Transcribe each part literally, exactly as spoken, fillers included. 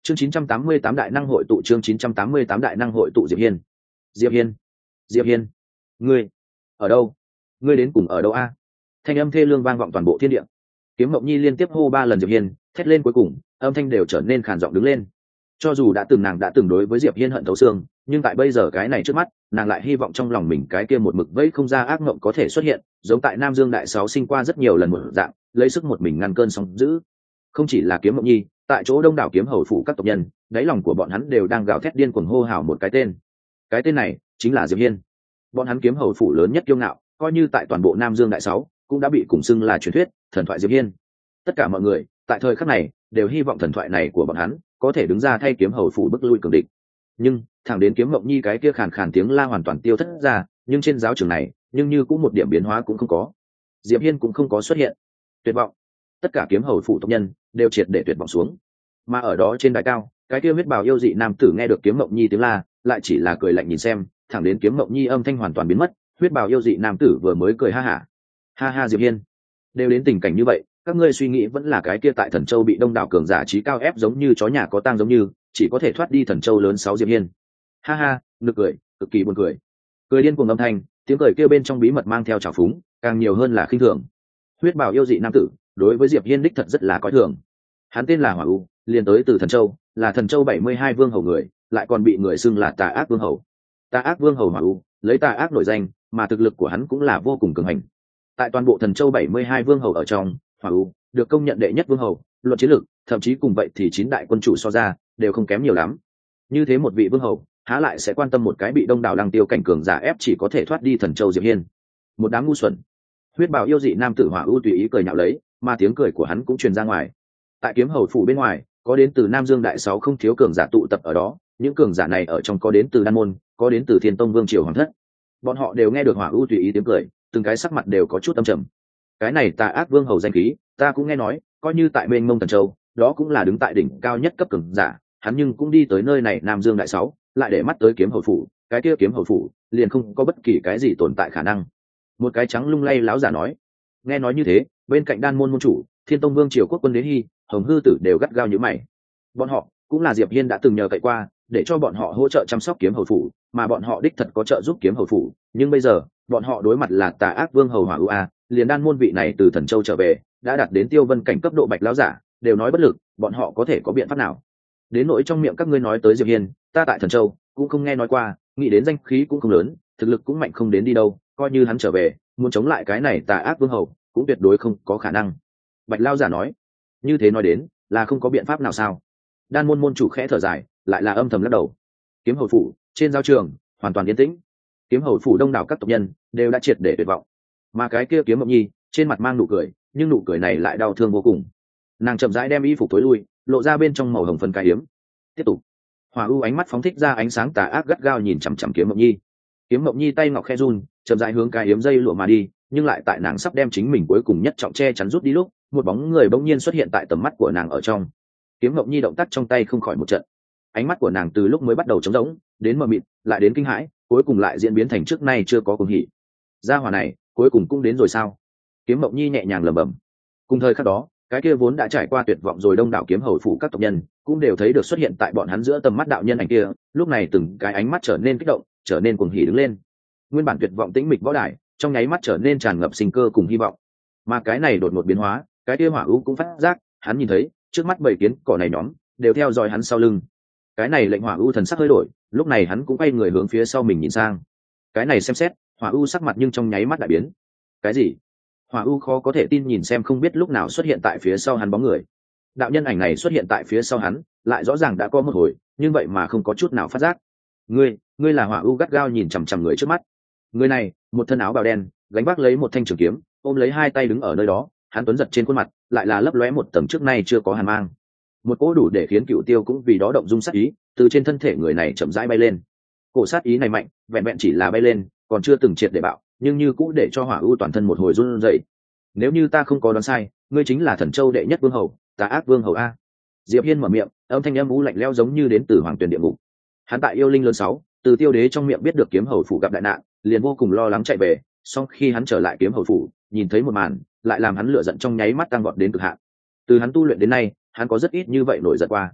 chương chín trăm tám mươi tám đại năng hội tụ chương chín trăm tám mươi tám đại năng hội tụ. Diệp Hiên, Diệp Hiên, Diệp Hiên, ngươi ở đâu? Ngươi đến cùng ở đâu a? Thanh âm thê lương vang vọng toàn bộ thiên địa. Kiếm Mộng Nhi liên tiếp hô ba lần Diệp Hiên, thét lên, cuối cùng âm thanh đều trở nên khàn giọng đứng lên. Cho dù đã từng nàng đã từng đối với Diệp Hiên hận thấu xương, nhưng tại bây giờ cái này trước mắt, nàng lại hy vọng trong lòng mình cái kia một mực vẫy không ra ác mộng có thể xuất hiện, giống tại Nam Dương Đại Sáu sinh qua rất nhiều lần một dạng, lấy sức một mình ngăn cơn sóng dữ. Không chỉ là Kiếm Mộng Nhi, tại chỗ đông đảo kiếm hầu phủ các tộc nhân, đáy lòng của bọn hắn đều đang gào thét điên cuồng hô hào một cái tên. Cái tên này chính là Diệp Hiên. Bọn hắn kiếm hầu phủ lớn nhất kiêu ngạo, coi như tại toàn bộ Nam Dương Đại Sáu, cũng đã bị cùng xưng là truyền thuyết, thần thoại Diệp Hiên. Tất cả mọi người, tại thời khắc này, đều hy vọng thần thoại này của bọn hắn có thể đứng ra thay kiếm hầu phủ bức lui cường địch. Nhưng thẳng đến Kiếm Mộng Nhi cái kia khàn khàn tiếng la hoàn toàn tiêu thất ra, nhưng trên giáo trường này, nhưng như cũng một điểm biến hóa cũng không có. Diệp Hiên cũng không có xuất hiện. Tuyệt vọng. Tất cả kiếm hầu phủ tộc nhân đều triệt để tuyệt vọng xuống. Mà ở đó trên đài cao, cái kia huyết bào yêu dị nam tử nghe được Kiếm Mộng Nhi tiếng la, lại chỉ là cười lạnh nhìn xem, thẳng đến Kiếm Mộng Nhi âm thanh hoàn toàn biến mất, huyết bào yêu dị nam tử vừa mới cười ha hả. Ha ha Diệp Hiên, đều đến tình cảnh như vậy, các ngươi suy nghĩ vẫn là cái kia tại Thần Châu bị đông đảo cường giả trí cao ép giống như chó nhà có tang giống như, chỉ có thể thoát đi Thần Châu lớn sáu Diệp Hiên. Ha ha, nực cười, cực kỳ buồn cười. Cười điên cuồng âm thanh, tiếng cười kia bên trong bí mật mang theo trào phúng, càng nhiều hơn là khinh thường. Huyết bào yêu dị nam tử, đối với Diệp Hiên đích thật rất là coi thường. Hắn tên là Hỏa U, liền tới từ Thần Châu, là Thần Châu bảy mươi hai vương hầu người, lại còn bị người xưng là Tà Ác Vương hầu. Tà Ác Vương hầu Hỏa U, lấy tà ác nổi danh, mà thực lực của hắn cũng là vô cùng cường hành. Tại toàn bộ Thần Châu bảy mươi hai vương hầu ở trong, Hỏa U được công nhận đệ nhất vương hầu, luận chiến lược, thậm chí cùng vậy thì chín đại quân chủ so ra, đều không kém nhiều lắm. Như thế một vị vương hầu, há lại sẽ quan tâm một cái bị đông đảo lăng tiêu cảnh cường giả ép chỉ có thể thoát đi Thần Châu Diệp Hiên? Một đám ngu xuẩn. Huyết bào yêu dị nam tử Hỏa U tùy ý cười nhạo lấy, mà tiếng cười của hắn cũng truyền ra ngoài. Tại kiếm hầu phủ bên ngoài, có đến từ Nam Dương Đại Sáu không thiếu cường giả tụ tập ở đó, những cường giả này ở trong có đến từ Đan môn, có đến từ Thiên Tông Vương triều hoàng thất. Bọn họ đều nghe được Hỏa U tùy ý tiếng cười, từng cái sắc mặt đều có chút âm trầm. Cái này Tà Ác Vương hầu danh khí, ta cũng nghe nói, coi như tại mênh mông Thần Châu, đó cũng là đứng tại đỉnh cao nhất cấp cường giả, hắn nhưng cũng đi tới nơi này Nam Dương Đại Sáu, lại để mắt tới kiếm hầu phủ, cái kia kiếm hầu phủ liền không có bất kỳ cái gì tồn tại khả năng. Một cái trắng lung lay lão giả nói. Nghe nói như thế, bên cạnh Đan môn môn chủ, Thiên Tông Vương triều quốc quân Đế Hi, Hồng Hư Tử đều gắt gao như mày. Bọn họ cũng là Diệp Hiên đã từng nhờ cậy qua, để cho bọn họ hỗ trợ chăm sóc kiếm hầu phủ, mà bọn họ đích thật có trợ giúp kiếm hầu phủ, nhưng bây giờ bọn họ đối mặt là Tà Ác Vương hầu Hỏa U A, liền Đan môn vị này từ Thần Châu trở về, đã đạt đến tiêu vân cảnh cấp độ bạch lão giả, đều nói bất lực, bọn họ có thể có biện pháp nào? Đến nỗi trong miệng các ngươi nói tới Diệp Hiên, ta tại Thần Châu cũng không nghe nói qua, nghĩ đến danh khí cũng không lớn, thực lực cũng mạnh không đến đi đâu, coi như hắn trở về, muốn chống lại cái này Tà Ác Vương hầu, cũng tuyệt đối không có khả năng. Bạch lão giả nói. Như thế nói đến, là không có biện pháp nào sao? Đan môn môn chủ khẽ thở dài, lại là âm thầm lắc đầu. Kiếm hầu phủ trên giao trường hoàn toàn yên tĩnh, kiếm hầu phủ đông đảo các tộc nhân đều đã triệt để tuyệt vọng, mà cái kia Kiếm Mộng Nhi trên mặt mang nụ cười, nhưng nụ cười này lại đau thương vô cùng. Nàng chậm rãi đem y phục tối lui, lộ ra bên trong màu hồng phấn cái hiếm. Tiếp tục. Hỏa U ánh mắt phóng thích ra ánh sáng tà ác gắt gao nhìn chằm chằm Kiếm Mộng Nhi. Kiếm Mộng Nhi tay ngọc khe run, chậm rãi hướng cái hiếm dây lụa mà đi, nhưng lại tại nàng sắp đem chính mình cuối cùng nhất trọng che chắn rút đi lúc, một bóng người bỗng nhiên xuất hiện tại tầm mắt của nàng ở trong. Kiếm Mộng Nhi động tác trong tay không khỏi một trận, ánh mắt của nàng từ lúc mới bắt đầu trống rỗng đến mờ mịt, lại đến kinh hãi, cuối cùng lại diễn biến thành trước nay chưa có cuồng hỉ. Gia hỏa này cuối cùng cũng đến rồi sao? Kiếm Mộng Nhi nhẹ nhàng lẩm bẩm. Cùng thời khắc đó, cái kia vốn đã trải qua tuyệt vọng rồi đông đảo kiếm hầu phủ các tộc nhân cũng đều thấy được xuất hiện tại bọn hắn giữa tầm mắt đạo nhân ảnh kia, lúc này từng cái ánh mắt trở nên kích động, trở nên cuồng hỉ đứng lên. Nguyên bản tuyệt vọng tĩnh mịch võ đài, trong nháy mắt trở nên tràn ngập sinh cơ cùng hy vọng. Mà cái này đột ngột biến hóa, cái kia Hỏa U cũng phát giác, hắn nhìn thấy, trước mắt bảy kiến cỏ này nhóm đều theo dõi hắn sau lưng. Cái này lệnh Hỏa U thần sắc hơi đổi, lúc này hắn cũng quay người hướng phía sau mình nhìn sang. Cái này xem xét, Hỏa U sắc mặt nhưng trong nháy mắt đại biến. Cái gì? Hỏa U khó có thể tin nhìn xem không biết lúc nào xuất hiện tại phía sau hắn bóng người. Đạo nhân ảnh này xuất hiện tại phía sau hắn, lại rõ ràng đã có một hồi, nhưng vậy mà không có chút nào phát giác. Ngươi, ngươi là Hỏa U gắt gao nhìn chằm chằm người trước mắt. Người này, một thân áo bào đen, gánh vác lấy một thanh trường kiếm, ôm lấy hai tay đứng ở nơi đó, hắn tuấn giật trên khuôn mặt, lại là lấp lóe một tầng trước nay chưa có hàn mang. Một cỗ đủ để khiến Cửu Tiêu cũng vì đó động dung sát ý, từ trên thân thể người này chậm rãi bay lên. Cổ sát ý này mạnh, vẹn vẹn chỉ là bay lên, còn chưa từng triệt để bạo, nhưng như cũ để cho Hỏa U toàn thân một hồi run rẩy. Nếu như ta không có đoán sai, ngươi chính là Thần Châu đệ nhất vương hầu, Tà Ác Vương hầu a. Diệp Hiên mở miệng, âm thanh âm u lạnh lẽo giống như đến từ hoàng tuyển địa ngục. Hắn tại yêu linh lớn sáu, từ Tiêu Đế trong miệng biết được kiếm hầu phủ gặp đại nạn, liền vô cùng lo lắng chạy về, song khi hắn trở lại kiếm hầu phủ, nhìn thấy một màn, lại làm hắn lửa giận trong nháy mắt tăng vọt đến cực hạn. Từ hắn tu luyện đến nay, hắn có rất ít như vậy nổi giận qua.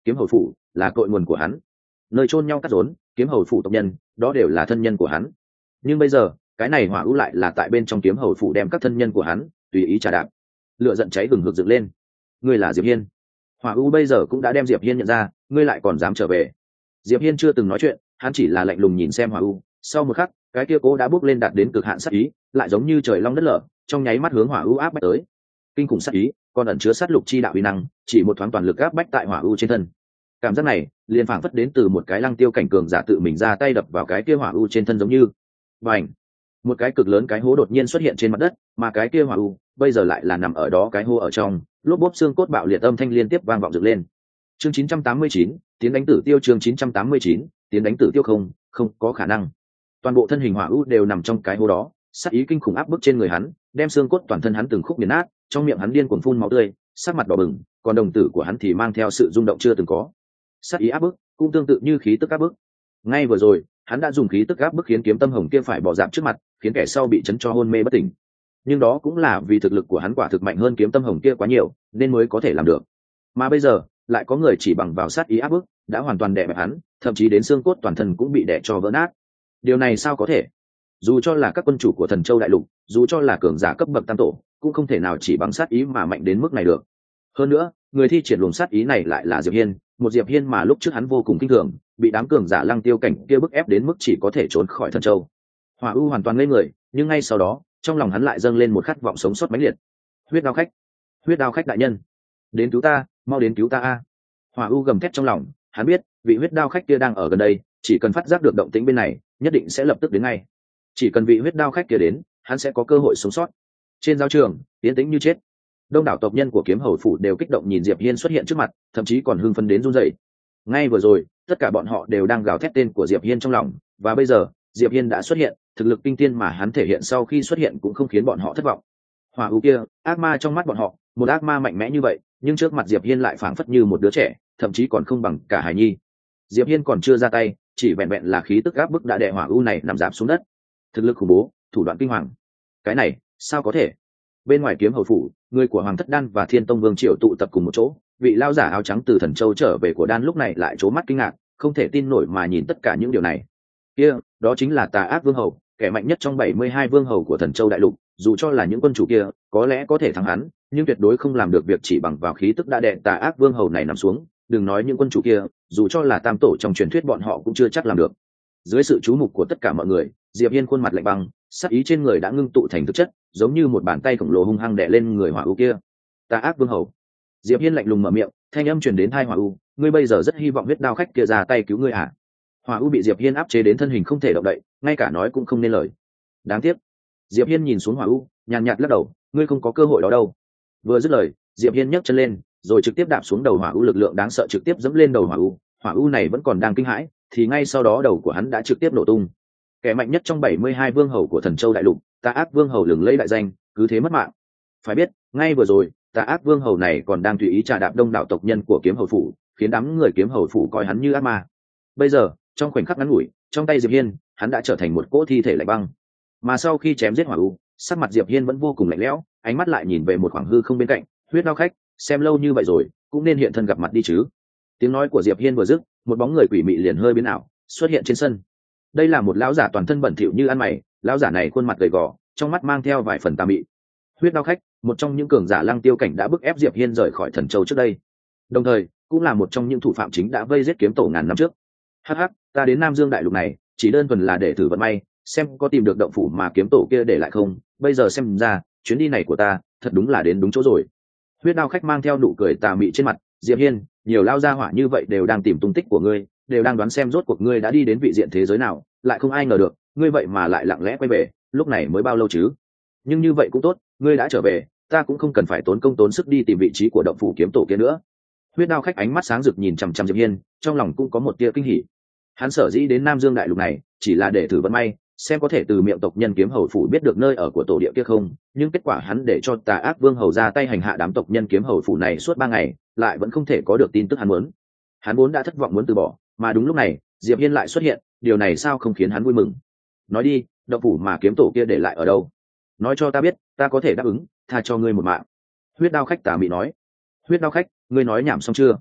kiếm hầu phủ là cội nguồn của hắn, nơi chôn nhau cắt rốn kiếm hầu phủ tộc nhân đó đều là thân nhân của hắn. Nhưng bây giờ cái này hỏa ưu lại là tại bên trong kiếm hầu phủ đem các thân nhân của hắn tùy ý trả đạp. Lửa giận cháy hừng hực dựng lên. Ngươi là Diệp Hiên. Hỏa ưu bây giờ cũng đã đem Diệp Hiên nhận ra, ngươi lại còn dám trở về. Diệp Hiên chưa từng nói chuyện, hắn chỉ là lạnh lùng nhìn xem hỏa ưu. Sau một khắc cái kia cố đã bước lên đạt đến cực hạn sát ý, lại giống như trời long đất lở, trong nháy mắt hướng hỏa ưu áp bách tới. Kinh khủng sát ý còn ẩn chứa sát lục chi đạo uy năng, chỉ một thoáng toàn lực áp bách tại hỏa ưu trên thân. Cảm giác này liền phảng phất đến từ một cái lăng tiêu cảnh cường giả tự mình ra tay đập vào cái kia hỏa ưu trên thân, giống như bành, một cái cực lớn cái hố đột nhiên xuất hiện trên mặt đất, mà cái kia hỏa ưu bây giờ lại là nằm ở đó cái hố ở trong, lốp bốp xương cốt bạo liệt âm thanh liên tiếp vang vọng dựng lên. Chương chín trăm tám mươi chín, tiến đánh tử tiêu. Chương chín trăm tám mươi chín, tiến đánh tử tiêu. Không, không có khả năng. Toàn bộ thân hình hỏa ưu đều nằm trong cái hố đó, sát ý kinh khủng áp bức trên người hắn, đem xương cốt toàn thân hắn từng khúc nghiền nát, trong miệng hắn điên cuồng phun máu tươi, sắc mặt đỏ bừng, còn đồng tử của hắn thì mang theo sự rung động chưa từng có. Sát ý áp bức cũng tương tự như khí tức áp bức. Ngay vừa rồi hắn đã dùng khí tức áp bức khiến kiếm tâm hồng kia phải bỏ dạp trước mặt, khiến kẻ sau bị chấn cho hôn mê bất tỉnh. Nhưng đó cũng là vì thực lực của hắn quả thực mạnh hơn kiếm tâm hồng kia quá nhiều, nên mới có thể làm được. Mà bây giờ lại có người chỉ bằng vào sát ý áp bức đã hoàn toàn đè bẹp hắn, thậm chí đến xương cốt toàn thân cũng bị đè cho vỡ nát. Điều này sao có thể? Dù cho là các quân chủ của Thần Châu đại lục, dù cho là cường giả cấp bậc tam tổ, cũng không thể nào chỉ bằng sát ý mà mạnh đến mức này được. Hơn nữa người thi triển luồng sát ý này lại là Diệp Hiên, một Diệp Hiên mà lúc trước hắn vô cùng kinh thường, bị đám cường giả lăng tiêu cảnh kia bức ép đến mức chỉ có thể trốn khỏi Thần Châu. Hỏa ưu hoàn toàn ngây người, nhưng ngay sau đó trong lòng hắn lại dâng lên một khát vọng sống sót mãnh liệt. Huyết đao khách, huyết đao khách đại nhân, đến cứu ta, mau đến cứu ta a! Hỏa ưu gầm thét trong lòng, hắn biết vị huyết đao khách kia đang ở gần đây, chỉ cần phát giác được động tĩnh bên này nhất định sẽ lập tức đến ngay. Chỉ cần vị huyết đao khách kia đến, hắn sẽ có cơ hội sống sót. Trên giao trường tiến tĩnh như chết, đông đảo tộc nhân của kiếm hầu phủ đều kích động nhìn Diệp Hiên xuất hiện trước mặt, thậm chí còn hưng phấn đến run rẩy. Ngay vừa rồi tất cả bọn họ đều đang gào thét tên của Diệp Hiên trong lòng, và bây giờ Diệp Hiên đã xuất hiện, thực lực kinh thiên mà hắn thể hiện sau khi xuất hiện cũng không khiến bọn họ thất vọng. Hỏa ưu kia, ác ma trong mắt bọn họ, một ác ma mạnh mẽ như vậy, nhưng trước mặt Diệp Hiên lại phảng phất như một đứa trẻ, thậm chí còn không bằng cả hài nhi. Diệp Hiên còn chưa ra tay, chỉ vẹn vẹn là khí tức áp bức đã đè hỏa ưu này nằm rạp xuống đất. Thực lực khủng bố, thủ đoạn kinh hoàng. Cái này sao có thể? Bên ngoài kiếm hầu phủ, người của Hoàng Thất Đan và Thiên Tông Vương Triều tụ tập cùng một chỗ, vị lao giả áo trắng từ Thần Châu trở về của Đan lúc này lại trố mắt kinh ngạc, không thể tin nổi mà nhìn tất cả những điều này. Kia, đó chính là Tà Ác Vương hầu, kẻ mạnh nhất trong bảy mươi hai vương hầu của Thần Châu đại lục, dù cho là những quân chủ kia có lẽ có thể thắng hắn, nhưng tuyệt đối không làm được việc chỉ bằng vào khí tức đã đè Tà Ác Vương hầu này nằm xuống, đừng nói những quân chủ kia, dù cho là tam tổ trong truyền thuyết bọn họ cũng chưa chắc làm được. Dưới sự chú mục của tất cả mọi người, Diệp Hiên khuôn mặt lạnh băng, sát ý trên người đã ngưng tụ thành thực chất, giống như một bàn tay khổng lồ hung hăng đè lên người Hỏa ưu kia. Tà Ác Vương hầu. Diệp Hiên lạnh lùng mở miệng, thanh âm truyền đến tai Hỏa ưu, ngươi bây giờ rất hy vọng huyết đao khách kia ra tay cứu ngươi à? Hỏa ưu bị Diệp Hiên áp chế đến thân hình không thể động đậy, ngay cả nói cũng không nên lời. Đáng tiếc. Diệp Hiên nhìn xuống Hỏa ưu, nhàn nhạt lắc đầu, ngươi không có cơ hội đó đâu. Vừa dứt lời, Diệp Hiên nhấc chân lên, rồi trực tiếp đạp xuống đầu Hỏa ưu, lực lượng đáng sợ trực tiếp dẫm lên đầu Hỏa ưu. Hỏa ưu này vẫn còn đang kinh hãi, thì ngay sau đó đầu của hắn đã trực tiếp nổ tung. Kẻ mạnh nhất trong bảy mươi hai vương hầu của Thần Châu đại lục, Tà Ác Vương hầu lừng lẫy đại danh, cứ thế mất mạng. Phải biết, ngay vừa rồi, Tà Ác Vương hầu này còn đang tùy ý trà đạp đông đảo tộc nhân của kiếm hầu phủ, khiến đám người kiếm hầu phủ coi hắn như ác ma. Bây giờ, trong khoảnh khắc ngắn ngủi, trong tay Diệp Hiên, hắn đã trở thành một cỗ thi thể lạnh băng. Mà sau khi chém giết Hỏa ưu, sắc mặt Diệp Hiên vẫn vô cùng lạnh lẽo, ánh mắt lại nhìn về một khoảng hư không bên cạnh, huyết đao khách, xem lâu như vậy rồi, cũng nên hiện thân gặp mặt đi chứ. Tiếng nói của Diệp Hiên vừa dứt, một bóng người quỷ mị liền hơi biến ảo, xuất hiện trên sân. Đây là một lão giả toàn thân bẩn thỉu như ăn mày, lão giả này khuôn mặt gầy gò, trong mắt mang theo vài phần tà mị. Huyết đao khách, một trong những cường giả lăng tiêu cảnh đã bức ép Diệp Hiên rời khỏi Thần Châu trước đây, đồng thời cũng là một trong những thủ phạm chính đã vây giết kiếm tổ ngàn năm trước. Hắc hắc, ta đến Nam Dương đại lục này chỉ đơn thuần là để thử vận may, xem có tìm được động phủ mà kiếm tổ kia để lại không. Bây giờ xem ra chuyến đi này của ta thật đúng là đến đúng chỗ rồi. Huyết đao khách mang theo nụ cười tà mị trên mặt, Diệp Hiên, nhiều lao gia hỏa như vậy đều đang tìm tung tích của ngươi, đều đang đoán xem rốt cuộc ngươi đã đi đến vị diện thế giới nào, lại không ai ngờ được ngươi vậy mà lại lặng lẽ quay về, lúc này mới bao lâu chứ? Nhưng như vậy cũng tốt, ngươi đã trở về, ta cũng không cần phải tốn công tốn sức đi tìm vị trí của động phủ kiếm tổ kia nữa. Huyết đao khách ánh mắt sáng rực nhìn chằm chằm Diệp Hiên, trong lòng cũng có một tia kinh hỉ. Hắn sở dĩ đến Nam Dương đại lục này chỉ là để thử vận may, xem có thể từ miệng tộc nhân kiếm hầu phủ biết được nơi ở của tổ địa kia không, nhưng kết quả hắn để cho Tà Ác Vương hầu ra tay hành hạ đám tộc nhân kiếm hầu phủ này suốt ba ngày, lại vẫn không thể có được tin tức hắn muốn. Hắn vốn đã thất vọng muốn từ bỏ, mà đúng lúc này Diệp Hiên lại xuất hiện, điều này sao không khiến hắn vui mừng? Nói đi, động phủ mà kiếm tổ kia để lại ở đâu? Nói cho ta biết, ta có thể đáp ứng, tha cho ngươi một mạng. Huyết đao khách tà mị nói. Huyết đao khách, ngươi nói nhảm xong chưa?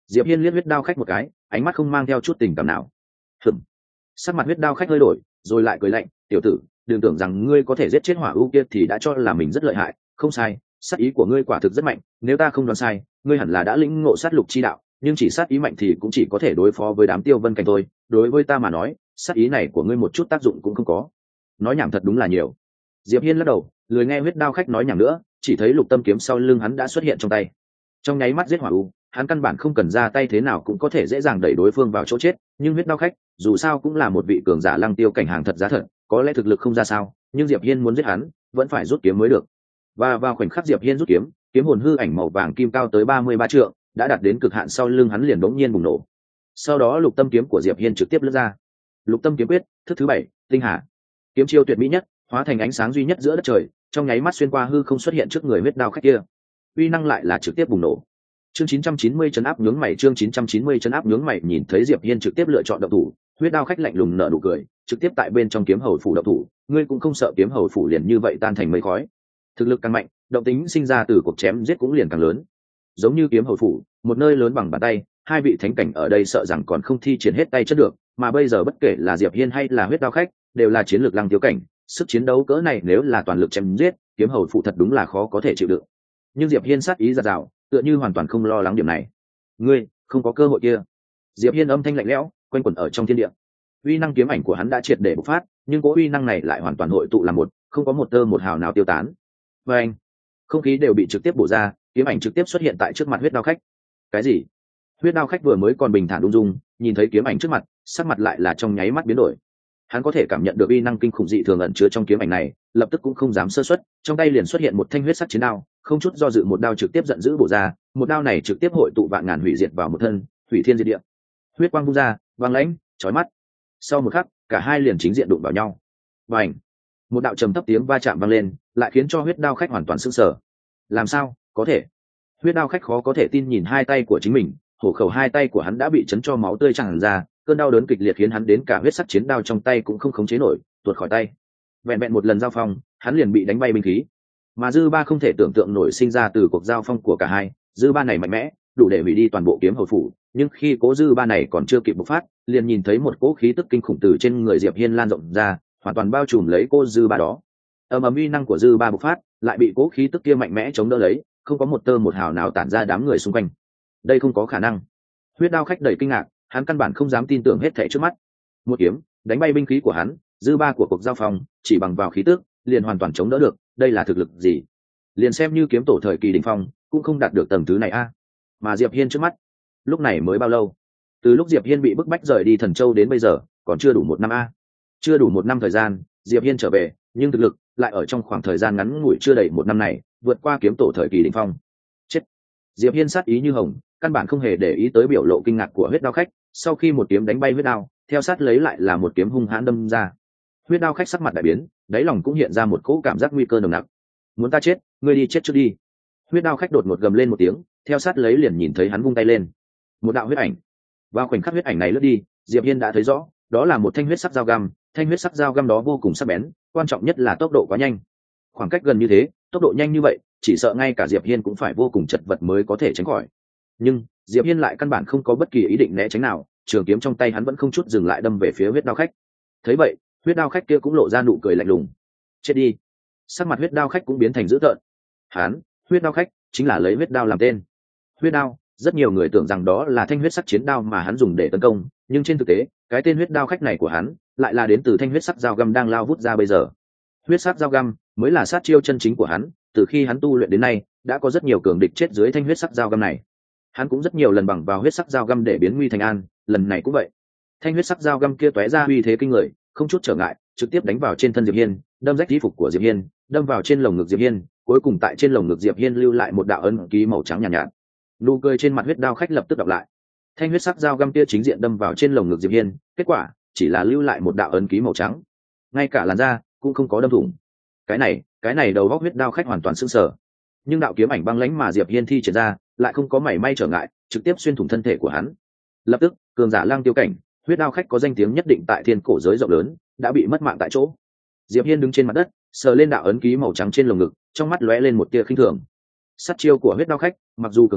Diệp Hiên liếc huyết đao khách một cái, ánh mắt không mang theo chút tình cảm nào. Hừm. Sắc mặt huyết đao khách hơi đổi, rồi lại cười lạnh, tiểu tử, đừng tưởng rằng ngươi có thể giết chết hỏa u kia thì đã cho là mình rất lợi hại. Không sai, sát ý của ngươi quả thực rất mạnh, nếu ta không đoán sai, ngươi hẳn là đã lĩnh ngộ sát lục chi đạo, nhưng chỉ sát ý mạnh thì cũng chỉ có thể đối phó với đám Tiêu Vân Cảnh thôi, đối với ta mà nói, sát ý này của ngươi một chút tác dụng cũng không có. Nói nhảm thật đúng là nhiều. Diệp Hiên lắc đầu, lười nghe huyết đao khách nói nhảm nữa, chỉ thấy lục tâm kiếm sau lưng hắn đã xuất hiện trong tay. Trong nháy mắt giết hỏa u, hắn căn bản không cần ra tay thế nào cũng có thể dễ dàng đẩy đối phương vào chỗ chết, nhưng huyết đao khách dù sao cũng là một vị cường giả lăng tiêu cảnh hàng thật giá thật, có lẽ thực lực không ra sao, nhưng Diệp Hiên muốn giết hắn vẫn phải rút kiếm mới được. Và vào khoảnh khắc Diệp Hiên rút kiếm, kiếm hồn hư ảnh màu vàng kim cao tới ba mươi ba trượng đã đạt đến cực hạn, sau lưng hắn liền đống nhiên bùng nổ. Sau đó lục tâm kiếm của Diệp Hiên trực tiếp lướt ra. Lục tâm kiếm quyết thức thứ bảy, tinh hà. Kiếm chiêu tuyệt mỹ nhất, hóa thành ánh sáng duy nhất giữa đất trời, trong nháy mắt xuyên qua hư không xuất hiện trước người huyết đao khách kia. Uy năng lại là trực tiếp bùng nổ. Chương chín trăm chín mươi chấn áp nhướng mày, chương chín trăm chín mươi chấn áp nhướng mày, nhìn thấy Diệp Hiên trực tiếp lựa chọn động thủ, huyết đao khách lạnh lùng nở nụ cười, trực tiếp tại bên trong kiếm hầu phủ động thủ, ngươi cũng không sợ kiếm hầu phủ liền như vậy tan thành mây khói. Thực lực càng mạnh, động tính sinh ra từ cuộc chém giết cũng liền càng lớn. Giống như kiếm hầu phủ, một nơi lớn bằng bàn tay, hai vị thánh cảnh ở đây sợ rằng còn không thi triển hết tay chất được, mà bây giờ bất kể là Diệp Hiên hay là huyết đao khách, đều là chiến lược lăng tiêu cảnh, sức chiến đấu cỡ này nếu là toàn lực chém giết, kiếm hầu phủ thật đúng là khó có thể chịu đựng. Nhưng Diệp Hiên sát ý giạt rào, tựa như hoàn toàn không lo lắng điểm này. Ngươi không có cơ hội kia. Diệp Hiên âm thanh lạnh lẽo quanh quẩn ở trong thiên địa. Uy năng kiếm ảnh của hắn đã triệt để bộc phát, nhưng cỗ uy năng này lại hoàn toàn hội tụ làm một, không có một tơ một hào nào tiêu tán. Và anh, không khí đều bị trực tiếp bổ ra, kiếm ảnh trực tiếp xuất hiện tại trước mặt huyết đao khách. Cái gì? Huyết đao khách vừa mới còn bình thản ung dung, nhìn thấy kiếm ảnh trước mặt, sắc mặt lại là trong nháy mắt biến đổi. Hắn có thể cảm nhận được uy năng kinh khủng dị thường ẩn chứa trong kiếm ảnh này, lập tức cũng không dám sơ suất, trong tay liền xuất hiện một thanh huyết sắc chiến đao, không chút do dự một đao trực tiếp giận dữ bổ ra, một đao này trực tiếp hội tụ vạn ngàn hủy diệt vào một thân, hủy thiên diệt địa. Huyết quang vung ra, vang lãnh, chói mắt. Sau một khắc, cả hai liền chính diện đụng vào nhau. Bành! Một đạo trầm thấp tiếng va chạm vang lên, lại khiến cho huyết đao khách hoàn toàn sửng sở. Làm sao có thể? Huyết đao khách khó có thể tin nhìn hai tay của chính mình, hổ khẩu hai tay của hắn đã bị chấn cho máu tươi tràn ra, cơn đau đớn kịch liệt khiến hắn đến cả huyết sắc chiến đao trong tay cũng không khống chế nổi, tuột khỏi tay. Vẹn vẹn một lần giao phong, hắn liền bị đánh bay binh khí. Mà dư ba không thể tưởng tượng nổi sinh ra từ cuộc giao phong của cả hai, dư ba này mạnh mẽ, đủ để hủy đi toàn bộ kiếm hầu phủ, nhưng khi cố dư ba này còn chưa kịp bộc phát, liền nhìn thấy một cỗ khí tức kinh khủng từ trên người Diệp Hiên lan rộng ra, hoàn toàn bao trùm lấy cô dư ba đó. Ầm ầm uy năng của dư ba bộc phát, lại bị cỗ khí tức kia mạnh mẽ chống đỡ lấy, không có một tơ một hào nào tản ra đám người xung quanh. Đây không có khả năng. Huyết đao khách đầy kinh ngạc, hắn căn bản không dám tin tưởng hết thảy trước mắt. Một kiếm đánh bay binh khí của hắn, dư ba của cuộc giao phong chỉ bằng vào khí tức liền hoàn toàn chống đỡ được, đây là thực lực gì? Liền xem như kiếm tổ thời kỳ đỉnh phong cũng không đạt được tầng thứ này a. Mà Diệp Hiên trước mắt, lúc này mới bao lâu? Từ lúc Diệp Hiên bị bức bách rời đi Thần Châu đến bây giờ, còn chưa đủ một năm a. Chưa đủ một năm thời gian, Diệp Hiên trở về, nhưng thực lực lại ở trong khoảng thời gian ngắn ngủi chưa đầy một năm này, vượt qua kiếm tổ thời kỳ đỉnh phong. Chết! Diệp Hiên sát ý như hồng, căn bản không hề để ý tới biểu lộ kinh ngạc của huyết đao khách, sau khi một kiếm đánh bay huyết đao, theo sát lấy lại là một kiếm hung hãn đâm ra. Huyết đao khách sắc mặt đại biến, đáy lòng cũng hiện ra một cỗ cảm giác nguy cơ nồng nặc. Muốn ta chết, ngươi đi chết trước đi. Huyết đao khách đột ngột gầm lên một tiếng, theo sát lấy liền nhìn thấy hắn vung tay lên, một đạo huyết ảnh. Vào khoảnh khắc huyết ảnh này lướt đi, Diệp Hiên đã thấy rõ, đó là một thanh huyết sắc dao găm, thanh huyết sắc dao găm đó vô cùng sắc bén, quan trọng nhất là tốc độ quá nhanh. Khoảng cách gần như thế, tốc độ nhanh như vậy, chỉ sợ ngay cả Diệp Hiên cũng phải vô cùng chật vật mới có thể tránh khỏi. Nhưng Diệp Hiên lại căn bản không có bất kỳ ý định né tránh nào, trường kiếm trong tay hắn vẫn không chút dừng lại đâm về phía huyết đao khách. Thấy vậy, huyết đao khách kia cũng lộ ra nụ cười lạnh lùng. Chết đi! Sắc mặt huyết đao khách cũng biến thành dữ tợn. Hắn, huyết đao khách, chính là lấy huyết đao làm tên. Huyết đao, rất nhiều người tưởng rằng đó là thanh huyết sắc chiến đao mà hắn dùng để tấn công, nhưng trên thực tế, cái tên huyết đao khách này của hắn lại là đến từ thanh huyết sắc dao găm đang lao vút ra bây giờ. Huyết sắc dao găm mới là sát chiêu chân chính của hắn, từ khi hắn tu luyện đến nay, đã có rất nhiều cường địch chết dưới thanh huyết sắc dao găm này. Hắn cũng rất nhiều lần bằng vào huyết sắc dao găm để biến nguy thành an, lần này cũng vậy. Thanh huyết sắc dao găm kia tóe ra uy thế kinh người, không chút trở ngại, trực tiếp đánh vào trên thân Diệp Hiên, đâm rách y phục của Diệp Hiên, đâm vào trên lồng ngực Diệp Hiên, cuối cùng tại trên lồng ngực Diệp Hiên lưu lại một đạo ấn ký màu trắng nhàn nhạt, nhạt. Nụ cười trên mặt huyết đao khách lập tức đọc lại. Thanh huyết sắc dao găm kia chính diện đâm vào trên lồng ngực Diệp Hiên, kết quả chỉ là lưu lại một đạo ấn ký màu trắng, ngay cả làn da cũng không có đâm thủng. Cái này, cái này đầu góc huyết đao khách hoàn toàn sững sờ. Nhưng đạo kiếm ảnh băng lãnh mà Diệp Hiên thi triển ra, lại không có mảy may trở ngại, trực tiếp xuyên thủng thân thể của hắn. Lập tức, cường giả lang tiêu cảnh, huyết đao khách có danh tiếng nhất định tại thiên cổ giới rộng lớn, đã bị mất mạng tại chỗ. Diệp Hiên đứng trên mặt đất, sờ lên đạo ấn ký màu trắng trên lồng ngực, trong mắt lóe lên một tia khinh thường. Sát chiêu của huyết đao khách, mặc dù cường hành,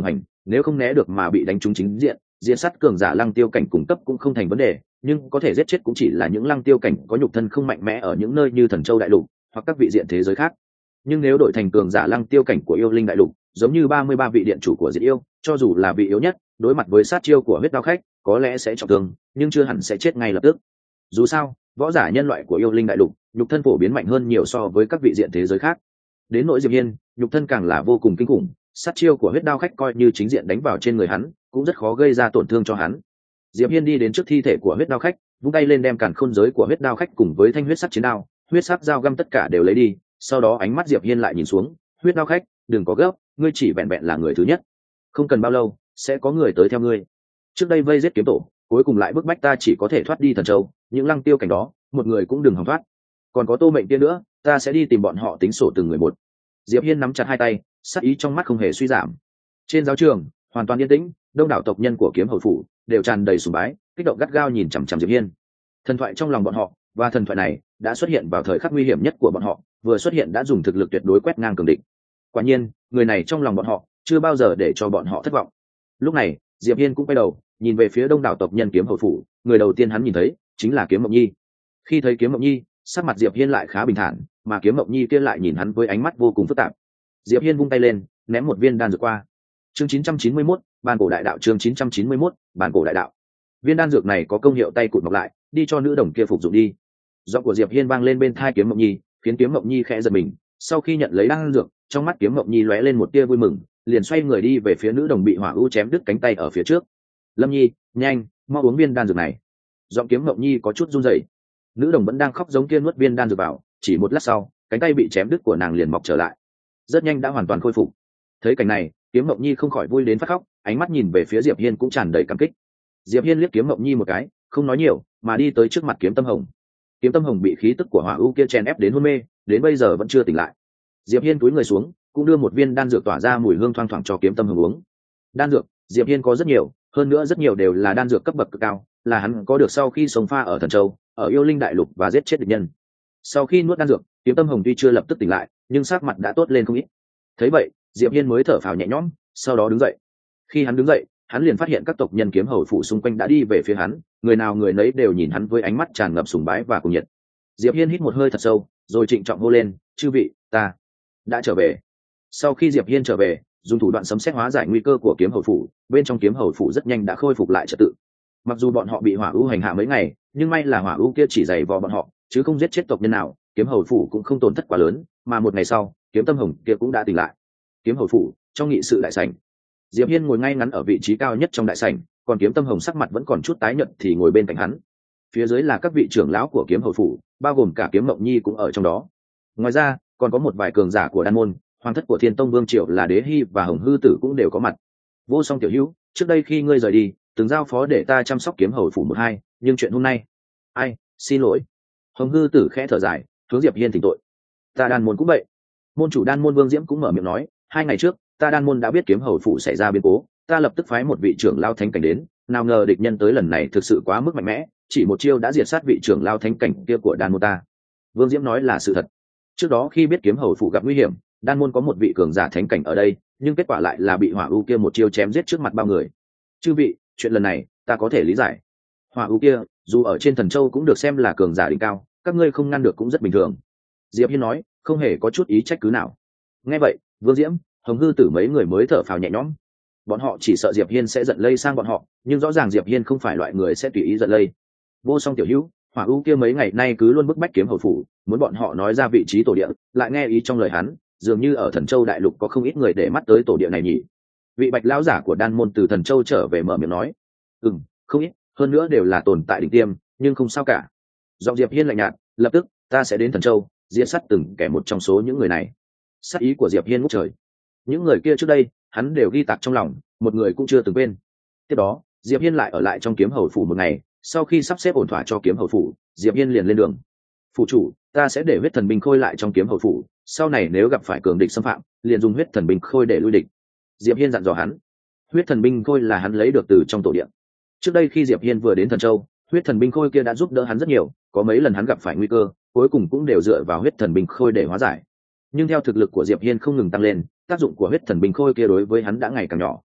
nếu không né được mà bị đánh trúng chính diện, diện sát cường giả lăng tiêu cảnh cung cấp cũng không thành vấn đề, nhưng có thể giết chết cũng chỉ là những lăng tiêu cảnh có nhục thân không mạnh mẽ ở những nơi như Thần Châu đại lục hoặc các vị diện thế giới khác. Nhưng nếu đổi thành cường giả lăng tiêu cảnh của yêu linh đại lục, giống như ba mươi ba vị điện chủ của diệt yêu, cho dù là vị yếu nhất, đối mặt với sát chiêu của huyết đao khách, có lẽ sẽ trọng thương, nhưng chưa hẳn sẽ chết ngay lập tức. Dù sao, võ giả nhân loại của yêu linh đại lục, nhục thân phổ biến mạnh hơn nhiều so với các vị diện thế giới khác. Đến nỗi Diệp Hiên, nhục thân càng là vô cùng kinh khủng, sát chiêu của huyết đao khách coi như chính diện đánh vào trên người hắn, cũng rất khó gây ra tổn thương cho hắn. Diệp Hiên đi đến trước thi thể của huyết đao khách, vung tay lên đem càn khôn giới của huyết đao khách cùng với thanh huyết sắc chiến đao, huyết sắc dao găm tất cả đều lấy đi. Sau đó ánh mắt Diệp Hiên lại nhìn xuống, huyết đao khách, đừng có gấp, ngươi chỉ vẹn vẹn là người thứ nhất, không cần bao lâu sẽ có người tới theo ngươi. Trước đây vây giết kiếm tổ, cuối cùng lại bức bách ta chỉ có thể thoát đi Thần Châu, những lăng tiêu cảnh đó, một người cũng đừng hòng thoát. Còn có Tô Mệnh Tiên nữa, ta sẽ đi tìm bọn họ tính sổ từng người một. Diệp Hiên nắm chặt hai tay, sát ý trong mắt không hề suy giảm. Trên giáo trường, hoàn toàn yên tĩnh, đông đảo tộc nhân của Kiếm Hầu phủ đều tràn đầy sùng bái, kích động gắt gao nhìn chằm chằm Diệp Hiên. Thần thoại trong lòng bọn họ, và thần thoại này đã xuất hiện vào thời khắc nguy hiểm nhất của bọn họ, vừa xuất hiện đã dùng thực lực tuyệt đối quét ngang cường địch. Quả nhiên, người này trong lòng bọn họ chưa bao giờ để cho bọn họ thất vọng. Lúc này, Diệp Hiên cũng quay đầu, nhìn về phía đông đảo tộc nhân Kiếm Hầu phủ, người đầu tiên hắn nhìn thấy chính là Kiếm Mộng Nhi. Khi thấy Kiếm Mộng Nhi, sắc mặt Diệp Hiên lại khá bình thản, mà Kiếm Mộng Nhi kia lại nhìn hắn với ánh mắt vô cùng phức tạp. Diệp Hiên vung tay lên, ném một viên đan dược qua. Chương chín trăm chín mươi mốt, bản cổ đại đạo. Chương chín trăm chín mươi mốt, bản cổ đại đạo. Viên đan dược này có công hiệu tay cụt mọc lại, đi cho nữ đồng kia phục dụng đi. Giọng của Diệp Hiên vang lên bên tai Kiếm Mộng Nhi, khiến Kiếm Mộng Nhi khẽ giật mình. Sau khi nhận lấy đan dược, trong mắt Kiếm Mộng Nhi lóe lên một tia vui mừng, liền xoay người đi về phía nữ đồng bị hỏa u chém đứt cánh tay ở phía trước. Lâm Nhi, nhanh, mau uống viên đan dược này. Giọng Kiếm Mộng Nhi có chút run rẩy. Nữ đồng vẫn đang khóc giống kia nuốt viên đan dược vào, chỉ một lát sau, cánh tay bị chém đứt của nàng liền mọc trở lại, rất nhanh đã hoàn toàn khôi phục. Thấy cảnh này, Kiếm Mộng Nhi không khỏi vui đến phát khóc, ánh mắt nhìn về phía Diệp Hiên cũng tràn đầy cảm kích. Diệp Hiên liếc Kiếm Mộng Nhi một cái, không nói nhiều, mà đi tới trước mặt Kiếm Tâm Hồng. Kiếm Tâm Hồng bị khí tức của hỏa u kia chen ép đến hôn mê, đến bây giờ vẫn chưa tỉnh lại. Diệp Hiên cúi người xuống, cũng đưa một viên đan dược tỏa ra mùi hương thoang thoảng cho Kiếm Tâm Hồng uống. Đan dược, Diệp Hiên có rất nhiều, hơn nữa rất nhiều đều là đan dược cấp bậc cực cao, là hắn có được sau khi sống pha ở Thần Châu, ở yêu linh đại lục và giết chết địch nhân. Sau khi nuốt đan dược, Kiếm Tâm Hồng tuy chưa lập tức tỉnh lại, nhưng sắc mặt đã tốt lên không ít. Thấy vậy, Diệp Hiên mới thở phào nhẹ nhõm, sau đó đứng dậy. Khi hắn đứng dậy, hắn liền phát hiện các tộc nhân Kiếm Hầu phủ xung quanh đã đi về phía hắn, người nào người nấy đều nhìn hắn với ánh mắt tràn ngập sùng bái và cuồng nhiệt. Diệp Hiên hít một hơi thật sâu, rồi trịnh trọng hô lên, "Chư vị, ta đã trở về." Sau khi Diệp Hiên trở về, dùng thủ đoạn sấm sét hóa giải nguy cơ của Kiếm Hầu phủ, bên trong Kiếm Hầu phủ rất nhanh đã khôi phục lại trật tự. Mặc dù bọn họ bị hỏa u hành hạ mấy ngày, nhưng may là hỏa u kia chỉ giày vò bọn họ, chứ không giết chết tộc nhân nào, Kiếm Hầu phủ cũng không tổn thất quá lớn, mà một ngày sau, Kiếm Tâm Hồng kia cũng đã tỉnh lại. Kiếm Hầu phủ, trong nghị sự đại sảnh, Diệp Hiên ngồi ngay ngắn ở vị trí cao nhất trong đại sảnh, còn Kiếm Tâm Hồng sắc mặt vẫn còn chút tái nhợt thì ngồi bên cạnh hắn. Phía dưới là các vị trưởng lão của Kiếm Hầu phủ, bao gồm cả Kiếm Mộng Nhi cũng ở trong đó. Ngoài ra, còn có một vài cường giả của Đan môn, hoàng thất của Thiên Tông Vương Triều là Đế Hi và Hồng Hư Tử cũng đều có mặt. Vô Song tiểu hữu, trước đây khi ngươi rời đi, từng giao phó để ta chăm sóc Kiếm Hầu phủ một hai, nhưng chuyện hôm nay, ai, xin lỗi. Hồng Hư Tử khẽ thở dài, hướng Diệp Hiên thỉnh tội. Ta Đan môn cũng vậy. Môn chủ Đan môn Vương Diễm cũng mở miệng nói, hai ngày trước, ta Đan môn đã biết Kiếm Hầu phủ xảy ra biến cố, ta lập tức phái một vị trưởng lao thánh cảnh đến, nào ngờ địch nhân tới lần này thực sự quá mức mạnh mẽ, chỉ một chiêu đã diệt sát vị trưởng lao thánh cảnh kia của Đan môn ta. Vương Diễm nói là sự thật. Trước đó khi biết Kiếm Hầu phủ gặp nguy hiểm, Đan môn có một vị cường giả thánh cảnh ở đây, nhưng kết quả lại là bị hỏa u kia một chiêu chém giết trước mặt bao người. Chư vị, chuyện lần này ta có thể lý giải. Hỏa u kia dù ở trên Thần Châu cũng được xem là cường giả đỉnh cao, các ngươi không ngăn được cũng rất bình thường. Diệp Hiên nói, không hề có chút ý trách cứ nào. Nghe vậy, Vương Diễm, Hồng Hư Tử mấy người mới thở phào nhẹ nhõm. Bọn họ chỉ sợ Diệp Hiên sẽ giận lây sang bọn họ, nhưng rõ ràng Diệp Hiên không phải loại người sẽ tùy ý giận lây. Vô Song tiểu hữu, hỏa u kia mấy ngày nay cứ luôn bức bách Kiếm Hầu phủ, muốn bọn họ nói ra vị trí tổ địa, lại nghe ý trong lời hắn, dường như ở Thần Châu đại lục có không ít người để mắt tới tổ địa này nhỉ. Vị bạch lão giả của Đan môn từ Thần Châu trở về mở miệng nói, ừm, không ít, hơn nữa đều là tồn tại đỉnh tiêm, nhưng không sao cả. Giọng Diệp Hiên lạnh nhạt, lập tức ta sẽ đến Thần Châu, diệt sát từng kẻ một trong số những người này. Sát ý của Diệp Hiên ngút trời. Những người kia trước đây, hắn đều ghi tạc trong lòng, một người cũng chưa từng quên. Tiếp đó, Diệp Hiên lại ở lại trong Kiếm Hầu phủ một ngày, sau khi sắp xếp ổn thỏa cho Kiếm Hầu phủ, Diệp Hiên liền lên đường. Phủ chủ, ta sẽ để huyết thần binh khôi lại trong Kiếm Hầu phủ, sau này nếu gặp phải cường địch xâm phạm, liền dùng huyết thần binh khôi để lui địch. Diệp Hiên dặn dò hắn. Huyết thần binh khôi là hắn lấy được từ trong tổ điện. Trước đây khi Diệp Hiên vừa đến Thần Châu, huyết thần binh khôi kia đã giúp đỡ hắn rất nhiều, có mấy lần hắn gặp phải nguy cơ, cuối cùng cũng đều dựa vào huyết thần binh khôi để hóa giải. Nhưng theo thực lực của Diệp Hiên không ngừng tăng lên, tác dụng của huyết thần binh khôi kia đối với hắn đã ngày càng nhỏ.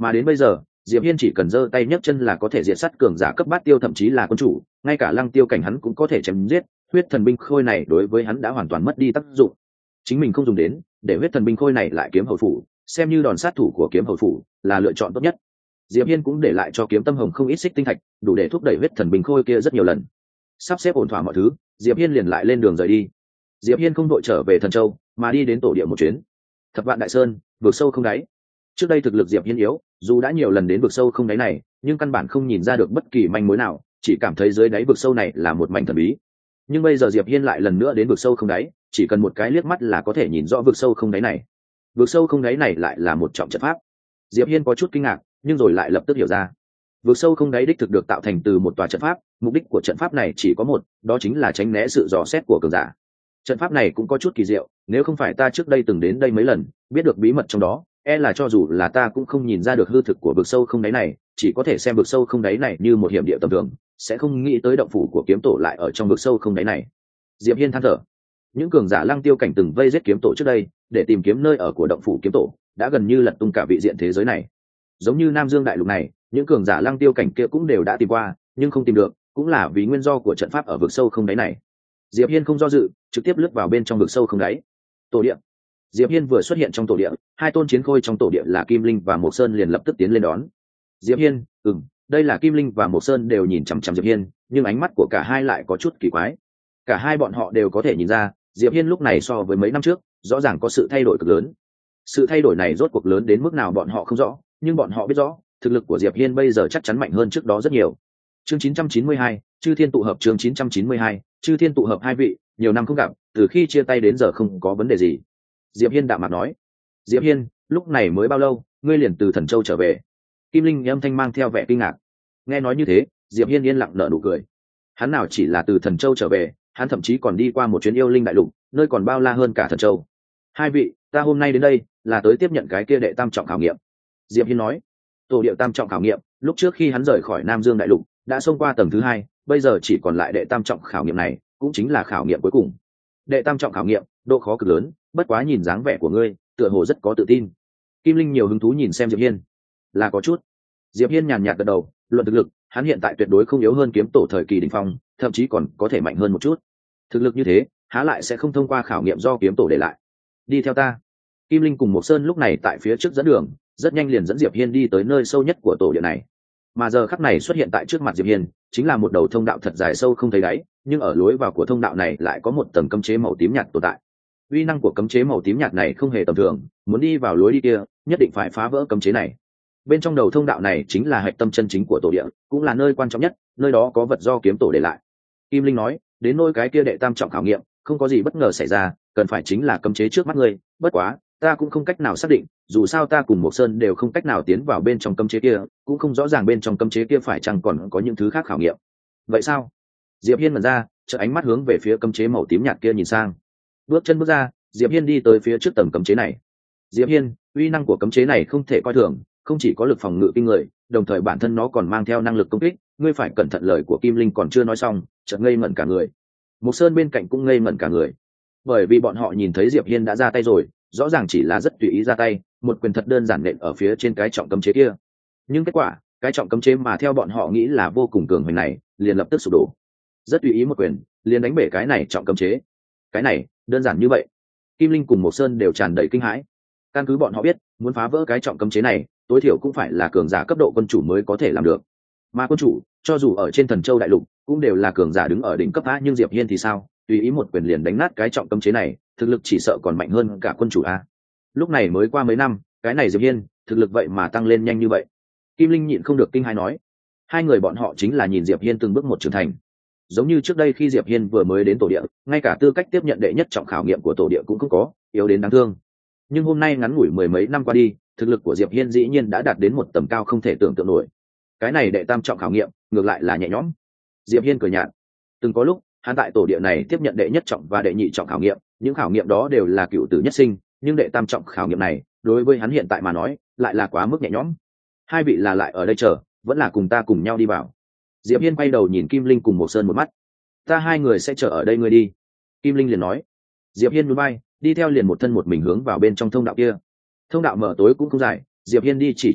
mà đến bây giờ diệp hiên chỉ cần giơ tay nhấc chân là có thể diệt sát cường giả cấp bát tiêu, thậm chí là quân chủ, ngay cả lăng tiêu cảnh hắn cũng có thể chém giết. Huyết thần binh khôi này đối với hắn đã hoàn toàn mất đi tác dụng, chính mình không dùng đến, để huyết thần binh khôi này lại kiếm hầu phủ, xem như đòn sát thủ của kiếm hầu phủ là lựa chọn tốt nhất. Diệp Hiên cũng để lại cho kiếm tâm hồng không ít xích tinh thạch, đủ để thúc đẩy huyết thần binh khôi kia rất nhiều lần. Sắp xếp ổn thỏa mọi thứ, Diệp Hiên liền lại lên đường rời đi. Diệp Hiên không đội trở về Thần Châu, mà đi đến tổ địa một chuyến. Thập Vạn Đại Sơn, vực sâu không đáy. Trước đây thực lực Diệp Hiên yếu, dù đã nhiều lần đến vực sâu không đáy này, nhưng căn bản không nhìn ra được bất kỳ manh mối nào, chỉ cảm thấy dưới đáy vực sâu này là một mảnh thần bí. Nhưng bây giờ Diệp Hiên lại lần nữa đến vực sâu không đáy, chỉ cần một cái liếc mắt là có thể nhìn rõ vực sâu không đáy này. Vực sâu không đáy này lại là một trọng trận pháp. Diệp Hiên có chút kinh ngạc, nhưng rồi lại lập tức hiểu ra. Vực sâu không đáy đích thực được tạo thành từ một tòa trận pháp, mục đích của trận pháp này chỉ có một, đó chính là tránh né sự dò xét của cường giả. Trận pháp này cũng có chút kỳ diệu, nếu không phải ta trước đây từng đến đây mấy lần, biết được bí mật trong đó, e là cho dù là ta cũng không nhìn ra được hư thực của vực sâu không đáy này, chỉ có thể xem vực sâu không đáy này như một hiểm địa tầm thường, sẽ không nghĩ tới động phủ của kiếm tổ lại ở trong vực sâu không đáy này. Diệp Hiên than thở, những cường giả lăng tiêu cảnh từng vây giết kiếm tổ trước đây, để tìm kiếm nơi ở của động phủ kiếm tổ, đã gần như lật tung cả vị diện thế giới này. Giống như Nam Dương đại lục này, những cường giả lăng tiêu cảnh kia cũng đều đã tìm qua, nhưng không tìm được, cũng là vì nguyên do của trận pháp ở vực sâu không đáy này. Diệp Hiên không do dự, trực tiếp lướt vào bên trong vực sâu không đáy. Tổ địa. Diệp Hiên vừa xuất hiện trong tổ địa, hai tôn chiến khôi trong tổ địa là Kim Linh và Mộc Sơn liền lập tức tiến lên đón. Diệp Hiên, ừm, đây là Kim Linh và Mộc Sơn đều nhìn chằm chằm Diệp Hiên, nhưng ánh mắt của cả hai lại có chút kỳ quái. Cả hai bọn họ đều có thể nhìn ra, Diệp Hiên lúc này so với mấy năm trước, rõ ràng có sự thay đổi cực lớn. Sự thay đổi này rốt cuộc lớn đến mức nào bọn họ không rõ, nhưng bọn họ biết rõ, thực lực của Diệp Hiên bây giờ chắc chắn mạnh hơn trước đó rất nhiều. Chương chín trăm chín mươi hai, Chư Thiên tụ hợp. Chương chín trăm chín mươi hai, Chư Thiên tụ hợp. Hai vị, nhiều năm không gặp, từ khi chia tay đến giờ không có vấn đề gì. Diệp Hiên đạm mạc nói. Diệp Hiên, lúc này mới bao lâu, ngươi liền từ Thần Châu trở về? Kim Linh âm thanh mang theo vẻ kinh ngạc. Nghe nói như thế, Diệp Hiên yên lặng nở nụ cười. Hắn nào chỉ là từ Thần Châu trở về, hắn thậm chí còn đi qua một chuyến yêu linh đại lục, nơi còn bao la hơn cả Thần Châu. Hai vị, ta hôm nay đến đây là tới tiếp nhận cái kia đệ tam trọng khảo nghiệm. Diệp Hiên nói. Tổ địa tam trọng khảo nghiệm, lúc trước khi hắn rời khỏi Nam Dương đại lục, đã xông qua tầng thứ hai, bây giờ chỉ còn lại đệ tam trọng khảo nghiệm này, cũng chính là khảo nghiệm cuối cùng. Đệ tam trọng khảo nghiệm, độ khó cực lớn, bất quá nhìn dáng vẻ của ngươi, tựa hồ rất có tự tin. Kim Linh nhiều hứng thú nhìn xem Diệp Hiên. Là có chút. Diệp Hiên nhàn nhạt gật đầu, luận thực lực, hắn hiện tại tuyệt đối không yếu hơn kiếm tổ thời kỳ đỉnh phong, thậm chí còn có thể mạnh hơn một chút. Thực lực như thế, há lại sẽ không thông qua khảo nghiệm do kiếm tổ để lại. Đi theo ta. Kim Linh cùng Mộc Sơn lúc này tại phía trước dẫn đường, rất nhanh liền dẫn Diệp Hiên đi tới nơi sâu nhất của tổ địa này. Mà giờ khắc này xuất hiện tại trước mặt Diệp Hiên, chính là một đầu thông đạo thật dài sâu không thấy đáy, nhưng ở lối vào của thông đạo này lại có một tầng cấm chế màu tím nhạt tồn tại. Uy năng của cấm chế màu tím nhạt này không hề tầm thường, muốn đi vào lối đi kia, nhất định phải phá vỡ cấm chế này. Bên trong đầu thông đạo này chính là hạch tâm chân chính của tổ địa, cũng là nơi quan trọng nhất, nơi đó có vật do kiếm tổ để lại. Kim Linh nói, đến nơi cái kia đệ tam trọng khảo nghiệm, không có gì bất ngờ xảy ra, cần phải chính là cấm chế trước mắt ngươi, bất quá, ta cũng không cách nào xác định, dù sao ta cùng Mộc Sơn đều không cách nào tiến vào bên trong cấm chế kia, cũng không rõ ràng bên trong cấm chế kia phải chăng còn có những thứ khác khảo nghiệm. Vậy sao? Diệp Hiên mở ra, chợt ánh mắt hướng về phía cấm chế màu tím nhạt kia nhìn sang. Bước chân bước ra, Diệp Hiên đi tới phía trước tầng cấm chế này. Diệp Hiên, uy năng của cấm chế này không thể coi thường, không chỉ có lực phòng ngự kinh người, đồng thời bản thân nó còn mang theo năng lực công kích, ngươi phải cẩn thận. Lời của Kim Linh còn chưa nói xong, chợt ngây ngẩn cả người. Mộc Sơn bên cạnh cũng ngây ngẩn cả người, bởi vì bọn họ nhìn thấy Diệp Hiên đã ra tay rồi, rõ ràng chỉ là rất tùy ý ra tay, một quyền thật đơn giản nện ở phía trên cái trọng cấm chế kia. Nhưng kết quả, cái trọng cấm chế mà theo bọn họ nghĩ là vô cùng cường hoành này, liền lập tức sụp đổ. Rất tùy ý một quyền, liền đánh bể cái này trọng cấm chế. Cái này, đơn giản như vậy. Kim Linh cùng Mộc Sơn đều tràn đầy kinh hãi. Căn cứ bọn họ biết, muốn phá vỡ cái trọng cấm chế này, tối thiểu cũng phải là cường giả cấp độ quân chủ mới có thể làm được. Mà quân chủ, cho dù ở trên Thần Châu đại lục, cũng đều là cường giả đứng ở đỉnh cấp a, nhưng Diệp Hiên thì sao? Tùy ý một quyền liền đánh nát cái trọng cấm chế này, thực lực chỉ sợ còn mạnh hơn cả quân chủ a. Lúc này mới qua mấy năm, cái này Diệp Hiên, thực lực vậy mà tăng lên nhanh như vậy. Kim Linh nhịn không được kinh hãi nói. Hai người bọn họ chính là nhìn Diệp Hiên từng bước một trưởng thành. Giống như trước đây khi Diệp Hiên vừa mới đến tổ địa, ngay cả tư cách tiếp nhận đệ nhất trọng khảo nghiệm của tổ địa cũng không có, yếu đến đáng thương. Nhưng hôm nay ngắn ngủi mười mấy năm qua đi, thực lực của Diệp Hiên dĩ nhiên đã đạt đến một tầm cao không thể tưởng tượng nổi. Cái này đệ tam trọng khảo nghiệm, ngược lại là nhẹ nhõm. Diệp Hiên cười nhạt. Từng có lúc, hắn tại tổ địa này tiếp nhận đệ nhất trọng và đệ nhị trọng khảo nghiệm, những khảo nghiệm đó đều là cựu tử nhất sinh, nhưng đệ tam trọng khảo nghiệm này, đối với hắn hiện tại mà nói, lại là quá mức nhẹ nhõm. Hai vị là lại ở đây chờ, vẫn là cùng ta cùng nhau đi vào. Diệp Hiên quay đầu nhìn Kim Linh cùng Mộc Sơn một mắt. Ta hai người sẽ chờ ở đây, ngươi đi. Kim Linh liền nói. Diệp Hiên nhún vai, đi theo liền một thân một mình hướng vào bên trong thông đạo kia. Thông đạo mở tối cũng không dài, Diệp Hiên đi chỉ chốc lát,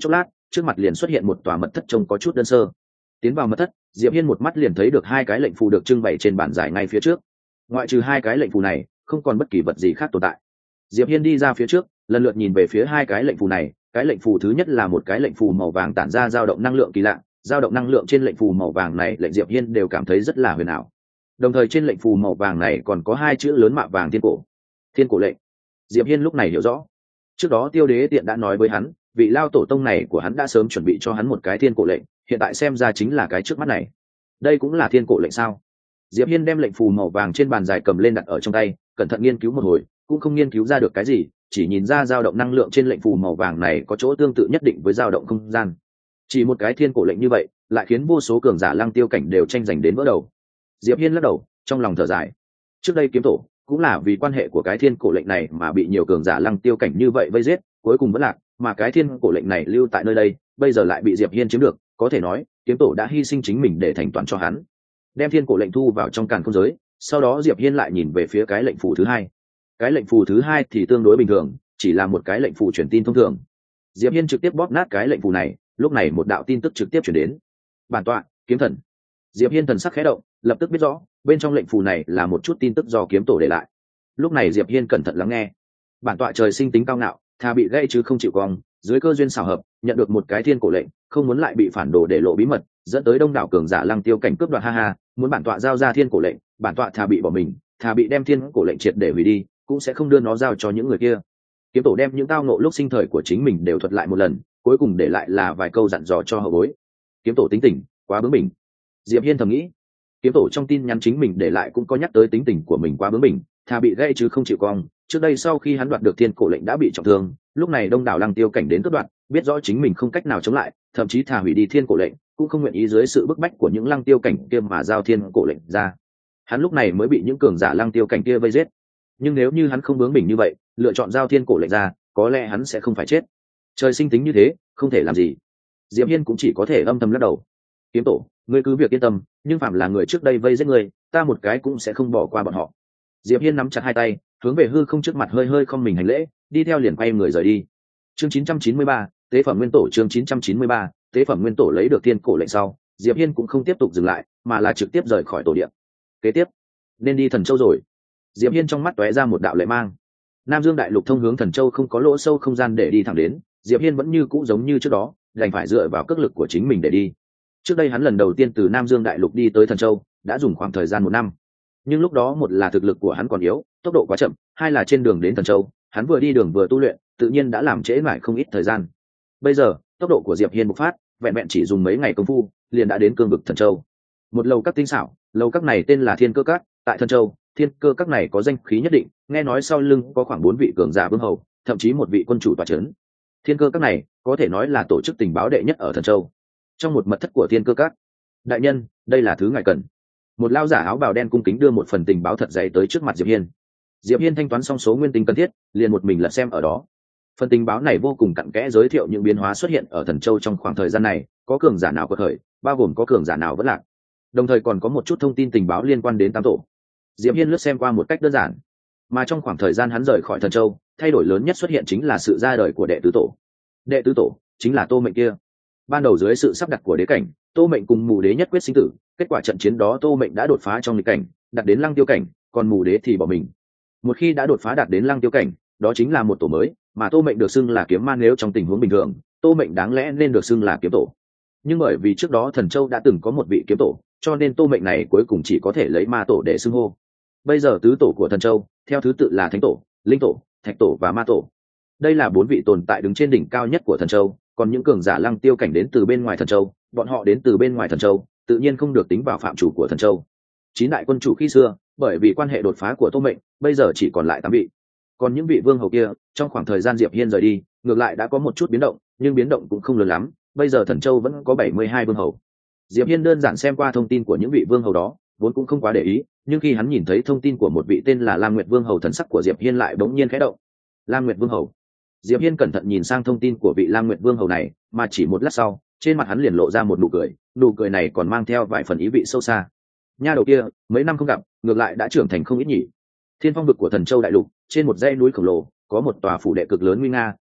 trước mặt liền xuất hiện một tòa mật thất trông có chút đơn sơ. Tiến vào mật thất, Diệp Hiên một mắt liền thấy được hai cái lệnh phù được trưng bày trên bàn giải ngay phía trước. Ngoại trừ hai cái lệnh phù này, không còn bất kỳ vật gì khác tồn tại. Diệp Hiên đi ra phía trước, lần lượt nhìn về phía hai cái lệnh phù này. Cái lệnh phù thứ nhất là một cái lệnh phù màu vàng tản ra dao động năng lượng kỳ lạ, dao động năng lượng trên lệnh phù màu vàng này lệnh Diệp Hiên đều cảm thấy rất là huyền ảo. Đồng thời trên lệnh phù màu vàng này còn có hai chữ lớn mạ vàng thiên cổ. Thiên cổ lệnh. Diệp Hiên lúc này hiểu rõ. Trước đó Tiêu Đế Tiện đã nói với hắn, vị lao tổ tông này của hắn đã sớm chuẩn bị cho hắn một cái thiên cổ lệnh, hiện tại xem ra chính là cái trước mắt này. Đây cũng là thiên cổ lệnh sao? Diệp Hiên đem lệnh phù màu vàng trên bàn dài cầm lên đặt ở trong tay, cẩn thận nghiên cứu một hồi, cũng không nghiên cứu ra được cái gì, chỉ nhìn ra dao động năng lượng trên lệnh phù màu vàng này có chỗ tương tự nhất định với dao động không gian. Chỉ một cái thiên cổ lệnh như vậy, lại khiến vô số cường giả lăng tiêu cảnh đều tranh giành đến vỡ đầu. Diệp Hiên lắc đầu, trong lòng thở dài. Trước đây kiếm tổ cũng là vì quan hệ của cái thiên cổ lệnh này mà bị nhiều cường giả lăng tiêu cảnh như vậy vây giết, cuối cùng vẫn lạc, mà cái thiên cổ lệnh này lưu tại nơi đây, bây giờ lại bị Diệp Hiên chiếm được, có thể nói, kiếm tổ đã hy sinh chính mình để thành toàn cho hắn. Đem thiên cổ lệnh thu vào trong càn khôn giới, sau đó Diệp Hiên lại nhìn về phía cái lệnh phù thứ hai. Cái lệnh phù thứ hai thì tương đối bình thường, chỉ là một cái lệnh phù truyền tin thông thường. Diệp Hiên trực tiếp bóp nát cái lệnh phù này, lúc này một đạo tin tức trực tiếp truyền đến. Bản tọa, kiếm thần. Diệp Hiên thần sắc khẽ động, lập tức biết rõ, bên trong lệnh phù này là một chút tin tức do kiếm tổ để lại. Lúc này Diệp Hiên cẩn thận lắng nghe. Bản tọa trời sinh tính cao ngạo, thà bị gây chứ không chịu cong, dưới cơ duyên xảo hợp, nhận được một cái thiên cổ lệnh, không muốn lại bị phản đồ để lộ bí mật, dẫn tới đông đảo cường giả lăng tiêu cảnh cướp đoạt, ha ha, muốn bản tọa giao ra thiên cổ lệnh, bản tọa thà bị bỏ mình, thà bị đem thiên cổ lệnh triệt để hủy đi, cũng sẽ không đưa nó giao cho những người kia. Kiếm tổ đem những tao ngộ lúc sinh thời của chính mình đều thuật lại một lần, cuối cùng để lại là vài câu dặn dò cho hậu bối. Kiếm tổ tính tình quá bướng bỉnh. Diệp Hiên thầm nghĩ, kiếm tổ trong tin nhắn chính mình để lại cũng có nhắc tới tính tình của mình quá bướng bỉnh, thà bị gây chứ không chịu cong. Trước đây sau khi hắn đoạt được thiên cổ lệnh đã bị trọng thương, lúc này đông đảo lăng tiêu cảnh đến cướp đoạt, biết rõ chính mình không cách nào chống lại, thậm chí thà hủy đi thiên cổ lệnh, cũng không nguyện ý dưới sự bức bách của những lăng tiêu cảnh kia mà giao thiên cổ lệnh ra. Hắn lúc này mới bị những cường giả lăng tiêu cảnh kia vây giết. Nhưng nếu như hắn không bướng bỉnh như vậy, lựa chọn giao thiên cổ lệnh ra, có lẽ hắn sẽ không phải chết. Trời sinh tính như thế, không thể làm gì. Diệp Hiên cũng chỉ có thể âm thầm lắc đầu. Kiếm tổ, ngươi cứ việc yên tâm, nhưng phạm là người trước đây vây giết ngươi, ta một cái cũng sẽ không bỏ qua bọn họ. Diệp Hiên nắm chặt hai tay, hướng về hư không trước mặt hơi hơi không mình hành lễ, đi theo liền quay người rời đi. Chương chín trăm chín mươi ba, tế phẩm nguyên tổ. Chương chín trăm chín mươi ba, tế phẩm nguyên tổ. Lấy được thiên cổ lệnh sau, Diệp Hiên cũng không tiếp tục dừng lại, mà là trực tiếp rời khỏi tổ điện. Kế tiếp, nên đi Thần Châu rồi. Diệp Hiên trong mắt tóe ra một đạo lệ mang. Nam Dương đại lục thông hướng Thần Châu không có lỗ sâu không gian để đi thẳng đến, Diệp Hiên vẫn như cũ giống như trước đó, đành phải dựa vào cước lực của chính mình để đi. Trước đây hắn lần đầu tiên từ Nam Dương đại lục đi tới Thần Châu, đã dùng khoảng thời gian một năm. Nhưng lúc đó một là thực lực của hắn còn yếu, tốc độ quá chậm, hai là trên đường đến Thần Châu, hắn vừa đi đường vừa tu luyện, tự nhiên đã làm trễ mãi không ít thời gian. Bây giờ, tốc độ của Diệp Hiên bộc phát, vẹn vẹn chỉ dùng mấy ngày công phu, liền đã đến cương vực Thần Châu. Một lầu các tinh xảo, lầu các này tên là Thiên Cơ Các, tại Thần Châu, Thiên Cơ Các này có danh khí nhất định, nghe nói sau lưng có khoảng bốn vị cường giả vương hầu, thậm chí một vị quân chủ tọa trấn. Thiên Cơ Các này có thể nói là tổ chức tình báo đệ nhất ở Thần Châu. Trong một mật thất của Thiên Cơ Các, đại nhân, đây là thứ ngài cần. Một lao giả áo bào đen cung kính đưa một phần tình báo thật dày tới trước mặt Diệp Hiên. Diệp Hiên thanh toán xong số nguyên tinh cần thiết, liền một mình lật xem ở đó. Phần tình báo này vô cùng cặn kẽ giới thiệu những biến hóa xuất hiện ở Thần Châu trong khoảng thời gian này, có cường giả nào quật khởi, bao gồm có cường giả nào vẫn lạc. Đồng thời còn có một chút thông tin tình báo liên quan đến tám tổ. Diệp Hiên lướt xem qua một cách đơn giản. Mà trong khoảng thời gian hắn rời khỏi Thần Châu, thay đổi lớn nhất xuất hiện chính là sự ra đời của đệ tứ tổ. Đệ tứ tổ chính là Tô Mệnh kia. Ban đầu dưới sự sắp đặt của đế cảnh, Tô Mệnh cùng Mù Đế nhất quyết sinh tử, kết quả trận chiến đó Tô Mệnh đã đột phá trong nghịch cảnh, đạt đến Lăng Tiêu cảnh, còn Mù Đế thì bỏ mình. Một khi đã đột phá đạt đến Lăng Tiêu cảnh, đó chính là một tổ mới, mà Tô Mệnh được xưng là kiếm ma. Nếu trong tình huống bình thường, Tô Mệnh đáng lẽ nên được xưng là kiếm tổ. Nhưng bởi vì trước đó Thần Châu đã từng có một vị kiếm tổ, cho nên Tô Mệnh này cuối cùng chỉ có thể lấy ma tổ để xưng hô. Bây giờ tứ tổ của Thần Châu, theo thứ tự là Thánh tổ, Linh tổ, Thạch tổ và Ma tổ. Đây là bốn vị tồn tại đứng trên đỉnh cao nhất của Thần Châu, còn những cường giả Lăng Tiêu cảnh đến từ bên ngoài Thần Châu, bọn họ đến từ bên ngoài Thần Châu, tự nhiên không được tính vào phạm chủ của Thần Châu. Chín đại quân chủ khi xưa, bởi vì quan hệ đột phá của Tô Mệnh, bây giờ chỉ còn lại tám vị. Còn những vị vương hầu kia, trong khoảng thời gian Diệp Hiên rời đi, ngược lại đã có một chút biến động, nhưng biến động cũng không lớn lắm, bây giờ Thần Châu vẫn có bảy mươi hai vương hầu. Diệp Hiên đơn giản xem qua thông tin của những vị vương hầu đó, vốn cũng không quá để ý, nhưng khi hắn nhìn thấy thông tin của một vị tên là Lam Nguyệt Vương hầu, thần sắc của Diệp Hiên lại bỗng nhiên khẽ động. Lam Nguyệt Vương hầu. Diệp Hiên cẩn thận nhìn sang thông tin của vị Lam Nguyệt Vương hầu này, mà chỉ một lát sau, trên mặt hắn liền lộ ra một nụ cười, nụ cười này còn mang theo vài phần ý vị sâu xa. Nha đầu kia, mấy năm không gặp, ngược lại đã trưởng thành không ít nhỉ. Thiên Phong vực của Thần Châu đại lục, trên một dãy núi khổng lồ, có một tòa phủ đệ cực lớn nguy nga,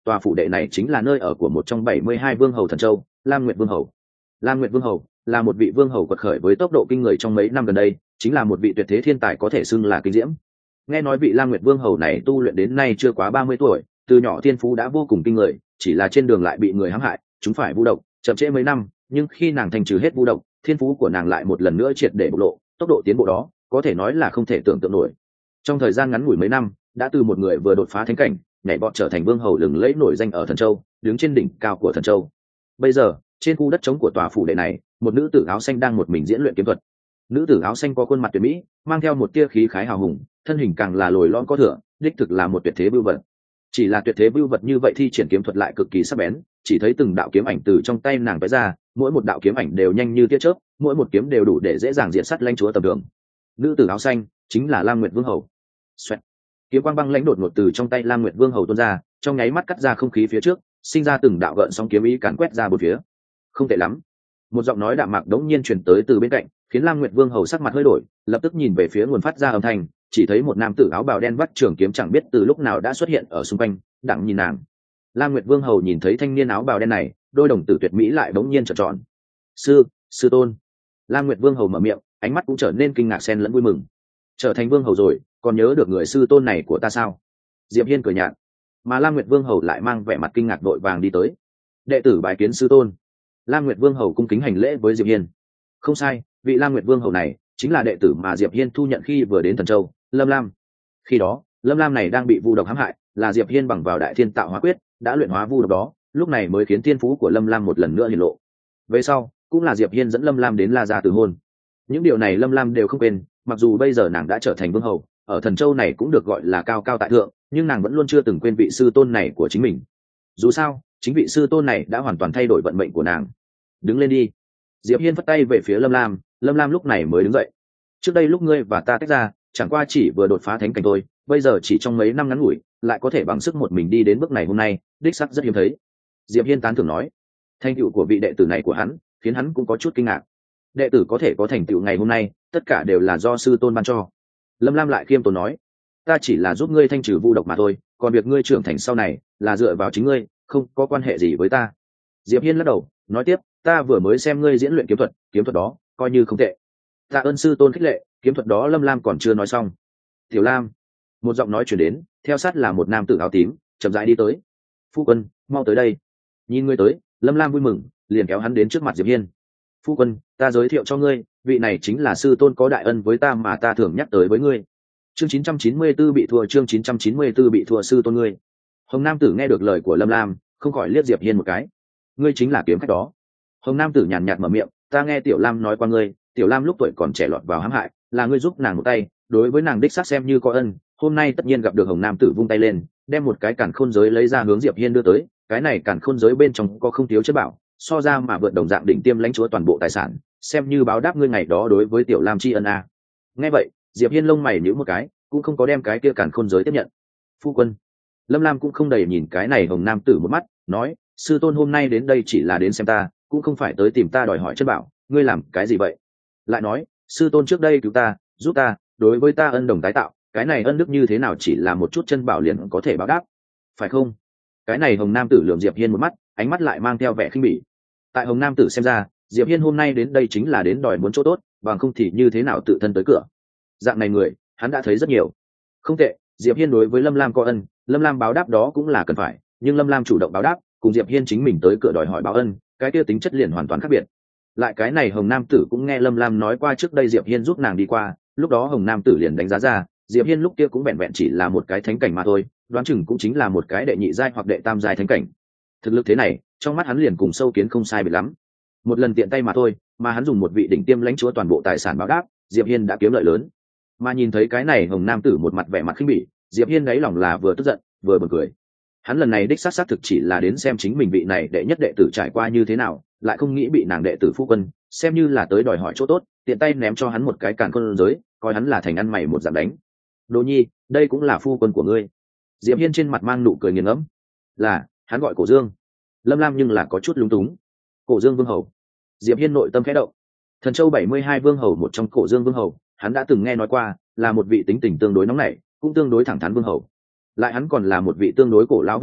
tòa phủ đệ này chính là nơi ở của một trong bảy mươi hai vương hầu Thần Châu, Lam Nguyệt Vương hầu. Lam Nguyệt Vương hầu là một vị vương hầu quật khởi với tốc độ kinh người trong mấy năm gần đây, chính là một vị tuyệt thế thiên tài có thể xưng là kinh diễm. Nghe nói vị Lam Nguyệt Vương hầu này tu luyện đến nay chưa quá ba mươi tuổi, từ nhỏ thiên phú đã vô cùng kinh người, chỉ là trên đường lại bị người hãm hại, chúng phải vu độc, chậm trễ mấy năm, nhưng khi nàng thành trừ hết vu độc, thiên phú của nàng lại một lần nữa triệt để bộc lộ, tốc độ tiến bộ đó, có thể nói là không thể tưởng tượng nổi. Trong thời gian ngắn ngủi mấy năm, đã từ một người vừa đột phá thánh cảnh, nhảy vọt trở thành vương hầu lừng lẫy nổi danh ở Thần Châu, đứng trên đỉnh cao của Thần Châu. Bây giờ, trên khu đất trống của tòa phủ đệ này, một nữ tử áo xanh đang một mình diễn luyện kiếm thuật. Nữ tử áo xanh có khuôn mặt tuyệt mỹ, mang theo một tia khí khái hào hùng, thân hình càng là lồi lõm có thừa, đích thực là một tuyệt thế bưu vật. Chỉ là tuyệt thế bưu vật như vậy thi triển kiếm thuật lại cực kỳ sắc bén, chỉ thấy từng đạo kiếm ảnh từ trong tay nàng vẽ ra, mỗi một đạo kiếm ảnh đều nhanh như tia chớp, mỗi một kiếm đều đủ để dễ dàng diệt sát lãnh chúa tầm thường. Nữ tử áo xanh chính là Lam Nguyệt Vương hầu. Xoẹt. Kiếm quang băng lãnh đột ngột từ trong tay Lam Nguyệt Vương hầu tuôn ra, trong nháy mắt cắt ra không khí phía trước, sinh ra từng đạo gợn sóng kiếm ý càn quét ra bốn phía. Không tệ lắm. Một giọng nói đạm mạc đống nhiên truyền tới từ bên cạnh, khiến Lam Nguyệt Vương hầu sắc mặt hơi đổi, lập tức nhìn về phía nguồn phát ra âm thanh, chỉ thấy một nam tử áo bào đen vắt trường kiếm chẳng biết từ lúc nào đã xuất hiện ở xung quanh, đặng nhìn nàng. Lam Nguyệt Vương hầu nhìn thấy thanh niên áo bào đen này, đôi đồng tử tuyệt mỹ lại đống nhiên trợn tròn. "Sư, sư tôn." Lam Nguyệt Vương hầu mở miệng, ánh mắt cũng trở nên kinh ngạc xen lẫn vui mừng. "Trở thành vương hầu rồi, còn nhớ được người sư tôn này của ta sao?" Diệp Hiên cười nhạt, mà Lam Nguyệt Vương hầu lại mang vẻ mặt kinh ngạc vội vàng đi tới. "Đệ tử bái kiến sư tôn." Lam Nguyệt Vương hầu cung kính hành lễ với Diệp Hiên. Không sai, vị Lam Nguyệt Vương hầu này chính là đệ tử mà Diệp Hiên thu nhận khi vừa đến Thần Châu, Lâm Lam. Khi đó, Lâm Lam này đang bị vu độc hãm hại, là Diệp Hiên bằng vào Đại Thiên Tạo Hóa Quyết đã luyện hóa vu độc đó, lúc này mới khiến thiên phú của Lâm Lam một lần nữa hiển lộ. Về sau, cũng là Diệp Hiên dẫn Lâm Lam đến La gia từ hôn. Những điều này Lâm Lam đều không quên, mặc dù bây giờ nàng đã trở thành vương hầu, ở Thần Châu này cũng được gọi là cao cao tại thượng, nhưng nàng vẫn luôn chưa từng quên vị sư tôn này của chính mình. Dù sao, chính vị sư tôn này đã hoàn toàn thay đổi vận mệnh của nàng. "Đứng lên đi." Diệp Hiên phất tay về phía Lâm Lam, Lâm Lam lúc này mới đứng dậy. "Trước đây lúc ngươi và ta tách ra, chẳng qua chỉ vừa đột phá thánh cảnh thôi, bây giờ chỉ trong mấy năm ngắn ngủi, lại có thể bằng sức một mình đi đến bước này hôm nay, đích xác rất hiếm thấy." Diệp Hiên tán thưởng nói. Thành tựu của vị đệ tử này của hắn, khiến hắn cũng có chút kinh ngạc. Đệ tử có thể có thành tựu ngày hôm nay, tất cả đều là do sư tôn ban cho. Lâm Lam lại khiêm tốn nói, "Ta chỉ là giúp ngươi thanh trừ vu độc mà thôi, còn việc ngươi trưởng thành sau này là dựa vào chính ngươi, không có quan hệ gì với ta." Diệp Hiên lắc đầu, nói tiếp, "Ta vừa mới xem ngươi diễn luyện kiếm thuật, kiếm thuật đó coi như không tệ." "Tạ ơn sư tôn khích lệ, kiếm thuật đó." Lâm Lam còn chưa nói xong. "Tiểu Lam." Một giọng nói truyền đến, theo sát là một nam tử áo tím chậm rãi đi tới. "Phu quân, mau tới đây." Nhìn ngươi tới, Lâm Lam vui mừng, liền kéo hắn đến trước mặt Diệp Hiên. "Phu quân, ta giới thiệu cho ngươi, vị này chính là sư tôn có đại ân với ta mà ta thường nhắc tới với ngươi." Chương chín trăm chín mươi 94 bị thua, chương chín trăm chín mươi 94 bị thua sư tôn ngươi. Hồng Nam tử nghe được lời của Lâm Lam, không khỏi liếc Diệp Hiên một cái. "Ngươi chính là kiếm khách đó." Hồng Nam tử nhàn nhạt mở miệng, "Ta nghe Tiểu Lam nói qua ngươi, Tiểu Lam lúc tuổi còn trẻ lọt vào hãm hại, là ngươi giúp nàng một tay, đối với nàng đích xác xem như có ân, hôm nay tất nhiên gặp được." Hồng Nam tử vung tay lên, đem một cái càn khôn giới lấy ra hướng Diệp Hiên đưa tới, cái này càn khôn giới bên trong có không thiếu chất bảo, so ra mà vượt đồng dạng đỉnh tiêm lãnh chúa toàn bộ tài sản, xem như báo đáp ngươi ngày đó đối với Tiểu Lam tri ân a. Nghe vậy, Diệp Hiên lông mày nhíu một cái, cũng không có đem cái kia càn khôn giới tiếp nhận. "Phu quân." Lâm Lam cũng không đầy nhìn cái này Hồng Nam tử một mắt, nói, "Sư tôn hôm nay đến đây chỉ là đến xem ta, cũng không phải tới tìm ta đòi hỏi chất bảo, ngươi làm cái gì vậy?" Lại nói, "Sư tôn trước đây cứu ta, giúp ta, đối với ta ân đồng tái tạo, cái này ân đức như thế nào chỉ là một chút chân bảo liền có thể báo đáp, phải không?" Cái này Hồng Nam tử lườm Diệp Hiên một mắt, ánh mắt lại mang theo vẻ khinh bỉ. Tại Hồng Nam tử xem ra, Diệp Hiên hôm nay đến đây chính là đến đòi muốn chỗ tốt, bằng không thì như thế nào tự thân tới cửa. Dạng này người, hắn đã thấy rất nhiều. Không tệ, Diệp Hiên đối với Lâm Lam có ân, Lâm Lam báo đáp đó cũng là cần phải, nhưng Lâm Lam chủ động báo đáp, cùng Diệp Hiên chính mình tới cửa đòi hỏi báo ân, cái kia tính chất liền hoàn toàn khác biệt. Lại cái này Hồng Nam tử cũng nghe Lâm Lam nói qua trước đây Diệp Hiên giúp nàng đi qua, lúc đó Hồng Nam tử liền đánh giá ra, Diệp Hiên lúc kia cũng vẹn vẹn chỉ là một cái thánh cảnh mà thôi, đoán chừng cũng chính là một cái đệ nhị giai hoặc đệ tam giai thánh cảnh. Thực lực thế này, trong mắt hắn liền cùng sâu kiến không sai biệt lắm. Một lần tiện tay mà thôi, mà hắn dùng một vị đỉnh tiêm lãnh chúa toàn bộ tài sản báo đáp, Diệp Hiên đã kiếm lợi lớn. Mà nhìn thấy cái này Hồng Nam tử một mặt vẻ mặt khinh bỉ, Diệp Hiên đáy lòng là vừa tức giận, vừa buồn cười. Hắn lần này đích xác xác thực chỉ là đến xem chính mình vị này đệ nhất đệ tử trải qua như thế nào, lại không nghĩ bị nàng đệ tử phu quân xem như là tới đòi hỏi chỗ tốt, tiện tay ném cho hắn một cái càn khôn giới, coi hắn là thành ăn mày một dạng đánh. "Đồ Nhi, đây cũng là phu quân của ngươi." Diệp Hiên trên mặt mang nụ cười nghiền ngẫm. "Là, hắn gọi Cổ Dương." Lâm Lam nhưng là có chút lúng túng. "Cổ Dương vương hầu." Diệp Hiên nội tâm khẽ động. Thần Châu bảy mươi hai vương hầu một trong Cổ Dương vương hầu, hắn đã từng nghe nói qua, là một vị tính tình tương đối nóng nảy, cũng tương đối thẳng thắn vương hầu. Lại hắn còn là một vị tương đối cổ lão vương hầu,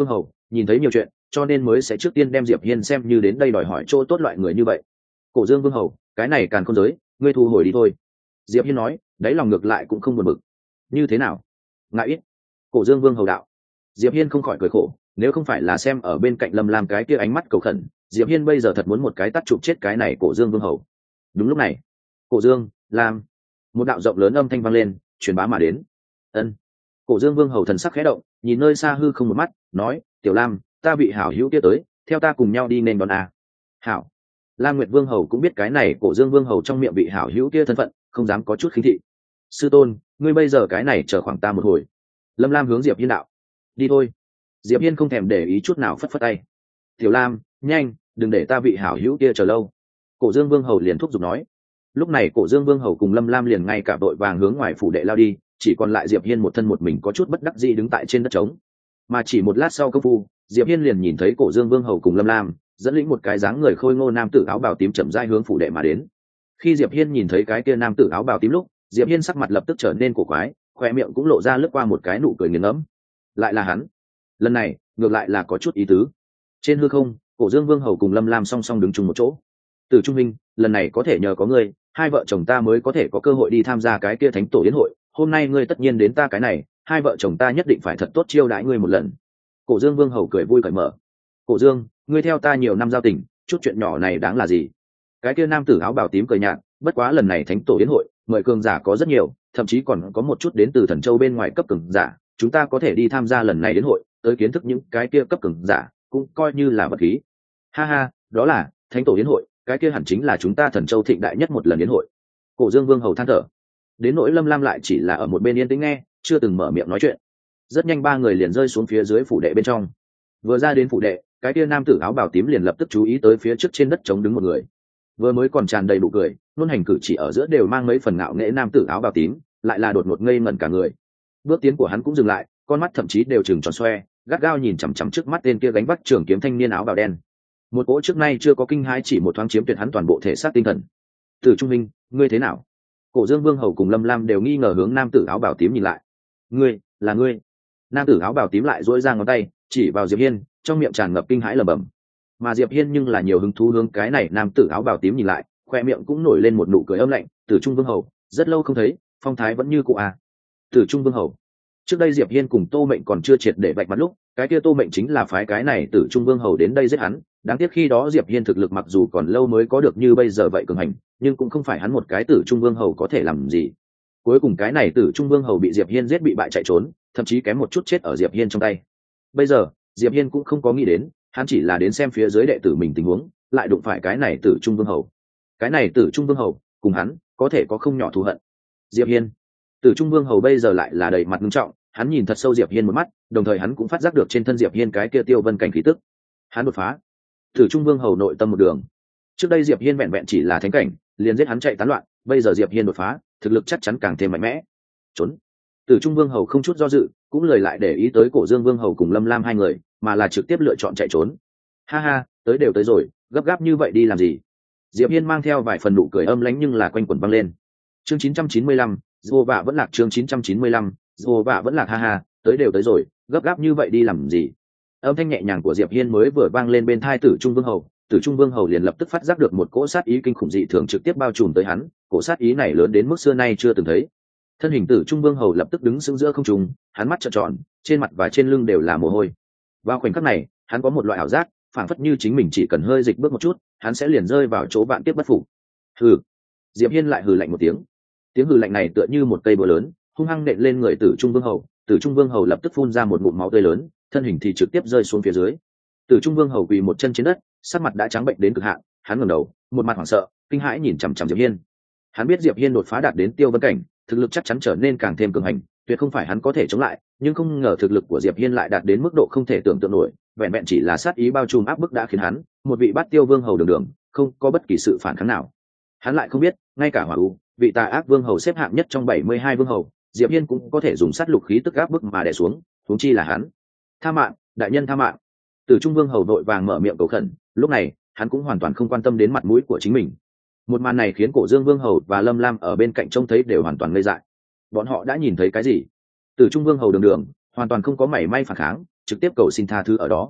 nhìn thấy nhiều chuyện cho nên mới sẽ trước tiên đem diệp hiên xem như đến đây đòi hỏi chỗ tốt loại người như vậy. Cổ Dương Vương hầu, cái này càn không giới, ngươi thu hồi đi thôi. Diệp Hiên nói, đáy lòng ngược lại cũng không buồn bực. Như thế nào? Ngại ít. Cổ Dương Vương hầu đạo. Diệp Hiên không khỏi cười khổ, nếu không phải là xem ở bên cạnh Lâm Lam cái kia ánh mắt cầu khẩn, Diệp Hiên bây giờ thật muốn một cái tát chụp chết cái này Cổ Dương Vương hầu. Đúng lúc này, Cổ Dương, Lam, một đạo rộng lớn âm thanh vang lên, truyền bá mà đến. Ân. Cổ Dương Vương hầu thần sắc khẽ động, nhìn nơi xa hư không một mắt, nói, "Tiểu Lam, ta bị hảo hữu kia tới, theo ta cùng nhau đi nên đón a." Hảo. Lam Nguyệt Vương hầu cũng biết cái này Cổ Dương Vương hầu trong miệng bị hảo hữu kia thân phận, không dám có chút khinh thị. "Sư tôn, ngươi bây giờ cái này chờ khoảng ta một hồi." Lâm Lam hướng Diệp Hiên đạo. "Đi thôi." Diệp Hiên không thèm để ý chút nào, phất phất tay. "Tiểu Lam, nhanh, đừng để ta bị hảo hữu kia chờ lâu." Cổ Dương Vương hầu liền thúc giục nói. Lúc này Cổ Dương Vương hầu cùng Lâm Lam liền ngay cả đội vàng hướng ngoài phủ đệ lao đi, chỉ còn lại Diệp Hiên một thân một mình có chút bất đắc dĩ đứng tại trên đất trống. Mà chỉ một lát sau công phu, Diệp Hiên liền nhìn thấy Cổ Dương Vương hầu cùng Lâm Lam dẫn lĩnh một cái dáng người khôi ngô nam tử áo bào tím chậm rãi hướng phủ đệ mà đến. Khi Diệp Hiên nhìn thấy cái kia nam tử áo bào tím lúc, Diệp Hiên sắc mặt lập tức trở nên cổ quái, khoe miệng cũng lộ ra lướt qua một cái nụ cười nghiền ngẫm. Lại là hắn. Lần này, ngược lại là có chút ý tứ. Trên hư không, Cổ Dương Vương hầu cùng Lâm Lam song song đứng chung một chỗ. Từ Trung Minh, lần này có thể nhờ có ngươi, hai vợ chồng ta mới có thể có cơ hội đi tham gia cái kia thánh tổ yến hội. Hôm nay ngươi tất nhiên đến ta cái này, hai vợ chồng ta nhất định phải thật tốt chiêu đãi ngươi một lần. Cổ Dương Vương hầu cười vui cởi mở. Cổ Dương, ngươi theo ta nhiều năm giao tình, chút chuyện nhỏ này đáng là gì? Cái kia nam tử áo bào tím cười nhạt, bất quá lần này thánh tổ yến hội, mời cường giả có rất nhiều, thậm chí còn có một chút đến từ Thần Châu bên ngoài cấp cường giả, chúng ta có thể đi tham gia lần này yến hội, tới kiến thức những cái kia cấp cường giả, cũng coi như là vật khí. Ha ha, đó là thánh tổ yến hội, cái kia hẳn chính là chúng ta Thần Châu thịnh đại nhất một lần yến hội. Cổ Dương Vương hầu than thở. Đến nỗi Lâm Lam lại chỉ là ở một bên yên tĩnh nghe, chưa từng mở miệng nói chuyện. Rất nhanh ba người liền rơi xuống phía dưới phủ đệ bên trong. Vừa ra đến phủ đệ, cái kia nam tử áo bào tím liền lập tức chú ý tới phía trước trên đất trống đứng một người. Vừa mới còn tràn đầy đủ cười, luôn hành cử chỉ ở giữa đều mang mấy phần ngạo nghễ nam tử áo bào tím, lại là đột ngột ngây ngẩn cả người. Bước tiến của hắn cũng dừng lại, con mắt thậm chí đều trừng tròn xoe, gắt gao nhìn chằm chằm trước mắt tên kia gánh vác trường kiếm thanh niên áo bào đen. Một cỗ trước nay chưa có kinh hãi chỉ một thoáng chiếm tuyệt hắn toàn bộ thể xác tinh thần. Từ Trung Minh, ngươi thế nào? Cổ Dương Vương hầu cùng Lâm Lam đều nghi ngờ hướng nam tử áo bào tím nhìn lại. Ngươi, là ngươi? Nam tử áo bào tím lại duỗi ra ngón tay, chỉ vào Diệp Hiên, trong miệng tràn ngập kinh hãi lẩm bẩm. Mà Diệp Hiên nhưng là nhiều hứng thú hướng cái này nam tử áo bào tím nhìn lại, khoe miệng cũng nổi lên một nụ cười âm lạnh. Tử Trung Vương hầu, rất lâu không thấy, phong thái vẫn như cũ à? Tử Trung Vương hầu. Trước đây Diệp Hiên cùng Tô Mệnh còn chưa triệt để vạch mặt lúc, cái kia Tô Mệnh chính là phái cái này Tử Trung Vương hầu đến đây giết hắn. Đáng tiếc khi đó Diệp Hiên thực lực mặc dù còn lâu mới có được như bây giờ vậy cường hành, nhưng cũng không phải hắn một cái Tử Trung Vương hầu có thể làm gì. Cuối cùng cái này Tử Trung Vương hầu bị Diệp Hiên giết bị bại chạy trốn, thậm chí kém một chút chết ở Diệp Hiên trong tay. Bây giờ, Diệp Hiên cũng không có nghĩ đến, hắn chỉ là đến xem phía dưới đệ tử mình tình huống, lại đụng phải cái này Tử Trung Vương hầu. Cái này Tử Trung Vương hầu, cùng hắn có thể có không nhỏ thù hận. Diệp Hiên, Tử Trung Vương hầu bây giờ lại là đầy mặt nghiêm trọng, hắn nhìn thật sâu Diệp Hiên một mắt, đồng thời hắn cũng phát giác được trên thân Diệp Hiên cái kia tiêu vân cảnh khí tức. Hắn đột phá. Tử Trung Vương hầu nội tâm một đường. Trước đây Diệp Hiên vẹn vẹn chỉ là thánh cảnh, liền giết hắn chạy tán loạn, bây giờ Diệp Hiên đột phá, thực lực chắc chắn càng thêm mạnh mẽ. Trốn. Tử Trung Vương hầu không chút do dự, cũng lời lại để ý tới Cổ Dương Vương hầu cùng Lâm Lam hai người, mà là trực tiếp lựa chọn chạy trốn. Ha ha, tới đều tới rồi, gấp gáp như vậy đi làm gì? Diệp Hiên mang theo vài phần nụ cười âm lãnh nhưng là quanh quẩn vang lên. Chương chín trăm chín mươi lăm, Dô vạ vẫn lạc chương chín trăm chín mươi lăm, Dô vạ vẫn lạc ha ha, tới đều tới rồi, gấp gáp như vậy đi làm gì? Âm thanh nhẹ nhàng của Diệp Hiên mới vừa vang lên bên tai Tử Trung Vương hầu, Tử Trung Vương hầu liền lập tức phát giác được một cỗ sát ý kinh khủng dị thường trực tiếp bao trùm tới hắn, cỗ sát ý này lớn đến mức xưa nay chưa từng thấy. Thân hình Tử Trung Vương hầu lập tức đứng sững giữa không trung, hắn mắt trợn tròn, trên mặt và trên lưng đều là mồ hôi. Vào khoảnh khắc này, hắn có một loại ảo giác, phảng phất như chính mình chỉ cần hơi dịch bước một chút, hắn sẽ liền rơi vào chỗ vạn kiếp bất phục. Hừ. Diệp Hiên lại hừ lạnh một tiếng. Tiếng hừ lạnh này tựa như một cây búa lớn, hung hăng nện lên người Tử Trung Vương hầu, Tử Trung Vương hầu lập tức phun ra một ngụm máu tươi lớn, thân hình thì trực tiếp rơi xuống phía dưới. Tử Trung Vương hầu quỳ một chân trên đất, sắc mặt đã trắng bệnh đến cực hạn, hắn ngẩng đầu, một mặt hoảng sợ, kinh hãi nhìn chằm chằm Diệp Hiên. Hắn biết Diệp Hiên đột phá đạt đến tiêu vân cảnh, thực lực chắc chắn trở nên càng thêm cường hành, tuyệt không phải hắn có thể chống lại, nhưng không ngờ thực lực của Diệp Hiên lại đạt đến mức độ không thể tưởng tượng nổi, vẹn vẹn chỉ là sát ý bao trùm áp bức đã khiến hắn, một vị bát tiêu vương hầu đường đường, không có bất kỳ sự phản kháng nào. Hắn lại không biết, ngay cả Hỏa U, vị tà ác vương hầu xếp hạng nhất trong bảy mươi hai vương hầu, Diệp Hiên cũng có thể dùng sát lục khí tức áp bức mà đè xuống, huống chi là hắn. Tha mạng, đại nhân tha mạng. Tử Trung Vương hầu đội vàng mở miệng cầu khẩn, lúc này, hắn cũng hoàn toàn không quan tâm đến mặt mũi của chính mình. Một màn này khiến Cổ Dương Vương hầu và Lâm Lam ở bên cạnh trông thấy đều hoàn toàn ngây dại. Bọn họ đã nhìn thấy cái gì? Tử Trung Vương hầu đường đường, hoàn toàn không có mảy may phản kháng, trực tiếp cầu xin tha thứ ở đó.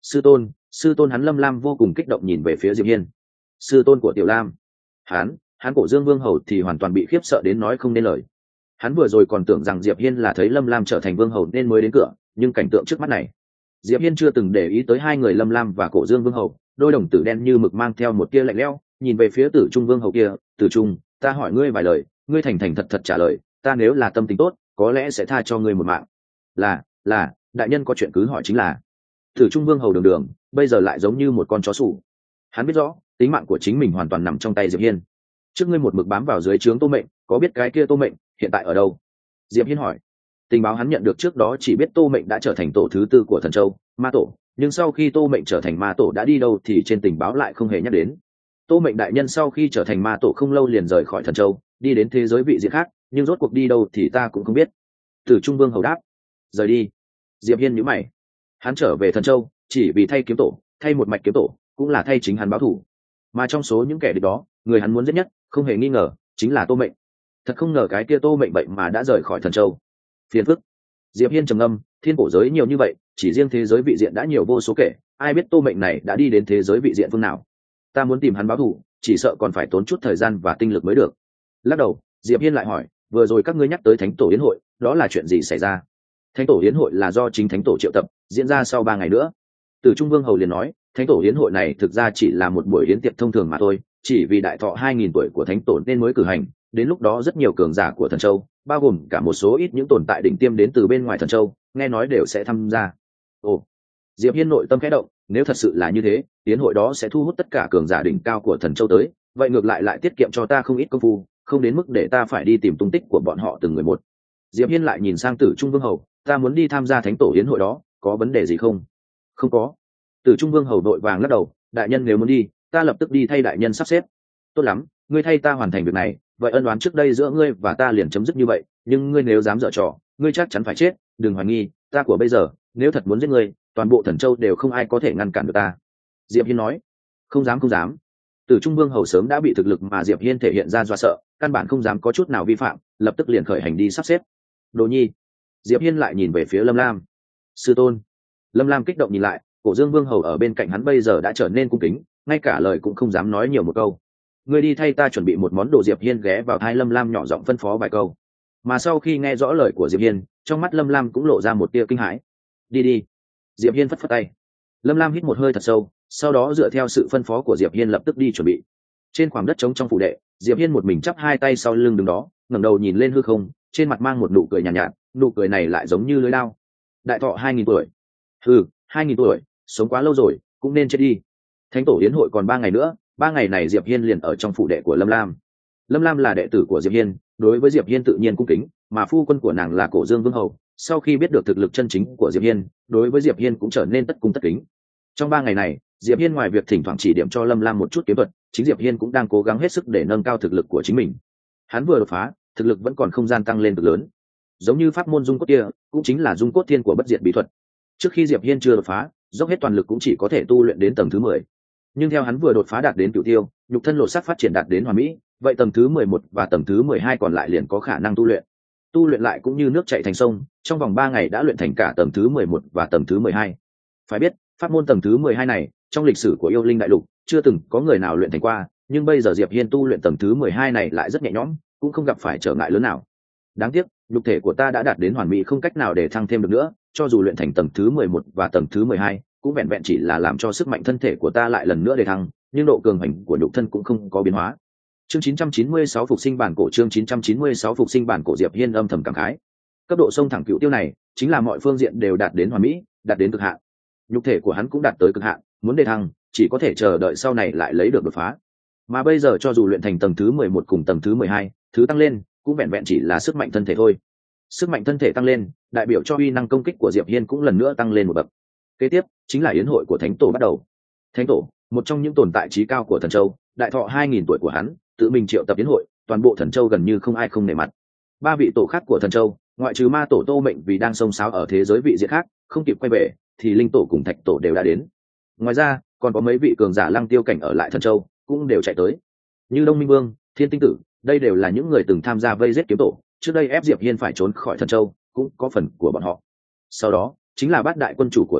sư tôn sư tôn hắn Lâm Lam vô cùng kích động nhìn về phía Diệp Hiên. Sư tôn của Tiểu Lam. hắn hắn Cổ Dương Vương hầu thì hoàn toàn bị khiếp sợ đến nói không nên lời. Hắn vừa rồi còn tưởng rằng Diệp Hiên là thấy Lâm Lam trở thành vương hầu nên mới đến cửa, nhưng cảnh tượng trước mắt này, Diệp Hiên chưa từng để ý tới hai người Lâm Lam và Cổ Dương Vương hầu. Đôi đồng tử đen như mực mang theo một tia lạnh lẽo, nhìn về phía Tử Trung Vương hầu kia. Tử Trung, ta hỏi ngươi vài lời, ngươi thành thành thật thật trả lời, ta nếu là tâm tính tốt có lẽ sẽ tha cho ngươi một mạng. Là là đại nhân có chuyện cứ hỏi chính là. Tử Trung Vương hầu đường đường bây giờ lại giống như một con chó sủ. Hắn biết rõ tính mạng của chính mình hoàn toàn nằm trong tay Diệp Hiên. Trước ngươi một mực bám vào dưới trướng Tô Mệnh, có biết cái kia Tô Mệnh hiện tại ở đâu? Diệp Hiên hỏi. Tình báo hắn nhận được trước đó chỉ biết Tô Mệnh đã trở thành tổ thứ tư của Thần Châu, Ma Tổ, nhưng sau khi Tô Mệnh trở thành Ma Tổ đã đi đâu thì trên tình báo lại không hề nhắc đến. Tô Mệnh đại nhân sau khi trở thành Ma Tổ không lâu liền rời khỏi Thần Châu, đi đến thế giới vị diện khác, nhưng rốt cuộc đi đâu thì ta cũng không biết. Tử Trung Vương hầu đáp. Rời đi. Diệp Hiên nhíu mày. Hắn trở về Thần Châu chỉ vì thay kiếm tổ, thay một mạch kiếm tổ, cũng là thay chính hắn báo thù. Mà trong số những kẻ địch đó, người hắn muốn giết nhất, không hề nghi ngờ, chính là Tô Mệnh. Thật không ngờ cái kia Tô Mệnh vậy mà đã rời khỏi Thần Châu. Phiền phức. Diệp Hiên trầm ngâm, thiên cổ giới nhiều như vậy, chỉ riêng thế giới vị diện đã nhiều vô số kể, ai biết Tô Mệnh này đã đi đến thế giới vị diện phương nào. Ta muốn tìm hắn báo thù, chỉ sợ còn phải tốn chút thời gian và tinh lực mới được. Lắc đầu, Diệp Hiên lại hỏi, vừa rồi các ngươi nhắc tới Thánh Tổ Yến hội, đó là chuyện gì xảy ra? Thánh Tổ Yến hội là do chính Thánh Tổ triệu tập, diễn ra sau ba ngày nữa. Từ Trung Vương hầu liền nói, Thánh Tổ Yến hội này thực ra chỉ là một buổi yến tiệc thông thường mà thôi, chỉ vì đại thọ hai nghìn tuổi của Thánh Tổ nên mới cử hành, đến lúc đó rất nhiều cường giả của Thần Châu, bao gồm cả một số ít những tồn tại đỉnh tiêm đến từ bên ngoài Thần Châu, nghe nói đều sẽ tham gia. Ồ. Diệp Hiên nội tâm khẽ động, nếu thật sự là như thế, yến hội đó sẽ thu hút tất cả cường giả đỉnh cao của Thần Châu tới, vậy ngược lại lại tiết kiệm cho ta không ít công phu, không đến mức để ta phải đi tìm tung tích của bọn họ từng người một. Diệp Hiên lại nhìn sang Tử Trung Vương hầu, ta muốn đi tham gia Thánh Tổ yến hội đó, có vấn đề gì không? Không có. Tử Trung Vương hầu đội vàng lắc đầu, đại nhân nếu muốn đi, ta lập tức đi thay đại nhân sắp xếp. Tốt lắm, ngươi thay ta hoàn thành việc này, vậy ân oán trước đây giữa ngươi và ta liền chấm dứt như vậy, nhưng ngươi nếu dám dở trò, ngươi chắc chắn phải chết, đừng hoài nghi, ta của bây giờ, nếu thật muốn giết ngươi, toàn bộ Thần Châu đều không ai có thể ngăn cản được ta. Diệp Hiên nói. Không dám không dám. Tử Trung Vương hầu sớm đã bị thực lực mà Diệp Hiên thể hiện ra dọa sợ, căn bản không dám có chút nào vi phạm, lập tức liền khởi hành đi sắp xếp. Đồ Nhi. Diệp Hiên lại nhìn về phía Lâm Lam. Sư tôn. Lâm Lam kích động nhìn lại, Cổ Dương Vương hầu ở bên cạnh hắn bây giờ đã trở nên cung kính, ngay cả lời cũng không dám nói nhiều một câu. Ngươi đi thay ta chuẩn bị một món đồ. Diệp Hiên ghé vào tai Lâm Lam nhỏ giọng phân phó vài câu. Mà sau khi nghe rõ lời của Diệp Hiên, trong mắt Lâm Lam cũng lộ ra một tia kinh hãi. Đi đi. Diệp Hiên phất phất tay. Lâm Lam hít một hơi thật sâu, sau đó dựa theo sự phân phó của Diệp Hiên lập tức đi chuẩn bị. Trên khoảng đất trống trong phủ đệ, Diệp Hiên một mình chắp hai tay sau lưng đứng đó, ngẩng đầu nhìn lên hư không, trên mặt mang một nụ cười nhàn nhạt, nhạt, nụ cười này lại giống như lưỡi dao. Đại thọ hai nghìn tuổi. Hừ, hai nghìn tuổi, sống quá lâu rồi, cũng nên chết đi. Thánh Tổ yến hội còn ba ngày nữa, ba ngày này Diệp Hiên liền ở trong phủ đệ của Lâm Lam. Lâm Lam là đệ tử của Diệp Hiên, đối với Diệp Hiên tự nhiên cung kính, mà phu quân của nàng là Cổ Dương Vương hầu, sau khi biết được thực lực chân chính của Diệp Hiên, đối với Diệp Hiên cũng trở nên tất cung tất kính. Trong ba ngày này, Diệp Hiên ngoài việc thỉnh thoảng chỉ điểm cho Lâm Lam một chút kiếm thuật, chính Diệp Hiên cũng đang cố gắng hết sức để nâng cao thực lực của chính mình. Hắn vừa đột phá, thực lực vẫn còn không gian tăng lên cực lớn. Giống như pháp môn dung cốt kia, cũng chính là dung cốt thiên của bất diệt bí thuật. Trước khi Diệp Hiên chưa đột phá, dốc hết toàn lực cũng chỉ có thể tu luyện đến tầng thứ mười. Nhưng theo hắn vừa đột phá đạt đến cửu tiêu, nhục thân lột xác phát triển đạt đến hoàn mỹ, vậy tầng thứ mười một và tầng thứ mười hai còn lại liền có khả năng tu luyện. Tu luyện lại cũng như nước chảy thành sông, trong vòng ba ngày đã luyện thành cả tầng thứ mười một và tầng thứ mười hai. Phải biết, pháp môn tầng thứ mười hai này, trong lịch sử của yêu linh đại lục, chưa từng có người nào luyện thành qua, nhưng bây giờ Diệp Hiên tu luyện tầng thứ mười hai này lại rất nhẹ nhõm, cũng không gặp phải trở ngại lớn nào. Đáng tiếc, nhục thể của ta đã đạt đến hoàn mỹ không cách nào để thăng thêm được nữa, cho dù luyện thành tầng thứ mười một và tầng thứ mười hai, cũng vẹn vẹn chỉ là làm cho sức mạnh thân thể của ta lại lần nữa để thăng, nhưng độ cường hành của nhục thân cũng không có biến hóa. Chương chín trăm chín mươi sáu phục sinh bản cổ. Chương chín trăm chín mươi sáu phục sinh bản cổ. Diệp Hiên âm thầm cảm khái. Cấp độ sông thẳng cựu tiêu này, chính là mọi phương diện đều đạt đến hoàn mỹ, đạt đến cực hạn. Nhục thể của hắn cũng đạt tới cực hạn, muốn đề thăng, chỉ có thể chờ đợi sau này lại lấy được đột phá. Mà bây giờ cho dù luyện thành tầng thứ mười một cùng tầng thứ mười hai, thứ tăng lên, cũng vẹn vẹn chỉ là sức mạnh thân thể thôi. Sức mạnh thân thể tăng lên, đại biểu cho uy năng công kích của Diệp Hiên cũng lần nữa tăng lên một bậc. Kế tiếp, chính là yến hội của Thánh Tổ bắt đầu. Thánh Tổ, một trong những tồn tại trí cao của Thần Châu, đại thọ hai nghìn tuổi của hắn, tự mình triệu tập yến hội, toàn bộ Thần Châu gần như không ai không nể mặt. Ba vị tổ khác của Thần Châu, ngoại trừ Ma Tổ Tô Mệnh vì đang xông xáo ở thế giới vị diện khác, không kịp quay về, thì Linh Tổ cùng Thạch Tổ đều đã đến. Ngoài ra, còn có mấy vị cường giả Lăng Tiêu cảnh ở lại Thần Châu, cũng đều chạy tới. Như Đông Minh Vương, Thiên Tinh Tử, đây đều là những người từng tham gia vây giết kiếm tổ, trước đây ép Diệp Hiên phải trốn khỏi Thần Châu, cũng có phần của bọn họ. Sau đó, chính là bát đại quân chủ của Thần Châu,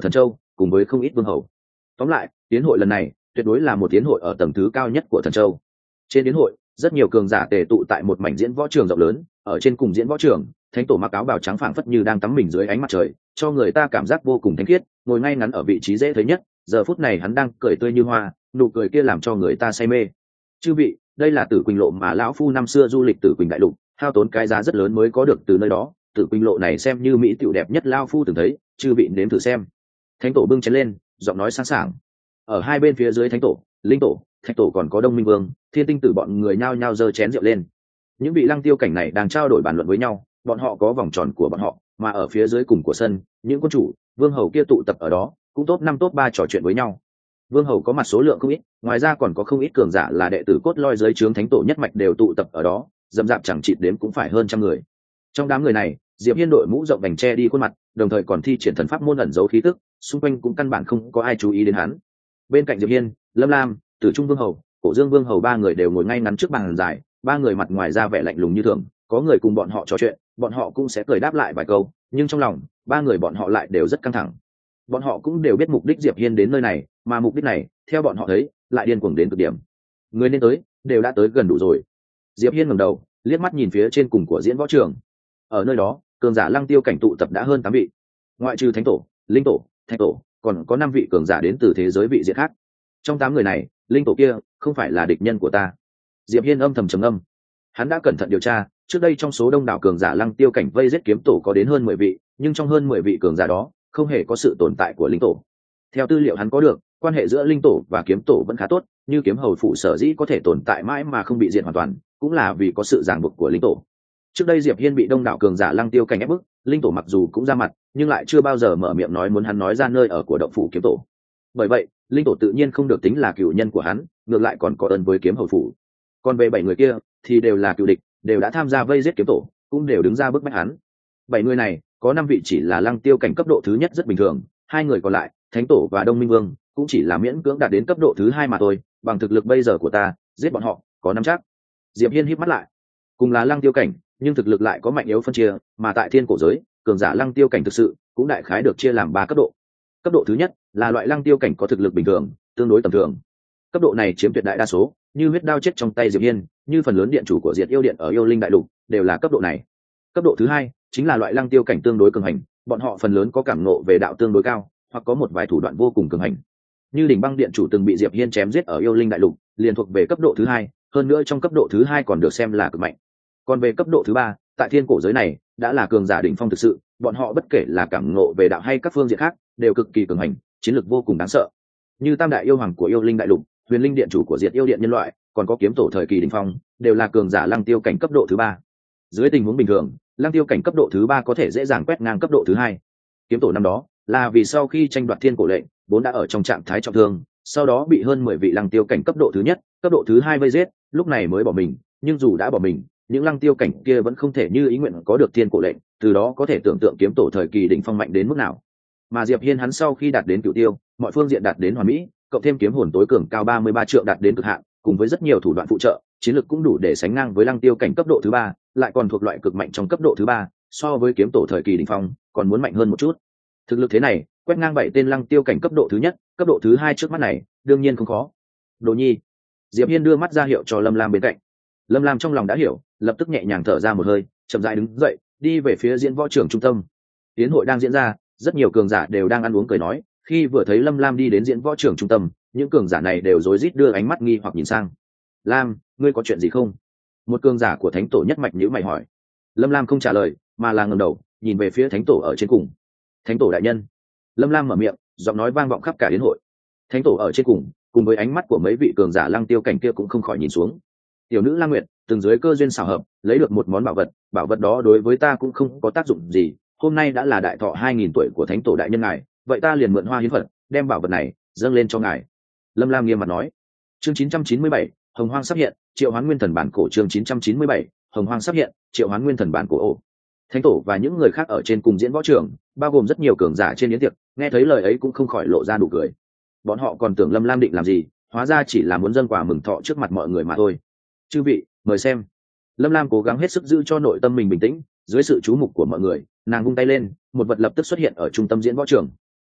cùng với không ít vương hầu. Tóm lại, tiến hội lần này tuyệt đối là một tiến hội ở tầng thứ cao nhất của thần châu. Trên tiến hội, rất nhiều cường giả tề tụ tại một mảnh diễn võ trường rộng lớn, ở trên cùng diễn võ trường, thánh tổ mặc áo bào trắng phảng phất như đang tắm mình dưới ánh mặt trời, cho người ta cảm giác vô cùng thánh khiết, ngồi ngay ngắn ở vị trí dễ thấy nhất, giờ phút này hắn đang cười tươi như hoa, nụ cười kia làm cho người ta say mê. Chư vị, đây là Tử Quỳnh lộ mà lão phu năm xưa du lịch Tử Quỳnh đại lục, hao tốn cái giá rất lớn mới có được từ nơi đó, Tử Quỳnh lộ này xem như mỹ tiểu đẹp nhất lão phu từng thấy, chư vị nếm thử xem. Thánh tổ bưng chén lên, giọng nói sáng sảng. Ở hai bên phía dưới thánh tổ, linh tổ, thạch tổ còn có Đông Minh Vương, Thiên Tinh Tử bọn người nhao nhao giơ chén rượu lên. Những vị lăng tiêu cảnh này đang trao đổi bàn luận với nhau, bọn họ có vòng tròn của bọn họ, mà ở phía dưới cùng của sân, những quân chủ, vương hầu kia tụ tập ở đó, cũng top năm top ba trò chuyện với nhau. Vương hầu có mặt số lượng không ít, ngoài ra còn có không ít cường giả là đệ tử cốt lõi dưới trướng thánh tổ nhất mạch đều tụ tập ở đó, dầm dạp chẳng chịt đếm cũng phải hơn trăm người. Trong đám người này, Diệp Hiên đội mũ rộng vành che đi khuôn mặt, đồng thời còn thi triển thần pháp môn ẩn giấu khí tức, xung quanh cũng căn bản không có ai chú ý đến hắn. Bên cạnh Diệp Hiên, Lâm Lam, Tử Trung Vương hầu, Cổ Dương Vương hầu ba người đều ngồi ngay ngắn trước bàn dài, ba người mặt ngoài ra vẻ lạnh lùng như thường, có người cùng bọn họ trò chuyện, bọn họ cũng sẽ cười đáp lại vài câu, nhưng trong lòng, ba người bọn họ lại đều rất căng thẳng. Bọn họ cũng đều biết mục đích Diệp Hiên đến nơi này, mà mục đích này, theo bọn họ thấy, lại điên cuồng đến cực điểm. Người nên tới, đều đã tới gần đủ rồi. Diệp Hiên ngẩng đầu, liếc mắt nhìn phía trên cùng của diễn võ trường. Ở nơi đó, cường giả lăng tiêu cảnh tụ tập đã hơn tám vị, ngoại trừ thánh tổ, linh tổ, thạch tổ, còn có năm vị cường giả đến từ thế giới vị diện khác. Trong tám người này, linh tổ kia không phải là địch nhân của ta. Diệp Hiên âm thầm trầm ngâm. Hắn đã cẩn thận điều tra, trước đây trong số đông đảo cường giả lăng tiêu cảnh vây giết kiếm tổ có đến hơn mười vị, nhưng trong hơn mười vị cường giả đó, không hề có sự tồn tại của linh tổ. Theo tư liệu hắn có được, quan hệ giữa linh tổ và kiếm tổ vẫn khá tốt, như kiếm hầu phụ sở dĩ có thể tồn tại mãi mà không bị diệt hoàn toàn, cũng là vì có sự ràng buộc của linh tổ. Trước đây Diệp Hiên bị đông đảo cường giả lăng tiêu cảnh ép bức, linh tổ mặc dù cũng ra mặt, nhưng lại chưa bao giờ mở miệng nói muốn hắn nói ra nơi ở của động phủ kiếm tổ. Bởi vậy, linh tổ tự nhiên không được tính là cựu nhân của hắn, ngược lại còn có ơn với kiếm hầu phủ. Còn về bảy người kia thì đều là cựu địch, đều đã tham gia vây giết kiếm tổ, cũng đều đứng ra bức bách hắn. Bảy người này có năm vị chỉ là lăng tiêu cảnh cấp độ thứ nhất rất bình thường, hai người còn lại, thánh tổ và Đông Minh Vương, cũng chỉ là miễn cưỡng đạt đến cấp độ thứ hai mà thôi, bằng thực lực bây giờ của ta, giết bọn họ có nắm chắc. Diệp Hiên híp mắt lại. Cùng là lăng tiêu cảnh, nhưng thực lực lại có mạnh yếu phân chia, mà tại thiên cổ giới, cường giả lăng tiêu cảnh thực sự cũng đại khái được chia làm ba cấp độ. Cấp độ thứ nhất là loại lăng tiêu cảnh có thực lực bình thường, tương đối tầm thường. Cấp độ này chiếm tuyệt đại đa số, như huyết đao chết trong tay Diệp Hiên, như phần lớn điện chủ của Diệt Yêu Điện ở Yêu Linh Đại Lục, đều là cấp độ này. Cấp độ thứ hai chính là loại lăng tiêu cảnh tương đối cường hành, bọn họ phần lớn có cảm ngộ về đạo tương đối cao, hoặc có một vài thủ đoạn vô cùng cường hành. Như Đỉnh Băng Điện chủ từng bị Diệp Hiên chém giết ở Yêu Linh Đại Lục, liền thuộc về cấp độ thứ hai, hơn nữa trong cấp độ thứ hai còn được xem là cực mạnh. Còn về cấp độ thứ ba, tại thiên cổ giới này, đã là cường giả đỉnh phong thực sự, bọn họ bất kể là cảm ngộ về đạo hay các phương diện khác, đều cực kỳ cường hành, chiến lược vô cùng đáng sợ. Như Tam đại yêu hoàng của Yêu Linh Đại Lục, Huyền Linh Điện chủ của Diệt Yêu Điện nhân loại, còn có kiếm tổ thời kỳ đỉnh phong, đều là cường giả lăng tiêu cảnh cấp độ thứ ba. Dưới tình huống bình thường, lăng tiêu cảnh cấp độ thứ ba có thể dễ dàng quét ngang cấp độ thứ hai. Kiếm tổ năm đó là vì sau khi tranh đoạt thiên cổ lệnh, vốn đã ở trong trạng thái trọng thương, sau đó bị hơn mười vị lăng tiêu cảnh cấp độ thứ nhất, cấp độ thứ hai vây giết, lúc này mới bỏ mình, nhưng dù đã bỏ mình, những lăng tiêu cảnh kia vẫn không thể như ý nguyện có được thiên cổ lệnh, từ đó có thể tưởng tượng kiếm tổ thời kỳ đỉnh phong mạnh đến mức nào. Mà Diệp Hiên hắn sau khi đạt đến cửu tiêu, mọi phương diện đạt đến hoàn mỹ, cộng thêm kiếm hồn tối cường cao ba mươi ba triệu đạt đến cực hạn, cùng với rất nhiều thủ đoạn phụ trợ, chiến lược cũng đủ để sánh ngang với lăng tiêu cảnh cấp độ thứ ba, lại còn thuộc loại cực mạnh trong cấp độ thứ ba, so với kiếm tổ thời kỳ đỉnh phong, còn muốn mạnh hơn một chút. Thực lực thế này, quét ngang bảy tên lăng tiêu cảnh cấp độ thứ nhất, cấp độ thứ hai trước mắt này, đương nhiên không khó. Đồ Nhi, Diệp Hiên đưa mắt ra hiệu cho Lâm Lam bên cạnh. Lâm Lam trong lòng đã hiểu, lập tức nhẹ nhàng thở ra một hơi, chậm rãi đứng dậy, đi về phía diễn võ trường trung tâm. Tiến hội đang diễn ra, rất nhiều cường giả đều đang ăn uống cười nói, khi vừa thấy Lâm Lam đi đến diễn võ trường trung tâm, những cường giả này đều rối rít đưa ánh mắt nghi hoặc nhìn sang. Lam, ngươi có chuyện gì không? Một cường giả của thánh tổ nhất mạch nhíu mày hỏi. Lâm Lam không trả lời, mà là ngẩng đầu, nhìn về phía thánh tổ ở trên cùng. Thánh tổ đại nhân. Lâm Lam mở miệng, giọng nói vang vọng khắp cả đến hội. Thánh tổ ở trên cùng, cùng với ánh mắt của mấy vị cường giả lăng tiêu cảnh kia cũng không khỏi nhìn xuống. Tiểu nữ Lang Nguyệt từng dưới cơ duyên xảo hợp lấy được một món bảo vật, bảo vật đó đối với ta cũng không có tác dụng gì, hôm nay đã là đại thọ hai nghìn tuổi của thánh tổ đại nhân ngài, vậy ta liền mượn hoa hiến phật, đem bảo vật này dâng lên cho ngài. Lâm Lam nghiêm mặt nói. Chương chín trăm chín mươi bảy, Hồng Hoang sắp hiện, Triệu Hoán Nguyên Thần bản cổ. Chương chín trăm chín mươi bảy, Hồng Hoang sắp hiện, Triệu Hoán Nguyên Thần bản cổ. Ồ. Thánh tổ và những người khác ở trên cùng diễn võ trường, bao gồm rất nhiều cường giả trên yến tiệc, nghe thấy lời ấy cũng không khỏi lộ ra nụ cười. Bọn họ còn tưởng Lâm Lam định làm gì, hóa ra chỉ là muốn dâng quà mừng thọ trước mặt mọi người mà thôi. Chư vị, mời xem. Lâm Lam cố gắng hết sức giữ cho nội tâm mình bình tĩnh, dưới sự chú mục của mọi người, nàng vung tay lên, một vật lập tức xuất hiện ở trung tâm diễn võ trường.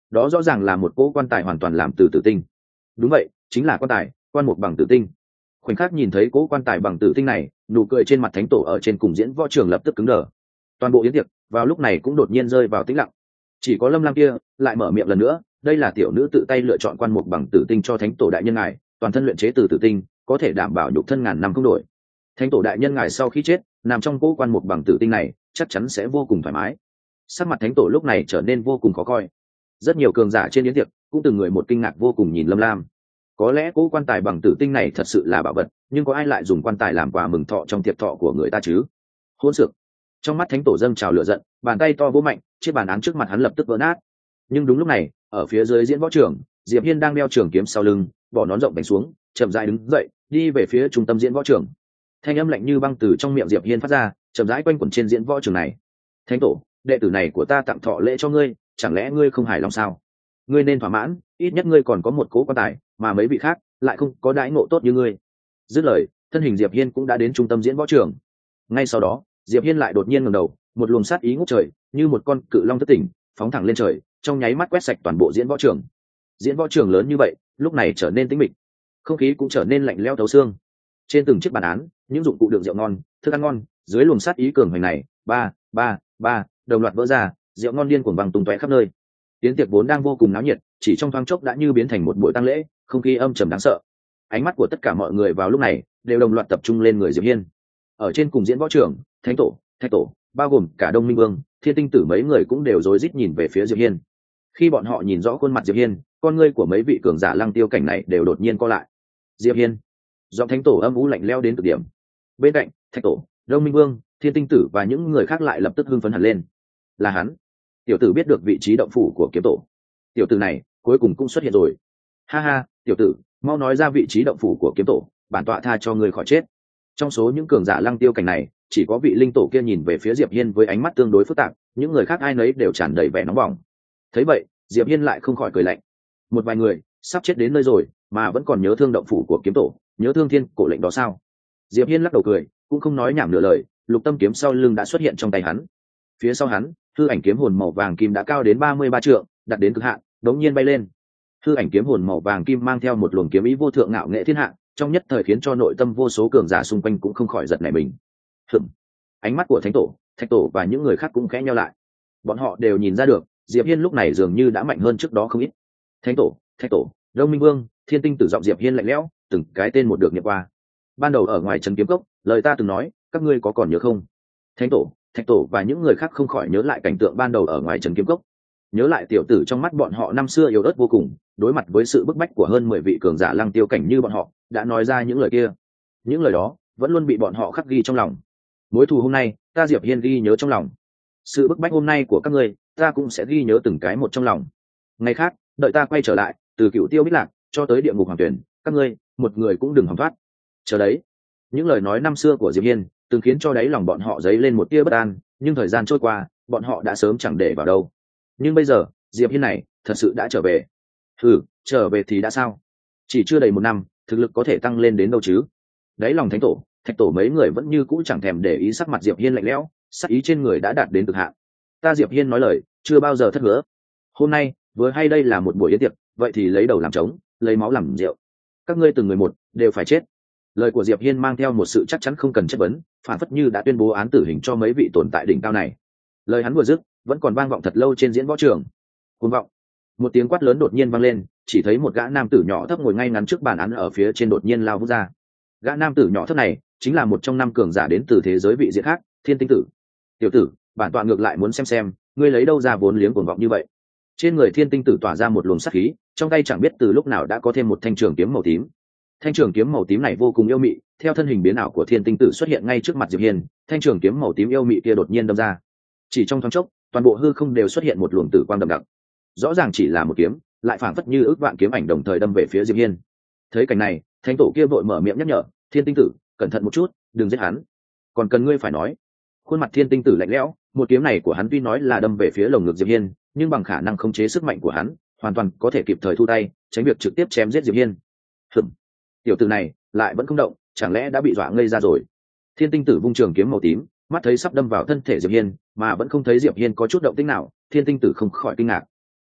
đó rõ ràng là một cỗ quan tài hoàn toàn làm từ tử tinh. Đúng vậy, chính là quan tài, quan mục bằng tử tinh. Khoảnh khắc nhìn thấy cỗ quan tài bằng tử tinh này, nụ cười trên mặt thánh tổ ở trên cùng diễn võ trường lập tức cứng đờ. Toàn bộ yến tiệc vào lúc này cũng đột nhiên rơi vào tĩnh lặng. Chỉ có Lâm Lam kia lại mở miệng lần nữa, đây là tiểu nữ tự tay lựa chọn quan mục bằng tử tinh cho thánh tổ đại nhân ngài, toàn thân luyện chế từ tử tinh, có thể đảm bảo nhục thân ngàn năm không đổi. Thánh tổ đại nhân ngài sau khi chết, nằm trong cỗ quan mục bằng tử tinh này, chắc chắn sẽ vô cùng thoải mái. Sắc mặt thánh tổ lúc này trở nên vô cùng khó coi. Rất nhiều cường giả trên yến tiệc cũng từng người một kinh ngạc vô cùng nhìn Lâm Lam. Có lẽ cỗ quan tài bằng tử tinh này thật sự là bảo vật, nhưng có ai lại dùng quan tài làm quà mừng thọ trong tiệc thọ của người ta chứ? Hỗn xược! Trong mắt thánh tổ dâng trào lửa giận, bàn tay to vỗ mạnh, chiếc bàn án trước mặt hắn lập tức vỡ nát. Nhưng đúng lúc này, ở phía dưới diễn võ trường, Diệp Hiên đang đeo trường kiếm sau lưng, bỏ nón rộng đánh xuống, chậm rãi đứng dậy, đi về phía trung tâm diễn võ trường. Thanh âm lạnh như băng từ trong miệng Diệp Hiên phát ra, chậm rãi quanh quẩn trên diễn võ trường này. Thánh tổ, đệ tử này của ta tặng thọ lễ cho ngươi, chẳng lẽ ngươi không hài lòng sao? Ngươi nên thỏa mãn, ít nhất ngươi còn có một cố quan tài, mà mấy vị khác lại không có đãi ngộ tốt như ngươi. Dứt lời, thân hình Diệp Hiên cũng đã đến trung tâm diễn võ trường. Ngay sau đó, Diệp Hiên lại đột nhiên ngẩng đầu, một luồng sát ý ngút trời, như một con cự long thất tỉnh, phóng thẳng lên trời, trong nháy mắt quét sạch toàn bộ diễn võ trường. Diễn võ trường lớn như vậy, lúc này trở nên tĩnh mịch, không khí cũng trở nên lạnh lẽo thấu xương. Trên từng chiếc bàn án, những dụng cụ đựng rượu ngon, thức ăn ngon, dưới luồng sát ý cường hoành này, ba, ba, ba, đồng loạt vỡ ra, rượu ngon điên cuồng văng tung tóe khắp nơi. Tiến tiệc vốn đang vô cùng náo nhiệt, chỉ trong thoáng chốc đã như biến thành một buổi tang lễ, không khí âm trầm đáng sợ. Ánh mắt của tất cả mọi người vào lúc này đều đồng loạt tập trung lên người Diệp Hiên. Ở trên cùng diễn võ trường, thánh tổ, thạch tổ, bao gồm cả Đông Minh Vương, Thiên Tinh Tử mấy người cũng đều rối rít nhìn về phía Diệp Hiên. Khi bọn họ nhìn rõ khuôn mặt Diệp Hiên, con ngươi của mấy vị cường giả lăng tiêu cảnh này đều đột nhiên co lại. Diệp Hiên, giọng thánh tổ âm u lạnh lẽo đến cực điểm. Bên cạnh, thạch tổ, Đông Minh Vương, Thiên Tinh Tử và những người khác lại lập tức hưng phấn hẳn lên. Là hắn. Tiểu tử biết được vị trí động phủ của kiếm tổ. Tiểu tử này cuối cùng cũng xuất hiện rồi. Ha ha, tiểu tử, mau nói ra vị trí động phủ của kiếm tổ, bản tọa tha cho người khỏi chết. Trong số những cường giả lăng tiêu cảnh này, chỉ có vị linh tổ kia nhìn về phía Diệp Hiên với ánh mắt tương đối phức tạp, những người khác ai nấy đều tràn đầy vẻ nóng bỏng. Thấy vậy, Diệp Hiên lại không khỏi cười lạnh. Một vài người sắp chết đến nơi rồi mà vẫn còn nhớ thương động phủ của kiếm tổ, nhớ thương thiên cổ lệnh đó sao? Diệp Hiên lắc đầu cười, cũng không nói nhảm nửa lời, lục tâm kiếm sau lưng đã xuất hiện trong tay hắn. Phía sau hắn, hư ảnh kiếm hồn màu vàng kim đã cao đến ba mươi ba trượng, đặt đến cực hạn, đống nhiên bay lên. Hư ảnh kiếm hồn màu vàng kim mang theo một luồng kiếm ý vô thượng ngạo nghệ thiên hạ, trong nhất thời khiến cho nội tâm vô số cường giả xung quanh cũng không khỏi giật nảy mình. Hừm. Ánh mắt của thánh tổ, thạch tổ và những người khác cũng khẽ nheo lại. Bọn họ đều nhìn ra được, Diệp Hiên lúc này dường như đã mạnh hơn trước đó không ít. Thánh tổ, thạch tổ, Đông Minh Vương, Thiên Tinh Tử giọng Diệp Hiên lạnh lẽo, từng cái tên một được niệm qua. Ban đầu ở ngoài trấn kiếm cốc, lời ta từng nói, các ngươi có còn nhớ không? Thánh tổ, thạch tổ và những người khác không khỏi nhớ lại cảnh tượng ban đầu ở ngoài trấn kiếm cốc. Nhớ lại tiểu tử trong mắt bọn họ năm xưa yếu ớt vô cùng, đối mặt với sự bức bách của hơn mười vị cường giả lăng tiêu cảnh như bọn họ, đã nói ra những lời kia. Những lời đó vẫn luôn bị bọn họ khắc ghi trong lòng. Mối thù hôm nay, ta Diệp Hiên ghi nhớ trong lòng. Sự bức bách hôm nay của các ngươi, ta cũng sẽ ghi nhớ từng cái một trong lòng. Ngày khác, đợi ta quay trở lại, từ Cựu Tiêu Bích Lạc cho tới địa ngục hoàng tuyển, các ngươi, một người cũng đừng hòng thoát. Chờ đấy. Những lời nói năm xưa của Diệp Hiên, từng khiến cho đáy lòng bọn họ dấy lên một tia bất an, nhưng thời gian trôi qua, bọn họ đã sớm chẳng để vào đâu. Nhưng bây giờ, Diệp Hiên này, thật sự đã trở về. Ừ, trở về thì đã sao? Chỉ chưa đầy một năm, thực lực có thể tăng lên đến đâu chứ? Đáy lòng thánh tổ, thạch tổ mấy người vẫn như cũ chẳng thèm để ý sắc mặt Diệp Hiên lạnh lẽo, sắc ý trên người đã đạt đến cực hạn. Ta Diệp Hiên nói lời, chưa bao giờ thất hứa. Hôm nay, vừa hay đây là một buổi yến tiệc, vậy thì lấy đầu làm trống, lấy máu làm rượu. Các ngươi từng người một, đều phải chết. Lời của Diệp Hiên mang theo một sự chắc chắn không cần chất vấn, phản phất như đã tuyên bố án tử hình cho mấy vị tồn tại đỉnh cao này. Lời hắn vừa dứt, vẫn còn vang vọng thật lâu trên diễn võ trường. Cuồng vọng! Một tiếng quát lớn đột nhiên vang lên, chỉ thấy một gã nam tử nhỏ thấp ngồi ngay ngắn trước bàn án ở phía trên đột nhiên lao vút ra. Gã nam tử nhỏ thấp này chính là một trong năm cường giả đến từ thế giới vị diện khác, Thiên Tinh Tử. Tiểu tử, bản tọa ngược lại muốn xem xem, ngươi lấy đâu ra vốn liếng cuồng vọng như vậy. Trên người Thiên Tinh Tử tỏa ra một luồng sát khí, trong tay chẳng biết từ lúc nào đã có thêm một thanh trường kiếm màu tím. Thanh trường kiếm màu tím này vô cùng yêu mị, theo thân hình biến ảo của Thiên Tinh Tử xuất hiện ngay trước mặt Diệp Hiên, thanh trường kiếm màu tím yêu mị kia đột nhiên đâm ra. Chỉ trong thoáng chốc, toàn bộ hư không đều xuất hiện một luồng tử quang đậm đặc. Rõ ràng chỉ là một kiếm, lại phảng phất như ước vạn kiếm ảnh đồng thời đâm về phía Diệp Hiên. Thấy cảnh này, thánh tổ kia vội mở miệng nhắc nhở, Thiên Tinh Tử, cẩn thận một chút, đừng giết hắn. Còn cần ngươi phải nói. Khuôn mặt Thiên Tinh Tử lạnh lẽo, một kiếm này của hắn tuy nói là đâm về phía lồng ngực Diệp Hiên, nhưng bằng khả năng khống chế sức mạnh của hắn, hoàn toàn có thể kịp thời thu tay, tránh việc trực tiếp chém giết Diệp Hiên. Hừm, tiểu tử này lại vẫn không động, chẳng lẽ đã bị dọa ngây ra rồi? Thiên Tinh Tử vung trường kiếm màu tím, mắt thấy sắp đâm vào thân thể Diệp Hiên, mà vẫn không thấy Diệp Hiên có chút động tĩnh nào, Thiên Tinh Tử không khỏi kinh ngạc.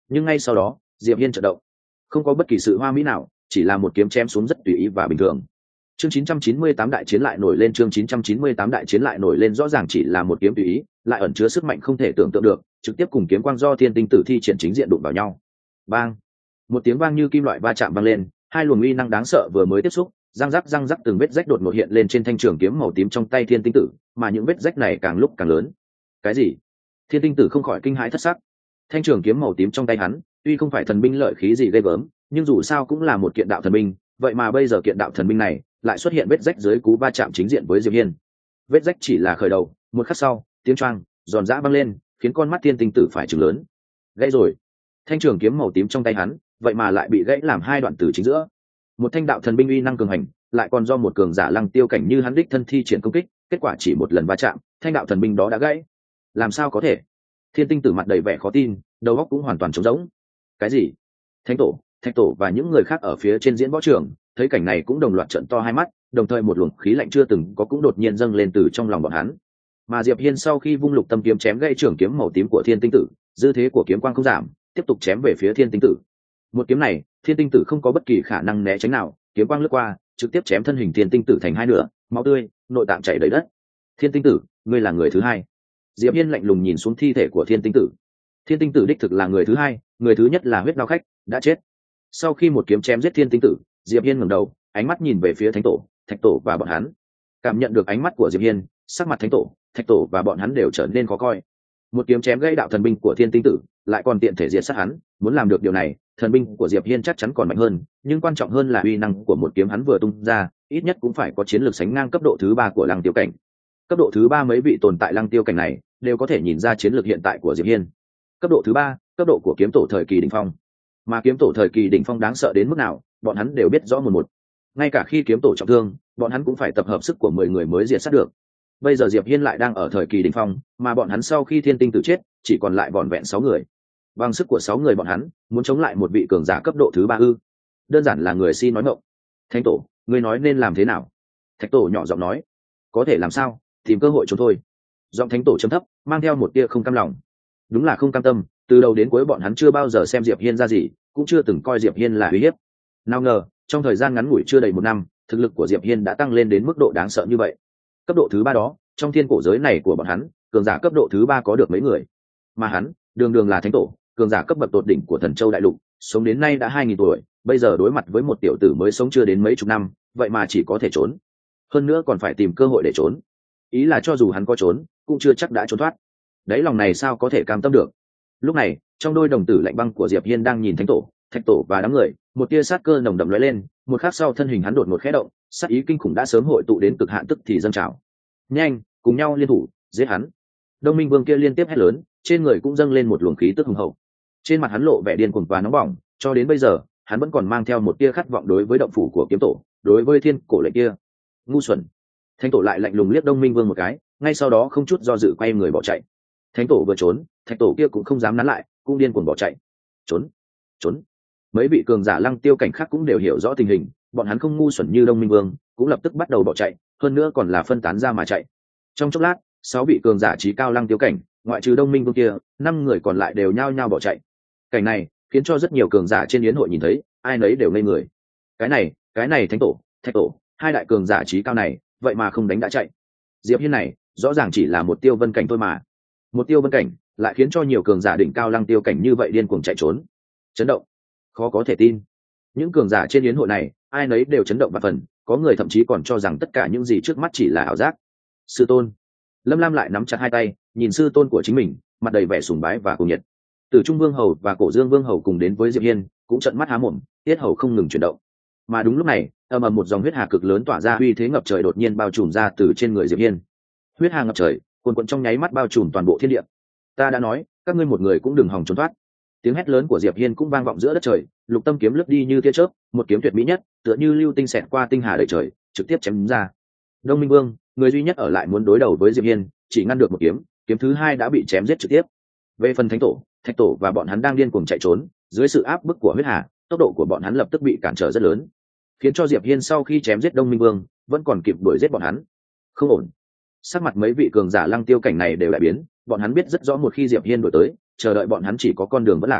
nhưng ngay sau đó diệp hiên chợt động, không có bất kỳ sự hoa mỹ nào, chỉ là một kiếm chém xuống rất tùy ý và bình thường. Chương chín trăm chín mươi tám đại chiến lại nổi lên, chương chín trăm chín mươi tám đại chiến lại nổi lên, rõ ràng chỉ là một kiếm tùy ý, lại ẩn chứa sức mạnh không thể tưởng tượng được, trực tiếp cùng kiếm quang do thiên tinh tử thi triển chính diện đụng vào nhau. Bang! Một tiếng vang như kim loại va chạm vang lên, hai luồng uy năng đáng sợ vừa mới tiếp xúc, răng rắc răng rắc từng vết rách đột ngột hiện lên trên thanh trường kiếm màu tím trong tay thiên tinh tử, mà những vết rách này càng lúc càng lớn. Cái gì? Thiên tinh tử không khỏi kinh hãi thất sắc. Thanh trường kiếm màu tím trong tay hắn, tuy không phải thần binh lợi khí gì ghê gớm, nhưng dù sao cũng là một kiện đạo thần binh, vậy mà bây giờ kiện đạo thần binh này lại xuất hiện vết rách dưới cú va chạm chính diện với Diệp Hiên. Vết rách chỉ là khởi đầu, một khắc sau, tiếng choang, giòn giã vang lên, khiến con mắt thiên tinh tử phải trừng lớn. Gãy rồi. Thanh trường kiếm màu tím trong tay hắn, vậy mà lại bị gãy làm hai đoạn từ chính giữa. Một thanh đạo thần binh uy năng cường hành, lại còn do một cường giả Lăng Tiêu cảnh như hắn đích thân thi triển công kích, kết quả chỉ một lần va chạm, thanh đạo thần binh đó đã gãy. Làm sao có thể? Thiên tinh tử mặt đầy vẻ khó tin, đầu óc cũng hoàn toàn trống rỗng. Cái gì? Thánh tổ, Thạch tổ và những người khác ở phía trên diễn võ trường thấy cảnh này cũng đồng loạt trợn to hai mắt, đồng thời một luồng khí lạnh chưa từng có cũng đột nhiên dâng lên từ trong lòng bọn hắn. Mà Diệp Hiên sau khi vung lục tâm kiếm chém gãy trường kiếm màu tím của thiên tinh tử, dư thế của kiếm quang không giảm, tiếp tục chém về phía thiên tinh tử. Một kiếm này, thiên tinh tử không có bất kỳ khả năng né tránh nào, kiếm quang lướt qua, trực tiếp chém thân hình thiên tinh tử thành hai nửa, máu tươi, nội tạng chảy đầy đất. Thiên tinh tử, ngươi là người thứ hai. Diệp Hiên lạnh lùng nhìn xuống thi thể của thiên tinh tử. Thiên tinh tử đích thực là người thứ hai, người thứ nhất là huyết đao khách, đã chết. Sau khi một kiếm chém giết thiên tinh tử, Diệp Hiên ngẩng đầu, ánh mắt nhìn về phía thánh tổ, thạch tổ và bọn hắn. Cảm nhận được ánh mắt của Diệp Hiên, sắc mặt thánh tổ, thạch tổ và bọn hắn đều trở nên khó coi. Một kiếm chém gãy đạo thần binh của thiên tinh tử, lại còn tiện thể diệt sát hắn, muốn làm được điều này, thần binh của Diệp Hiên chắc chắn còn mạnh hơn, nhưng quan trọng hơn là uy năng của một kiếm hắn vừa tung ra, ít nhất cũng phải có chiến lược sánh ngang cấp độ thứ ba của Lăng Tiêu cảnh. Cấp độ thứ ba mấy vị tồn tại Lăng Tiêu cảnh này đều có thể nhìn ra chiến lược hiện tại của Diệp Hiên. Cấp độ thứ ba, cấp độ của kiếm tổ thời kỳ đỉnh phong. Mà kiếm tổ thời kỳ đỉnh phong đáng sợ đến mức nào, bọn hắn đều biết rõ một một. Ngay cả khi kiếm tổ trọng thương, bọn hắn cũng phải tập hợp sức của mười người mới diệt sát được. Bây giờ Diệp Hiên lại đang ở thời kỳ đỉnh phong, mà bọn hắn sau khi thiên tinh tử chết, chỉ còn lại vỏn vẹn sáu người. Bằng sức của sáu người bọn hắn, muốn chống lại một vị cường giả cấp độ thứ ba ư? Đơn giản là người si nói ngọng. Thánh tổ, ngươi nói nên làm thế nào? Thạch tổ nhỏ giọng nói. Có thể làm sao? Tìm cơ hội trốn thôi. Giọng thánh tổ trầm thấp, mang theo một tia không cam lòng. Đúng là không cam tâm, từ đầu đến cuối bọn hắn chưa bao giờ xem Diệp Hiên ra gì, cũng chưa từng coi Diệp Hiên là uy hiếp. Nào ngờ, trong thời gian ngắn ngủi chưa đầy một năm, thực lực của Diệp Hiên đã tăng lên đến mức độ đáng sợ như vậy. Cấp độ thứ ba đó, trong thiên cổ giới này của bọn hắn, cường giả cấp độ thứ ba có được mấy người? Mà hắn, đường đường là thánh tổ, cường giả cấp bậc tột đỉnh của Thần Châu đại lục, sống đến nay đã hai nghìn tuổi, bây giờ đối mặt với một tiểu tử mới sống chưa đến mấy chục năm, vậy mà chỉ có thể trốn. Hơn nữa còn phải tìm cơ hội để trốn. Ý là cho dù hắn có trốn, cũng chưa chắc đã trốn thoát. Đấy, lòng này sao có thể cam tâm được. Lúc này, trong đôi đồng tử lạnh băng của Diệp Hiên đang nhìn thánh tổ, thạch tổ và đám người, một tia sát cơ nồng đậm lóe lên, một khắc sau thân hình hắn đột ngột khẽ động, sát ý kinh khủng đã sớm hội tụ đến cực hạn tức thì dâng trào. Nhanh, cùng nhau liên thủ, giết hắn. Đông Minh Vương kia liên tiếp hét lớn, trên người cũng dâng lên một luồng khí tức hùng hậu. Trên mặt hắn lộ vẻ điên cuồng và nóng bỏng, cho đến bây giờ, hắn vẫn còn mang theo một tia khát vọng đối với động phủ của kiếm tổ, đối với thiên cổ lệnh kia. Ngu xuẩn. Thánh tổ lại lạnh lùng liếc Đông Minh Vương một cái, ngay sau đó không chút do dự quay người bỏ chạy. Thánh tổ vừa trốn, thạch tổ kia cũng không dám nán lại, cũng điên cuồng bỏ chạy. Trốn, trốn. Mấy vị cường giả Lăng Tiêu cảnh khác cũng đều hiểu rõ tình hình, bọn hắn không ngu xuẩn như Đông Minh Vương, cũng lập tức bắt đầu bỏ chạy, hơn nữa còn là phân tán ra mà chạy. Trong chốc lát, sáu vị cường giả trí cao Lăng Tiêu cảnh, ngoại trừ Đông Minh Vương kia, năm người còn lại đều nhao nhao bỏ chạy. Cảnh này khiến cho rất nhiều cường giả trên yến hội nhìn thấy, ai nấy đều ngây người. Cái này, cái này thánh tổ, thạch tổ, hai đại cường giả trí cao này, vậy mà không đánh đã chạy. Diệp Hiên này, rõ ràng chỉ là một tiêu vân cảnh thôi mà. Một tiêu vân cảnh lại khiến cho nhiều cường giả đỉnh cao Lăng Tiêu cảnh như vậy điên cuồng chạy trốn. Chấn động, khó có thể tin. Những cường giả trên yến hội này, ai nấy đều chấn động và phần, có người thậm chí còn cho rằng tất cả những gì trước mắt chỉ là ảo giác. Sư tôn. Lâm Lam lại nắm chặt hai tay, nhìn sư tôn của chính mình, mặt đầy vẻ sùng bái và cuồng nhiệt. Từ Trung Vương hầu và Cổ Dương Vương hầu cùng đến với Diệp Hiên, cũng trợn mắt há mồm, tiết hầu không ngừng chuyển động. Mà đúng lúc này, ầm ầm một dòng huyết hà cực lớn tỏa ra uy thế ngập trời đột nhiên bao trùm ra từ trên người Diệp Hiên. Huyết hà ngập trời, cuồn cuộn trong nháy mắt bao trùm toàn bộ thiên địa. Ta đã nói, các ngươi một người cũng đừng hòng trốn thoát. Tiếng hét lớn của Diệp Hiên cũng vang vọng giữa đất trời, lục tâm kiếm lướt đi như tia chớp, một kiếm tuyệt mỹ nhất, tựa như lưu tinh xẹt qua tinh hà đầy trời, trực tiếp chém ra. Đông Minh Vương, người duy nhất ở lại muốn đối đầu với Diệp Hiên, chỉ ngăn được một kiếm, kiếm thứ hai đã bị chém giết trực tiếp. Về phần thánh tổ, thạch tổ và bọn hắn đang điên cuồng chạy trốn, dưới sự áp bức của huyết hà, tốc độ của bọn hắn lập tức bị cản trở rất lớn, khiến cho Diệp Hiên sau khi chém giết Đông Minh Vương, vẫn còn kịp đuổi giết bọn hắn. Không ổn. Sắc mặt mấy vị cường giả Lăng Tiêu cảnh này đều đại biến, bọn hắn biết rất rõ một khi Diệp Hiên đuổi tới, chờ đợi bọn hắn chỉ có con đường vẫn lạc.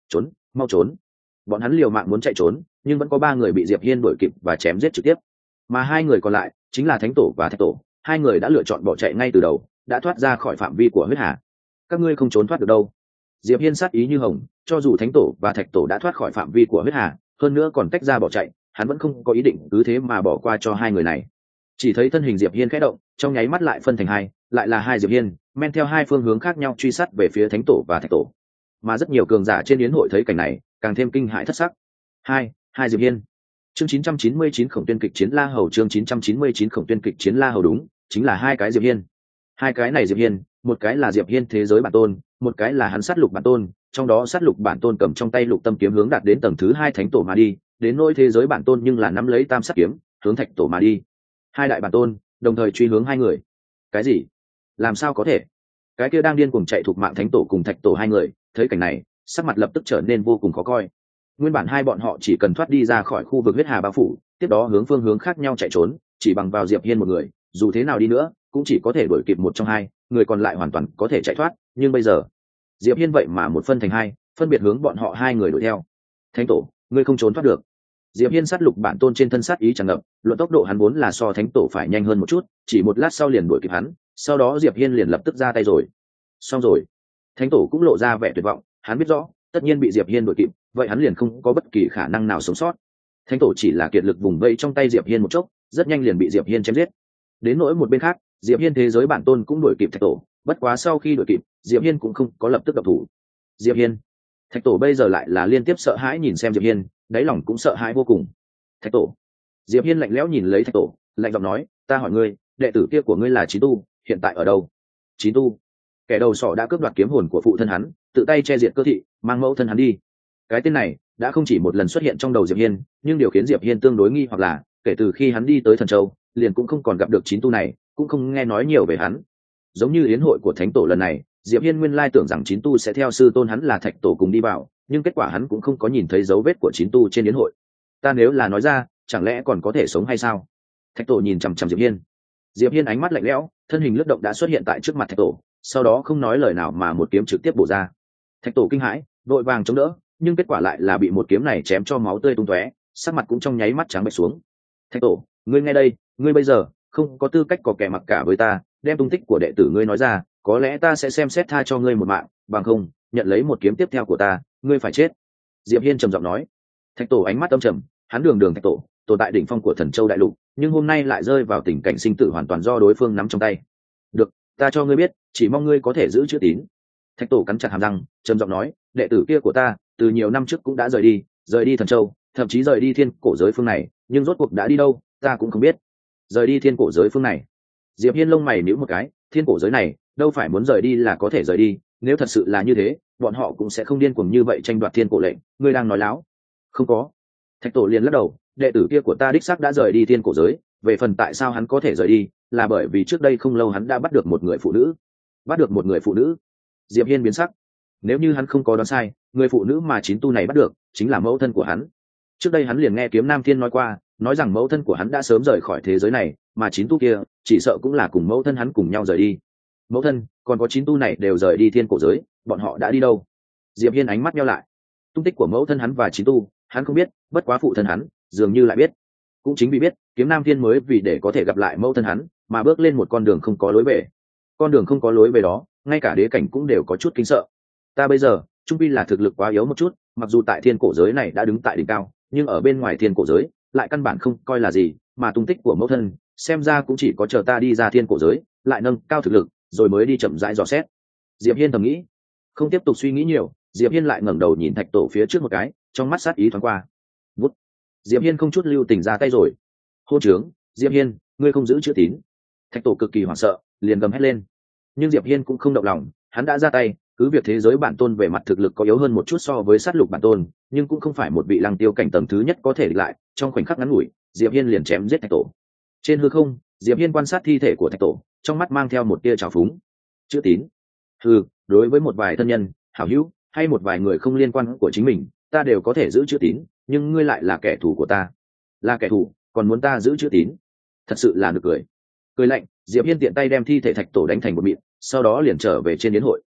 trốn, mau trốn. Bọn hắn liều mạng muốn chạy trốn, nhưng vẫn có ba người bị Diệp Hiên đuổi kịp và chém giết trực tiếp. Mà hai người còn lại chính là Thánh Tổ và Thạch Tổ, hai người đã lựa chọn bỏ chạy ngay từ đầu, đã thoát ra khỏi phạm vi của huyết hà. Các ngươi không trốn thoát được đâu. Diệp Hiên sát ý như hồng, cho dù Thánh Tổ và Thạch Tổ đã thoát khỏi phạm vi của huyết hà, hơn nữa còn tách ra bỏ chạy, hắn vẫn không có ý định cứ thế mà bỏ qua cho hai người này. Chỉ thấy thân hình Diệp Hiên khẽ động, trong nháy mắt lại phân thành hai, lại là hai Diệp Hiên, men theo hai phương hướng khác nhau truy sát về phía Thánh Tổ và Thạch Tổ. Mà rất nhiều cường giả trên yến hội thấy cảnh này, càng thêm kinh hãi thất sắc. Hai, hai Diệp Hiên. Chương chín trăm chín mươi chín Khổng Tuyên kịch chiến La Hầu, chương chín trăm chín mươi chín Khổng Tuyên kịch chiến La Hầu, đúng, chính là hai cái Diệp Hiên. Hai cái này Diệp Hiên, một cái là Diệp Hiên thế giới bản tôn, một cái là hắn sát lục bản tôn, trong đó sát lục bản tôn cầm trong tay lục tâm kiếm hướng đạt đến tầng thứ hai Thánh Tổ mà đi, đến nỗi thế giới bản tôn nhưng là nắm lấy tam sát kiếm, hướng Thạch Tổ mà đi. Hai đại bản tôn đồng thời truy hướng hai người. Cái gì? Làm sao có thể? Cái kia đang điên cuồng chạy thuộc mạng Thánh Tổ cùng Thạch Tổ hai người, thấy cảnh này, sắc mặt lập tức trở nên vô cùng khó coi. Nguyên bản hai bọn họ chỉ cần thoát đi ra khỏi khu vực huyết hà bao phủ, tiếp đó hướng phương hướng khác nhau chạy trốn, chỉ bằng vào Diệp Hiên một người, dù thế nào đi nữa, cũng chỉ có thể đuổi kịp một trong hai, người còn lại hoàn toàn có thể chạy thoát, nhưng bây giờ, Diệp Hiên vậy mà một phân thành hai, phân biệt hướng bọn họ hai người đuổi theo. Thánh Tổ, ngươi không trốn thoát được. Diệp Hiên sát lục bản tôn trên thân sát ý tràn ngập, luận tốc độ hắn vốn là so Thánh Tổ phải nhanh hơn một chút, chỉ một lát sau liền đuổi kịp hắn, sau đó Diệp Hiên liền lập tức ra tay rồi. Xong rồi. Thánh Tổ cũng lộ ra vẻ tuyệt vọng, hắn biết rõ, tất nhiên bị Diệp Hiên đuổi kịp, vậy hắn liền không có bất kỳ khả năng nào sống sót. Thánh Tổ chỉ là kiệt lực vùng vây trong tay Diệp Hiên một chốc, rất nhanh liền bị Diệp Hiên chém giết. Đến nỗi một bên khác, Diệp Hiên thế giới bản tôn cũng đuổi kịp Thạch Tổ, bất quá sau khi đuổi kịp, Diệp Hiên cũng không có lập tức động thủ. Diệp Hiên, Thạch Tổ bây giờ lại là liên tiếp sợ hãi nhìn xem Diệp Hiên, đáy lòng cũng sợ hãi vô cùng. Thạch Tổ. Diệp Hiên lạnh lẽo nhìn lấy Thạch Tổ, lạnh giọng nói, ta hỏi ngươi, đệ tử kia của ngươi là Chí Tu, hiện tại ở đâu? Chí Tu? Kẻ đầu sỏ đã cướp đoạt kiếm hồn của phụ thân hắn, tự tay che diệt cơ thị, mang mẫu thân hắn đi. Cái tên này đã không chỉ một lần xuất hiện trong đầu Diệp Hiên, nhưng điều khiến Diệp Hiên tương đối nghi hoặc là, kể từ khi hắn đi tới Thần Châu, liền cũng không còn gặp được Chín Tu này, cũng không nghe nói nhiều về hắn. Giống như yến hội của Thánh Tổ lần này, Diệp Hiên nguyên lai tưởng rằng Chín Tu sẽ theo sư tôn hắn là Thạch Tổ cùng đi vào, nhưng kết quả hắn cũng không có nhìn thấy dấu vết của Chín Tu trên yến hội. Ta nếu là nói ra, chẳng lẽ còn có thể sống hay sao? Thạch Tổ nhìn chằm chằm Diệp Hiên. Diệp Hiên ánh mắt lạnh lẽo, thân hình lướt động đã xuất hiện tại trước mặt Thạch Tổ, sau đó không nói lời nào mà một kiếm trực tiếp bổ ra. Thạch Tổ kinh hãi, vội vàng chống đỡ, nhưng kết quả lại là bị một kiếm này chém cho máu tươi tung tóe, sắc mặt cũng trong nháy mắt trắng bệch xuống. Thạch Tổ, ngươi nghe đây, ngươi bây giờ không có tư cách có kẻ mặc cả với ta, đem tung tích của đệ tử ngươi nói ra, có lẽ ta sẽ xem xét tha cho ngươi một mạng, bằng không, nhận lấy một kiếm tiếp theo của ta, ngươi phải chết. Diệp Hiên trầm giọng nói. Thạch Tổ ánh mắt âm trầm, hắn đường đường Thạch Tổ, tồn tại đỉnh phong của Thần Châu đại lục, nhưng hôm nay lại rơi vào tình cảnh sinh tử hoàn toàn do đối phương nắm trong tay. Được, ta cho ngươi biết, chỉ mong ngươi có thể giữ chữ tín. Thạch Tổ cắn chặt hàm răng, trầm giọng nói, đệ tử kia của ta, từ nhiều năm trước cũng đã rời đi, rời đi Thần Châu, thậm chí rời đi thiên cổ giới phương này, nhưng rốt cuộc đã đi đâu, ta cũng không biết. Rời đi thiên cổ giới phương này. Diệp Hiên lông mày nhíu một cái, thiên cổ giới này, đâu phải muốn rời đi là có thể rời đi, nếu thật sự là như thế, bọn họ cũng sẽ không điên cuồng như vậy tranh đoạt thiên cổ lệnh, ngươi đang nói láo. Không có. Thạch Tổ liền lắc đầu, đệ tử kia của ta đích xác đã rời đi thiên cổ giới, về phần tại sao hắn có thể rời đi, là bởi vì trước đây không lâu hắn đã bắt được một người phụ nữ. Bắt được một người phụ nữ? Diệp Hiên biến sắc. Nếu như hắn không có đoán sai, người phụ nữ mà Chín Tu này bắt được chính là mẫu thân của hắn. Trước đây hắn liền nghe Kiếm Nam Thiên nói qua, nói rằng mẫu thân của hắn đã sớm rời khỏi thế giới này, mà Chín Tu kia chỉ sợ cũng là cùng mẫu thân hắn cùng nhau rời đi. Mẫu thân, còn có Chín Tu này đều rời đi thiên cổ giới, bọn họ đã đi đâu? Diệp Hiên ánh mắt nheo lại. Tung tích của mẫu thân hắn và Chín Tu, hắn không biết, bất quá phụ thân hắn dường như lại biết. Cũng chính vì biết, Kiếm Nam Thiên mới vì để có thể gặp lại mẫu thân hắn, mà bước lên một con đường không có lối về. Con đường không có lối về đó, ngay cả đế cảnh cũng đều có chút kinh sợ. Ta bây giờ, trung quy là thực lực quá yếu một chút, mặc dù tại thiên cổ giới này đã đứng tại đỉnh cao, nhưng ở bên ngoài thiên cổ giới, lại căn bản không coi là gì, mà tung tích của mẫu thân, xem ra cũng chỉ có chờ ta đi ra thiên cổ giới, lại nâng cao thực lực, rồi mới đi chậm rãi dò xét. Diệp Hiên thầm nghĩ. Không tiếp tục suy nghĩ nhiều, Diệp Hiên lại ngẩng đầu nhìn Thạch Tổ phía trước một cái, trong mắt sát ý thoáng qua. Vút. Diệp Hiên không chút lưu tình ra tay rồi. Hô trướng, Diệp Hiên, ngươi không giữ chữ tín. Thạch Tổ cực kỳ hoảng sợ, liền gầm hét lên. Nhưng Diệp Hiên cũng không động lòng, hắn đã ra tay, cứ việc thế giới bản tôn về mặt thực lực có yếu hơn một chút so với sát lục bản tôn, nhưng cũng không phải một vị lăng tiêu cảnh tầng thứ nhất có thể địch lại. Trong khoảnh khắc ngắn ngủi, Diệp Hiên liền chém giết Thạch Tổ. Trên hư không, Diệp Hiên quan sát thi thể của Thạch Tổ, trong mắt mang theo một tia trào phúng. Chữ tín? Hừ, đối với một vài thân nhân, hảo hữu hay một vài người không liên quan của chính mình, ta đều có thể giữ chữ tín, nhưng ngươi lại là kẻ thù của ta. Là kẻ thù, còn muốn ta giữ chữ tín? Thật sự là nực cười. Cười lạnh, Diệp Hiên tiện tay đem thi thể Thạch Tổ đánh thành một mịn, sau đó liền trở về trên yến hội.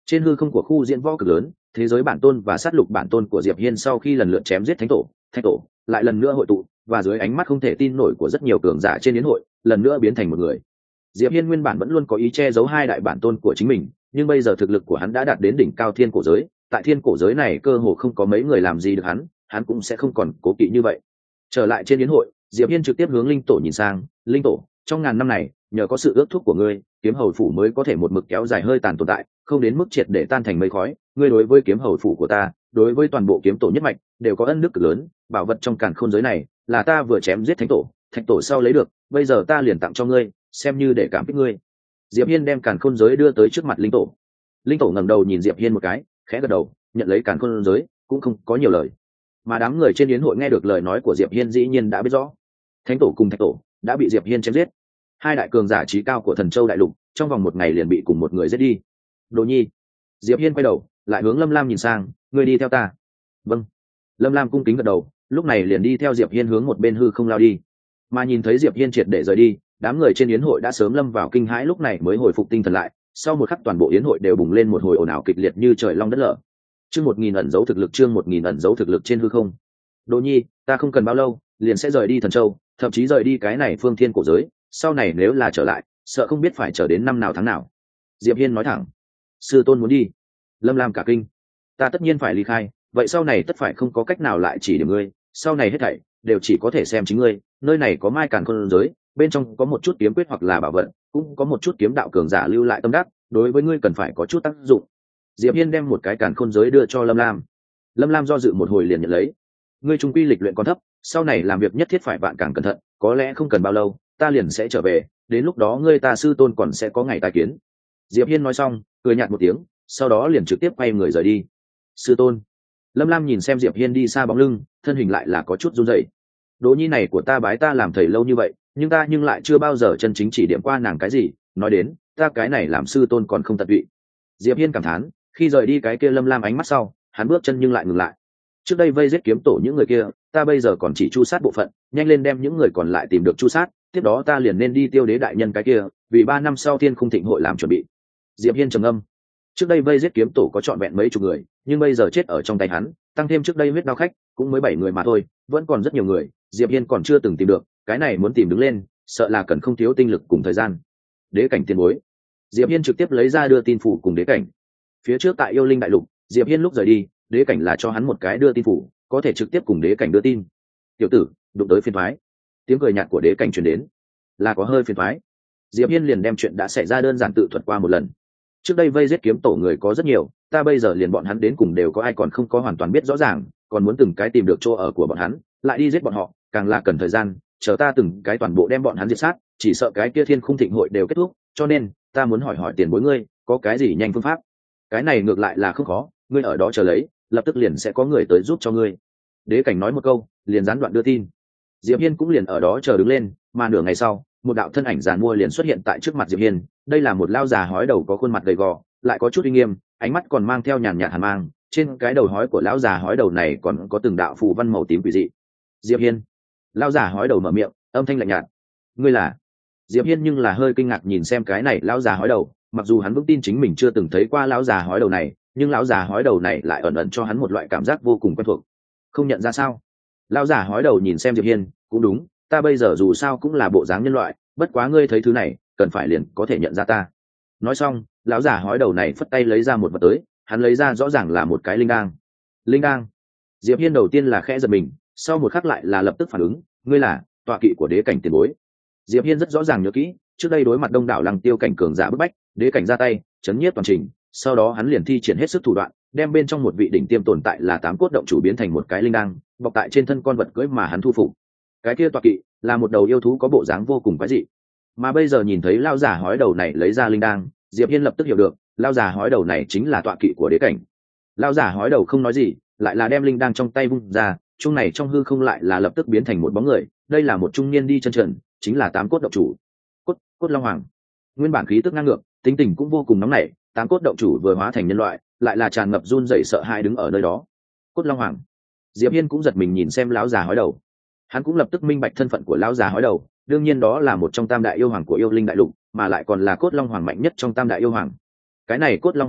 Trên hư không của khu diễn võ cực lớn, thế giới bản tôn và sát lục bản tôn của Diệp Hiên sau khi lần lượt chém giết thánh tổ, thánh tổ lại lần nữa hội tụ, và dưới ánh mắt không thể tin nổi của rất nhiều cường giả trên yến hội, lần nữa biến thành một người. Diệp Hiên nguyên bản vẫn luôn có ý che giấu hai đại bản tôn của chính mình, nhưng bây giờ thực lực của hắn đã đạt đến đỉnh cao thiên cổ giới, tại thiên cổ giới này cơ hồ không có mấy người làm gì được hắn, hắn cũng sẽ không còn cố kỵ như vậy. Trở lại trên yến hội, Diệp Hiên trực tiếp hướng linh tổ nhìn sang. Linh tổ, trong ngàn năm này, nhờ có sự ước thúc của ngươi, kiếm hầu phủ mới có thể một mực kéo dài hơi tàn tồn tại, không đến mức triệt để tan thành mây khói. Ngươi đối với kiếm hầu phủ của ta, đối với toàn bộ kiếm tổ nhất mạch, đều có ân đức cực lớn. Bảo vật trong càn khôn giới này là ta vừa chém giết thánh tổ, thạch tổ sau lấy được, bây giờ ta liền tặng cho ngươi, xem như để cảm kích ngươi. Diệp Hiên đem càn khôn giới đưa tới trước mặt linh tổ. Linh tổ ngẩng đầu nhìn Diệp Hiên một cái, khẽ gật đầu, nhận lấy càn khôn giới, cũng không có nhiều lời. Mà đám người trên yến hội nghe được lời nói của Diệp Hiên dĩ nhiên đã biết rõ, thánh tổ cùng thạch tổ đã bị Diệp Hiên chém giết. Hai đại cường giả trí cao của Thần Châu đại lục, trong vòng một ngày liền bị cùng một người giết đi. Đồ Nhi. Diệp Hiên quay đầu, lại hướng Lâm Lam nhìn sang, ngươi đi theo ta. Vâng. Lâm Lam cung kính gật đầu, lúc này liền đi theo Diệp Hiên hướng một bên hư không lao đi. Mà nhìn thấy Diệp Hiên triệt để rời đi, đám người trên yến hội đã sớm lâm vào kinh hãi, lúc này mới hồi phục tinh thần lại. Sau một khắc toàn bộ yến hội đều bùng lên một hồi ồn ào kịch liệt như trời long đất lở. Chương một nghìn ẩn dấu thực lực, chương một nghìn ẩn dấu thực lực trên hư không. Đồ Nhi, ta không cần bao lâu, liền sẽ rời đi Thần Châu, thậm chí rời đi cái này phương thiên cổ giới, sau này nếu là trở lại, sợ không biết phải chờ đến năm nào tháng nào. Diệp Hiên nói thẳng. Sư tôn muốn đi. Lâm Lam cả kinh. Ta tất nhiên phải ly khai, vậy sau này tất phải không có cách nào lại chỉ điểm ngươi, sau này hết thảy đều chỉ có thể xem chính ngươi. Nơi này có mai càn khôn giới, bên trong có một chút kiếm quyết hoặc là bảo vật, cũng có một chút kiếm đạo cường giả lưu lại tâm đắc, đối với ngươi cần phải có chút tác dụng. Diệp Hiên đem một cái càn khôn giới đưa cho Lâm Lam. Lâm Lam do dự một hồi liền nhận lấy. Ngươi trung quy lịch luyện còn thấp, sau này làm việc nhất thiết phải vạn càng cẩn thận, có lẽ không cần bao lâu, ta liền sẽ trở về, đến lúc đó ngươi ta sư tôn còn sẽ có ngày tài kiến. Diệp Hiên nói xong, cười nhạt một tiếng, sau đó liền trực tiếp quay người rời đi. Sư tôn. Lâm Lam nhìn xem Diệp Hiên đi xa bóng lưng, thân hình lại là có chút run rẩy. Đỗ Nhi này của ta bái ta làm thầy lâu như vậy, nhưng ta nhưng lại chưa bao giờ chân chính chỉ điểm qua nàng cái gì, nói đến, ta cái này làm sư tôn còn không tận tụy. Diệp Hiên cảm thán, khi rời đi cái kia Lâm Lam ánh mắt sau, hắn bước chân nhưng lại ngừng lại. Trước đây vây giết kiếm tổ những người kia, ta bây giờ còn chỉ chu sát bộ phận, nhanh lên đem những người còn lại tìm được chu sát, tiếp đó ta liền nên đi tiêu đế đại nhân cái kia, vì ba năm sau Thiên Khung Thịnh hội làm chuẩn bị. Diệp Hiên trầm ngâm. Trước đây vây giết kiếm tổ có trọn vẹn mấy chục người, nhưng bây giờ chết ở trong tay hắn, tăng thêm trước đây huyết đao khách, cũng mới bảy người mà thôi, vẫn còn rất nhiều người, Diệp Hiên còn chưa từng tìm được, cái này muốn tìm đứng lên, sợ là cần không thiếu tinh lực cùng thời gian. Đế cảnh tiền bối. Diệp Hiên trực tiếp lấy ra đưa tin phủ cùng đế cảnh. Phía trước tại yêu linh đại lục, Diệp Hiên lúc rời đi, đế cảnh là cho hắn một cái đưa tin phủ, có thể trực tiếp cùng đế cảnh đưa tin. Tiểu tử, đụng tới phiền toái. Tiếng cười nhạt của đế cảnh truyền đến. Là có hơi phiền toái. Diệp Hiên liền đem chuyện đã xảy ra đơn giản tự thuật qua một lần. Trước đây vây giết kiếm tổ người có rất nhiều, ta bây giờ liền bọn hắn đến cùng đều có ai còn không có hoàn toàn biết rõ ràng, còn muốn từng cái tìm được chỗ ở của bọn hắn, lại đi giết bọn họ, càng là cần thời gian, chờ ta từng cái toàn bộ đem bọn hắn diệt sát, chỉ sợ cái kia Thiên Khung Thịnh hội đều kết thúc, cho nên ta muốn hỏi hỏi tiền bối ngươi, có cái gì nhanh phương pháp? Cái này ngược lại là không khó, ngươi ở đó chờ lấy, lập tức liền sẽ có người tới giúp cho ngươi. Đế cảnh nói một câu, liền gián đoạn đưa tin. Diệp Hiên cũng liền ở đó chờ đứng lên, mà nửa ngày sau, một đạo thân ảnh giàn mua liền xuất hiện tại trước mặt Diệp Hiên. Đây là một lao già hói đầu có khuôn mặt gầy gò, lại có chút uy nghiêm, ánh mắt còn mang theo nhàn nhạt hàn mang, trên cái đầu hói của lão già hói đầu này còn có từng đạo phù văn màu tím quỷ dị. Diệp Hiên. Lão già hói đầu mở miệng, âm thanh lạnh nhạt. Ngươi là? Diệp Hiên nhưng là hơi kinh ngạc nhìn xem cái này lão già hói đầu, mặc dù hắn vững tin chính mình chưa từng thấy qua lão già hói đầu này, nhưng lão già hói đầu này lại ẩn ẩn cho hắn một loại cảm giác vô cùng quen thuộc. Không nhận ra sao? Lão già hói đầu nhìn xem Diệp Hiên, cũng đúng, ta bây giờ dù sao cũng là bộ dáng nhân loại, bất quá ngươi thấy thứ này, cần phải liền có thể nhận ra ta. Nói xong, lão già hói đầu này phất tay lấy ra một vật tới, hắn lấy ra rõ ràng là một cái linh đăng. Linh đăng. Diệp Hiên đầu tiên là khẽ giật mình, sau một khắc lại là lập tức phản ứng, ngươi là tọa kỵ của đế cảnh tiền bối. Diệp Hiên rất rõ ràng nhớ kỹ, trước đây đối mặt đông đảo lăng tiêu cảnh cường giả bức bách, đế cảnh ra tay, chấn nhiếp toàn trình, sau đó hắn liền thi triển hết sức thủ đoạn, đem bên trong một vị đỉnh tiêm tồn tại là tám cốt động chủ biến thành một cái linh đăng, bọc tại trên thân con vật cưỡi mà hắn thu phục. Cái kia tọa kỵ là một đầu yêu thú có bộ dáng vô cùng quái dị. Mà bây giờ nhìn thấy lão giả hói đầu này lấy ra linh đăng, Diệp Hiên lập tức hiểu được, lão giả hói đầu này chính là tọa kỵ của đế cảnh. Lão giả hói đầu không nói gì, lại là đem linh đăng trong tay vung ra, chung này trong hư không lại là lập tức biến thành một bóng người, đây là một trung niên đi chân trần, chính là tám cốt động chủ. Cốt, cốt long hoàng. Nguyên bản khí tức ngang ngược, tính tình cũng vô cùng nóng nảy, tám cốt động chủ vừa hóa thành nhân loại, lại là tràn ngập run rẩy sợ hãi đứng ở nơi đó. Cốt long hoàng. Diệp Hiên cũng giật mình nhìn xem lão già hói đầu. Hắn cũng lập tức minh bạch thân phận của lão già hói đầu, đương nhiên đó là một trong tam đại yêu hoàng của yêu linh đại lục, mà lại còn là cốt long hoàng mạnh nhất trong tam đại yêu hoàng. Cái này cốt long hoàng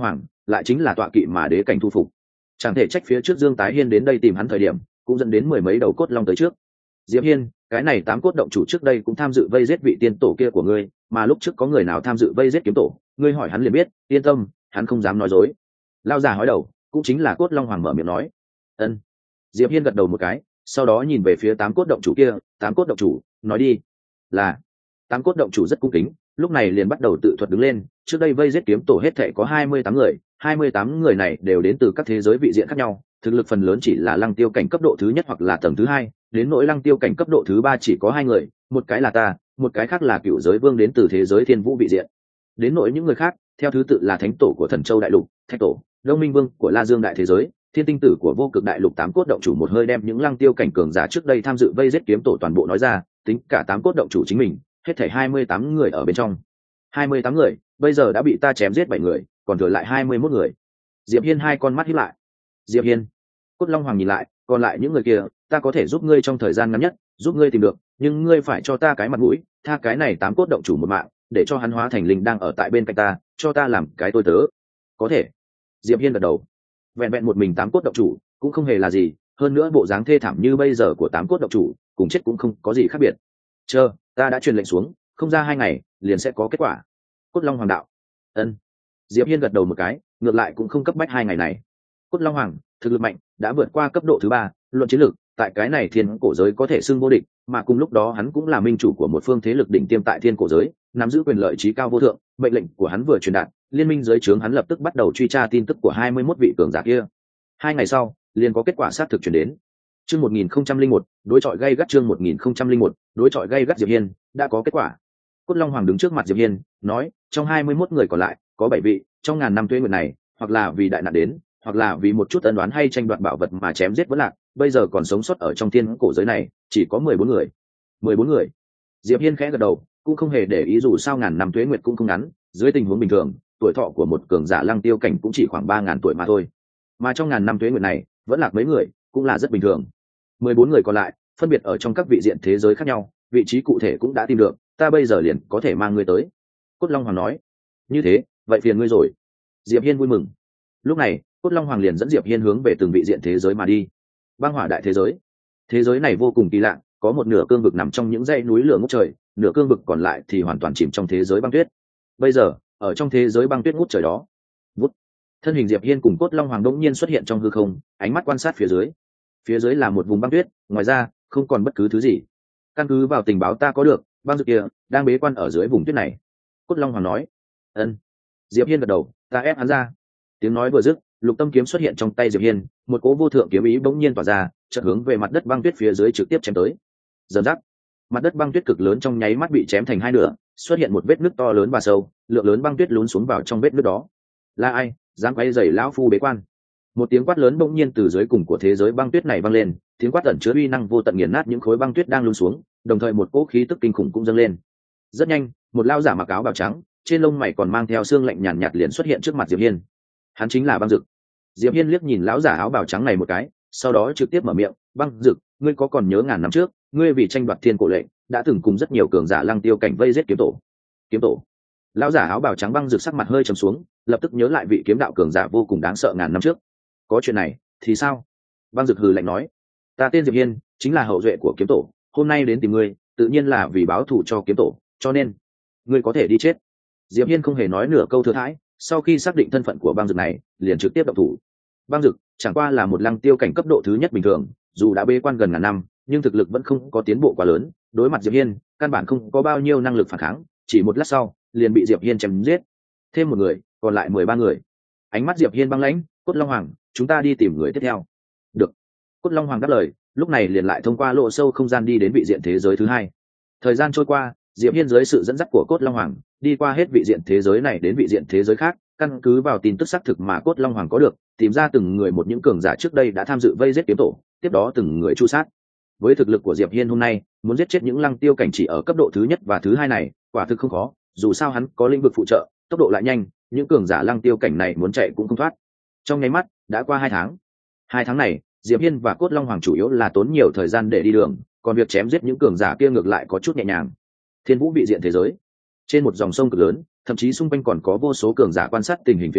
lại chính là tọa kỵ mà đế cảnh thu phục. Chẳng thể trách phía trước Dương Tái Hiên đến đây tìm hắn thời điểm cũng dẫn đến mười mấy đầu cốt long tới trước. Diệp Hiên, cái này tám cốt động chủ trước đây cũng tham dự vây giết vị tiên tổ kia của ngươi, mà lúc trước có người nào tham dự vây giết kiếm tổ, ngươi hỏi hắn liền biết, yên tâm, hắn không dám nói dối. Lao giả hói đầu, cũng chính là cốt long hoàng mở miệng nói. Ân. Diệp Hiên gật đầu một cái, sau đó nhìn về phía tám cốt động chủ kia, tám cốt động chủ, nói đi. Là. Tám cốt động chủ rất cung kính, lúc này liền bắt đầu tự thuật đứng lên. Trước đây vây giết kiếm tổ hết thảy có hai mươi tám người, hai mươi tám người này đều đến từ các thế giới vị diện khác nhau, thực lực phần lớn chỉ là lăng tiêu cảnh cấp độ thứ nhất hoặc là tầng thứ hai, đến nỗi lăng tiêu cảnh cấp độ thứ ba chỉ có hai người, một cái là ta, một cái khác là cựu giới vương đến từ thế giới thiên vũ vị diện. Đến nỗi những người khác, theo thứ tự là thánh tổ của thần châu đại lục, thạch tổ, đông minh vương của la dương đại thế giới, thiên tinh tử của vô cực đại lục. Tám cốt động chủ một hơi đem những lăng tiêu cảnh cường giả trước đây tham dự vây giết kiếm tổ toàn bộ nói ra, tính cả tám cốt động chủ chính mình, hết thảy hai mươi tám người ở bên trong. hai mươi tám người, bây giờ đã bị ta chém giết bảy người, còn thừa lại hai mươi mốt người. Diệp Hiên hai con mắt híp lại. Diệp Hiên. Cốt long hoàng nhìn lại, còn lại những người kia, ta có thể giúp ngươi trong thời gian ngắn nhất, giúp ngươi tìm được, nhưng ngươi phải cho ta cái mặt mũi, tha cái này tám cốt động chủ một mạng, để cho hắn hóa thành linh đang ở tại bên cạnh ta, cho ta làm cái tôi tớ. Có thể. Diệp Hiên gật đầu. Vẹn vẹn một mình tám cốt động chủ cũng không hề là gì, hơn nữa bộ dáng thê thảm như bây giờ của tám cốt động chủ cùng chết cũng không có gì khác biệt. Chờ, ta đã truyền lệnh xuống, không ra hai ngày liền sẽ có kết quả. Cốt long hoàng đạo. Ân. Diệp Hiên gật đầu một cái, ngược lại cũng không cấp bách hai ngày này. Cốt long hoàng thực lực mạnh, đã vượt qua cấp độ thứ ba, luận chiến lược tại cái này thiên cổ giới có thể xưng vô địch, mà cùng lúc đó hắn cũng là minh chủ của một phương thế lực đỉnh tiêm tại thiên cổ giới, nắm giữ quyền lợi trí cao vô thượng. Mệnh lệnh của hắn vừa truyền đạt, liên minh giới trướng hắn lập tức bắt đầu truy tra tin tức của hai mươi mốt vị cường giả kia. Hai ngày sau, liền có kết quả xác thực truyền đến. Chương một nghìn không trăm lẻ một, đối chọi gay gắt. Chương một nghìn không trăm lẻ một, đối chọi gay gắt. Diệp Hiên đã có kết quả. Cốt long hoàng đứng trước mặt Diệp Hiên, nói, trong hai mươi mốt người còn lại, có bảy vị, trong ngàn năm tuế nguyệt này, hoặc là vì đại nạn đến, hoặc là vì một chút ân đoán hay tranh đoạt bảo vật mà chém giết vẫn lạc, bây giờ còn sống sót ở trong thiên cổ giới này, chỉ có mười bốn người. mười bốn người. Diệp Hiên khẽ gật đầu, cũng không hề để ý, dù sao ngàn năm tuế nguyệt cũng không ngắn, dưới tình huống bình thường, tuổi thọ của một cường giả lăng tiêu cảnh cũng chỉ khoảng ba ngàn tuổi mà thôi. Mà trong ngàn năm tuế nguyệt này, vẫn lạc mấy người, cũng là rất bình thường. mười bốn người còn lại, phân biệt ở trong các vị diện thế giới khác nhau, vị trí cụ thể cũng đã tìm được, ta bây giờ liền có thể mang ngươi tới. Cốt long hoàng nói. Như thế, vậy phiền ngươi rồi. Diệp Hiên vui mừng. Lúc này, Cốt long hoàng liền dẫn Diệp Hiên hướng về từng vị diện thế giới mà đi. Băng hỏa đại thế giới. Thế giới này vô cùng kỳ lạ, có một nửa cương vực nằm trong những dãy núi lửa ngút trời, nửa cương vực còn lại thì hoàn toàn chìm trong thế giới băng tuyết. Bây giờ, ở trong thế giới băng tuyết ngút trời đó, vút, thân hình Diệp Hiên cùng Cốt long hoàng đống nhiên xuất hiện trong hư không, ánh mắt quan sát phía dưới. Phía dưới là một vùng băng tuyết, ngoài ra không còn bất cứ thứ gì. Căn cứ vào tình báo ta có được, băng dược kia đang bế quan ở dưới vùng tuyết này. Cốt long hoàng nói. Ân. Diệp Hiên gật đầu, ta ép hắn ra. Tiếng nói vừa dứt, lục tâm kiếm xuất hiện trong tay Diệp Hiên, một cỗ vô thượng kiếm ý bỗng nhiên tỏa ra, chợt hướng về mặt đất băng tuyết phía dưới trực tiếp chém tới. Dần dắt, mặt đất băng tuyết cực lớn trong nháy mắt bị chém thành hai nửa, xuất hiện một vết nứt to lớn và sâu, lượng lớn băng tuyết lún xuống vào trong vết nứt đó. Là ai dám quay rầy lão phu bế quan? Một tiếng quát lớn bỗng nhiên từ dưới cùng của thế giới băng tuyết này vang lên, tiếng quát ẩn chứa uy năng vô tận nghiền nát những khối băng tuyết đang lún xuống, đồng thời một cỗ khí tức kinh khủng cũng dâng lên. Rất nhanh, một lão giả mặc áo bào trắng, trên lông mày còn mang theo xương lạnh nhàn nhạt liền xuất hiện trước mặt Diệp Hiên. Hắn chính là Băng Dực. Diệp Hiên liếc nhìn lão giả áo bào trắng này một cái, sau đó trực tiếp mở miệng, "Băng Dực, ngươi có còn nhớ ngàn năm trước, ngươi vì tranh đoạt thiên cổ lệnh, đã từng cùng rất nhiều cường giả lăng tiêu cảnh vây giết kiếm tổ?" Kiếm tổ? Lão giả áo bào trắng Băng Dực sắc mặt hơi trầm xuống, lập tức nhớ lại vị kiếm đạo cường giả vô cùng đáng sợ ngàn năm trước. "Có chuyện này thì sao?" Băng Dực hừ lạnh nói, "Ta tên Diệp Hiên, chính là hậu duệ của kiếm tổ, hôm nay đến tìm ngươi, tự nhiên là vì báo thù cho kiếm tổ, cho nên ngươi có thể đi chết." Diệp Hiên không hề nói nửa câu thừa thãi, sau khi xác định thân phận của Băng Dực này, liền trực tiếp động thủ. Băng Dực chẳng qua là một lăng tiêu cảnh cấp độ thứ nhất bình thường, dù đã bế quan gần ngàn năm, nhưng thực lực vẫn không có tiến bộ quá lớn, đối mặt Diệp Hiên, căn bản không có bao nhiêu năng lực phản kháng, chỉ một lát sau, liền bị Diệp Hiên chém giết. Thêm một người, còn lại mười ba người. Ánh mắt Diệp Hiên băng lãnh, "Cốt Long Hoàng, chúng ta đi tìm người tiếp theo." Được. Cốt Long Hoàng đáp lời, lúc này liền lại thông qua lỗ sâu không gian đi đến vị diện thế giới thứ hai. Thời gian trôi qua, Diệp Hiên dưới sự dẫn dắt của Cốt Long Hoàng, đi qua hết vị diện thế giới này đến vị diện thế giới khác, căn cứ vào tin tức xác thực mà Cốt Long Hoàng có được, tìm ra từng người một những cường giả trước đây đã tham dự vây giết kiếm tổ, tiếp đó từng người chu sát. Với thực lực của Diệp Hiên hôm nay, muốn giết chết những lăng tiêu cảnh chỉ ở cấp độ thứ nhất và thứ hai này, quả thực không khó, dù sao hắn có lĩnh vực phụ trợ, tốc độ lại nhanh, những cường giả lăng tiêu cảnh này muốn chạy cũng không thoát. Trong nháy mắt, đã qua hai tháng. Hai tháng này, Diệp Hiên và Cốt Long Hoàng chủ yếu là tốn nhiều thời gian để đi đường, còn việc chém giết những cường giả kia ngược lại có chút nhẹ nhàng. Thiên Vũ vị diện thế giới, trên một dòng sông cực lớn, thậm chí xung quanh còn có vô số cường giả quan sát tình hình phía dưới,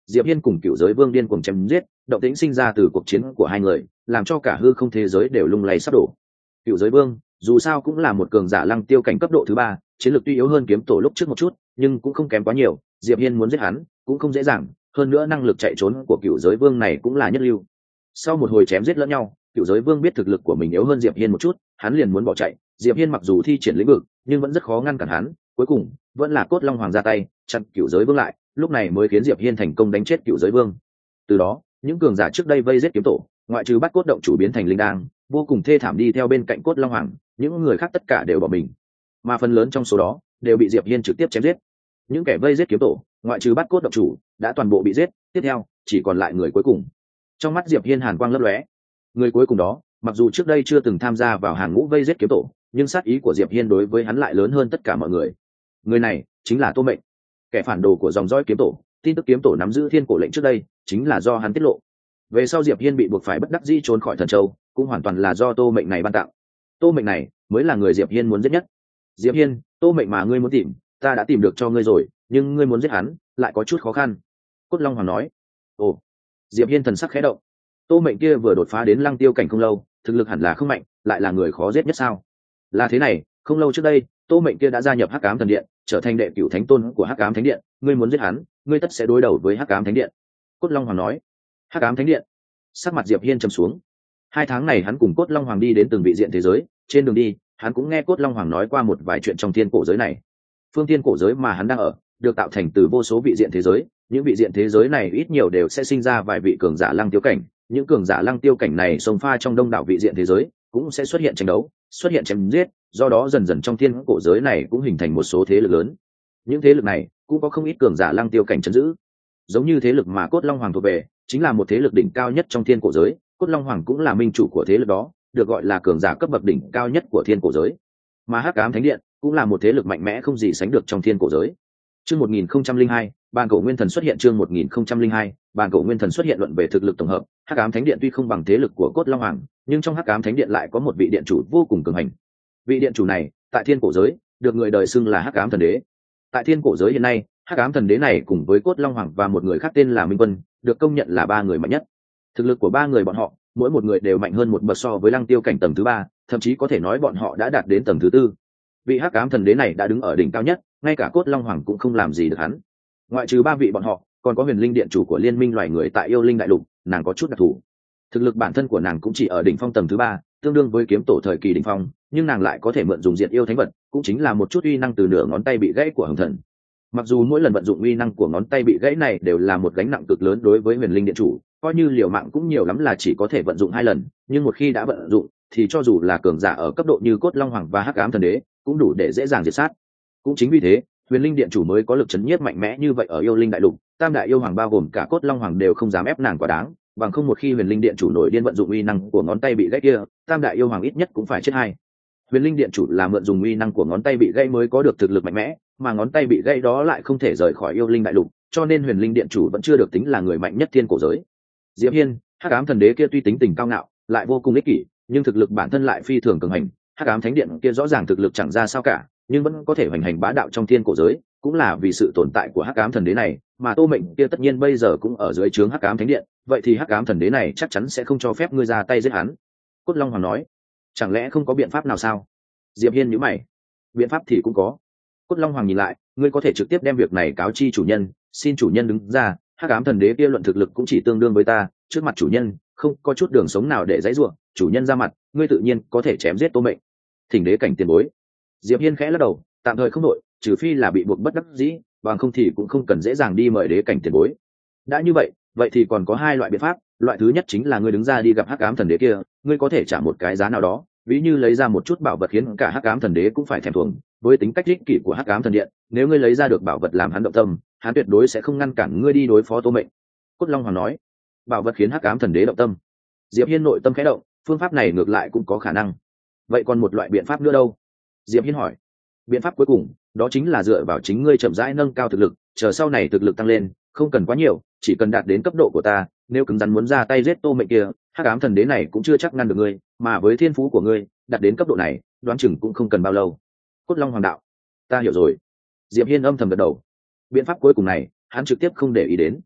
Diệp Hiên cùng Cựu Giới Vương điên cuồng chém giết, động tĩnh sinh ra từ cuộc chiến của hai người, làm cho cả hư không thế giới đều lung lay sắp đổ. Cựu Giới Vương dù sao cũng là một cường giả lăng tiêu cảnh cấp độ thứ ba, chiến lược tuy yếu hơn kiếm tổ lúc trước một chút, nhưng cũng không kém quá nhiều. Diệp Hiên muốn giết hắn cũng không dễ dàng, hơn nữa năng lực chạy trốn của Cựu Giới Vương này cũng là nhất lưu. Sau một hồi chém giết lẫn nhau, Cựu Giới Vương biết thực lực của mình yếu hơn Diệp Hiên một chút, hắn liền muốn bỏ chạy. Diệp Hiên mặc dù thi triển lĩnh vực, nhưng vẫn rất khó ngăn cản hắn, cuối cùng vẫn là Cốt Long Hoàng ra tay chặn Cựu Giới Vương lại, lúc này mới khiến Diệp Hiên thành công đánh chết Cựu Giới Vương. Từ đó, những cường giả trước đây vây giết kiếm tổ, ngoại trừ bắt cốt động chủ biến thành linh đang, vô cùng thê thảm đi theo bên cạnh Cốt Long Hoàng, những người khác tất cả đều bỏ mình, mà phần lớn trong số đó đều bị Diệp Hiên trực tiếp chém giết. Những kẻ vây giết kiếm tổ, ngoại trừ bắt cốt động chủ, đã toàn bộ bị giết, tiếp theo chỉ còn lại người cuối cùng. Trong mắt Diệp Hiên hàn quang lấp lóe. Người cuối cùng đó, mặc dù trước đây chưa từng tham gia vào hàng ngũ vây giết kiếm tổ, nhưng sát ý của Diệp Hiên đối với hắn lại lớn hơn tất cả mọi người. Người này chính là Tô Mệnh, kẻ phản đồ của dòng dõi kiếm tổ. Tin tức kiếm tổ nắm giữ thiên cổ lệnh trước đây chính là do hắn tiết lộ. Về sau Diệp Hiên bị buộc phải bất đắc dĩ trốn khỏi Thần Châu, cũng hoàn toàn là do Tô Mệnh này ban tặng. Tô Mệnh này mới là người Diệp Hiên muốn giết nhất. Diệp Hiên, Tô Mệnh mà ngươi muốn tìm, ta đã tìm được cho ngươi rồi, nhưng ngươi muốn giết hắn lại có chút khó khăn. Cốt Long Hoàng nói. Ồ. Diệp Hiên thần sắc khẽ động. Tô Mệnh kia vừa đột phá đến lăng tiêu cảnh không lâu, thực lực hẳn là không mạnh, lại là người khó giết nhất sao? Là thế này, không lâu trước đây, Tô Mệnh kia đã gia nhập Hắc Ám Thần Điện, trở thành đệ cửu thánh tôn của Hắc Ám Thánh Điện, ngươi muốn giết hắn, ngươi tất sẽ đối đầu với Hắc Ám Thánh Điện. Cốt Long Hoàng nói. Hắc Ám Thánh Điện. Sắc mặt Diệp Hiên trầm xuống. Hai tháng này hắn cùng Cốt Long Hoàng đi đến từng vị diện thế giới, trên đường đi, hắn cũng nghe Cốt Long Hoàng nói qua một vài chuyện trong thiên cổ giới này. Phương thiên cổ giới mà hắn đang ở, được tạo thành từ vô số vị diện thế giới, những vị diện thế giới này ít nhiều đều sẽ sinh ra vài vị cường giả lăng tiêu cảnh, những cường giả lăng tiêu cảnh này xông pha trong đông đảo vị diện thế giới, cũng sẽ xuất hiện tranh đấu, xuất hiện chém giết, do đó dần dần trong thiên cổ giới này cũng hình thành một số thế lực lớn. Những thế lực này cũng có không ít cường giả lăng tiêu cảnh trấn giữ. Giống như thế lực mà Cốt Long Hoàng thuộc về, chính là một thế lực đỉnh cao nhất trong thiên cổ giới, Cốt Long Hoàng cũng là minh chủ của thế lực đó, được gọi là cường giả cấp bậc đỉnh cao nhất của thiên cổ giới. Mà Hắc Ám Thánh Điện cũng là một thế lực mạnh mẽ không gì sánh được trong thiên cổ giới. Chương một nghìn không trăm linh hai, Bàn Cổ Nguyên Thần xuất hiện. Chương một nghìn không trăm linh hai, Bàn Cổ Nguyên Thần xuất hiện. Luận về thực lực tổng hợp, Hắc Ám Thánh Điện tuy không bằng thế lực của Cốt Long Hoàng, nhưng trong Hắc Ám Thánh Điện lại có một vị điện chủ vô cùng cường hành. Vị điện chủ này, tại thiên cổ giới, được người đời xưng là Hắc Ám Thần Đế. Tại thiên cổ giới hiện nay, Hắc Ám Thần Đế này cùng với Cốt Long Hoàng và một người khác tên là Minh Quân, được công nhận là ba người mạnh nhất. Thực lực của ba người bọn họ, mỗi một người đều mạnh hơn một bậc so với Lăng Tiêu cảnh tầng thứ ba, thậm chí có thể nói bọn họ đã đạt đến tầng thứ tư. Vị Hắc Ám Thần Đế này đã đứng ở đỉnh cao nhất, ngay cả Cốt Long Hoàng cũng không làm gì được hắn. Ngoại trừ ba vị bọn họ, còn có Huyền Linh Điện chủ của Liên minh loài người tại Yêu Linh Đại Lục, nàng có chút đặc thù. Thực lực bản thân của nàng cũng chỉ ở đỉnh phong tầng thứ ba, tương đương với kiếm tổ thời kỳ đỉnh phong, nhưng nàng lại có thể mượn dùng diệt yêu thánh vật, cũng chính là một chút uy năng từ nửa ngón tay bị gãy của Hồng Thần. Mặc dù mỗi lần vận dụng uy năng của ngón tay bị gãy này đều là một gánh nặng cực lớn đối với Huyền Linh Điện chủ, coi như liều mạng cũng nhiều lắm là chỉ có thể vận dụng hai lần, nhưng một khi đã vận dụng, thì cho dù là cường giả ở cấp độ như Cốt Long Hoàng và Hắc Ám Thần Đế, cũng đủ để dễ dàng diệt sát. Cũng chính vì thế, Huyền Linh Điện chủ mới có lực chấn nhiếp mạnh mẽ như vậy ở Yêu Linh Đại Lục, tam đại yêu hoàng bao gồm cả Cốt Long Hoàng đều không dám ép nàng quá đáng, bằng không một khi Huyền Linh Điện chủ nổi điên vận dụng uy năng của ngón tay bị gãy kia, tam đại yêu hoàng ít nhất cũng phải chết hai. Huyền Linh Điện chủ là mượn dùng uy năng của ngón tay bị gãy mới có được thực lực mạnh mẽ, mà ngón tay bị gãy đó lại không thể rời khỏi Yêu Linh Đại Lục, cho nên Huyền Linh Điện chủ vẫn chưa được tính là người mạnh nhất thiên cổ giới. Diệp Hiên, Hắc Ám Thần Đế kia tuy tính tình cao ngạo, lại vô cùng ích kỷ, nhưng thực lực bản thân lại phi thường cường hành. Hắc Ám Thánh Điện kia rõ ràng thực lực chẳng ra sao cả, nhưng vẫn có thể hoành hành bá đạo trong thiên cổ giới, cũng là vì sự tồn tại của Hắc Ám Thần Đế này, mà Tô Mệnh kia tất nhiên bây giờ cũng ở dưới trướng Hắc Ám Thánh Điện, vậy thì Hắc Ám Thần Đế này chắc chắn sẽ không cho phép ngươi ra tay giết hắn. Cốt Long Hoàng nói, chẳng lẽ không có biện pháp nào sao? Diệp Hiên nhíu mày, biện pháp thì cũng có. Cốt Long Hoàng nhìn lại, ngươi có thể trực tiếp đem việc này cáo chi chủ nhân, xin chủ nhân đứng ra. Hắc Ám Thần Đế kia luận thực lực cũng chỉ tương đương với ta, trước mặt chủ nhân không có chút đường sống nào để dãy rủa, chủ nhân ra mặt, ngươi tự nhiên có thể chém giết Tô Mệnh. Thỉnh đế cảnh tiền bối. Diệp Hiên khẽ lắc đầu, tạm thời không đội, trừ phi là bị buộc bất đắc dĩ, bằng không thì cũng không cần dễ dàng đi mời đế cảnh tiền bối. Đã như vậy, vậy thì còn có hai loại biện pháp, loại thứ nhất chính là ngươi đứng ra đi gặp Hắc Ám Thần Đế kia, ngươi có thể trả một cái giá nào đó, ví như lấy ra một chút bảo vật khiến cả Hắc Ám Thần Đế cũng phải thèm thuồng. Với tính cách ích kỷ của Hắc Ám Thần Điện, nếu ngươi lấy ra được bảo vật làm hắn động tâm, hắn tuyệt đối sẽ không ngăn cản ngươi đi đối phó Tô Mệnh. Cốt Long Hoàng nói, bảo vật khiến Hắc Ám Thần Đế động tâm. Diệp Hiên nội tâm khẽ động, phương pháp này ngược lại cũng có khả năng. Vậy còn một loại biện pháp nữa đâu? Diệp Hiên hỏi. Biện pháp cuối cùng, đó chính là dựa vào chính ngươi chậm rãi nâng cao thực lực, chờ sau này thực lực tăng lên, không cần quá nhiều, chỉ cần đạt đến cấp độ của ta, nếu cứng rắn muốn ra tay giết Tô Mệnh kia, Hắc Ám Thần Đế này cũng chưa chắc ngăn được ngươi, mà với thiên phú của ngươi, đạt đến cấp độ này, đoán chừng cũng không cần bao lâu. Cốt Long Hoàng đạo, ta hiểu rồi. Diệp Hiên âm thầm gật đầu. Biện pháp cuối cùng này, hắn trực tiếp không để ý đến.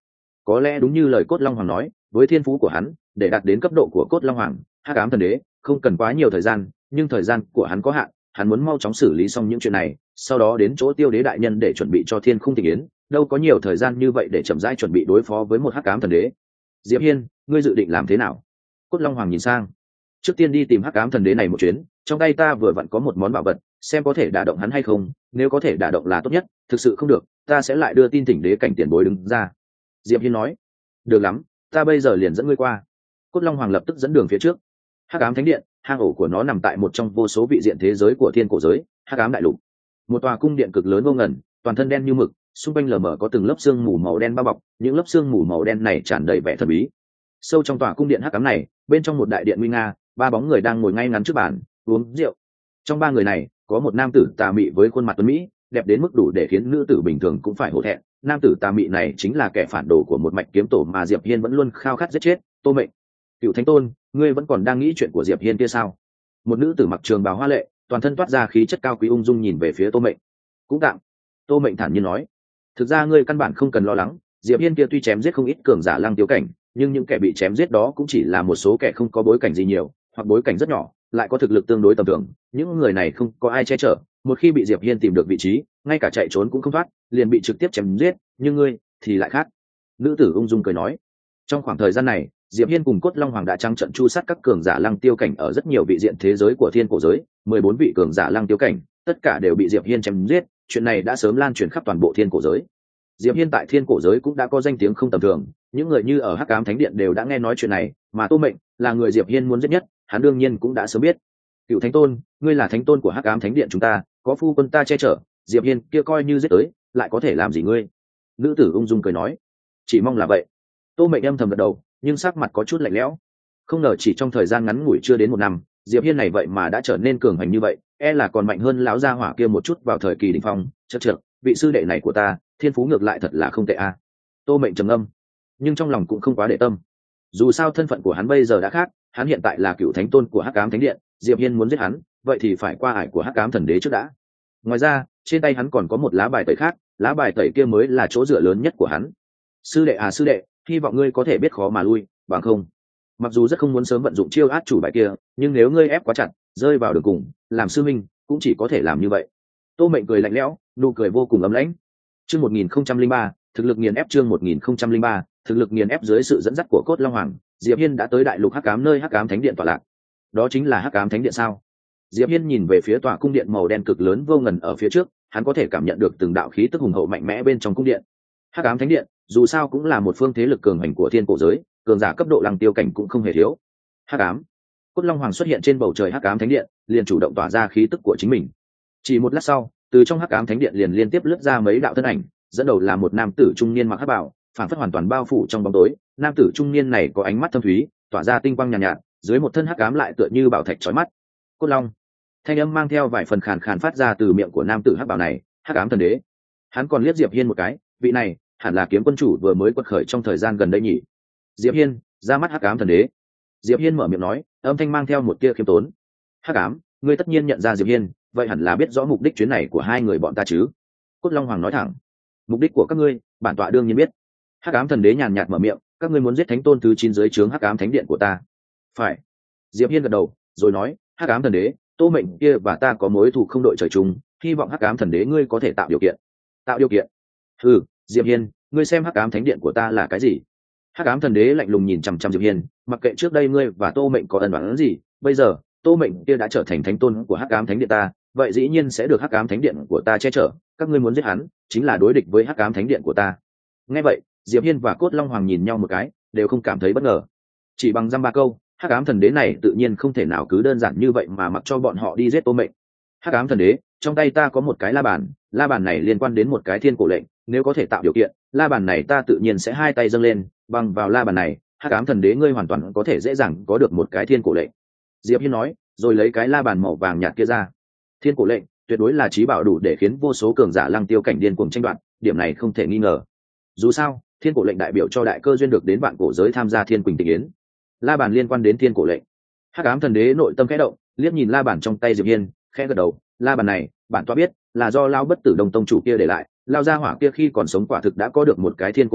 Có lẽ đúng như lời Cốt Long Hoàng nói, với thiên phú của hắn, để đạt đến cấp độ của Cốt Long Hoàng, Hắc Ám Thần Đế, không cần quá nhiều thời gian, nhưng thời gian của hắn có hạn, hắn muốn mau chóng xử lý xong những chuyện này, sau đó đến chỗ Tiêu Đế đại nhân để chuẩn bị cho Thiên Khung Thịnh Yến, đâu có nhiều thời gian như vậy để chậm rãi chuẩn bị đối phó với một Hắc Ám Thần Đế. Diệp Hiên, ngươi dự định làm thế nào? Cốt Long Hoàng nhìn sang. Trước tiên đi tìm Hắc Ám Thần Đế này một chuyến, trong tay ta vừa vặn có một món bảo vật, xem có thể đả động hắn hay không, nếu có thể đả động là tốt nhất, thực sự không được, ta sẽ lại đưa tin Thỉnh Đế cảnh tiền bối đứng ra. Diệp Hiên nói. Được lắm, ta bây giờ liền dẫn ngươi qua. Cốt Long Hoàng lập tức dẫn đường phía trước. Hắc Ám Thánh Điện, hang ổ của nó nằm tại một trong vô số vị diện thế giới của thiên cổ giới, Hắc Ám Đại Lục. Một tòa cung điện cực lớn vô ngần, toàn thân đen như mực, xung quanh lờ mờ có từng lớp sương mù màu đen bao bọc, những lớp sương mù màu đen này tràn đầy vẻ thần bí. Sâu trong tòa cung điện hắc ám này, bên trong một đại điện nguy nga, ba bóng người đang ngồi ngay ngắn trước bàn uống rượu. Trong ba người này, có một nam tử tà mị với khuôn mặt tuấn mỹ, đẹp đến mức đủ để khiến nữ tử bình thường cũng phải hổ thẹn. Nam tử tà mị này chính là kẻ phản đồ của một mạch kiếm tổ mà Diệp Hiên vẫn luôn khao khát giết chết, Tô Mệnh. Cựu Thánh Tôn, ngươi vẫn còn đang nghĩ chuyện của Diệp Hiên kia sao? Một nữ tử mặc trường bào hoa lệ, toàn thân toát ra khí chất cao quý ung dung nhìn về phía Tô Mệnh. Cũng tạm. Tô Mệnh thản nhiên nói. Thực ra ngươi căn bản không cần lo lắng, Diệp Hiên kia tuy chém giết không ít cường giả lăng tiêu cảnh, nhưng những kẻ bị chém giết đó cũng chỉ là một số kẻ không có bối cảnh gì nhiều, hoặc bối cảnh rất nhỏ, lại có thực lực tương đối tầm thường. Những người này không có ai che chở, một khi bị Diệp Hiên tìm được vị trí, ngay cả chạy trốn cũng không thoát, liền bị trực tiếp chém giết. Nhưng ngươi thì lại khác. Nữ tử ung dung cười nói. Trong khoảng thời gian này, Diệp Hiên cùng Cốt Long Hoàng đã trắng trận chu sát các cường giả lăng tiêu cảnh ở rất nhiều vị diện thế giới của thiên cổ giới, mười bốn vị cường giả lăng tiêu cảnh, tất cả đều bị Diệp Hiên chém giết. Chuyện này đã sớm lan truyền khắp toàn bộ thiên cổ giới. Diệp Hiên tại thiên cổ giới cũng đã có danh tiếng không tầm thường, những người như ở Hắc Ám Thánh Điện đều đã nghe nói chuyện này, mà Tô Mệnh là người Diệp Hiên muốn giết nhất, hắn đương nhiên cũng đã sớm biết. Cựu Thánh Tôn, ngươi là thánh tôn của Hắc Ám Thánh Điện chúng ta, có phu quân ta che chở, Diệp Hiên kia coi như giết tới, lại có thể làm gì ngươi? Nữ tử ung dung cười nói. Chỉ mong là vậy. Tô Mệnh âm thầm gật đầu, nhưng sắc mặt có chút lạnh lẽo. Không ngờ chỉ trong thời gian ngắn ngủi chưa đến một năm, Diệp Hiên này vậy mà đã trở nên cường hành như vậy, e là còn mạnh hơn lão gia hỏa kia một chút vào thời kỳ đỉnh phong. Chậc chậc, vị sư đệ này của ta, thiên phú ngược lại thật là không tệ a. Tô Mệnh trầm ngâm, nhưng trong lòng cũng không quá để tâm. Dù sao thân phận của hắn bây giờ đã khác, hắn hiện tại là cựu thánh tôn của Hắc Ám Thánh Điện, Diệp Hiên muốn giết hắn, vậy thì phải qua ải của Hắc Ám Thần Đế trước đã. Ngoài ra, trên tay hắn còn có một lá bài tẩy khác, lá bài tẩy kia mới là chỗ dựa lớn nhất của hắn. Sư đệ à sư đệ, hy vọng ngươi có thể biết khó mà lui, bằng không. Mặc dù rất không muốn sớm vận dụng chiêu át chủ bài kia, nhưng nếu ngươi ép quá chặt, rơi vào đường cùng, làm sư minh cũng chỉ có thể làm như vậy. Tô Mệnh cười lạnh lẽo, nụ cười vô cùng ấm lãnh. Chương một nghìn không trăm lẻ ba, thực lực nghiền ép chương một nghìn không trăm lẻ ba, thực lực nghiền ép dưới sự dẫn dắt của Cốt Long Hoàng, Diệp Hiên đã tới đại lục Hắc Ám nơi Hắc Ám Thánh Điện tọa lạc. Đó chính là Hắc Ám Thánh Điện sao? Diệp Hiên nhìn về phía tòa cung điện màu đen cực lớn vô ngần ở phía trước, hắn có thể cảm nhận được từng đạo khí tức hùng hậu mạnh mẽ bên trong cung điện. Hắc Ám Thánh Điện, dù sao cũng là một phương thế lực cường hành của thiên cổ giới, cường giả cấp độ lăng tiêu cảnh cũng không hề thiếu. Hắc Ám. Cốt Long Hoàng xuất hiện trên bầu trời Hắc Ám Thánh Điện, liền chủ động tỏa ra khí tức của chính mình. Chỉ một lát sau, từ trong Hắc Ám Thánh Điện liền liên tiếp lướt ra mấy đạo thân ảnh, dẫn đầu là một nam tử trung niên mặc hắc bào, phản phất hoàn toàn bao phủ trong bóng tối. Nam tử trung niên này có ánh mắt thâm thúy, tỏa ra tinh quang nhàn nhạt, nhạt, dưới một thân hắc ám lại tựa như bảo thạch chói mắt. Cốt Long. Thanh âm mang theo vài phần khàn khàn phát ra từ miệng của nam tử hắc bào này, Hắc Ám Thần Đế. Hắn còn liếc Diệp Hiên một cái, vị này hẳn là kiếm quân chủ vừa mới quật khởi trong thời gian gần đây nhỉ. Diệp Hiên, ra mắt Hắc Ám Thần Đế. Diệp Hiên mở miệng nói, âm thanh mang theo một tia khiêm tốn. Hắc Ám, ngươi tất nhiên nhận ra Diệp Hiên, vậy hẳn là biết rõ mục đích chuyến này của hai người bọn ta chứ? Cốt Long Hoàng nói thẳng. Mục đích của các ngươi, bản tọa đương nhiên biết. Hắc Ám Thần Đế nhàn nhạt mở miệng, các ngươi muốn giết thánh tôn thứ chín dưới trướng Hắc Ám Thánh Điện của ta. Phải. Diệp Hiên gật đầu, rồi nói, Hắc Ám Thần Đế, Tô Mệnh kia và ta có mối thù không đội trời chung, hy vọng Hắc Ám Thần Đế ngươi có thể tạo điều kiện. Tạo điều kiện? Ừ, Diệp Hiên, ngươi xem Hắc Ám Thánh Điện của ta là cái gì? Hắc Ám Thần Đế lạnh lùng nhìn chằm chằm Diệp Hiên, mặc kệ trước đây ngươi và Tô Mệnh có ân oán gì, bây giờ Tô Mệnh kia đã trở thành thánh tôn của Hắc Ám Thánh Điện ta, vậy dĩ nhiên sẽ được Hắc Ám Thánh Điện của ta che chở, các ngươi muốn giết hắn, chính là đối địch với Hắc Ám Thánh Điện của ta. Nghe vậy, Diệp Hiên và Cốt Long Hoàng nhìn nhau một cái, đều không cảm thấy bất ngờ. Chỉ bằng dăm ba câu, Hắc Ám Thần Đế này tự nhiên không thể nào cứ đơn giản như vậy mà mặc cho bọn họ đi giết Tô Mệnh. Hắc Ám Thần Đế, trong tay ta có một cái la bàn, la bàn này liên quan đến một cái thiên cổ lệnh, nếu có thể tạo điều kiện, la bàn này ta tự nhiên sẽ hai tay dâng lên, bằng vào la bàn này, Hắc Ám Thần Đế ngươi hoàn toàn có thể dễ dàng có được một cái thiên cổ lệnh. Diệp Hiên nói, rồi lấy cái la bàn màu vàng nhạt kia ra. Thiên cổ lệnh, tuyệt đối là trí bảo đủ để khiến vô số cường giả lăng tiêu cảnh điên cuồng tranh đoạt, điểm này không thể nghi ngờ. Dù sao, thiên cổ lệnh đại biểu cho đại cơ duyên được đến vạn cổ giới tham gia thiên quỳnh tịch yến. La bàn liên quan đến thiên cổ lệnh. Hắc Ám Thần Đế nội tâm khẽ động, liếc nhìn la bàn trong tay Diệp Hiên, khẽ gật đầu, la bàn này, bản tọa biết, là do Lão Bất Tử Đồng tông chủ kia để lại, Lão gia hỏa kia khi còn sống quả thực đã có được một cái thiên cổ lệnh,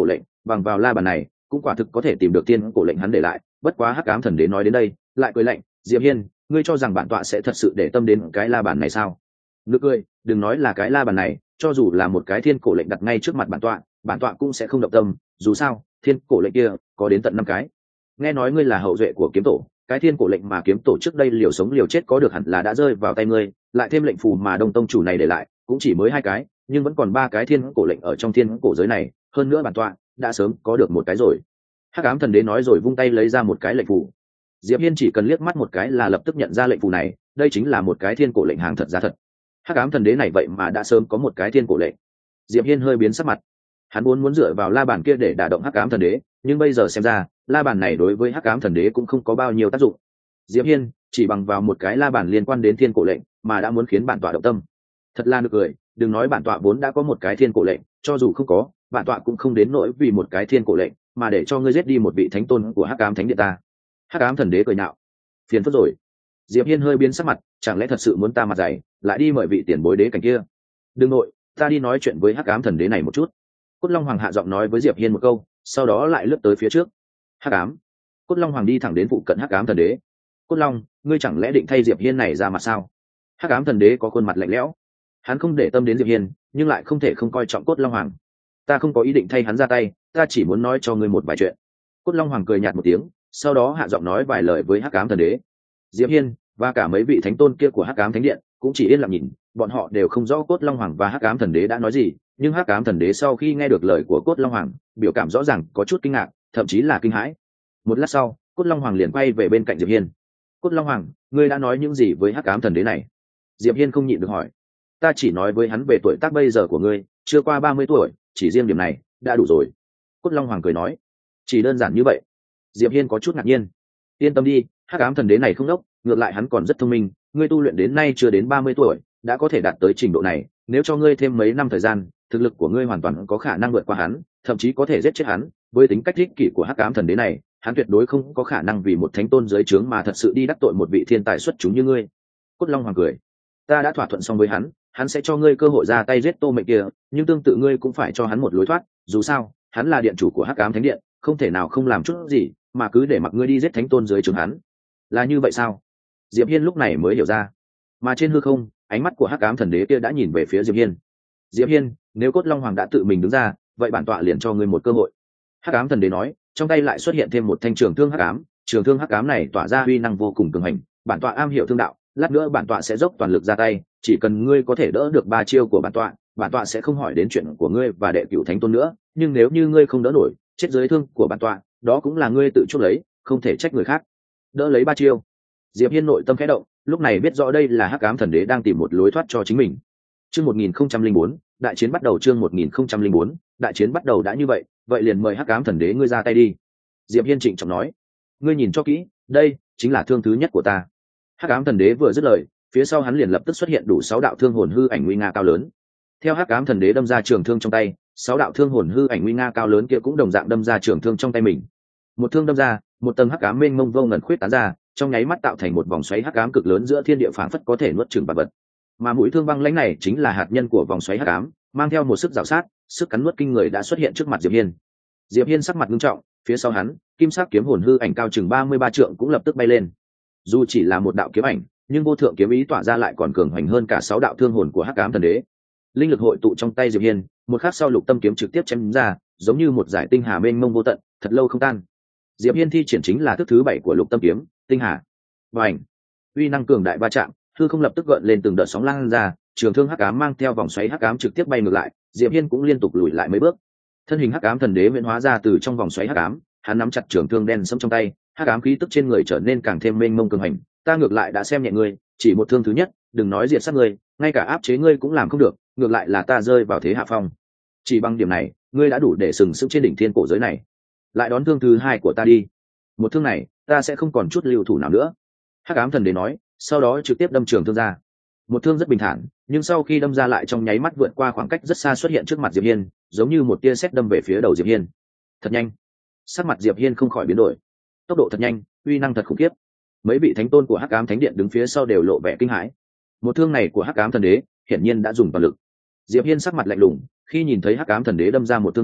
bằng vào la bàn này cũng quả thực có thể tìm được tiên cổ lệnh hắn để lại. Bất quá hắc ám thần đế nói đến đây lại cười lạnh, diệp hiên, ngươi cho rằng bản tọa sẽ thật sự để tâm đến cái la bàn này sao? Nực cười, đừng nói là cái la bàn này, cho dù là một cái thiên cổ lệnh đặt ngay trước mặt bản tọa, bản tọa cũng sẽ không động tâm. Dù sao thiên cổ lệnh kia có đến tận năm cái. Nghe nói ngươi là hậu duệ của kiếm tổ, cái thiên cổ lệnh mà kiếm tổ trước đây liều sống liều chết có được hẳn là đã rơi vào tay ngươi, lại thêm lệnh phù mà đông tông chủ này để lại cũng chỉ mới hai cái, nhưng vẫn còn ba cái thiên cổ lệnh ở trong thiên cổ giới này, hơn nữa bản tọa đã sớm có được một cái rồi. Hắc ám thần đế nói rồi vung tay lấy ra một cái lệnh phù. Diệp Hiên chỉ cần liếc mắt một cái là lập tức nhận ra lệnh phù này, đây chính là một cái thiên cổ lệnh hàng thật giá thật. Hắc ám thần đế này vậy mà đã sớm có một cái thiên cổ lệnh. Diệp Hiên hơi biến sắc mặt. Hắn muốn muốn dựa vào la bàn kia để đả động hắc ám thần đế, nhưng bây giờ xem ra la bàn này đối với hắc ám thần đế cũng không có bao nhiêu tác dụng. Diệp Hiên chỉ bằng vào một cái la bàn liên quan đến thiên cổ lệnh mà đã muốn khiến bản tọa động tâm, thật là nực cười. Đừng nói bản tọa vốn đã có một cái thiên cổ lệnh, cho dù không có, bản tọa cũng không đến nỗi vì một cái thiên cổ lệnh mà để cho ngươi giết đi một vị thánh tôn của hắc ám thánh điện ta. Hắc ám thần đế cười nhạo, phiền phức rồi. Diệp Hiên hơi biến sắc mặt, chẳng lẽ thật sự muốn ta mặt dày lại đi mời vị tiền bối đế cảnh kia? Đừng nội, ta đi nói chuyện với hắc ám thần đế này một chút. Cốt Long Hoàng hạ giọng nói với Diệp Hiên một câu, sau đó lại lướt tới phía trước. Hắc ám. Cốt Long Hoàng đi thẳng đến phụ cận hắc ám thần đế. Cốt Long, ngươi chẳng lẽ định thay Diệp Hiên này ra mặt sao? Hắc ám thần đế có khuôn mặt lạnh lẽo. Hắn không để tâm đến Diệp Hiên, nhưng lại không thể không coi trọng Cốt Long Hoàng. Ta không có ý định thay hắn ra tay, ta chỉ muốn nói cho ngươi một vài chuyện. Cốt Long Hoàng cười nhạt một tiếng, sau đó hạ giọng nói vài lời với hắc ám thần đế. Diệp Hiên và cả mấy vị thánh tôn kia của hắc ám thánh điện cũng chỉ yên lặng nhìn, bọn họ đều không rõ Cốt Long Hoàng và hắc ám thần đế đã nói gì, nhưng hắc ám thần đế sau khi nghe được lời của Cốt Long Hoàng, biểu cảm rõ ràng có chút kinh ngạc, thậm chí là kinh hãi. Một lát sau, Cốt Long Hoàng liền quay về bên cạnh Diệp Hiên. Cốt Long Hoàng, ngươi đã nói những gì với hắc ám thần đế này? Diệp Hiên không nhịn được hỏi. Ta chỉ nói với hắn về tuổi tác bây giờ của ngươi, chưa qua ba mươi tuổi, chỉ riêng điểm này đã đủ rồi. Cốt Long Hoàng cười nói. Chỉ đơn giản như vậy? Diệp Hiên có chút ngạc nhiên. Yên tâm đi, hắc ám thần đế này không đốc, ngược lại hắn còn rất thông minh, ngươi tu luyện đến nay chưa đến ba mươi tuổi, đã có thể đạt tới trình độ này, nếu cho ngươi thêm mấy năm thời gian, thực lực của ngươi hoàn toàn có khả năng vượt qua hắn, thậm chí có thể giết chết hắn. Với tính cách ích kỷ của hắc ám thần đế này, hắn tuyệt đối không có khả năng vì một thánh tôn dưới trướng mà thật sự đi đắc tội một vị thiên tài xuất chúng như ngươi. Cốt Long Hoàng cười. Ta đã thỏa thuận xong với hắn, hắn sẽ cho ngươi cơ hội ra tay giết Tô Mệnh kia, nhưng tương tự ngươi cũng phải cho hắn một lối thoát, dù sao hắn là điện chủ của hắc ám thánh điện, không thể nào không làm chút gì mà cứ để mặc ngươi đi giết thánh tôn dưới trướng hắn. Là như vậy sao? Diệp Hiên lúc này mới hiểu ra. Mà trên hư không, ánh mắt của hắc ám thần đế kia đã nhìn về phía Diệp Hiên. Diệp Hiên, nếu Cốt Long Hoàng đã tự mình đứng ra, vậy bản tọa liền cho ngươi một cơ hội. Hắc ám thần đế nói, trong tay lại xuất hiện thêm một thanh trường thương hắc ám, trường thương hắc ám này tỏa ra uy năng vô cùng cường hành, bản tọa am hiểu thương đạo, lát nữa bản tọa sẽ dốc toàn lực ra tay, chỉ cần ngươi có thể đỡ được ba chiêu của bản tọa, bản tọa sẽ không hỏi đến chuyện của ngươi và đệ cửu thánh tôn nữa, nhưng nếu như ngươi không đỡ nổi, chết dưới thương của bản tọa, đó cũng là ngươi tự chuốc lấy, không thể trách người khác. Đỡ lấy ba chiêu. Diệp Hiên nội tâm khẽ động, lúc này biết rõ đây là hắc ám thần đế đang tìm một lối thoát cho chính mình. Chương một nghìn không trăm lẻ bốn, đại chiến bắt đầu. Chương một nghìn không trăm lẻ bốn, đại chiến bắt đầu đã như vậy, vậy liền mời hắc ám thần đế ngươi ra tay đi. Diệp Hiên trịnh trọng nói. Ngươi nhìn cho kỹ, đây chính là thương thứ nhất của ta. Hắc ám thần đế vừa dứt lời, phía sau hắn liền lập tức xuất hiện đủ sáu đạo thương hồn hư ảnh nguy nga cao lớn. Theo hắc ám thần đế đâm ra trường thương trong tay, sáu đạo thương hồn hư ảnh nguy nga cao lớn kia cũng đồng dạng đâm ra trường thương trong tay mình. Một thương đâm ra, một tầng hắc ám mênh mông vô ngần khuyết tán ra, trong nháy mắt tạo thành một vòng xoáy hắc ám cực lớn giữa thiên địa phảng phất có thể nuốt chửng vạn vật. Mà mũi thương băng lãnh này chính là hạt nhân của vòng xoáy hắc ám, mang theo một sức rào sát, sức cắn nuốt kinh người đã xuất hiện trước mặt Diệp Hiên. Diệp Hiên sắc mặt nghiêm trọng, phía sau hắn, kim sắc kiếm hồn hư ảnh cao chừng ba mươi ba trượng cũng lập tức bay lên. Dù chỉ là một đạo kiếm ảnh, nhưng vô thượng kiếm ý tỏa ra lại còn cường hoành hơn cả sáu đạo thương hồn của hắc ám thần đế. Linh lực hội tụ trong tay Diệp Hiên, một khắc sau lục tâm kiếm trực tiếp chém ra, giống như một giải tinh hà mênh mông vô tận, thật lâu không tan. Diệp Hiên thi triển chính là thức thứ bảy của lục tâm kiếm, tinh hà. Bành! Uy năng cường đại va chạm, hư không lập tức gợn lên từng đợt sóng lan ra, trường thương hắc ám mang theo vòng xoáy hắc ám trực tiếp bay ngược lại, Diệp Hiên cũng liên tục lùi lại mấy bước. Thân hình hắc ám thần đế huyễn hóa ra từ trong vòng xoáy hắc ám, hắn nắm chặt trường thương đen sẫm trong tay, hắc ám khí tức trên người trở nên càng thêm mênh mông cường hành. Ta ngược lại đã xem nhẹ ngươi, chỉ một thương thứ nhất, đừng nói diệt sát ngươi, ngay cả áp chế ngươi cũng làm không được, ngược lại là ta rơi vào thế hạ phong. Chỉ bằng điểm này, ngươi đã đủ để sừng sững trên đỉnh thiên cổ giới này. Lại đón thương thứ hai của ta đi. Một thương này, ta sẽ không còn chút lưu thủ nào nữa. Hắc ám thần đế nói, sau đó trực tiếp đâm trường thương ra. Một thương rất bình thản, nhưng sau khi đâm ra lại trong nháy mắt vượt qua khoảng cách rất xa xuất hiện trước mặt Diệp Hiên, giống như một tia sét đâm về phía đầu Diệp Hiên. Thật nhanh. Sắc mặt Diệp Hiên không khỏi biến đổi. Tốc độ thật nhanh, uy năng thật khủng khiếp. Mấy vị thánh tôn của hắc ám thánh điện đứng phía sau đều lộ vẻ kinh hãi. Một thương này của hắc ám thần đế hiển nhiên đã dùng toàn lực. Diệp Hiên sắc mặt lạnh lùng, khi nhìn thấy hắc ám thần đế đâm ra một thương này,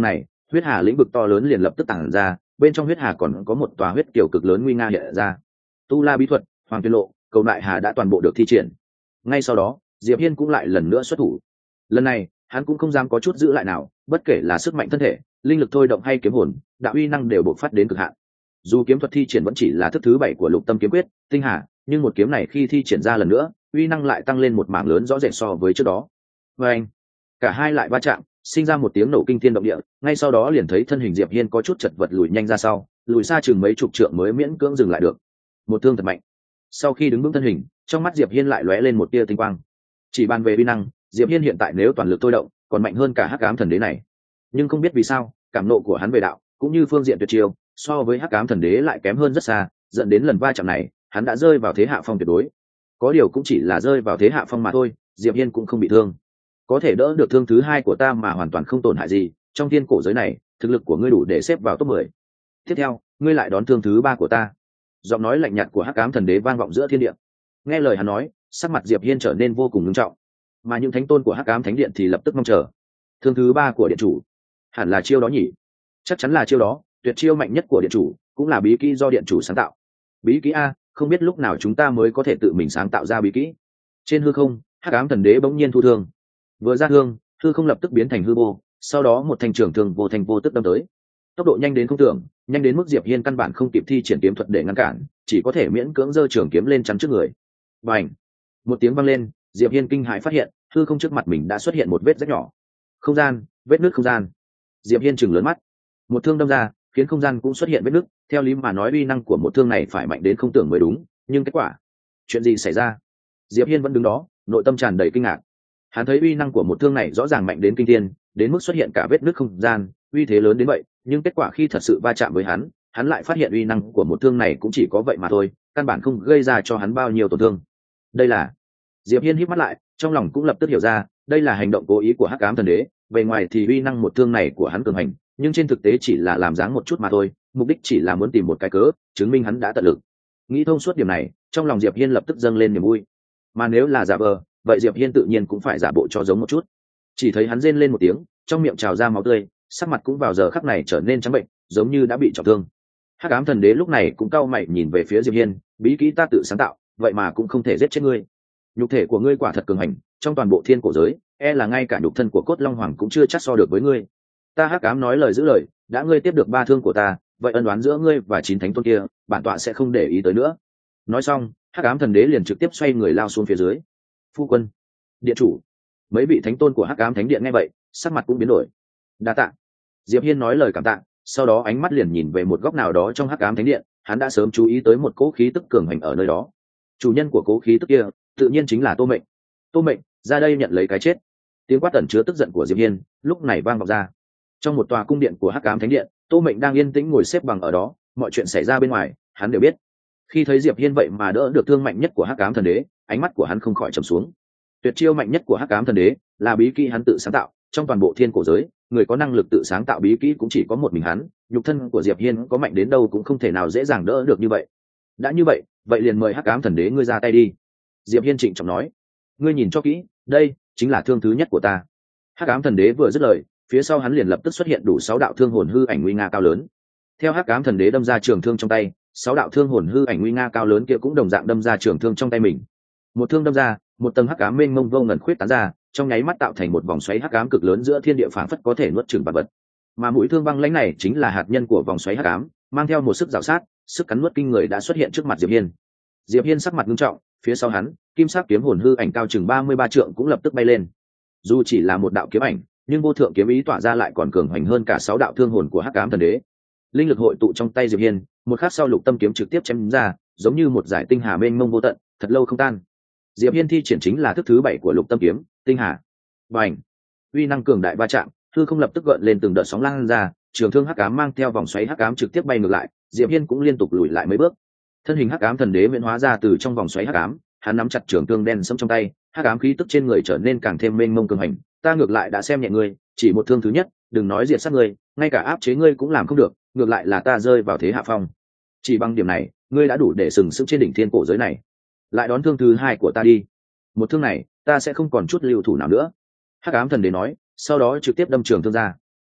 huyết hà lĩnh vực to lớn liền lập tức tản ra, bên trong huyết hà còn có một tòa huyết kiều cực lớn nguy nga hiện ra. Tu la bí thuật, hoàng tuyên lộ, cầu đại hà đã toàn bộ được thi triển. Ngay sau đó Diệp Hiên cũng lại lần nữa xuất thủ. Lần này hắn cũng không dám có chút giữ lại nào, bất kể là sức mạnh thân thể, linh lực thôi động hay kiếm hồn, đạo uy năng đều bộc phát đến cực hạn. Dù kiếm thuật thi triển vẫn chỉ là thức thứ bảy của lục tâm kiếm quyết tinh hà, nhưng một kiếm này khi thi triển ra lần nữa, uy năng lại tăng lên một mảng lớn rõ rệt so với trước đó. Và anh, cả hai lại va chạm, sinh ra một tiếng nổ kinh thiên động địa. Ngay sau đó liền thấy thân hình Diệp Hiên có chút chật vật lùi nhanh ra sau, lùi xa chừng mấy chục trượng mới miễn cưỡng dừng lại được. Một thương thật mạnh. Sau khi đứng vững thân hình, trong mắt Diệp Hiên lại lóe lên một tia tinh quang. Chỉ bàn về uy năng, Diệp Hiên hiện tại nếu toàn lực thôi động, còn mạnh hơn cả Hắc Ám Thần Đế này. Nhưng không biết vì sao, cảm nộ của hắn về đạo, cũng như phương diện tuyệt chiêu, so với Hắc Ám Thần Đế lại kém hơn rất xa, dẫn đến lần va chạm này, hắn đã rơi vào thế hạ phong tuyệt đối. Có điều cũng chỉ là rơi vào thế hạ phong mà thôi, Diệp Hiên cũng không bị thương. Có thể đỡ được thương thứ hai của ta mà hoàn toàn không tổn hại gì, trong thiên cổ giới này, thực lực của ngươi đủ để xếp vào top mười. Tiếp theo, ngươi lại đón thương thứ ba của ta. Giọng nói lạnh nhạt của Hắc Ám Thần Đế vang vọng giữa thiên địa. Nghe lời hắn nói, sắc mặt Diệp Hiên trở nên vô cùng nghiêm trọng, mà những thánh tôn của Hắc Ám Thánh Điện thì lập tức mong chờ. Thương thứ ba của điện chủ, hẳn là chiêu đó nhỉ? Chắc chắn là chiêu đó, tuyệt chiêu mạnh nhất của điện chủ, cũng là bí kỹ do điện chủ sáng tạo. Bí kỹ a, không biết lúc nào chúng ta mới có thể tự mình sáng tạo ra bí kỹ. Trên hư không, Hắc Ám Thần Đế bỗng nhiên thu thương. Vừa ra thương, hư không lập tức biến thành hư vô, sau đó một thanh trường thương vô thành vô tức đâm tới. Tốc độ nhanh đến không tưởng, nhanh đến mức Diệp Hiên căn bản không kịp thi triển kiếm thuật để ngăn cản, chỉ có thể miễn cưỡng giơ trường kiếm lên chắn trước người. Bành! Một tiếng vang lên, Diệp Hiên kinh hãi phát hiện, hư không trước mặt mình đã xuất hiện một vết rách nhỏ. Không gian, vết nứt không gian. Diệp Hiên trừng lớn mắt. Một thương đâm ra, khiến không gian cũng xuất hiện vết nứt, theo lý mà nói uy năng của một thương này phải mạnh đến không tưởng mới đúng, nhưng kết quả, chuyện gì xảy ra? Diệp Hiên vẫn đứng đó, nội tâm tràn đầy kinh ngạc. Hắn thấy uy năng của một thương này rõ ràng mạnh đến kinh thiên, đến mức xuất hiện cả vết nứt không gian, uy thế lớn đến vậy, nhưng kết quả khi thật sự va chạm với hắn, hắn lại phát hiện uy năng của một thương này cũng chỉ có vậy mà thôi, căn bản không gây ra cho hắn bao nhiêu tổn thương. Đây là... Diệp Hiên híp mắt lại, trong lòng cũng lập tức hiểu ra, đây là hành động cố ý của Hắc Ám Thần Đế. Bề ngoài thì uy năng một thương này của hắn cường hành, nhưng trên thực tế chỉ là làm dáng một chút mà thôi, mục đích chỉ là muốn tìm một cái cớ chứng minh hắn đã tận lực. Nghĩ thông suốt điểm này, trong lòng Diệp Hiên lập tức dâng lên niềm vui. Mà nếu là giả vờ, vậy Diệp Hiên tự nhiên cũng phải giả bộ cho giống một chút. Chỉ thấy hắn rên lên một tiếng, trong miệng trào ra máu tươi, sắc mặt cũng vào giờ khắc này trở nên trắng bệnh, giống như đã bị trọng thương. Hắc Ám Thần Đế lúc này cũng cau mày nhìn về phía Diệp Hiên, bí kỹ ta tự sáng tạo, vậy mà cũng không thể giết chết ngươi. Nhục thể của ngươi quả thật cường hành, trong toàn bộ thiên cổ giới, e là ngay cả nhục thân của Cốt Long Hoàng cũng chưa chắc so được với ngươi. Ta Hắc Ám nói lời giữ lời, đã ngươi tiếp được ba thương của ta, vậy ân oán giữa ngươi và chín thánh tôn kia, bản tọa sẽ không để ý tới nữa. Nói xong, Hắc Ám Thần Đế liền trực tiếp xoay người lao xuống phía dưới. Phu quân, điện chủ, mấy vị thánh tôn của Hắc Ám Thánh Điện nghe vậy, sắc mặt cũng biến đổi. Đa tạ. Diệp Hiên nói lời cảm tạ, sau đó ánh mắt liền nhìn về một góc nào đó trong Hắc Ám Thánh Điện, hắn đã sớm chú ý tới một cỗ khí tức cường hành ở nơi đó. Chủ nhân của cỗ khí tức kia, tự nhiên chính là Tô Mệnh. Tô Mệnh, ra đây nhận lấy cái chết. Tiếng quát tẩn chứa tức giận của Diệp Hiên lúc này vang vọng ra. Trong một tòa cung điện của Hắc Ám Thánh Điện, Tô Mệnh đang yên tĩnh ngồi xếp bằng ở đó, mọi chuyện xảy ra bên ngoài, hắn đều biết. Khi thấy Diệp Hiên vậy mà đỡ được thương mạnh nhất của Hắc Ám Thần Đế, ánh mắt của hắn không khỏi trầm xuống. Tuyệt chiêu mạnh nhất của Hắc Ám Thần Đế là bí kỹ hắn tự sáng tạo, trong toàn bộ thiên cổ giới, người có năng lực tự sáng tạo bí kỹ cũng chỉ có một mình hắn, nhục thân của Diệp Hiên có mạnh đến đâu cũng không thể nào dễ dàng đỡ được như vậy. Đã như vậy, vậy liền mời Hắc Ám Thần Đế ngươi ra tay đi. Diệp Hiên trịnh trọng nói, ngươi nhìn cho kỹ, đây chính là thương thứ nhất của ta. Hắc Ám Thần Đế vừa dứt lời, phía sau hắn liền lập tức xuất hiện đủ sáu đạo thương hồn hư ảnh nguy nga cao lớn. Theo Hắc Ám Thần Đế đâm ra trường thương trong tay, sáu đạo thương hồn hư ảnh nguy nga cao lớn kia cũng đồng dạng đâm ra trường thương trong tay mình. Một thương đâm ra, một tầng hắc ám mênh mông vô ngần khuyết tán ra, trong nháy mắt tạo thành một vòng xoáy hắc ám cực lớn giữa thiên địa phảng phất có thể nuốt chửng vạn vật. Mà mũi thương băng lãnh này chính là hạt nhân của vòng xoáy hắc ám, mang theo một sức rào sát, sức cắn nuốt kinh người đã xuất hiện trước mặt Diệp Hiên. Diệp Hiên sắc mặt nghiêm trọng, phía sau hắn, kim sắc kiếm hồn hư ảnh cao chừng ba mươi ba trượng cũng lập tức bay lên. Dù chỉ là một đạo kiếm ảnh, nhưng vô thượng kiếm ý tỏa ra lại còn cường hoành hơn cả sáu đạo thương hồn của Hắc Ám Thần Đế. Linh lực hội tụ trong tay Diệp Hiên, một khắc sau lục tâm kiếm trực tiếp chém ra, giống như một dải tinh hà mênh mông vô tận, thật lâu không tan. Diệp Hiên thi triển chính là thức thứ bảy của lục tâm kiếm, tinh hà. Bành! Uy năng cường đại va chạm, hư không lập tức gợn lên từng đợt sóng lan ra, trường thương hắc ám mang theo vòng xoáy hắc ám trực tiếp bay ngược lại, Diệp Hiên cũng liên tục lùi lại mấy bước. Thân hình hắc ám thần đế miễn hóa ra từ trong vòng xoáy hắc ám, hắn nắm chặt trường thương đen sẫm trong tay, hắc ám khí tức trên người trở nên càng thêm mênh mông cường hành. Ta ngược lại đã xem nhẹ ngươi, chỉ một thương thứ nhất, đừng nói diệt sát ngươi, ngay cả áp chế ngươi cũng làm không được, ngược lại là ta rơi vào thế hạ phong. Chỉ bằng điểm này, ngươi đã đủ để sừng sững trên đỉnh thiên cổ giới này. Lại đón thương thứ hai của ta đi. Một thương này, ta sẽ không còn chút lưu thủ nào nữa. Hắc ám thần đế nói, sau đó trực tiếp đâm trường thương ra.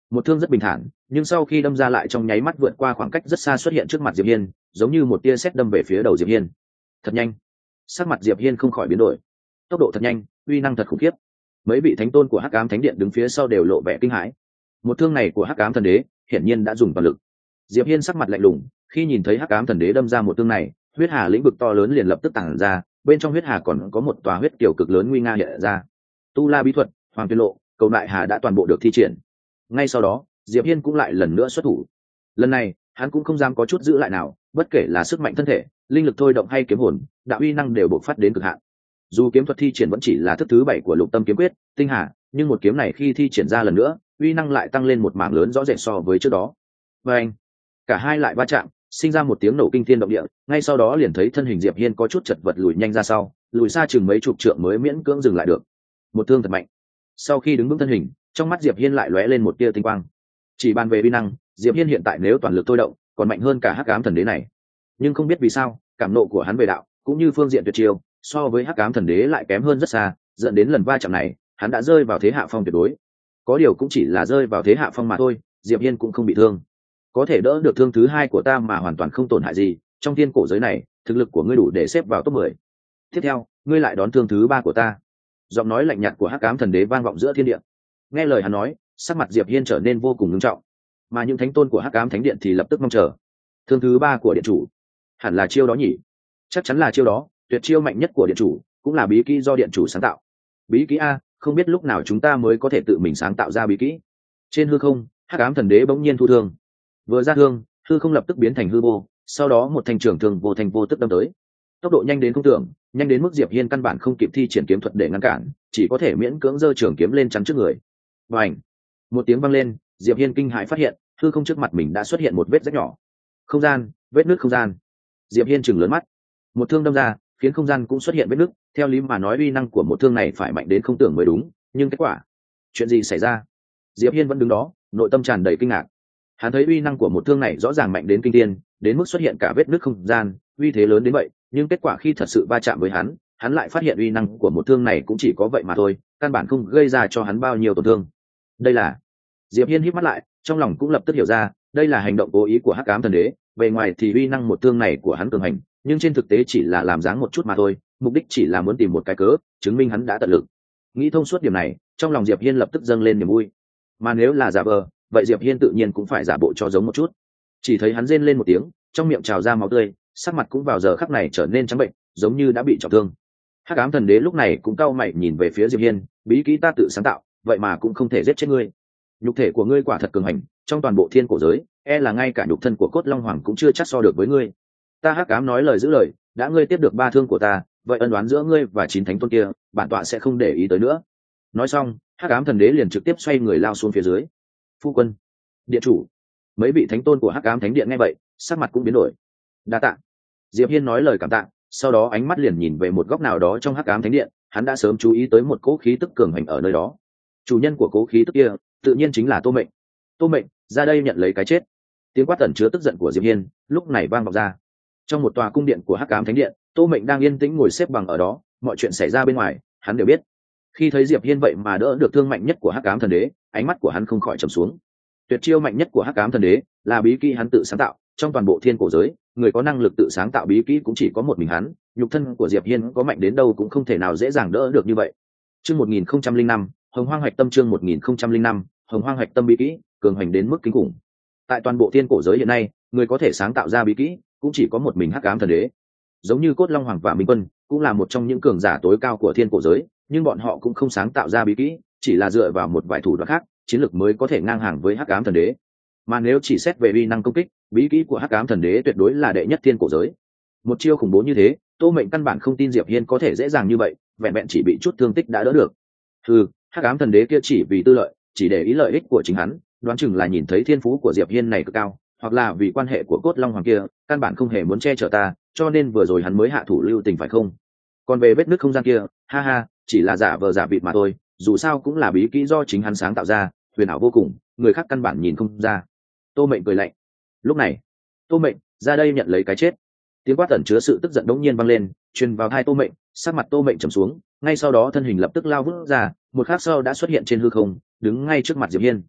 Một thương rất bình thản, nhưng sau khi đâm ra lại trong nháy mắt vượt qua khoảng cách rất xa xuất hiện trước mặt Diệp Hiên, giống như một tia sét đâm về phía đầu Diệp Hiên. Thật nhanh. Sắc mặt Diệp Hiên không khỏi biến đổi. Tốc độ thật nhanh, uy năng thật khủng khiếp. Mấy vị thánh tôn của Hắc Ám Thánh Điện đứng phía sau đều lộ vẻ kinh hãi. Một thương này của Hắc Ám Thần Đế, hiển nhiên đã dùng toàn lực. Diệp Hiên sắc mặt lạnh lùng, khi nhìn thấy Hắc Ám Thần Đế đâm ra một thương này, huyết hà lĩnh vực to lớn liền lập tức tản ra, bên trong huyết hà còn có một tòa huyết tiểu cực lớn nguy nga hiện ra. Tu La bí thuật, Hoàng Tuyên Lộ, Cầu Đại Hà đã toàn bộ được thi triển. Ngay sau đó, Diệp Hiên cũng lại lần nữa xuất thủ. Lần này, hắn cũng không dám có chút giữ lại nào, bất kể là sức mạnh thân thể, linh lực thôi động hay kiếm hồn, đạo uy năng đều bộc phát đến cực hạn. Dù kiếm thuật thi triển vẫn chỉ là thức thứ bảy của Lục Tâm kiếm quyết, Tinh Hà, nhưng một kiếm này khi thi triển ra lần nữa, uy năng lại tăng lên một mảng lớn rõ rệt so với trước đó. Và anh, cả hai lại va chạm, sinh ra một tiếng nổ kinh thiên động địa, ngay sau đó liền thấy thân hình Diệp Hiên có chút chật vật lùi nhanh ra sau, lùi xa chừng mấy chục trượng mới miễn cưỡng dừng lại được. Một thương thật mạnh. Sau khi đứng vững thân hình, trong mắt Diệp Hiên lại lóe lên một tia tinh quang. Chỉ bàn về uy năng, Diệp Hiên hiện tại nếu toàn lực thôi động, còn mạnh hơn cả Hắc Ám Thần Đế này. Nhưng không biết vì sao, cảm nộ của hắn về đạo, cũng như phương diện tuyệt chiêu, so với Hắc Ám Thần Đế lại kém hơn rất xa, dẫn đến lần va chạm này, hắn đã rơi vào thế hạ phong tuyệt đối. Có điều cũng chỉ là rơi vào thế hạ phong mà thôi, Diệp Hiên cũng không bị thương. Có thể đỡ được thương thứ hai của ta mà hoàn toàn không tổn hại gì, trong thiên cổ giới này, thực lực của ngươi đủ để xếp vào top mười. Tiếp theo, ngươi lại đón thương thứ ba của ta. Giọng nói lạnh nhạt của Hắc Ám Thần Đế vang vọng giữa thiên địa. Nghe lời hắn nói, sắc mặt Diệp Hiên trở nên vô cùng nghiêm trọng, mà những thánh tôn của Hắc Ám Thánh Điện thì lập tức mong chờ. Thương thứ ba của điện chủ, hẳn là chiêu đó nhỉ? Chắc chắn là chiêu đó, tuyệt chiêu mạnh nhất của điện chủ, cũng là bí kỹ do điện chủ sáng tạo. Bí kỹ a, không biết lúc nào chúng ta mới có thể tự mình sáng tạo ra bí kỹ. Trên hư không, Hắc Ám Thần Đế bỗng nhiên thu thương. Vừa ra thương, hư không lập tức biến thành hư vô, sau đó một thanh trường thương vô thành vô tức đâm tới. Tốc độ nhanh đến không tưởng, nhanh đến mức Diệp Hiên căn bản không kịp thi triển kiếm thuật để ngăn cản, chỉ có thể miễn cưỡng giơ trường kiếm lên chắn trước người. Bành! Một tiếng vang lên, Diệp Hiên kinh hãi phát hiện, hư không trước mặt mình đã xuất hiện một vết rách nhỏ. Không gian, vết nứt không gian. Diệp Hiên trừng lớn mắt. Một thương đâm ra, khiến không gian cũng xuất hiện vết nứt, theo lý mà nói uy năng của một thương này phải mạnh đến không tưởng mới đúng, nhưng kết quả, chuyện gì xảy ra? Diệp Hiên vẫn đứng đó, nội tâm tràn đầy kinh ngạc. Hắn thấy uy năng của một thương này rõ ràng mạnh đến kinh thiên, đến mức xuất hiện cả vết nứt không gian, uy thế lớn đến vậy, nhưng kết quả khi thật sự va chạm với hắn, hắn lại phát hiện uy năng của một thương này cũng chỉ có vậy mà thôi, căn bản không gây ra cho hắn bao nhiêu tổn thương. Đây là... Diệp Hiên híp mắt lại, trong lòng cũng lập tức hiểu ra, đây là hành động cố ý của Hắc Ám Thần Đế, bề ngoài thì uy năng một thương này của hắn cường hành, nhưng trên thực tế chỉ là làm dáng một chút mà thôi, mục đích chỉ là muốn tìm một cái cớ, chứng minh hắn đã tận lực. Nghĩ thông suốt điểm này, trong lòng Diệp Hiên lập tức dâng lên niềm vui. Mà nếu là giả vờ, vậy Diệp Hiên tự nhiên cũng phải giả bộ cho giống một chút. Chỉ thấy hắn rên lên một tiếng, trong miệng trào ra máu tươi, sắc mặt cũng vào giờ khắc này trở nên trắng bệnh, giống như đã bị trọng thương. Hắc Ám Thần Đế lúc này cũng cau mày nhìn về phía Diệp Hiên, bí kỹ ta tự sáng tạo, vậy mà cũng không thể giết chết ngươi. Nhục thể của ngươi quả thật cường hành, trong toàn bộ thiên cổ giới, e là ngay cả nhục thân của Cốt Long Hoàng cũng chưa chắc so được với ngươi. Ta Hắc Ám nói lời giữ lời, đã ngươi tiếp được ba thương của ta, vậy ân oán giữa ngươi và chín thánh tôn kia, bản tọa sẽ không để ý tới nữa. Nói xong, Hắc Ám Thần Đế liền trực tiếp xoay người lao xuống phía dưới. Phu quân, điện chủ, mấy vị thánh tôn của Hắc Ám Thánh Điện nghe vậy, sắc mặt cũng biến đổi. Đa tạ. Diệp Hiên nói lời cảm tạ, sau đó ánh mắt liền nhìn về một góc nào đó trong Hắc Ám Thánh Điện, hắn đã sớm chú ý tới một cỗ khí tức cường hành ở nơi đó. Chủ nhân của cỗ khí tức kia, tự nhiên chính là Tô Mệnh. Tô Mệnh, ra đây nhận lấy cái chết. Tiếng quát tẩn chứa tức giận của Diệp Hiên, lúc này vang vọng ra. Trong một tòa cung điện của Hắc Ám Thánh Điện, Tô Mệnh đang yên tĩnh ngồi xếp bằng ở đó, mọi chuyện xảy ra bên ngoài, hắn đều biết. Khi thấy Diệp Hiên vậy mà đỡ được thương mạnh nhất của Hắc Ám Thần Đế, ánh mắt của hắn không khỏi trầm xuống. Tuyệt chiêu mạnh nhất của Hắc Ám Thần Đế là bí kỹ hắn tự sáng tạo, trong toàn bộ thiên cổ giới, người có năng lực tự sáng tạo bí kỹ cũng chỉ có một mình hắn, nhục thân của Diệp Hiên có mạnh đến đâu cũng không thể nào dễ dàng đỡ được như vậy. Chương một nghìn không trăm linh năm, Hồng Hoang Hạch Tâm chương một nghìn không trăm linh năm, Hồng Hoang Hạch Tâm bí kỹ, cường hành đến mức kinh khủng. Tại toàn bộ thiên cổ giới hiện nay, người có thể sáng tạo ra bí kỹ cũng chỉ có một mình Hắc Ám Thần Đế. Giống như Cốt Long Hoàng và Minh Quân, cũng là một trong những cường giả tối cao của thiên cổ giới, nhưng bọn họ cũng không sáng tạo ra bí kỹ, chỉ là dựa vào một vài thủ đoạn khác, chiến lược mới có thể ngang hàng với Hắc Ám Thần Đế. Mà nếu chỉ xét về uy năng công kích, bí kỹ của Hắc Ám Thần Đế tuyệt đối là đệ nhất thiên cổ giới. Một chiêu khủng bố như thế, Tô Mệnh căn bản không tin Diệp Hiên có thể dễ dàng như vậy, vẹn vẹn chỉ bị chút thương tích đã đỡ được. Ừ, Hắc Ám Thần Đế kia chỉ vì tư lợi, chỉ để ý lợi ích của chính hắn, đoán chừng là nhìn thấy thiên phú của Diệp Hiên này cực cao, hoặc là vì quan hệ của Cốt Long Hoàng kia, căn bản không hề muốn che chở ta, cho nên vừa rồi hắn mới hạ thủ lưu tình phải không? Còn về vết nứt không gian kia, ha ha, chỉ là giả vờ giả vịt mà thôi, dù sao cũng là bí kỹ do chính hắn sáng tạo ra, huyền ảo vô cùng, người khác căn bản nhìn không ra. Tô Mệnh cười lạnh. Lúc này, Tô Mệnh, ra đây nhận lấy cái chết. Tiếng quát tẩn chứa sự tức giận đống nhiên vang lên, truyền vào tai Tô Mệnh, sắc mặt Tô Mệnh trầm xuống, ngay sau đó thân hình lập tức lao vút ra, một khắc sau đã xuất hiện trên hư không, đứng ngay trước mặt Diệp Hiên.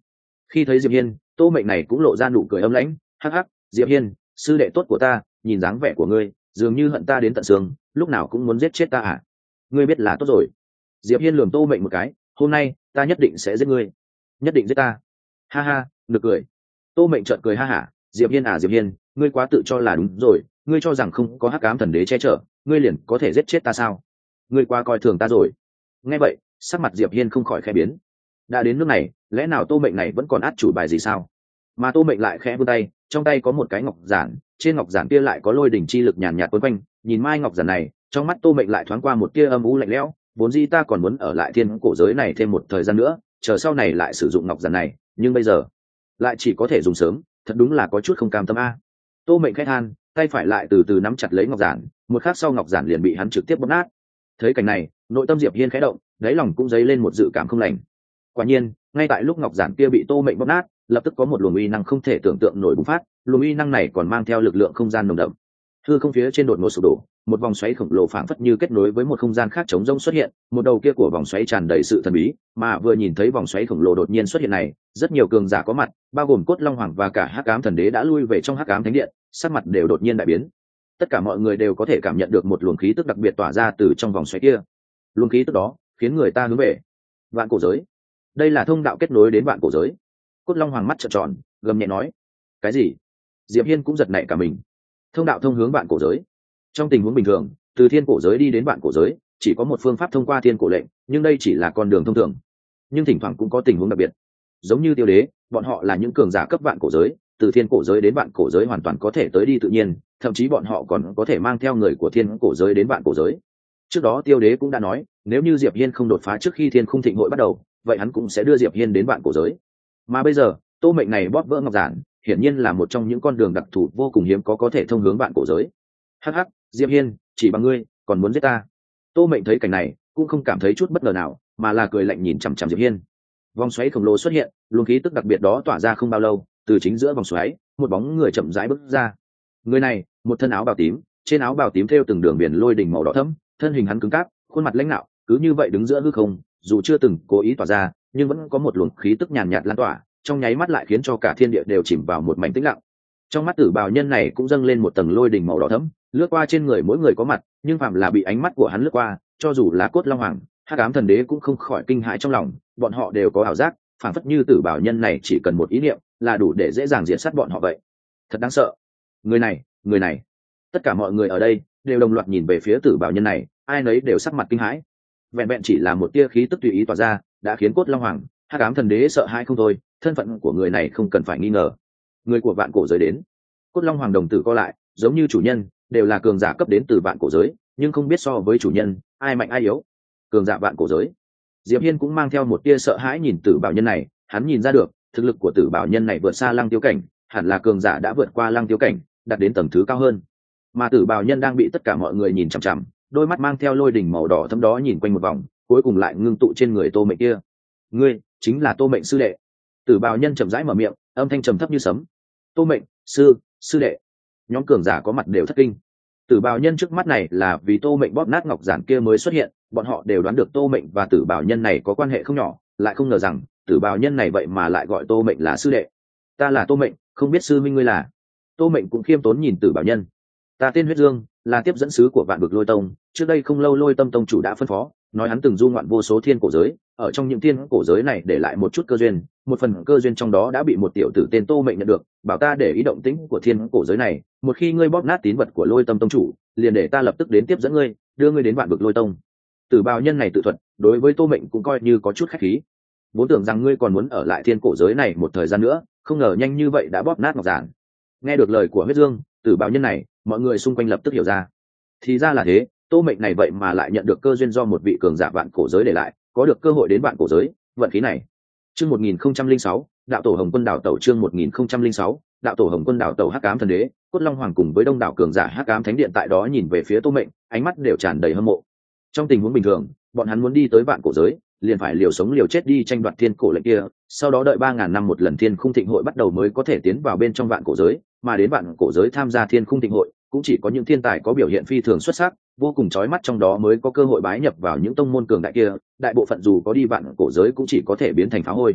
Khi thấy Diệp Hiên, Tô Mệnh này cũng lộ ra nụ cười âm lãnh, hắc hắc, Diệp Hiên, sư đệ tốt của ta, nhìn dáng vẻ của ngươi, dường như hận ta đến tận xương, lúc nào cũng muốn giết chết ta à? Ngươi biết là tốt rồi. Diệp Hiên lườm Tô Mệnh một cái, hôm nay ta nhất định sẽ giết ngươi, nhất định giết ta. Ha ha, nực cười. Tô Mệnh chợt cười ha hả, Diệp Hiên à Diệp Hiên, ngươi quá tự cho là đúng rồi, ngươi cho rằng không có hắc ám thần đế che chở, ngươi liền có thể giết chết ta sao? Ngươi quá coi thường ta rồi. Nghe vậy, sắc mặt Diệp Hiên không khỏi khẽ biến. Đã đến nước này, lẽ nào Tô Mệnh này vẫn còn át chủ bài gì sao? Mà Tô Mệnh lại khẽ vươn tay, trong tay có một cái ngọc giản, trên ngọc giản kia lại có lôi đỉnh chi lực nhàn nhạt quấn quanh, nhìn mai ngọc giản này, trong mắt Tô Mệnh lại thoáng qua một tia âm u lạnh lẽo, vốn dĩ ta còn muốn ở lại thiên cổ giới này thêm một thời gian nữa, chờ sau này lại sử dụng ngọc giản này, nhưng bây giờ lại chỉ có thể dùng sớm, thật đúng là có chút không cam tâm a. Tô Mệnh khẽ than, tay phải lại từ từ nắm chặt lấy ngọc giản, một khắc sau ngọc giản liền bị hắn trực tiếp bóp nát. Thấy cảnh này, nội tâm Diệp Hiên khẽ động, đáy lòng cũng dấy lên một dự cảm không lành. Quả nhiên, ngay tại lúc ngọc giản kia bị Tô Mệnh bóp nát, lập tức có một luồng uy năng không thể tưởng tượng nổi bùng phát, luồng uy năng này còn mang theo lực lượng không gian nồng đậm. Hư không phía trên đột ngột sụp đổ, một vòng xoáy khổng lồ phảng phất như kết nối với một không gian khác trống rỗng xuất hiện, một đầu kia của vòng xoáy tràn đầy sự thần bí, mà vừa nhìn thấy vòng xoáy khổng lồ đột nhiên xuất hiện này, rất nhiều cường giả có mặt, bao gồm Cốt Long Hoàng và cả Hắc Ám Thần Đế đã lui về trong Hắc Ám Thánh Điện, sắc mặt đều đột nhiên đại biến. Tất cả mọi người đều có thể cảm nhận được một luồng khí tức đặc biệt tỏa ra từ trong vòng xoáy kia. Luồng khí tức đó khiến người ta hướng về vạn cổ giới. Đây là thông đạo kết nối đến vạn cổ giới. Cốt Long Hoàng mắt trợn tròn, gầm nhẹ nói: "Cái gì?" Diệp Hiên cũng giật nảy cả mình. Thông đạo thông hướng vạn cổ giới. Trong tình huống bình thường, từ thiên cổ giới đi đến vạn cổ giới, chỉ có một phương pháp thông qua thiên cổ lệnh, nhưng đây chỉ là con đường thông thường. Nhưng thỉnh thoảng cũng có tình huống đặc biệt. Giống như Tiêu Đế, bọn họ là những cường giả cấp vạn cổ giới, từ thiên cổ giới đến vạn cổ giới hoàn toàn có thể tới đi tự nhiên, thậm chí bọn họ còn có thể mang theo người của thiên cổ giới đến vạn cổ giới. Trước đó Tiêu Đế cũng đã nói, nếu như Diệp Hiên không đột phá trước khi Thiên Khung Thịnh hội bắt đầu, vậy hắn cũng sẽ đưa Diệp Hiên đến vạn cổ giới. Mà bây giờ, Tô Mệnh này bóp vỡ ngọc giản, hiển nhiên là một trong những con đường đặc thù vô cùng hiếm có có thể thông hướng vạn cổ giới. Hắc hắc, Diệp Hiên, chỉ bằng ngươi, còn muốn giết ta? Tô Mệnh thấy cảnh này, cũng không cảm thấy chút bất ngờ nào, mà là cười lạnh nhìn chằm chằm Diệp Hiên. Vòng xoáy khổng lồ xuất hiện, luồng khí tức đặc biệt đó tỏa ra không bao lâu, từ chính giữa vòng xoáy, một bóng người chậm rãi bước ra. Người này, một thân áo bào tím, trên áo bào tím thêu từng đường biển lôi đỉnh màu đỏ thẫm, thân hình hắn cứng cáp, khuôn mặt lãnh nạo, cứ như vậy đứng giữa hư không, dù chưa từng cố ý tỏa ra, nhưng vẫn có một luồng khí tức nhàn nhạt lan tỏa, trong nháy mắt lại khiến cho cả thiên địa đều chìm vào một mảnh tĩnh lặng. Trong mắt Tử Bào Nhân này cũng dâng lên một tầng lôi đỉnh màu đỏ thẫm, lướt qua trên người mỗi người có mặt, nhưng phàm là bị ánh mắt của hắn lướt qua, cho dù là Cốt Long Hoàng, Hắc Ám Thần Đế cũng không khỏi kinh hãi trong lòng, bọn họ đều có ảo giác, phảng phất như Tử Bào Nhân này chỉ cần một ý niệm, là đủ để dễ dàng diệt sát bọn họ vậy. Thật đáng sợ. Người này, người này. Tất cả mọi người ở đây đều đồng loạt nhìn về phía Tử Bào Nhân này, ai nấy đều sắc mặt kinh hãi. Vẹn vẹn chỉ là một tia khí tức tùy ý tỏa ra, đã khiến Cốt Long Hoàng, Hắc Ám Thần Đế sợ hãi không thôi, thân phận của người này không cần phải nghi ngờ. Người của vạn cổ giới đến. Cốt Long Hoàng đồng tử co lại, giống như chủ nhân, đều là cường giả cấp đến từ vạn cổ giới, nhưng không biết so với chủ nhân, ai mạnh ai yếu. Cường giả vạn cổ giới. Diệp Hiên cũng mang theo một tia sợ hãi nhìn Tử Bảo Nhân này, hắn nhìn ra được, thực lực của Tử Bảo Nhân này vượt xa Lăng Tiêu cảnh, hẳn là cường giả đã vượt qua Lăng Tiêu cảnh, đạt đến tầng thứ cao hơn. Mà Tử Bảo Nhân đang bị tất cả mọi người nhìn chằm chằm, đôi mắt mang theo lôi đỉnh màu đỏ thẫm đó nhìn quanh một vòng, cuối cùng lại ngưng tụ trên người Tô Mệnh kia. Ngươi chính là Tô Mệnh sư đệ. Tử Bảo Nhân chậm rãi mở miệng, âm thanh trầm thấp như sấm. Tô Mệnh, sư, sư đệ. Nhóm cường giả có mặt đều thất kinh. Tử Bảo Nhân trước mắt này là vì Tô Mệnh bóp nát ngọc giản kia mới xuất hiện, bọn họ đều đoán được Tô Mệnh và Tử Bảo Nhân này có quan hệ không nhỏ, lại không ngờ rằng Tử Bảo Nhân này vậy mà lại gọi Tô Mệnh là sư đệ. Ta là Tô Mệnh, không biết sư minh ngươi là? Tô Mệnh cũng khiêm tốn nhìn Tử Bảo Nhân. Ta tên Huyết Dương, là tiếp dẫn sứ của Vạn Vực Lôi Tông, trước đây không lâu Lôi Tâm tông chủ đã phân phó, nói hắn từng du ngoạn vô số thiên cổ giới, ở trong những thiên cổ giới này để lại một chút cơ duyên, một phần cơ duyên trong đó đã bị một tiểu tử tên Tô Mệnh nhận được, bảo ta để ý động tĩnh của thiên cổ giới này, một khi ngươi bóp nát tín vật của Lôi Tâm tông chủ, liền để ta lập tức đến tiếp dẫn ngươi, đưa ngươi đến Vạn Vực Lôi Tông. Tử Bào Nhân này tự thuật, đối với Tô Mệnh cũng coi như có chút khách khí. Vốn tưởng rằng ngươi còn muốn ở lại thiên cổ giới này một thời gian nữa, không ngờ nhanh như vậy đã bóp nát ngọc giản. Nghe được lời của Huyết Dương, Tử Bào Nhân này, mọi người xung quanh lập tức hiểu ra. Thì ra là thế, Tô Mệnh này vậy mà lại nhận được cơ duyên do một vị cường giả vạn cổ giới để lại, có được cơ hội đến vạn cổ giới, vận khí này. Chương một nghìn không trăm linh sáu, đạo tổ Hồng Quân đảo tẩu chương một nghìn không trăm linh sáu, đạo tổ Hồng Quân đảo tẩu Hắc Ám Thần Đế, Cốt Long Hoàng cùng với đông đảo cường giả Hắc Ám Thánh Điện tại đó nhìn về phía Tô Mệnh, ánh mắt đều tràn đầy hâm mộ. Trong tình huống bình thường, bọn hắn muốn đi tới vạn cổ giới, liền phải liều sống liều chết đi tranh đoạt thiên cổ lệnh kia, sau đó đợi ba ngàn năm một lần thiên khung thịnh hội bắt đầu mới có thể tiến vào bên trong vạn cổ giới, mà đến vạn cổ giới tham gia thiên khung thịnh hội, cũng chỉ có những thiên tài có biểu hiện phi thường xuất sắc, vô cùng chói mắt trong đó mới có cơ hội bái nhập vào những tông môn cường đại kia, đại bộ phận dù có đi vạn cổ giới cũng chỉ có thể biến thành phá hôi.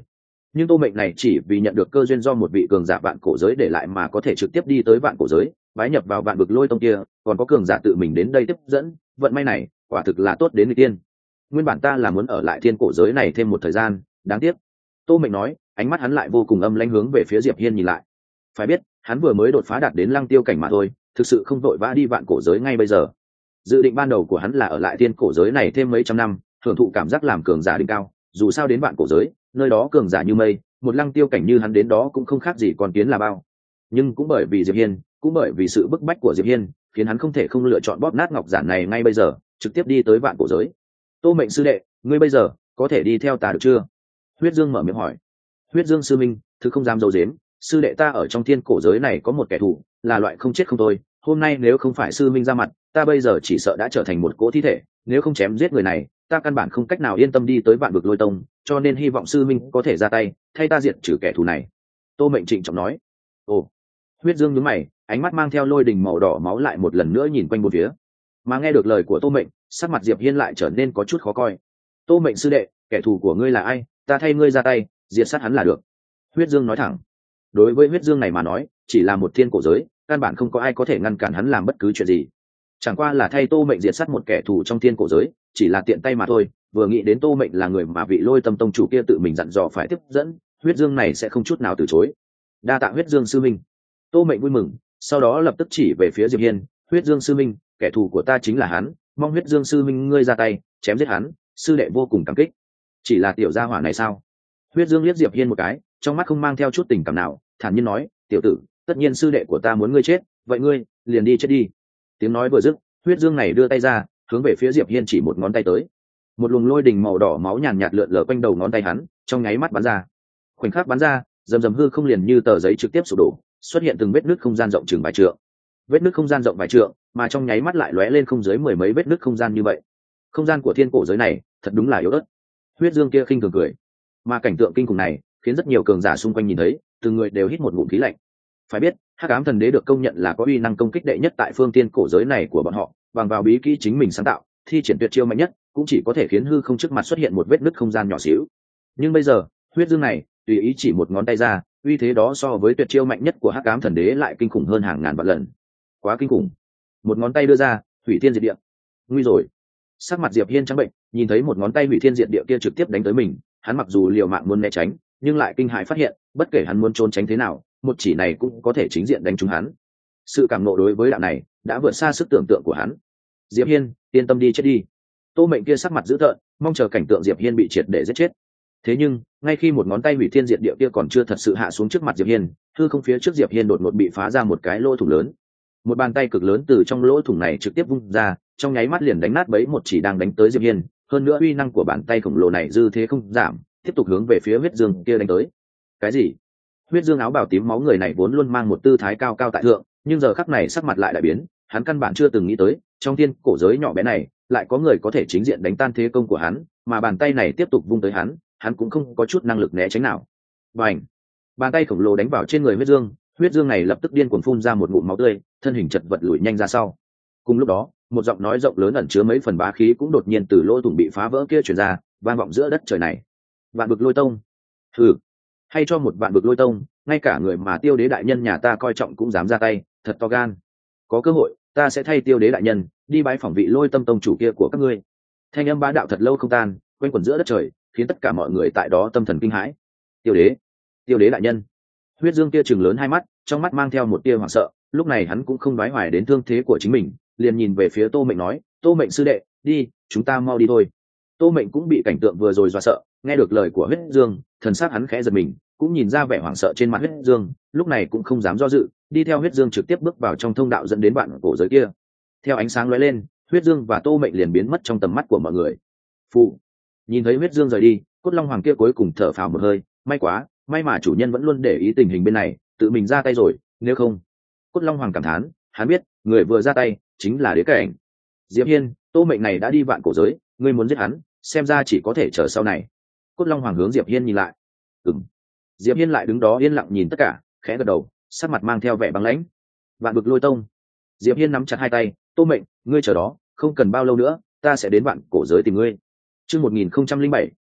nhưng tô mệnh này chỉ vì nhận được cơ duyên do một vị cường giả vạn cổ giới để lại mà có thể trực tiếp đi tới vạn cổ giới, bái nhập vào vạn vực lôi tông kia, còn có cường giả tự mình đến đây tiếp dẫn, vận may này quả thực là tốt đến người tiên. Nguyên bản ta là muốn ở lại thiên cổ giới này thêm một thời gian, đáng tiếc. Tô mệnh nói, ánh mắt hắn lại vô cùng âm lãnh hướng về phía Diệp Hiên nhìn lại. Phải biết, hắn vừa mới đột phá đạt đến lăng tiêu cảnh mà thôi, thực sự không vội vã đi vạn cổ giới ngay bây giờ. Dự định ban đầu của hắn là ở lại thiên cổ giới này thêm mấy trăm năm, hưởng thụ cảm giác làm cường giả đỉnh cao, dù sao đến vạn cổ giới, nơi đó cường giả như mây, một lăng tiêu cảnh như hắn đến đó cũng không khác gì còn tiến là bao. Nhưng cũng bởi vì Diệp Hiên, cũng bởi vì sự bức bách của Diệp Hiên, khiến hắn không thể không lựa chọn bóp nát ngọc giản này ngay bây giờ, trực tiếp đi tới vạn cổ giới. Tô mệnh sư đệ, ngươi bây giờ có thể đi theo ta được chưa? Huyết Dương mở miệng hỏi. Huyết Dương sư minh, thứ không dám dâu dếm, sư đệ ta ở trong thiên cổ giới này có một kẻ thù, là loại không chết không thôi. Hôm nay nếu không phải sư minh ra mặt, ta bây giờ chỉ sợ đã trở thành một cỗ thi thể. Nếu không chém giết người này, ta căn bản không cách nào yên tâm đi tới vạn vực lôi tông, cho nên hy vọng sư minh có thể ra tay thay ta diệt trừ kẻ thù này. Tô mệnh trịnh trọng nói. Ồ. Huyết Dương nhướng mày, ánh mắt mang theo lôi đình màu đỏ máu lại một lần nữa nhìn quanh một phía. Mà nghe được lời của Tô mệnh, sắc mặt Diệp Hiên lại trở nên có chút khó coi. Tô mệnh sư đệ, kẻ thù của ngươi là ai? Ta thay ngươi ra tay diệt sát hắn là được. Huyết Dương nói thẳng. Đối với Huyết Dương này mà nói, chỉ là một thiên cổ giới, căn bản không có ai có thể ngăn cản hắn làm bất cứ chuyện gì. Chẳng qua là thay Tô mệnh diệt sát một kẻ thù trong thiên cổ giới, chỉ là tiện tay mà thôi. Vừa nghĩ đến Tô mệnh là người mà vị Lôi Tâm tông chủ kia tự mình dặn dò phải tiếp dẫn, Huyết Dương này sẽ không chút nào từ chối. Đa tạ Huyết Dương sư minh. Tô mệnh vui mừng, sau đó lập tức chỉ về phía Diệp Hiên. Huyết Dương sư minh, kẻ thù của ta chính là hắn, mong Huyết Dương sư minh ngươi ra tay chém giết hắn, sư đệ vô cùng cảm kích. Chỉ là tiểu gia hỏa này sao? Huyết Dương liếc Diệp Hiên một cái, trong mắt không mang theo chút tình cảm nào, thản nhiên nói, tiểu tử, tất nhiên sư đệ của ta muốn ngươi chết, vậy ngươi liền đi chết đi. Tiếng nói vừa dứt, Huyết Dương này đưa tay ra, hướng về phía Diệp Hiên chỉ một ngón tay tới. Một luồng lôi đình màu đỏ máu nhàn nhạt lượn lờ quanh đầu ngón tay hắn, trong nháy mắt bắn ra. Khoảnh khắc bắn ra, rầm rầm hư không liền như tờ giấy trực tiếp sụp đổ, xuất hiện từng vết nứt không gian rộng chừng vài trượng. Vết nứt không gian rộng vài trượng, mà trong nháy mắt lại lóe lên không dưới mười mấy vết nứt không gian như vậy. Không gian của thiên cổ giới này, thật đúng là yếu ớt. Huyết Dương kia khinh thường cười. Mà cảnh tượng kinh khủng này, khiến rất nhiều cường giả xung quanh nhìn thấy, từng người đều hít một ngụm khí lạnh. Phải biết, Hắc Ám Thần Đế được công nhận là có uy năng công kích đệ nhất tại phương thiên cổ giới này của bọn họ, bằng vào bí kỹ chính mình sáng tạo, thi triển tuyệt chiêu mạnh nhất, cũng chỉ có thể khiến hư không trước mặt xuất hiện một vết nứt không gian nhỏ xíu. Nhưng bây giờ, Huyết Dương này, tùy ý chỉ một ngón tay ra, uy thế đó so với tuyệt chiêu mạnh nhất của Hắc Ám Thần Đế lại kinh khủng hơn hàng ngàn vạn lần. Quá kinh khủng. Một ngón tay đưa ra, hủy thiên diệt địa. Nguy rồi. Sắc mặt Diệp Hiên trắng bệnh, nhìn thấy một ngón tay hủy thiên diệt địa kia trực tiếp đánh tới mình, hắn mặc dù liều mạng muốn né tránh, nhưng lại kinh hãi phát hiện, bất kể hắn muốn trốn tránh thế nào, một chỉ này cũng có thể chính diện đánh trúng hắn. Sự cảm nộ đối với đạo này đã vượt xa sức tưởng tượng của hắn. Diệp Hiên, yên tâm đi chết đi. Tô mệnh kia sắc mặt dữ tợn, mong chờ cảnh tượng Diệp Hiên bị triệt để giết chết. Thế nhưng, ngay khi một ngón tay hủy thiên diệt địa kia còn chưa thật sự hạ xuống trước mặt Diệp Hiên, hư không phía trước Diệp Hiên đột ngột bị phá ra một cái lỗ thủng lớn. Một bàn tay cực lớn từ trong lỗ thủng này trực tiếp vung ra, trong nháy mắt liền đánh nát bấy một chỉ đang đánh tới Diệp Hiên, hơn nữa uy năng của bàn tay khổng lồ này dư thế không giảm, tiếp tục hướng về phía Huyết Dương kia đánh tới. Cái gì? Huyết Dương áo bào tím máu người này vốn luôn mang một tư thái cao cao tại thượng, nhưng giờ khắc này sắc mặt lại đại biến, hắn căn bản chưa từng nghĩ tới, trong thiên cổ giới nhỏ bé này, lại có người có thể chính diện đánh tan thế công của hắn, mà bàn tay này tiếp tục vung tới hắn, hắn cũng không có chút năng lực né tránh nào. Bành! Bàn tay khổng lồ đánh vào trên người Huyết Dương, Huyết Dương này lập tức điên cuồng phun ra một ngụm máu tươi, thân hình chật vật lùi nhanh ra sau. Cùng lúc đó, một giọng nói rộng lớn ẩn chứa mấy phần bá khí cũng đột nhiên từ lỗ thủng bị phá vỡ kia truyền ra, vang vọng giữa đất trời này. Vạn Vực Lôi Tông. Hừ, hay cho một Vạn Vực Lôi Tông, ngay cả người mà Tiêu Đế đại nhân nhà ta coi trọng cũng dám ra tay, thật to gan. Có cơ hội, ta sẽ thay Tiêu Đế đại nhân đi bái phỏng vị Lôi Tâm tông chủ kia của các ngươi. Thanh âm bá đạo thật lâu không tan, quanh quẩn giữa đất trời, khiến tất cả mọi người tại đó tâm thần kinh hãi. Tiêu Đế, Tiêu Đế đại nhân. Huyết Dương kia trừng lớn hai mắt, trong mắt mang theo một tia hoảng sợ, lúc này hắn cũng không đoái hoài đến thương thế của chính mình, liền nhìn về phía Tô Mệnh nói, Tô Mệnh sư đệ, đi, chúng ta mau đi thôi. Tô Mệnh cũng bị cảnh tượng vừa rồi dọa sợ, nghe được lời của Huyết Dương, thần sắc hắn khẽ giật mình, cũng nhìn ra vẻ hoảng sợ trên mặt Huyết Dương, lúc này cũng không dám do dự, đi theo Huyết Dương trực tiếp bước vào trong thông đạo dẫn đến vạn cổ giới kia. Theo ánh sáng lóe lên, Huyết Dương và Tô Mệnh liền biến mất trong tầm mắt của mọi người. Phụ, nhìn thấy Huyết Dương rời đi, Cốt Long Hoàng kia cuối cùng thở phào một hơi, may quá, may mà chủ nhân vẫn luôn để ý tình hình bên này, tự mình ra tay rồi, nếu không. Cốt Long Hoàng cảm thán, hắn biết, người vừa ra tay chính là Đế Cảnh. Diệp Hiên, Tô Mệnh này đã đi vạn cổ giới, ngươi muốn giết hắn, xem ra chỉ có thể chờ sau này. Cốt Long Hoàng hướng Diệp Hiên nhìn lại. Ừm. Diệp Hiên lại đứng đó yên lặng nhìn tất cả, khẽ gật đầu, sắc mặt mang theo vẻ băng lãnh. Vạn Vực Lôi Tông. Diệp Hiên nắm chặt hai tay, Tô Mệnh, ngươi chờ đó, không cần bao lâu nữa, ta sẽ đến vạn cổ giới tìm ngươi. Chương một nghìn không trăm linh bảy,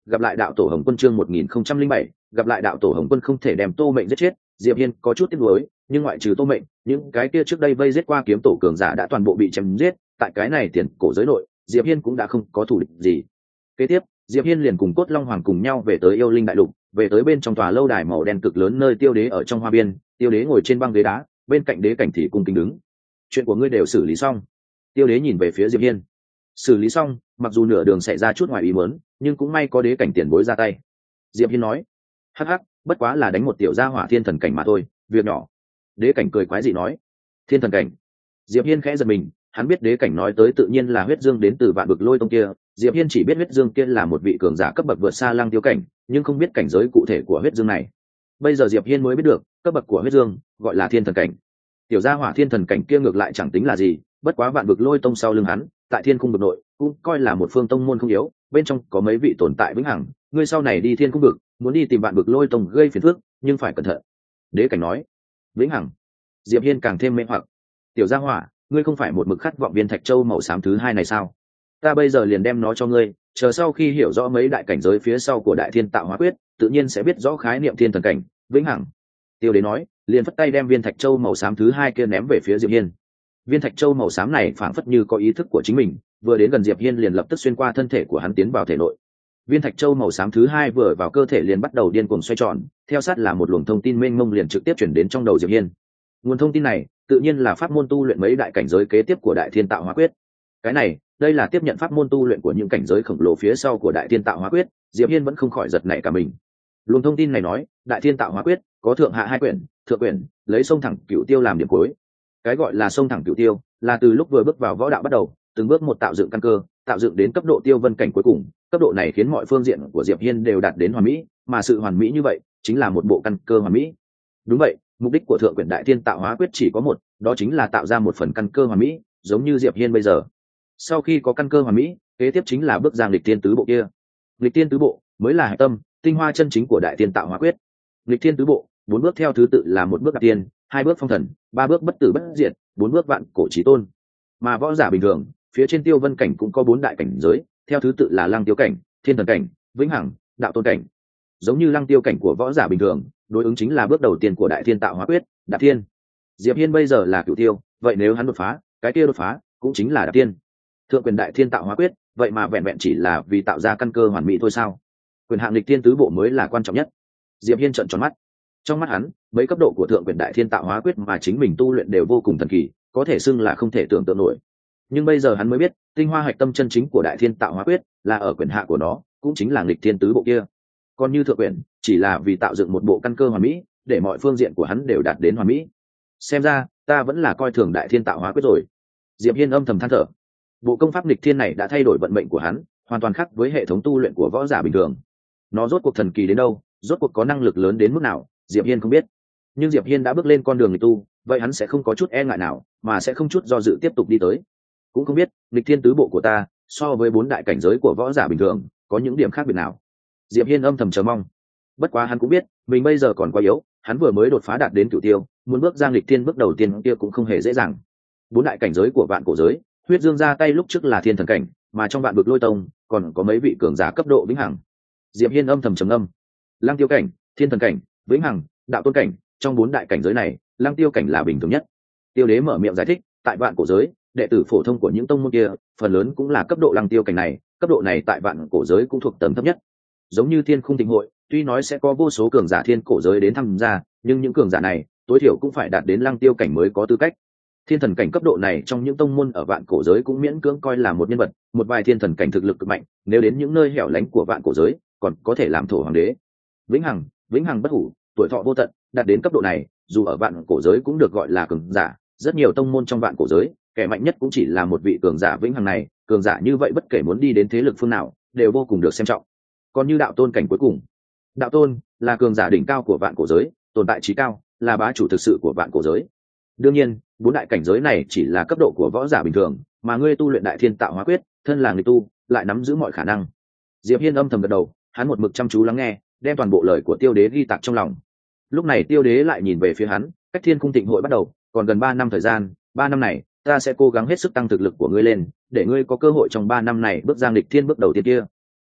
gặp lại đạo tổ Hồng Quân chương một nghìn không trăm linh bảy, gặp lại đạo tổ Hồng Quân không thể đem Tô Mệnh giết chết, Diệp Hiên có chút tiếc nuối, nhưng ngoại trừ Tô Mệnh, những cái kia trước đây vây giết qua kiếm tổ cường giả đã toàn bộ bị chém giết, tại cái này tiền cổ giới nội, Diệp Hiên cũng đã không có thủ địch gì. Kế tiếp, Diệp Hiên liền cùng Cốt Long Hoàng cùng nhau về tới Yêu Linh Đại Lục, về tới bên trong tòa lâu đài màu đen cực lớn nơi Tiêu Đế ở trong hoa biên, Tiêu Đế ngồi trên băng ghế đá, bên cạnh đế cảnh thì cung kính đứng. Chuyện của ngươi đều xử lý xong. Tiêu Đế nhìn về phía Diệp Hiên. Xử lý xong, mặc dù nửa đường xảy ra chút ngoài ý muốn, nhưng cũng may có đế cảnh tiền bối ra tay. Diệp Hiên nói, hắc hắc, bất quá là đánh một tiểu gia hỏa thiên thần cảnh mà thôi, việc nhỏ. Đế cảnh cười quái dị nói, thiên thần cảnh. Diệp Hiên khẽ giật mình, hắn biết đế cảnh nói tới tự nhiên là huyết dương đến từ vạn vực lôi tông kia. Diệp Hiên chỉ biết huyết dương kia là một vị cường giả cấp bậc vượt xa lăng tiêu cảnh, nhưng không biết cảnh giới cụ thể của huyết dương này. Bây giờ Diệp Hiên mới biết được, cấp bậc của huyết dương gọi là thiên thần cảnh. Tiểu gia hỏa thiên thần cảnh kia ngược lại chẳng tính là gì, bất quá vạn vực lôi tông sau lưng hắn, tại thiên cung vực nội cũng coi là một phương tông môn không yếu, bên trong có mấy vị tồn tại vĩnh hằng, ngươi sau này đi thiên cung vực, muốn đi tìm vạn vực lôi tông gây phiền phức, nhưng phải cẩn thận. Đế cảnh nói, vĩnh hằng. Diệp Hiên càng thêm mê hoặc. Tiểu gia hỏa, ngươi không phải một mực khát vọng viên thạch châu màu xám thứ hai này sao? Ta bây giờ liền đem nó cho ngươi, chờ sau khi hiểu rõ mấy đại cảnh giới phía sau của đại thiên tạo hóa quyết, tự nhiên sẽ biết rõ khái niệm thiên thần cảnh, vĩnh hằng. Tiêu Đế nói, liền phất tay đem viên thạch châu màu xám thứ hai kia ném về phía Diệp Hiên. Viên thạch châu màu xám này phảng phất như có ý thức của chính mình, vừa đến gần Diệp Hiên liền lập tức xuyên qua thân thể của hắn tiến vào thể nội. Viên thạch châu màu xám thứ hai vừa vào cơ thể liền bắt đầu điên cuồng xoay tròn, theo sát là một luồng thông tin mênh mông liền trực tiếp chuyển đến trong đầu Diệp Hiên. Nguồn thông tin này tự nhiên là pháp môn tu luyện mấy đại cảnh giới kế tiếp của đại thiên tạo hóa quyết. Cái này, đây là tiếp nhận pháp môn tu luyện của những cảnh giới khổng lồ phía sau của đại thiên tạo hóa quyết, Diệp Hiên vẫn không khỏi giật nảy cả mình. Luồng thông tin này nói, đại thiên tạo hóa quyết có thượng hạ hai quyển, thượng quyển lấy sông thẳng cửu tiêu làm điểm cuối. Cái gọi là sông thẳng cửu tiêu, là từ lúc vừa bước vào võ đạo bắt đầu, từng bước một tạo dựng căn cơ, tạo dựng đến cấp độ tiêu vân cảnh cuối cùng. Cấp độ này khiến mọi phương diện của Diệp Hiên đều đạt đến hoàn mỹ, mà sự hoàn mỹ như vậy chính là một bộ căn cơ hoàn mỹ. Đúng vậy, mục đích của thượng quyển đại thiên tạo hóa quyết chỉ có một, đó chính là tạo ra một phần căn cơ hoàn mỹ, giống như Diệp Hiên bây giờ. Sau khi có căn cơ hoàn mỹ, kế tiếp chính là bước giang lịch tiên tứ bộ kia. Lịch tiên tứ bộ mới là hải tâm, tinh hoa chân chính của đại thiên tạo hóa quyết. Lịch thiên tứ bộ, bốn bước theo thứ tự là một bước đạp tiên, hai bước phong thần, ba bước bất tử bất diệt, bốn bước vạn cổ chí tôn. Mà võ giả bình thường, phía trên tiêu vân cảnh cũng có bốn đại cảnh giới, theo thứ tự là lăng tiêu cảnh, thiên thần cảnh, vĩnh hằng, đạo tôn cảnh. Giống như lăng tiêu cảnh của võ giả bình thường, đối ứng chính là bước đầu tiên của đại thiên tạo hóa quyết, đạp thiên. Diệp Hiên bây giờ là cửu tiêu, vậy nếu hắn đột phá, cái kia đột phá cũng chính là đạp thiên. Thượng quyền đại thiên tạo hóa quyết, vậy mà vẹn vẹn chỉ là vì tạo ra căn cơ hoàn mỹ thôi sao? Quyền hạng lịch thiên tứ bộ mới là quan trọng nhất. Diệp Hiên trợn tròn mắt. Trong mắt hắn, mấy cấp độ của thượng quyền đại thiên tạo hóa quyết mà chính mình tu luyện đều vô cùng thần kỳ, có thể xưng là không thể tưởng tượng nổi. Nhưng bây giờ hắn mới biết, tinh hoa hạch tâm chân chính của đại thiên tạo hóa quyết là ở quyền hạ của nó, cũng chính là lịch thiên tứ bộ kia. Còn như thượng quyền, chỉ là vì tạo dựng một bộ căn cơ hoàn mỹ, để mọi phương diện của hắn đều đạt đến hoàn mỹ. Xem ra, ta vẫn là coi thường đại thiên tạo hóa quyết rồi. Diệp Hiên âm thầm than thở. Bộ công pháp lịch thiên này đã thay đổi vận mệnh của hắn, hoàn toàn khác với hệ thống tu luyện của võ giả bình thường. Nó rốt cuộc thần kỳ đến đâu, rốt cuộc có năng lực lớn đến mức nào, Diệp Hiên không biết. Nhưng Diệp Hiên đã bước lên con đường nghịch tu, vậy hắn sẽ không có chút e ngại nào, mà sẽ không chút do dự tiếp tục đi tới. Cũng không biết, lịch thiên tứ bộ của ta, so với bốn đại cảnh giới của võ giả bình thường, có những điểm khác biệt nào. Diệp Hiên âm thầm chờ mong. Bất quá hắn cũng biết, mình bây giờ còn quá yếu, hắn vừa mới đột phá đạt đến cửu tiêu, muốn bước ra lịch thiên bước đầu tiên kia cũng không hề dễ dàng. Bốn đại cảnh giới của vạn cổ giới, huyết dương ra tay lúc trước là thiên thần cảnh, mà trong vạn vực lôi tông còn có mấy vị cường giả cấp độ vĩnh hằng. Diệp Hiên âm thầm trầm ngâm. Lăng tiêu cảnh, thiên thần cảnh, vĩnh hằng, đạo tôn cảnh, trong bốn đại cảnh giới này, lăng tiêu cảnh là bình thường nhất. Tiêu Đế mở miệng giải thích, tại vạn cổ giới, đệ tử phổ thông của những tông môn kia, phần lớn cũng là cấp độ lăng tiêu cảnh này, cấp độ này tại vạn cổ giới cũng thuộc tầng thấp nhất. Giống như Thiên Khung Thịnh hội, tuy nói sẽ có vô số cường giả thiên cổ giới đến tham gia, nhưng những cường giả này, tối thiểu cũng phải đạt đến lăng tiêu cảnh mới có tư cách. Thiên thần cảnh cấp độ này trong những tông môn ở vạn cổ giới cũng miễn cưỡng coi là một nhân vật, một vài thiên thần cảnh thực lực cực mạnh, nếu đến những nơi hẻo lánh của vạn cổ giới, còn có thể làm thổ hoàng đế. Vĩnh hằng, vĩnh hằng bất hủ, tuổi thọ vô tận, đạt đến cấp độ này, dù ở vạn cổ giới cũng được gọi là cường giả, rất nhiều tông môn trong vạn cổ giới, kẻ mạnh nhất cũng chỉ là một vị cường giả vĩnh hằng này, cường giả như vậy bất kể muốn đi đến thế lực phương nào, đều vô cùng được xem trọng. Còn như đạo tôn cảnh cuối cùng, đạo tôn là cường giả đỉnh cao của vạn cổ giới, tồn tại trí cao, là bá chủ thực sự của vạn cổ giới. Đương nhiên, bốn đại cảnh giới này chỉ là cấp độ của võ giả bình thường, mà ngươi tu luyện đại thiên tạo hóa quyết, thân là người tu, lại nắm giữ mọi khả năng. Diệp Hiên âm thầm gật đầu, hắn một mực chăm chú lắng nghe, đem toàn bộ lời của Tiêu Đế ghi tạc trong lòng. Lúc này Tiêu Đế lại nhìn về phía hắn, cách Thiên Khung Thịnh hội bắt đầu, còn gần ba năm thời gian, ba năm này, ta sẽ cố gắng hết sức tăng thực lực của ngươi lên, để ngươi có cơ hội trong ba năm này bước giang lịch thiên bước đầu tiên kia.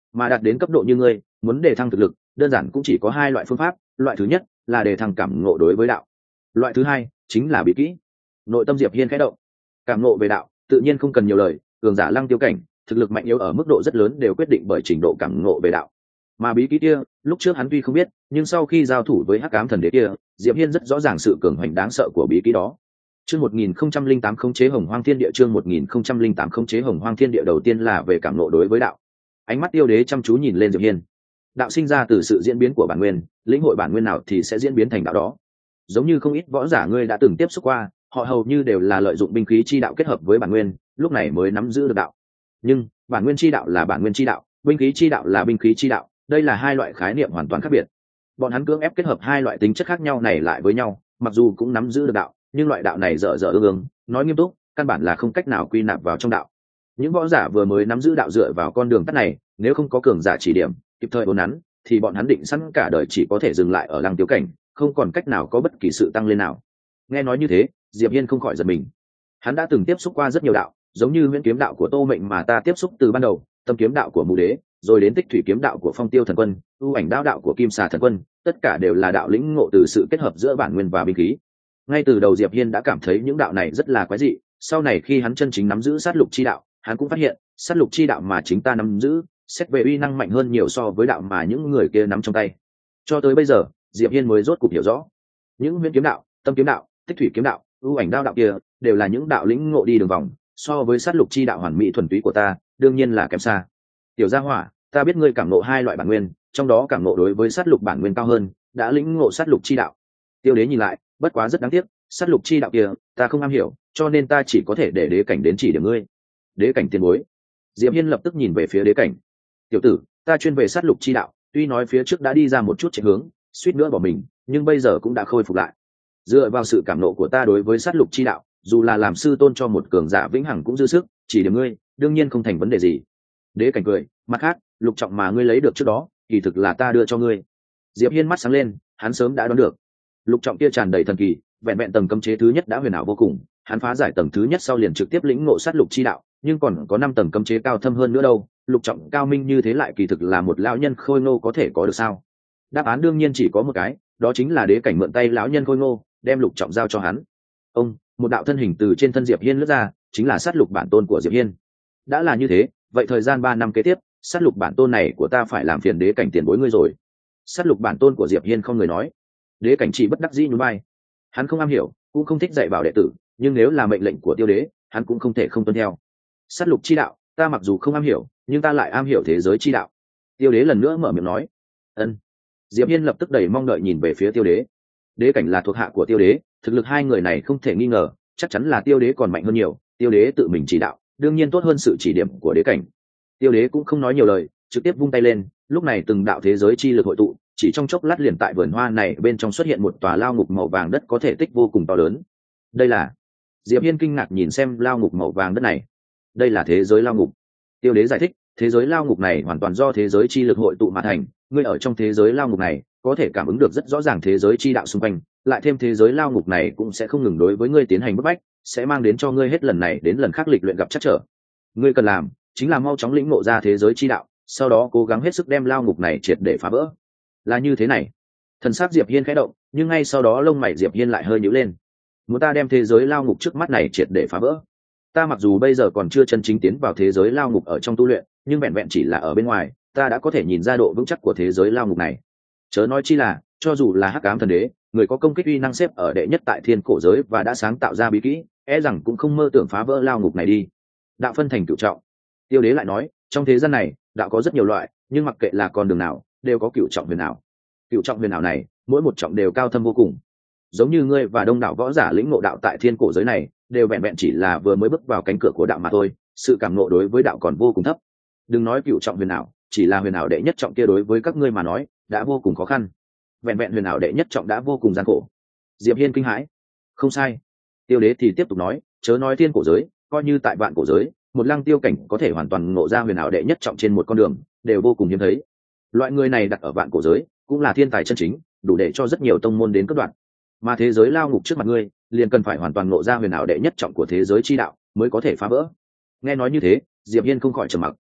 mà đạt đến cấp độ như ngươi muốn đề thăng thực lực đơn giản cũng chỉ có hai loại phương pháp. Loại thứ nhất là đề thăng cảm ngộ đối với đạo, loại thứ hai chính là bí kỹ. Nội tâm Diệp Hiên khẽ động. Cảm ngộ về đạo tự nhiên không cần nhiều lời, cường giả lăng tiêu cảnh thực lực mạnh yếu ở mức độ rất lớn đều quyết định bởi trình độ cảm ngộ về đạo. Mà bí kỹ kia lúc trước hắn tuy không biết, nhưng sau khi giao thủ với hắc ám thần đế kia, Diệp Hiên rất rõ ràng sự cường hoành đáng sợ của bí kỹ đó. Chương một nghìn không trăm linh tám khống chế hồng hoang thiên địa. Chương một nghìn không trăm linh tám khống chế hồng hoang thiên địa. Đầu tiên là về cảm ngộ đối với đạo. Ánh mắt Tiêu Đế chăm chú nhìn lên Diệp Hiên. Đạo sinh ra từ sự diễn biến của bản nguyên, lĩnh hội bản nguyên nào thì sẽ diễn biến thành đạo đó. Giống như không ít võ giả ngươi đã từng tiếp xúc qua, họ hầu như đều là lợi dụng binh khí chi đạo kết hợp với bản nguyên, lúc này mới nắm giữ được đạo. Nhưng bản nguyên chi đạo là bản nguyên chi đạo, binh khí chi đạo là binh khí chi đạo, đây là hai loại khái niệm hoàn toàn khác biệt. Bọn hắn cưỡng ép kết hợp hai loại tính chất khác nhau này lại với nhau, mặc dù cũng nắm giữ được đạo, nhưng loại đạo này dở dở ương ương, nói nghiêm túc căn bản là không cách nào quy nạp vào trong đạo. Những võ giả vừa mới nắm giữ đạo dựa vào con đường tắt này, nếu không có cường giả chỉ điểm kịp thời uốn nắn, thì bọn hắn định sẵn cả đời chỉ có thể dừng lại ở lăng tiêu cảnh, không còn cách nào có bất kỳ sự tăng lên nào. Nghe nói như thế, Diệp Hiên không khỏi giật mình. Hắn đã từng tiếp xúc qua rất nhiều đạo, giống như Huyễn Kiếm đạo của Tô Mệnh mà ta tiếp xúc từ ban đầu, Tâm Kiếm đạo của Mù Đế, rồi đến Tích Thủy Kiếm đạo của Phong Tiêu Thần Quân, ưu ảnh đạo đạo của Kim Xà Thần Quân, tất cả đều là đạo lĩnh ngộ từ sự kết hợp giữa bản nguyên và binh khí. Ngay từ đầu Diệp Hiên đã cảm thấy những đạo này rất là quái dị, sau này khi hắn chân chính nắm giữ sát lục chi đạo, hắn cũng phát hiện, sát lục chi đạo mà chính ta nắm giữ, xét về uy năng mạnh hơn nhiều so với đạo mà những người kia nắm trong tay. Cho tới bây giờ, Diệp Hiên mới rốt cục hiểu rõ, những Huyễn Kiếm đạo, Tâm Kiếm đạo, Tích Thủy Kiếm đạo, ưu ảnh đạo đạo kia đều là những đạo lĩnh ngộ đi đường vòng, so với sát lục chi đạo hoàn mỹ thuần túy của ta, đương nhiên là kém xa. Tiểu Gia Hỏa, ta biết ngươi cảm ngộ hai loại bản nguyên, trong đó cảm ngộ đối với sát lục bản nguyên cao hơn, đã lĩnh ngộ sát lục chi đạo. Tiêu Đế nhìn lại, bất quá rất đáng tiếc, sát lục chi đạo kia ta không am hiểu, cho nên ta chỉ có thể để đế cảnh đến chỉ điểm ngươi. Đế cảnh tiền bối. Diệp Hiên lập tức nhìn về phía đế cảnh. Tiểu tử, ta chuyên về sát lục chi đạo, tuy nói phía trước đã đi ra một chút chạy hướng, suýt nữa bỏ mình, nhưng bây giờ cũng đã khôi phục lại. Dựa vào sự cảm nộ của ta đối với sát lục chi đạo, dù là làm sư tôn cho một cường giả vĩnh hằng cũng dư sức, chỉ điểm ngươi đương nhiên không thành vấn đề gì. Đế cảnh cười, mặt khác lục trọng mà ngươi lấy được trước đó kỳ thực là ta đưa cho ngươi. Diệp Hiên mắt sáng lên, hắn sớm đã đoán được lục trọng kia tràn đầy thần kỳ, vẹn vẹn tầng cấm chế thứ nhất đã huyền ảo vô cùng, hắn phá giải tầng thứ nhất sau liền trực tiếp lĩnh ngộ sát lục chi đạo, nhưng còn có năm tầng cấm chế cao thâm hơn nữa đâu. Lục trọng cao minh như thế lại kỳ thực là một lão nhân khôi ngô có thể có được sao? Đáp án đương nhiên chỉ có một cái, đó chính là đế cảnh mượn tay lão nhân khôi ngô đem lục trọng giao cho hắn. Ông, một đạo thân hình từ trên thân Diệp Hiên lướt ra, chính là sát lục bản tôn của Diệp Hiên. Đã là như thế, vậy thời gian ba năm kế tiếp, sát lục bản tôn này của ta phải làm phiền đế cảnh tiền bối ngươi rồi. Sát lục bản tôn của Diệp Hiên không người nói. Đế cảnh chỉ bất đắc dĩ nhún vai. Hắn không am hiểu, cũng không thích dạy bảo đệ tử, nhưng nếu là mệnh lệnh của Tiêu Đế, hắn cũng không thể không tuân theo. Sát lục chi đạo, ta mặc dù không am hiểu, nhưng ta lại am hiểu thế giới chi đạo. Tiêu Đế lần nữa mở miệng nói. Ân. Diệp Hiên lập tức đầy mong đợi nhìn về phía Tiêu Đế. Đế cảnh là thuộc hạ của Tiêu Đế, thực lực hai người này không thể nghi ngờ, chắc chắn là Tiêu Đế còn mạnh hơn nhiều. Tiêu Đế tự mình chỉ đạo, đương nhiên tốt hơn sự chỉ điểm của đế cảnh. Tiêu Đế cũng không nói nhiều lời, trực tiếp vung tay lên, lúc này từng đạo thế giới chi lực hội tụ, chỉ trong chốc lát liền tại vườn hoa này bên trong xuất hiện một tòa lao ngục màu vàng đất có thể tích vô cùng to lớn. Đây là... Diệp Hiên kinh ngạc nhìn xem lao ngục màu vàng đất này. Đây là thế giới lao ngục. Tiêu Đế giải thích, thế giới lao ngục này hoàn toàn do thế giới chi lực hội tụ mà thành, ngươi ở trong thế giới lao ngục này có thể cảm ứng được rất rõ ràng thế giới chi đạo xung quanh, lại thêm thế giới lao ngục này cũng sẽ không ngừng đối với ngươi tiến hành bức bách, sẽ mang đến cho ngươi hết lần này đến lần khác lịch luyện gặp trắc trở. Ngươi cần làm chính là mau chóng lĩnh ngộ ra thế giới chi đạo, sau đó cố gắng hết sức đem lao ngục này triệt để phá vỡ. Là như thế này. Thần sắc Diệp Hiên khẽ động, nhưng ngay sau đó lông mày Diệp Hiên lại hơi nhíu lên. Muốn ta đem thế giới lao ngục trước mắt này triệt để phá vỡ? Ta mặc dù bây giờ còn chưa chân chính tiến vào thế giới lao ngục ở trong tu luyện, nhưng vẹn vẹn chỉ là ở bên ngoài, ta đã có thể nhìn ra độ vững chắc của thế giới lao ngục này. Chớ nói chi là, cho dù là Hắc Ám Thần Đế, người có công kích uy năng xếp ở đệ nhất tại thiên cổ giới và đã sáng tạo ra bí kỹ, e rằng cũng không mơ tưởng phá vỡ lao ngục này đi. Đạo phân thành cửu trọng. Tiêu Đế lại nói, trong thế gian này, đạo có rất nhiều loại, nhưng mặc kệ là con đường nào, đều có cửu trọng huyền ảo. Cửu trọng huyền ảo này, mỗi một trọng đều cao thâm vô cùng. Giống như ngươi và đông đảo võ giả lĩnh ngộ đạo tại thiên cổ giới này, đều vẹn vẹn chỉ là vừa mới bước vào cánh cửa của đạo mà thôi, sự cảm ngộ đối với đạo còn vô cùng thấp. Đừng nói cửu trọng huyền ảo, chỉ là huyền ảo đệ nhất trọng kia đối với các ngươi mà nói, đã vô cùng khó khăn. Vẹn vẹn huyền ảo đệ nhất trọng đã vô cùng gian khổ. Diệp Hiên kinh hãi. Không sai. Tiêu Đế thì tiếp tục nói, chớ nói thiên cổ giới, coi như tại vạn cổ giới, một lăng tiêu cảnh có thể hoàn toàn ngộ ra huyền ảo đệ nhất trọng trên một con đường, đều vô cùng hiếm thấy. Loại người này đặt ở vạn cổ giới, cũng là thiên tài chân chính, đủ để cho rất nhiều tông môn đến cất đoạn. Mà thế giới lao ngục trước mặt ngươi, liền cần phải hoàn toàn ngộ ra huyền ảo đệ nhất trọng của thế giới chi đạo, mới có thể phá vỡ. Nghe nói như thế, Diệp Hiên không khỏi trầm mặc.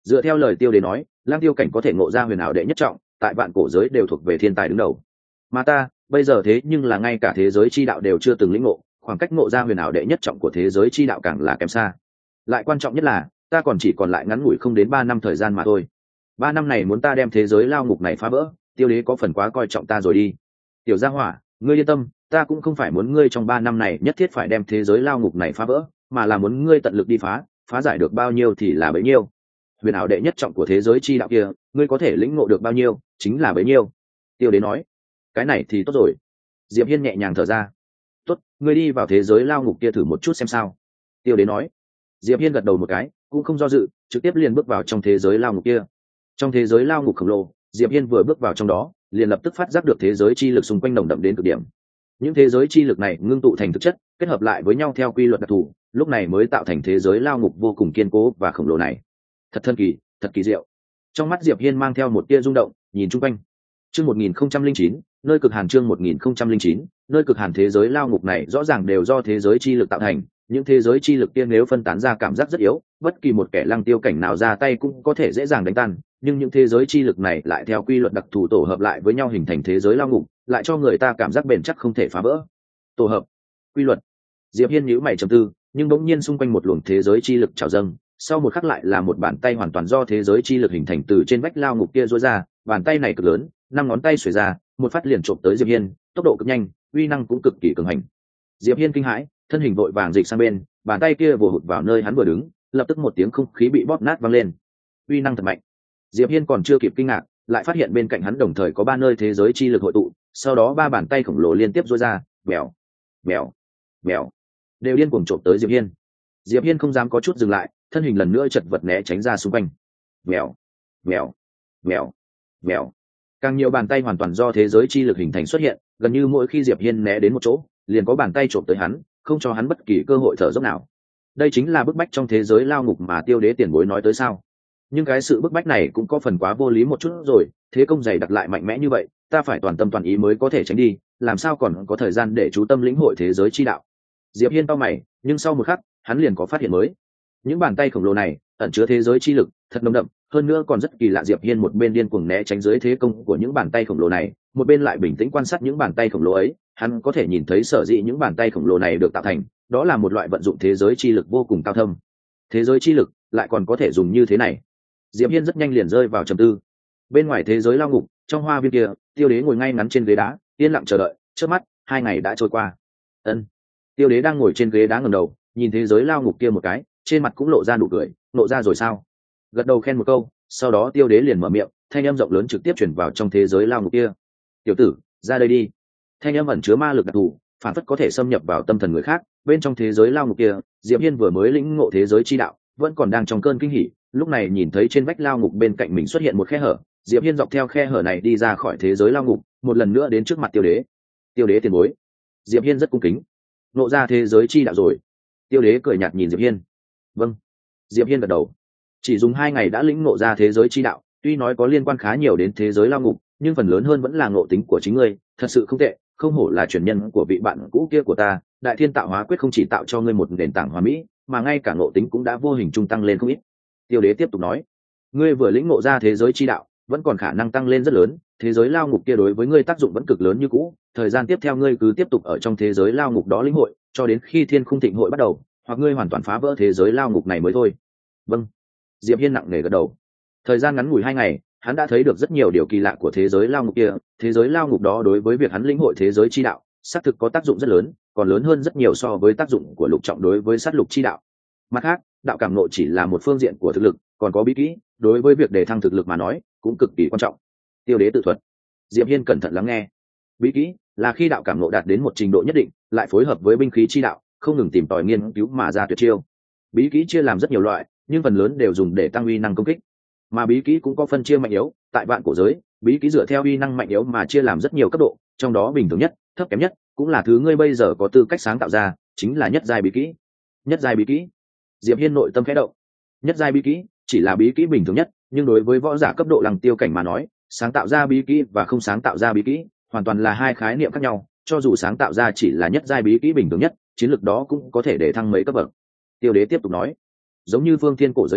Dựa theo lời tiêu đế nói, lang tiêu cảnh có thể ngộ ra huyền ảo đệ nhất trọng, tại vạn cổ giới đều thuộc về thiên tài đứng đầu. Mà ta bây giờ thế nhưng là ngay cả thế giới chi đạo đều chưa từng lĩnh ngộ, khoảng cách ngộ ra huyền ảo đệ nhất trọng của thế giới chi đạo càng là kém xa. Lại quan trọng nhất là ta còn chỉ còn lại ngắn ngủi không đến ba năm thời gian mà thôi. Ba năm này muốn ta đem thế giới lao ngục này phá vỡ, tiêu đế có phần quá coi trọng ta rồi đi. Tiểu gia hỏa, ngươi yên tâm, ta cũng không phải muốn ngươi trong ba năm này nhất thiết phải đem thế giới lao ngục này phá vỡ, mà là muốn ngươi tận lực đi phá, phá giải được bao nhiêu thì là bấy nhiêu. Huyền ảo đệ nhất trọng của thế giới chi đạo kia, ngươi có thể lĩnh ngộ được bao nhiêu chính là bấy nhiêu. Tiêu đế nói. Cái này thì tốt rồi. Diệp Hiên nhẹ nhàng thở ra. Tốt, ngươi đi vào thế giới lao ngục kia thử một chút xem sao. Tiêu đế nói. Diệp Hiên gật đầu một cái, cũng không do dự, trực tiếp liền bước vào trong thế giới lao ngục kia. Trong thế giới lao ngục khổng lồ, Diệp Hiên vừa bước vào trong đó, liền lập tức phát giác được thế giới chi lực xung quanh nồng đậm đến cực điểm. Những thế giới chi lực này ngưng tụ thành thực chất, kết hợp lại với nhau theo quy luật đặc thù, lúc này mới tạo thành thế giới lao ngục vô cùng kiên cố và khổng lồ này. Thật thần kỳ, thật kỳ diệu. Trong mắt Diệp Hiên mang theo một tia rung động, nhìn chung quanh. Chương một nghìn không trăm linh chín, nơi cực hàn chương một nghìn không trăm linh chín, nơi cực hàn thế giới lao ngục này rõ ràng đều do thế giới chi lực tạo thành, những thế giới chi lực kia nếu phân tán ra cảm giác rất yếu, bất kỳ một kẻ lăng tiêu cảnh nào ra tay cũng có thể dễ dàng đánh tan, nhưng những thế giới chi lực này lại theo quy luật đặc thù tổ hợp lại với nhau hình thành thế giới lao ngục, lại cho người ta cảm giác bền chắc không thể phá vỡ. Tổ hợp, quy luật. Diệp Hiên nhíu mày trầm tư, nhưng bỗng nhiên xung quanh một luồng thế giới chi lực trào dâng, sau một khắc lại là một bàn tay hoàn toàn do thế giới chi lực hình thành từ trên vách lao ngục kia rối ra, bàn tay này cực lớn, năm ngón tay xuề ra, một phát liền chộp tới Diệp Hiên, tốc độ cực nhanh, uy năng cũng cực kỳ cường hành. Diệp Hiên kinh hãi, thân hình vội vàng dịch sang bên, bàn tay kia vừa hụt vào nơi hắn vừa đứng, lập tức một tiếng không khí bị bóp nát vang lên. Uy năng thật mạnh. Diệp Hiên còn chưa kịp kinh ngạc, lại phát hiện bên cạnh hắn đồng thời có ba nơi thế giới chi lực hội tụ, sau đó ba bàn tay khổng lồ liên tiếp duỗi ra, bèo, bèo, bèo, đều điên cuồng chộp tới Diệp Hiên. Diệp Hiên không dám có chút dừng lại, thân hình lần nữa chật vật né tránh ra xung quanh. Bèo, bèo, bèo, bèo. Càng nhiều bàn tay hoàn toàn do thế giới chi lực hình thành xuất hiện, gần như mỗi khi Diệp Hiên né đến một chỗ, liền có bàn tay chộp tới hắn, không cho hắn bất kỳ cơ hội thở dốc nào. Đây chính là bức bách trong thế giới lao ngục mà Tiêu Đế tiền bối nói tới sao? Nhưng cái sự bức bách này cũng có phần quá vô lý một chút rồi, thế công dày đặc lại mạnh mẽ như vậy, ta phải toàn tâm toàn ý mới có thể tránh đi, làm sao còn có thời gian để chú tâm lĩnh hội thế giới chi đạo. Diệp Hiên cau mày, nhưng sau một khắc, hắn liền có phát hiện mới. Những bàn tay khổng lồ này ẩn chứa thế giới chi lực thật nồng đậm, hơn nữa còn rất kỳ lạ. Diệp Hiên một bên điên cuồng né tránh dưới thế công của những bàn tay khổng lồ này, một bên lại bình tĩnh quan sát những bàn tay khổng lồ ấy. Hắn có thể nhìn thấy sở dĩ những bàn tay khổng lồ này được tạo thành, đó là một loại vận dụng thế giới chi lực vô cùng cao thâm. Thế giới chi lực lại còn có thể dùng như thế này. Diệp Hiên rất nhanh liền rơi vào trầm tư. Bên ngoài thế giới lao ngục, trong hoa viên kia, Tiêu Đế ngồi ngay ngắn trên ghế đá, yên lặng chờ đợi. Trước mắt, hai ngày đã trôi qua. Ân. Tiêu Đế đang ngồi trên ghế đá ngẩng đầu, nhìn thế giới lao ngục kia một cái, trên mặt cũng lộ ra nụ cười. Lộ ra rồi sao? Gật đầu khen một câu, sau đó Tiêu Đế liền mở miệng, thanh âm rộng lớn trực tiếp truyền vào trong thế giới lao ngục kia. Tiểu tử, ra đây đi. Thanh âm ẩn chứa ma lực đặc thù, phản phất có thể xâm nhập vào tâm thần người khác. Bên trong thế giới lao ngục kia, Diệp Hiên vừa mới lĩnh ngộ thế giới chi đạo, vẫn còn đang trong cơn kinh hỉ, lúc này nhìn thấy trên vách lao ngục bên cạnh mình xuất hiện một khe hở. Diệp Hiên dọc theo khe hở này đi ra khỏi thế giới lao ngục, một lần nữa đến trước mặt Tiêu Đế. Tiêu Đế tiền bối. Diệp Hiên rất cung kính. Ngộ ra thế giới chi đạo rồi? Tiêu Đế cười nhạt nhìn Diệp Hiên. Vâng. Diệp Hiên gật đầu. Chỉ dùng hai ngày đã lĩnh ngộ ra thế giới chi đạo, tuy nói có liên quan khá nhiều đến thế giới lao ngục, nhưng phần lớn hơn vẫn là ngộ tính của chính ngươi, thật sự không tệ, không hổ là truyền nhân của vị bạn cũ kia của ta. Đại Thiên Tạo Hóa Quyết không chỉ tạo cho ngươi một nền tảng hoàn mỹ, mà ngay cả ngộ tính cũng đã vô hình trung tăng lên không ít. Tiêu Đế tiếp tục nói, ngươi vừa lĩnh ngộ ra thế giới chi đạo, vẫn còn khả năng tăng lên rất lớn, thế giới lao ngục kia đối với ngươi tác dụng vẫn cực lớn như cũ. Thời gian tiếp theo ngươi cứ tiếp tục ở trong thế giới lao ngục đó lĩnh hội, cho đến khi Thiên Khung Thịnh hội bắt đầu, hoặc ngươi hoàn toàn phá vỡ thế giới lao ngục này mới thôi. Vâng. Diệp Hiên nặng nề gật đầu. Thời gian ngắn ngủi hai ngày, hắn đã thấy được rất nhiều điều kỳ lạ của thế giới lao ngục kia. Thế giới lao ngục đó đối với việc hắn lĩnh hội thế giới chi đạo, xác thực có tác dụng rất lớn, còn lớn hơn rất nhiều so với tác dụng của lục trọng đối với sát lục chi đạo. Mặt khác, đạo cảm nộ chỉ là một phương diện của thực lực, còn có bí kỹ, đối với việc đề thăng thực lực mà nói, cũng cực kỳ quan trọng. Tiêu Đế tự thuật. Diệp Hiên cẩn thận lắng nghe. Bí kỹ là khi đạo cảm nộ đạt đến một trình độ nhất định, lại phối hợp với binh khí chi đạo, không ngừng tìm tòi nghiên cứu mà ra tuyệt chiêu. Bí kỹ chia làm rất nhiều loại, nhưng phần lớn đều dùng để tăng uy năng công kích. Mà bí kỹ cũng có phân chia mạnh yếu, tại vạn cổ giới, bí kỹ dựa theo uy năng mạnh yếu mà chia làm rất nhiều cấp độ, trong đó bình thường nhất, thấp kém nhất, cũng là thứ ngươi bây giờ có tư cách sáng tạo ra, chính là nhất giai bí kỹ. Nhất giai bí kỹ. Diệp Hiên nội tâm khẽ động. Nhất giai bí kỹ chỉ là bí kỹ bình thường nhất, nhưng đối với võ giả cấp độ lăng tiêu cảnh mà nói, sáng tạo ra bí kỹ và không sáng tạo ra bí kỹ hoàn toàn là hai khái niệm khác nhau. Cho dù sáng tạo ra chỉ là nhất giai bí kỹ bình thường nhất, chiến lược đó cũng có thể để thăng mấy cấp bậc. Tiêu Đế tiếp tục nói, giống như phương thiên cổ giới này,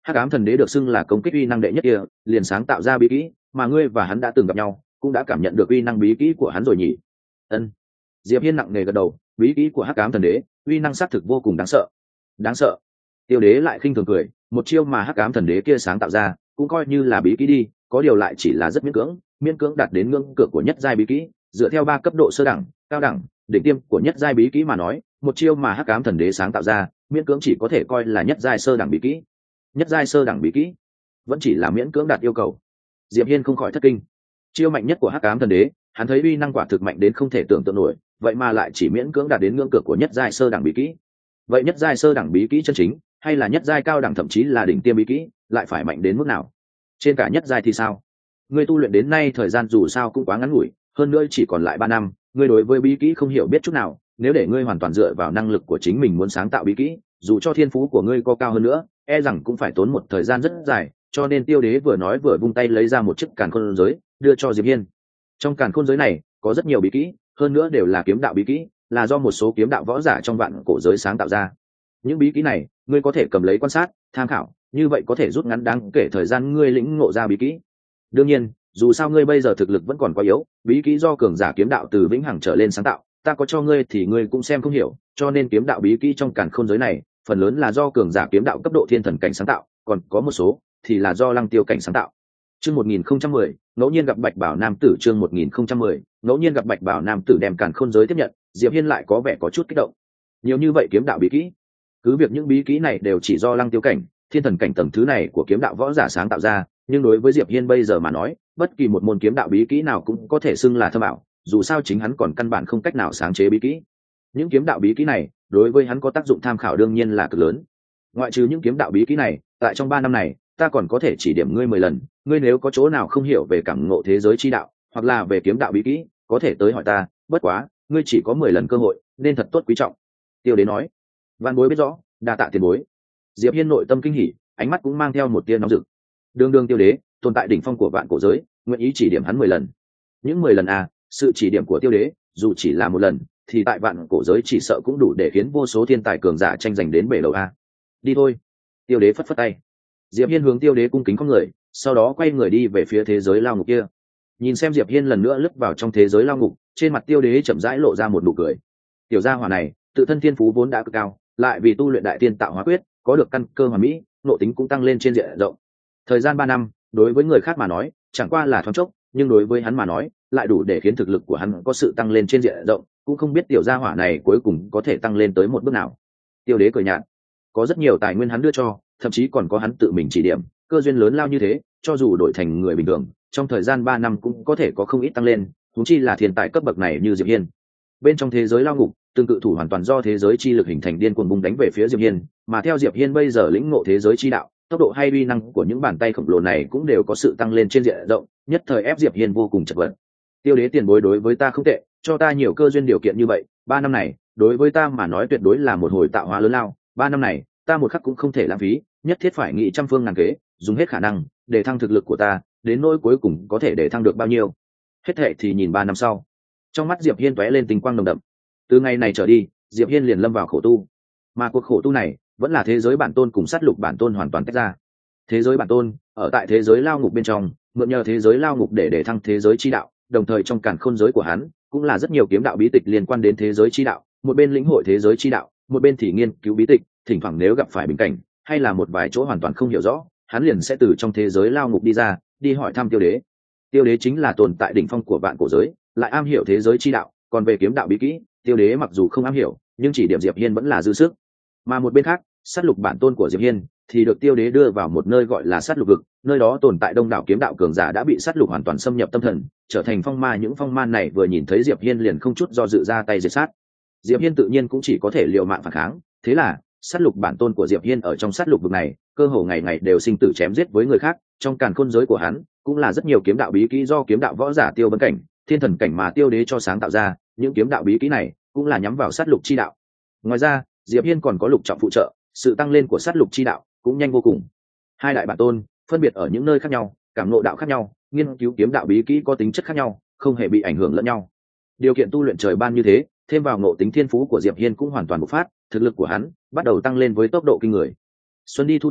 hắc ám thần đế được xưng là công kích uy năng đệ nhất kia liền sáng tạo ra bí kỹ, mà ngươi và hắn đã từng gặp nhau, cũng đã cảm nhận được uy năng bí kỹ của hắn rồi nhỉ? Ân. Diệp Hiên nặng nề gật đầu, bí kỹ của hắc ám thần đế uy năng xác thực vô cùng đáng sợ. Đáng sợ? Tiêu đế lại khinh thường cười, một chiêu mà hắc ám thần đế kia sáng tạo ra cũng coi như là bí kỹ đi, có điều lại chỉ là rất miễn cưỡng, miễn cưỡng đạt đến ngưỡng cửa của nhất giai bí kỹ, dựa theo ba cấp độ sơ đẳng, cao đẳng, đỉnh tiêm của nhất giai bí kỹ mà nói, một chiêu mà hắc ám thần đế sáng tạo ra miễn cưỡng chỉ có thể coi là nhất giai sơ đẳng bí kỹ. Nhất giai sơ đẳng bí kỹ vẫn chỉ là miễn cưỡng đạt yêu cầu. Diệp Hiên không khỏi thất kinh. Chiêu mạnh nhất của hắc ám thần đế, hắn thấy uy năng quả thực mạnh đến không thể tưởng tượng nổi, vậy mà lại chỉ miễn cưỡng đạt đến ngưỡng cửa của nhất giai sơ đẳng bí kỹ. Vậy nhất giai sơ đẳng bí kỹ chân chính, hay là nhất giai cao đẳng thậm chí là đỉnh tiêm bí kỹ, lại phải mạnh đến mức nào? Trên cả nhất giai thì sao? Ngươi tu luyện đến nay thời gian dù sao cũng quá ngắn ngủi, hơn nữa chỉ còn lại ba năm, ngươi đối với bí kỹ không hiểu biết chút nào, nếu để ngươi hoàn toàn dựa vào năng lực của chính mình muốn sáng tạo bí kỹ, dù cho thiên phú của ngươi có cao hơn nữa, e rằng cũng phải tốn một thời gian rất dài, cho nên Tiêu Đế vừa nói vừa vung tay lấy ra một chiếc càn khôn giới, đưa cho Diệp Hiên. Trong càn khôn giới này có rất nhiều bí kỹ, hơn nữa đều là kiếm đạo bí kỹ, là do một số kiếm đạo võ giả trong vạn cổ giới sáng tạo ra. Những bí kỹ này, ngươi có thể cầm lấy quan sát, tham khảo, như vậy có thể rút ngắn đáng kể thời gian ngươi lĩnh ngộ ra bí kỹ. Đương nhiên, dù sao ngươi bây giờ thực lực vẫn còn quá yếu, bí kỹ do cường giả kiếm đạo từ vĩnh hằng trở lên sáng tạo, ta có cho ngươi thì ngươi cũng xem không hiểu, cho nên kiếm đạo bí kỹ trong càn khôn giới này, phần lớn là do cường giả kiếm đạo cấp độ thiên thần cảnh sáng tạo, còn có một số thì là do lăng tiêu cảnh sáng tạo. Chương một nghìn không trăm mười, ngẫu nhiên gặp Bạch Bảo nam tử. Chương một nghìn không trăm mười, ngẫu nhiên gặp Bạch Bảo nam tử đem càn khôn giới tiếp nhận, Diệp Hiên lại có vẻ có chút kích động. Nhiều như vậy kiếm đạo bí kỹ, cứ việc những bí kỹ này đều chỉ do lăng tiêu cảnh, thiên thần cảnh tầng thứ này của kiếm đạo võ giả sáng tạo ra, nhưng đối với Diệp Hiên bây giờ mà nói, bất kỳ một môn kiếm đạo bí kỹ nào cũng có thể xưng là thâm ảo, dù sao chính hắn còn căn bản không cách nào sáng chế bí kỹ. Những kiếm đạo bí kỹ này đối với hắn có tác dụng tham khảo đương nhiên là cực lớn. Ngoại trừ những kiếm đạo bí kỹ này, tại trong ba năm này, ta còn có thể chỉ điểm ngươi mười lần, ngươi nếu có chỗ nào không hiểu về cảm ngộ thế giới chi đạo, hoặc là về kiếm đạo bí kỹ, có thể tới hỏi ta, bất quá, ngươi chỉ có mười lần cơ hội, nên thật tốt quý trọng. Tiêu Đế nói. Văn bối biết rõ, đa tạ tiền bối. Diệp Hiên nội tâm kinh hỉ, ánh mắt cũng mang theo một tia nóng rực. Đường đường Tiêu Đế, tồn tại đỉnh phong của vạn cổ giới, nguyện ý chỉ điểm hắn mười lần. Những mười lần à, sự chỉ điểm của Tiêu Đế, dù chỉ là một lần, thì tại vạn cổ giới chỉ sợ cũng đủ để khiến vô số thiên tài cường giả tranh giành đến bể đầu a. Đi thôi. Tiêu Đế phất phất tay. Diệp Hiên hướng Tiêu Đế cung kính cong người, sau đó quay người đi về phía thế giới lao ngục kia. Nhìn xem Diệp Hiên lần nữa lướt vào trong thế giới lao ngục, trên mặt Tiêu Đế chậm rãi lộ ra một nụ cười. Tiểu gia hỏa này, tự thân thiên phú vốn đã cực cao, lại vì tu luyện đại tiên tạo hóa quyết, có được căn cơ hoàn mỹ, nội tính cũng tăng lên trên diện rộng. Thời gian ba năm, đối với người khác mà nói, chẳng qua là thoáng chốc, nhưng đối với hắn mà nói, lại đủ để khiến thực lực của hắn có sự tăng lên trên diện rộng, cũng không biết tiểu gia hỏa này cuối cùng có thể tăng lên tới một bước nào. Tiêu Đế cười nhạt, có rất nhiều tài nguyên hắn đưa cho, thậm chí còn có hắn tự mình chỉ điểm, cơ duyên lớn lao như thế, cho dù đổi thành người bình thường, trong thời gian ba năm cũng có thể có không ít tăng lên, huống chi là thiên tài cấp bậc này như Diệp Hiên. Bên trong thế giới lao ngục, từng cự thủ hoàn toàn do thế giới chi lực hình thành điên cuồng bùng đánh về phía Diệp Hiên, mà theo Diệp Hiên bây giờ lĩnh ngộ thế giới chi đạo, tốc độ hay uy năng của những bàn tay khổng lồ này cũng đều có sự tăng lên trên diện rộng, nhất thời ép Diệp Hiên vô cùng chật vật. Tiêu Đế tiền bối đối với ta không tệ, cho ta nhiều cơ duyên điều kiện như vậy, ba năm này, đối với ta mà nói tuyệt đối là một hồi tạo hóa lớn lao, ba năm này, ta một khắc cũng không thể lãng phí, nhất thiết phải nghĩ trăm phương ngàn kế, dùng hết khả năng để thăng thực lực của ta, đến nỗi cuối cùng có thể để thăng được bao nhiêu. Hết thệ thì nhìn ba năm sau. Trong mắt Diệp Hiên tóe lên tình quang nồng đậm. Từ ngày này trở đi, Diệp Hiên liền lâm vào khổ tu. Mà cuộc khổ tu này, vẫn là thế giới bản tôn cùng sát lục bản tôn hoàn toàn tách ra. Thế giới bản tôn ở tại thế giới lao ngục bên trong, mượn nhờ thế giới lao ngục để để thăng thế giới chi đạo, đồng thời trong càn khôn giới của hắn cũng là rất nhiều kiếm đạo bí tịch liên quan đến thế giới chi đạo, một bên lĩnh hội thế giới chi đạo, một bên thì nghiên cứu bí tịch, thỉnh thoảng nếu gặp phải bình cảnh hay là một vài chỗ hoàn toàn không hiểu rõ, hắn liền sẽ từ trong thế giới lao ngục đi ra, đi hỏi thăm Tiêu Đế. Tiêu Đế chính là tồn tại đỉnh phong của vạn cổ giới, lại am hiểu thế giới chi đạo, còn về kiếm đạo bí kỹ, Tiêu Đế mặc dù không am hiểu, nhưng chỉ điểm Diệp Hiên vẫn là dư sức. Mà một bên khác, sát lục bản tôn của Diệp Hiên thì được Tiêu Đế đưa vào một nơi gọi là sát lục vực, nơi đó tồn tại đông đảo kiếm đạo cường giả đã bị sát lục hoàn toàn xâm nhập tâm thần, trở thành phong ma. Những phong man này vừa nhìn thấy Diệp Hiên liền không chút do dự ra tay diệt sát. Diệp Hiên tự nhiên cũng chỉ có thể liều mạng phản kháng, thế là sát lục bản tôn của Diệp Hiên ở trong sát lục vực này, cơ hồ ngày ngày đều sinh tử chém giết với người khác. Trong càn khôn giới của hắn cũng là rất nhiều kiếm đạo bí kỹ do kiếm đạo võ giả Tiêu Bấn cảnh, thiên thần cảnh mà Tiêu Đế cho sáng tạo ra, những kiếm đạo bí kỹ này cũng là nhắm vào sát lục chi đạo. Ngoài ra, Diệp Hiên còn có lục trọng phụ trợ, sự tăng lên của sát lục chi đạo cũng nhanh vô cùng. Hai đại bản tôn phân biệt ở những nơi khác nhau, cảm ngộ đạo khác nhau, nghiên cứu kiếm đạo bí kỹ có tính chất khác nhau, không hề bị ảnh hưởng lẫn nhau. Điều kiện tu luyện trời ban như thế, thêm vào ngộ tính thiên phú của Diệp Hiên cũng hoàn toàn bộc phát, thực lực của hắn bắt đầu tăng lên với tốc độ kinh người. Xuân đi thu tới,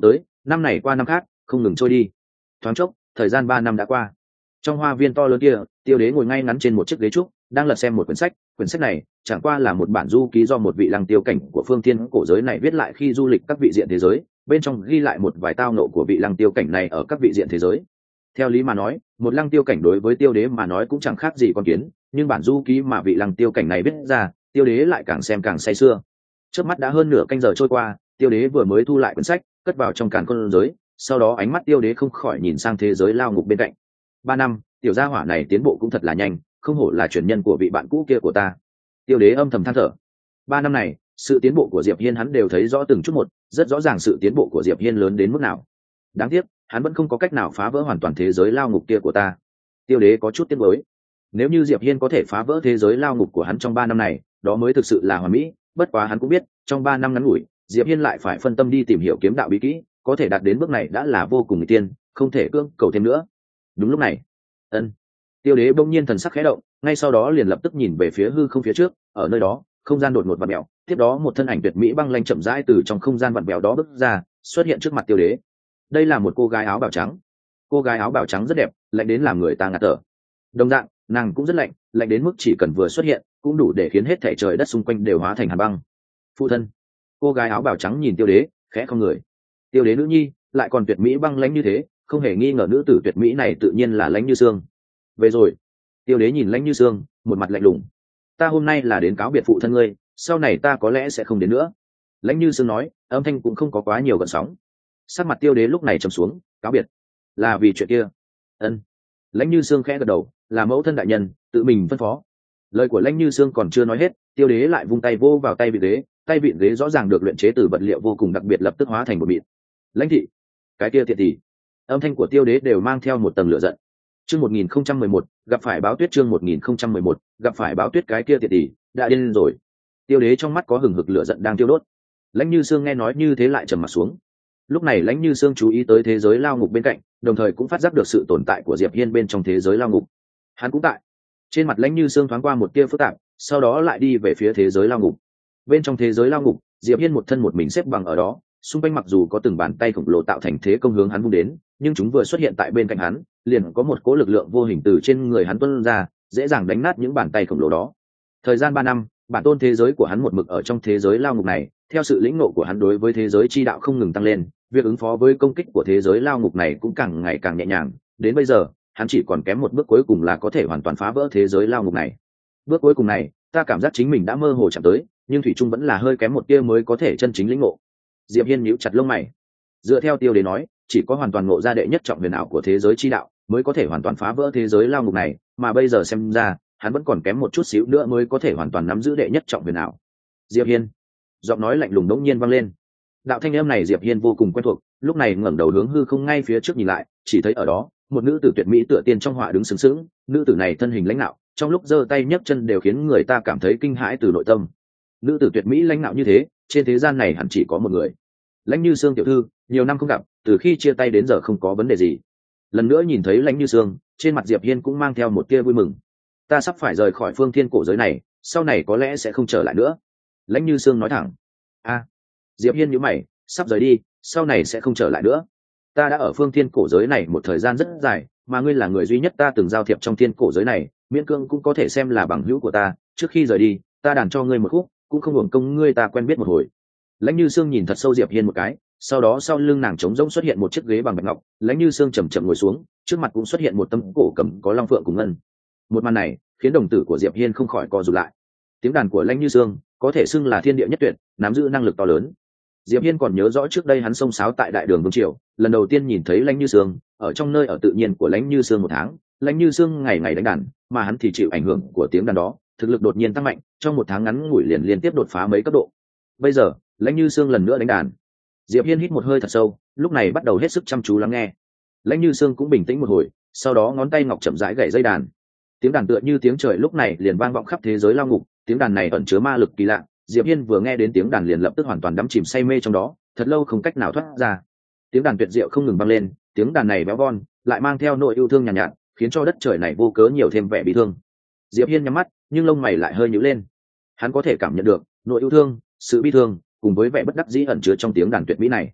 năm này qua năm khác không ngừng trôi đi. Thoáng chốc thời gian ba năm đã qua. Trong hoa viên to lớn kia, Tiêu Đế ngồi ngay ngắn trên một chiếc ghế trúc, đang lật xem một quyển sách. Quyển sách này chẳng qua là một bản du ký do một vị lăng tiêu cảnh của phương thiên cổ giới này viết lại khi du lịch các vị diện thế giới, bên trong ghi lại một vài tao nộ của vị lăng tiêu cảnh này ở các vị diện thế giới. Theo lý mà nói, một lăng tiêu cảnh đối với Tiêu Đế mà nói cũng chẳng khác gì con kiến, nhưng bản du ký mà vị lăng tiêu cảnh này viết ra, Tiêu Đế lại càng xem càng say sưa. Trước mắt đã hơn nửa canh giờ trôi qua, Tiêu Đế vừa mới thu lại quyển sách, cất vào trong càn khôn giới, sau đó ánh mắt Tiêu Đế không khỏi nhìn sang thế giới lao ngục bên cạnh. Ba năm, tiểu gia hỏa này tiến bộ cũng thật là nhanh, không hổ là truyền nhân của vị bạn cũ kia của ta. Tiêu Đế âm thầm than thở. Ba năm này, sự tiến bộ của Diệp Hiên hắn đều thấy rõ từng chút một, rất rõ ràng sự tiến bộ của Diệp Hiên lớn đến mức nào. Đáng tiếc, hắn vẫn không có cách nào phá vỡ hoàn toàn thế giới lao ngục kia của ta. Tiêu Đế có chút tiếc nuối. Nếu như Diệp Hiên có thể phá vỡ thế giới lao ngục của hắn trong ba năm này, đó mới thực sự là hoàn mỹ. Bất quá hắn cũng biết, trong ba năm ngắn ngủi, Diệp Hiên lại phải phân tâm đi tìm hiểu kiếm đạo bí kỹ, có thể đạt đến bước này đã là vô cùng nguy tiên, không thể cưỡng cầu thêm nữa. Đúng lúc này, ân, Tiêu Đế bỗng nhiên thần sắc khẽ động, ngay sau đó liền lập tức nhìn về phía hư không phía trước, ở nơi đó, không gian đột ngột vặn vẹo, tiếp đó một thân ảnh tuyệt mỹ băng lanh chậm rãi từ trong không gian vặn vẹo đó bước ra, xuất hiện trước mặt Tiêu Đế. Đây là một cô gái áo bào trắng. Cô gái áo bào trắng rất đẹp, lạnh đến làm người ta ngạt thở. Đồng dạng, nàng cũng rất lạnh, lạnh đến mức chỉ cần vừa xuất hiện, cũng đủ để khiến hết thảy trời đất xung quanh đều hóa thành hàn băng. Phụ thân. Cô gái áo bào trắng nhìn Tiêu Đế, khẽ không người. Tiêu Đế nữ nhi, lại còn tuyệt mỹ băng lãnh như thế, không hề nghi ngờ nữ tử tuyệt mỹ này tự nhiên là Lãnh Như Sương. Về rồi. Tiêu Đế nhìn Lãnh Như Sương, một mặt lạnh lùng. Ta hôm nay là đến cáo biệt phụ thân ngươi, sau này ta có lẽ sẽ không đến nữa. Lãnh Như Sương nói, âm thanh cũng không có quá nhiều gợn sóng. Sắc mặt Tiêu Đế lúc này trầm xuống, cáo biệt. Là vì chuyện kia. Ân. Lãnh Như Sương khẽ gật đầu, là mẫu thân đại nhân, tự mình phân phó. Lời của Lãnh Như Sương còn chưa nói hết, Tiêu Đế lại vung tay vô vào tay vị ghế, tay vịn ghế rõ ràng được luyện chế từ vật liệu vô cùng đặc biệt lập tức hóa thành một mịn. Lãnh thị, cái kia tiện tỷ. Âm thanh của Tiêu Đế đều mang theo một tầng lửa giận. Chương một nghìn không trăm mười một, gặp phải báo tuyết. Chương một nghìn không trăm mười một, gặp phải báo tuyết. Cái kia tiện tỷ đã điên rồi. Tiêu Đế trong mắt có hừng hực lửa giận đang tiêu đốt. Lãnh Như Sương nghe nói như thế lại trầm mặt xuống. Lúc này Lãnh Như Sương chú ý tới thế giới lao ngục bên cạnh, đồng thời cũng phát giác được sự tồn tại của Diệp Hiên bên trong thế giới lao ngục. Hắn cũng tại. Trên mặt Lãnh Như Sương thoáng qua một tia phức tạp, sau đó lại đi về phía thế giới lao ngục. Bên trong thế giới lao ngục, Diệp Hiên một thân một mình xếp bằng ở đó, xung quanh mặc dù có từng bàn tay khổng lồ tạo thành thế công hướng hắn vung đến, nhưng chúng vừa xuất hiện tại bên cạnh hắn, liền có một cỗ lực lượng vô hình từ trên người hắn tuôn ra, dễ dàng đánh nát những bàn tay khổng lồ đó. Thời gian ba năm, bản tôn thế giới của hắn một mực ở trong thế giới lao ngục này, theo sự lĩnh ngộ của hắn đối với thế giới chi đạo không ngừng tăng lên, việc ứng phó với công kích của thế giới lao ngục này cũng càng ngày càng nhẹ nhàng, đến bây giờ, hắn chỉ còn kém một bước cuối cùng là có thể hoàn toàn phá vỡ thế giới lao ngục này. Bước cuối cùng này, ta cảm giác chính mình đã mơ hồ chạm tới, nhưng thủy trung vẫn là hơi kém một tia mới có thể chân chính lĩnh ngộ. Diệp Hiên nhíu chặt lông mày. Dựa theo Tiêu Đế nói, chỉ có hoàn toàn ngộ ra đệ nhất trọng huyền ảo của thế giới chi đạo, mới có thể hoàn toàn phá vỡ thế giới lao ngục này, mà bây giờ xem ra, hắn vẫn còn kém một chút xíu nữa mới có thể hoàn toàn nắm giữ đệ nhất trọng huyền ảo. Diệp Hiên, giọng nói lạnh lùng đống nhiên vang lên. Đạo thanh âm này Diệp Hiên vô cùng quen thuộc, lúc này ngẩng đầu hướng hư không ngay phía trước nhìn lại, chỉ thấy ở đó, một nữ tử tuyệt mỹ tựa tiên trong họa đứng sừng sững, nữ tử này thân hình lãnh nạo, trong lúc giơ tay nhấc chân đều khiến người ta cảm thấy kinh hãi từ nội tâm. Nữ tử tuyệt mỹ lãnh nạo như thế, trên thế gian này hẳn chỉ có một người. Lãnh Như Sương tiểu thư, nhiều năm không gặp, từ khi chia tay đến giờ không có vấn đề gì. Lần nữa nhìn thấy Lãnh Như Sương, trên mặt Diệp Hiên cũng mang theo một tia vui mừng. Ta sắp phải rời khỏi phương thiên cổ giới này, sau này có lẽ sẽ không trở lại nữa. Lãnh Như Sương nói thẳng. A, Diệp Hiên nhíu mày, sắp rời đi, sau này sẽ không trở lại nữa. Ta đã ở phương thiên cổ giới này một thời gian rất dài, mà ngươi là người duy nhất ta từng giao thiệp trong thiên cổ giới này, miễn cương cũng có thể xem là bằng hữu của ta. Trước khi rời đi, ta đàn cho ngươi một khúc, cũng không hưởng công ngươi ta quen biết một hồi. Lãnh Như Sương nhìn thật sâu Diệp Hiên một cái, sau đó sau lưng nàng trống rỗng xuất hiện một chiếc ghế bằng bạch ngọc, Lãnh Như Sương chậm chậm ngồi xuống, trước mặt cũng xuất hiện một tấm cổ cầm có long phượng cùng ngân. Một màn này khiến đồng tử của Diệp Hiên không khỏi co rụt lại. Tiếng đàn của Lãnh Như Sương có thể xưng là thiên địa nhất tuyệt, nắm giữ năng lực to lớn. Diệp Hiên còn nhớ rõ trước đây hắn xông xáo tại đại đường vương triều, lần đầu tiên nhìn thấy Lãnh Như Sương, ở trong nơi ở tự nhiên của Lãnh Như Sương một tháng, Lãnh Như Sương ngày ngày đánh đàn, mà hắn thì chịu ảnh hưởng của tiếng đàn đó, thực lực đột nhiên tăng mạnh, trong một tháng ngắn ngủi liền liên tiếp đột phá mấy cấp độ. Bây giờ, Lãnh Như Sương lần nữa đánh đàn. Diệp Hiên hít một hơi thật sâu, lúc này bắt đầu hết sức chăm chú lắng nghe. Lãnh Như Sương cũng bình tĩnh một hồi, sau đó ngón tay ngọc chậm rãi gảy dây đàn. Tiếng đàn tựa như tiếng trời lúc này liền vang vọng khắp thế giới lao ngục, tiếng đàn này ẩn chứa ma lực kỳ lạ. Diệp Hiên vừa nghe đến tiếng đàn liền lập tức hoàn toàn đắm chìm say mê trong đó, thật lâu không cách nào thoát ra. Tiếng đàn tuyệt diệu không ngừng vang lên, tiếng đàn này béo von, lại mang theo nội yêu thương nhàn nhạt, nhạt, khiến cho đất trời này vô cớ nhiều thêm vẻ bi thương. Diệp Hiên nhắm mắt, nhưng lông mày lại hơi nhíu lên. Hắn có thể cảm nhận được nội yêu thương, sự bi thương, cùng với vẻ bất đắc dĩ ẩn chứa trong tiếng đàn tuyệt mỹ này.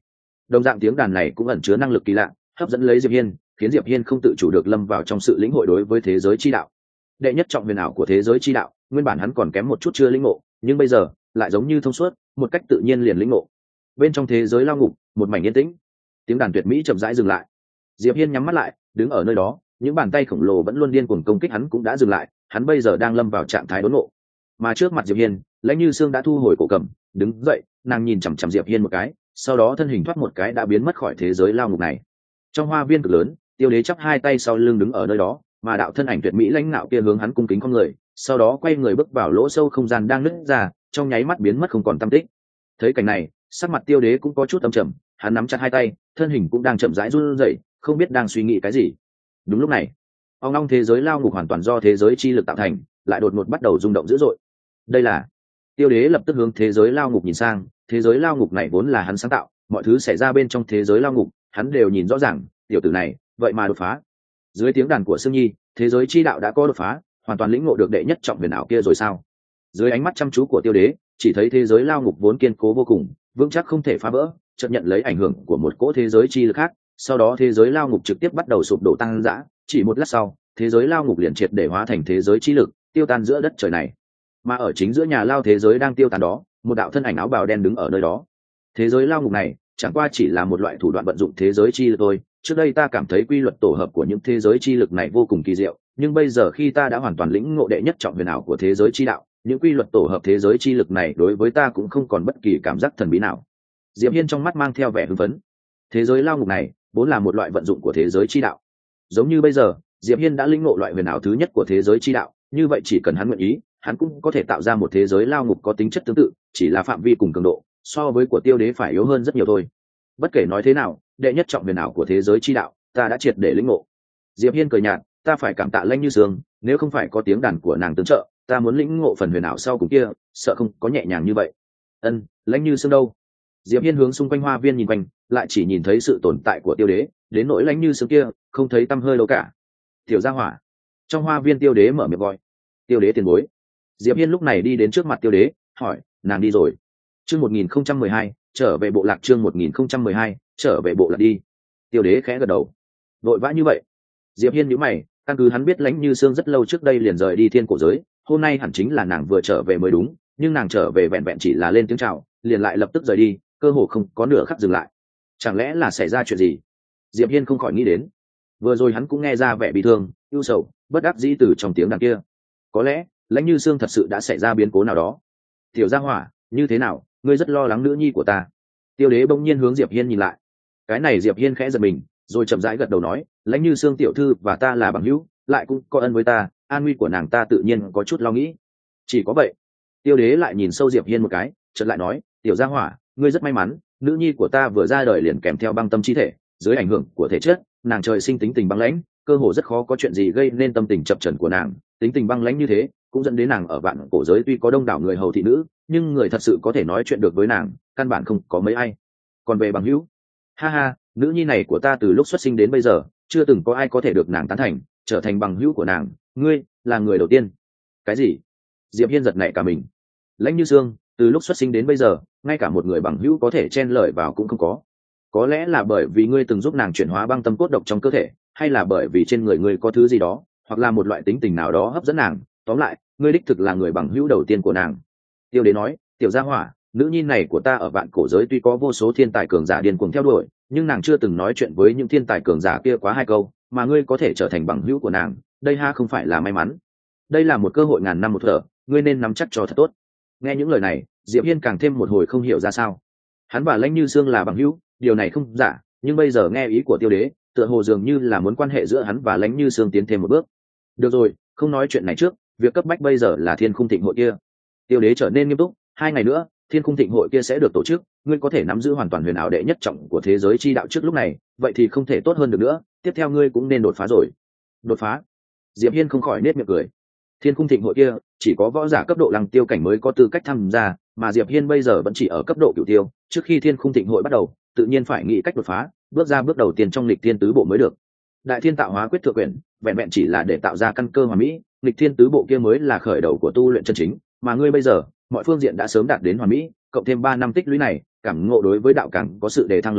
Đồng dạng tiếng đàn này cũng ẩn chứa năng lực kỳ lạ, hấp dẫn lấy Diệp Hiên, khiến Diệp Hiên không tự chủ được lâm vào trong sự lĩnh hội đối với thế giới chi đạo. Đệ nhất trọng huyền ảo của thế giới chi đạo, nguyên bản hắn còn kém một chút chưa lĩnh ngộ, nhưng bây giờ lại giống như thông suốt, một cách tự nhiên liền lĩnh ngộ. Bên trong thế giới lao ngục, một mảnh yên tĩnh, tiếng đàn tuyệt mỹ chậm rãi dừng lại. Diệp Hiên nhắm mắt lại, đứng ở nơi đó, những bàn tay khổng lồ vẫn luôn điên cuồng công kích hắn cũng đã dừng lại, hắn bây giờ đang lâm vào trạng thái đốn ngộ. Mà trước mặt Diệp Hiên, Lãnh Như Sương đã thu hồi cổ cầm, đứng dậy, nàng nhìn chằm chằm Diệp Hiên một cái, sau đó thân hình thoát một cái đã biến mất khỏi thế giới lao ngục này. Trong hoa viên cực lớn, Tiêu Đế chắp hai tay sau lưng đứng ở nơi đó, mà đạo thân ảnh tuyệt mỹ lãnh nạo kia hướng hắn cung kính con người, sau đó quay người bước vào lỗ sâu không gian đang nứt ra, trong nháy mắt biến mất không còn tăm tích. Thấy cảnh này, sắc mặt Tiêu Đế cũng có chút âm trầm, hắn nắm chặt hai tay, thân hình cũng đang chậm rãi run rẩy, không biết đang suy nghĩ cái gì. Đúng lúc này, ong ong thế giới lao ngục hoàn toàn do thế giới chi lực tạo thành, lại đột ngột bắt đầu rung động dữ dội. Đây là Tiêu Đế lập tức hướng thế giới lao ngục nhìn sang, thế giới lao ngục này vốn là hắn sáng tạo, mọi thứ xảy ra bên trong thế giới lao ngục, hắn đều nhìn rõ ràng, tiểu tử này, vậy mà đột phá. Dưới tiếng đàn của Sương Nhi, thế giới chi đạo đã có đột phá, hoàn toàn lĩnh ngộ được đệ nhất trọng huyền ảo kia rồi sao? Dưới ánh mắt chăm chú của Tiêu Đế, chỉ thấy thế giới lao ngục vốn kiên cố vô cùng, vững chắc không thể phá vỡ, chợt nhận lấy ảnh hưởng của một cỗ thế giới chi lực khác, sau đó thế giới lao ngục trực tiếp bắt đầu sụp đổ tăng dã, chỉ một lát sau, thế giới lao ngục liền triệt để hóa thành thế giới chi lực, tiêu tan giữa đất trời này. Mà ở chính giữa nhà lao thế giới đang tiêu tan đó, một đạo thân ảnh áo bào đen đứng ở nơi đó. Thế giới lao ngục này chẳng qua chỉ là một loại thủ đoạn vận dụng thế giới chi lực thôi. Trước đây ta cảm thấy quy luật tổ hợp của những thế giới chi lực này vô cùng kỳ diệu, nhưng bây giờ khi ta đã hoàn toàn lĩnh ngộ đệ nhất trọng huyền ảo của thế giới chi đạo, những quy luật tổ hợp thế giới chi lực này đối với ta cũng không còn bất kỳ cảm giác thần bí nào. Diệp Hiên trong mắt mang theo vẻ hưng phấn. Thế giới lao ngục này vốn là một loại vận dụng của thế giới chi đạo. Giống như bây giờ, Diệp Hiên đã lĩnh ngộ loại huyền ảo thứ nhất của thế giới chi đạo, như vậy chỉ cần hắn nguyện ý, hắn cũng có thể tạo ra một thế giới lao ngục có tính chất tương tự, chỉ là phạm vi cùng cường độ so với của Tiêu Đế phải yếu hơn rất nhiều thôi. Bất kể nói thế nào, đệ nhất trọng huyền ảo của thế giới chi đạo, ta đã triệt để lĩnh ngộ. Diệp Hiên cười nhạt, ta phải cảm tạ Lãnh Như Sương, nếu không phải có tiếng đàn của nàng tương trợ, ta muốn lĩnh ngộ phần huyền ảo sau cùng kia, sợ không có nhẹ nhàng như vậy. Ân, Lãnh Như Sương đâu? Diệp Hiên hướng xung quanh hoa viên nhìn quanh, lại chỉ nhìn thấy sự tồn tại của Tiêu Đế, đến nỗi Lãnh Như Sương kia, không thấy tăm hơi đâu cả. Tiểu Gia Hỏa. Trong hoa viên Tiêu Đế mở miệng gọi. Tiêu Đế tiền bối. Diệp Hiên lúc này đi đến trước mặt Tiêu Đế, hỏi, nàng đi rồi? Chương một nghìn không trăm mười hai, trở về bộ lạc. Chương một nghìn không trăm mười hai, trở về bộ lạc đi. Tiêu Đế khẽ gật đầu. Vội vã như vậy? Diệp Hiên nhíu mày, căn cứ hắn biết Lãnh Như Sương rất lâu trước đây liền rời đi thiên cổ giới, hôm nay hẳn chính là nàng vừa trở về mới đúng, nhưng nàng trở về vẹn vẹn chỉ là lên tiếng chào, liền lại lập tức rời đi, cơ hồ không có nửa khắc dừng lại. Chẳng lẽ là xảy ra chuyện gì? Diệp Hiên không khỏi nghĩ đến. Vừa rồi hắn cũng nghe ra vẻ bị thương, ưu sầu, bất đắc dĩ từ trong tiếng đàn kia. Có lẽ Lãnh Như Sương thật sự đã xảy ra biến cố nào đó. Tiểu Gia Hỏa, như thế nào, ngươi rất lo lắng nữ nhi của ta? Tiêu Đế bỗng nhiên hướng Diệp Hiên nhìn lại. Cái này Diệp Hiên khẽ giật mình, rồi chậm rãi gật đầu nói, Lãnh Như Sương tiểu thư và ta là bằng hữu, lại cũng có ân với ta, an nguy của nàng ta tự nhiên có chút lo nghĩ. Chỉ có vậy. Tiêu Đế lại nhìn sâu Diệp Hiên một cái, chợt lại nói, Tiểu Gia Hỏa, ngươi rất may mắn, nữ nhi của ta vừa ra đời liền kèm theo băng tâm chi thể, dưới ảnh hưởng của thể chất, nàng trời sinh tính tình băng lãnh, cơ hồ rất khó có chuyện gì gây nên tâm tình chập chờn của nàng, tính tình băng lãnh như thế, cũng dẫn đến nàng ở vạn cổ giới tuy có đông đảo người hầu thị nữ, nhưng người thật sự có thể nói chuyện được với nàng, căn bản không có mấy ai. Còn về bằng hữu, ha ha, nữ nhi này của ta từ lúc xuất sinh đến bây giờ, chưa từng có ai có thể được nàng tán thành, trở thành bằng hữu của nàng, ngươi là người đầu tiên. Cái gì? Diệp Hiên giật nảy cả mình. Lãnh Như Sương, từ lúc xuất sinh đến bây giờ, ngay cả một người bằng hữu có thể chen lời vào cũng không có. Có lẽ là bởi vì ngươi từng giúp nàng chuyển hóa băng tâm cốt độc trong cơ thể, hay là bởi vì trên người ngươi có thứ gì đó, hoặc là một loại tính tình nào đó hấp dẫn nàng, tóm lại, ngươi đích thực là người bằng hữu đầu tiên của nàng. Tiêu Đế nói, Tiểu Gia Hỏa, nữ nhi này của ta ở vạn cổ giới tuy có vô số thiên tài cường giả điên cuồng theo đuổi, nhưng nàng chưa từng nói chuyện với những thiên tài cường giả kia quá hai câu, mà ngươi có thể trở thành bằng hữu của nàng, đây ha không phải là may mắn. Đây là một cơ hội ngàn năm một thở, ngươi nên nắm chắc cho thật tốt. Nghe những lời này, Diệp Hiên càng thêm một hồi không hiểu ra sao. Hắn và Lãnh Như Sương là bằng hữu, điều này không giả, nhưng bây giờ nghe ý của Tiêu Đế, tựa hồ dường như là muốn quan hệ giữa hắn và Lãnh Như Sương tiến thêm một bước. Được rồi, không nói chuyện này trước, việc cấp bách bây giờ là Thiên Khung Thịnh hội kia. Tiêu Đế trở nên nghiêm túc, hai ngày nữa, Thiên Khung Thịnh hội kia sẽ được tổ chức, ngươi có thể nắm giữ hoàn toàn huyền ảo đệ nhất trọng của thế giới chi đạo trước lúc này, vậy thì không thể tốt hơn được nữa, tiếp theo ngươi cũng nên đột phá rồi. Đột phá? Diệp Hiên không khỏi nết miệng cười. Thiên Khung Thịnh hội kia, chỉ có võ giả cấp độ Lăng Tiêu cảnh mới có tư cách tham gia, mà Diệp Hiên bây giờ vẫn chỉ ở cấp độ Cửu Tiêu, trước khi Thiên Khung Thịnh hội bắt đầu, tự nhiên phải nghĩ cách đột phá, bước ra bước đầu tiên trong lịch thiên tứ bộ mới được. Đại Thiên Tạo Hóa Quyết Thượng Quyển, vẹn vẹn chỉ là để tạo ra căn cơ hoàn mỹ, lịch thiên tứ bộ kia mới là khởi đầu của tu luyện chân chính, mà ngươi bây giờ, mọi phương diện đã sớm đạt đến hoàn mỹ, cộng thêm ba năm tích lũy này, cảm ngộ đối với đạo càng có sự đề thăng lớn lao,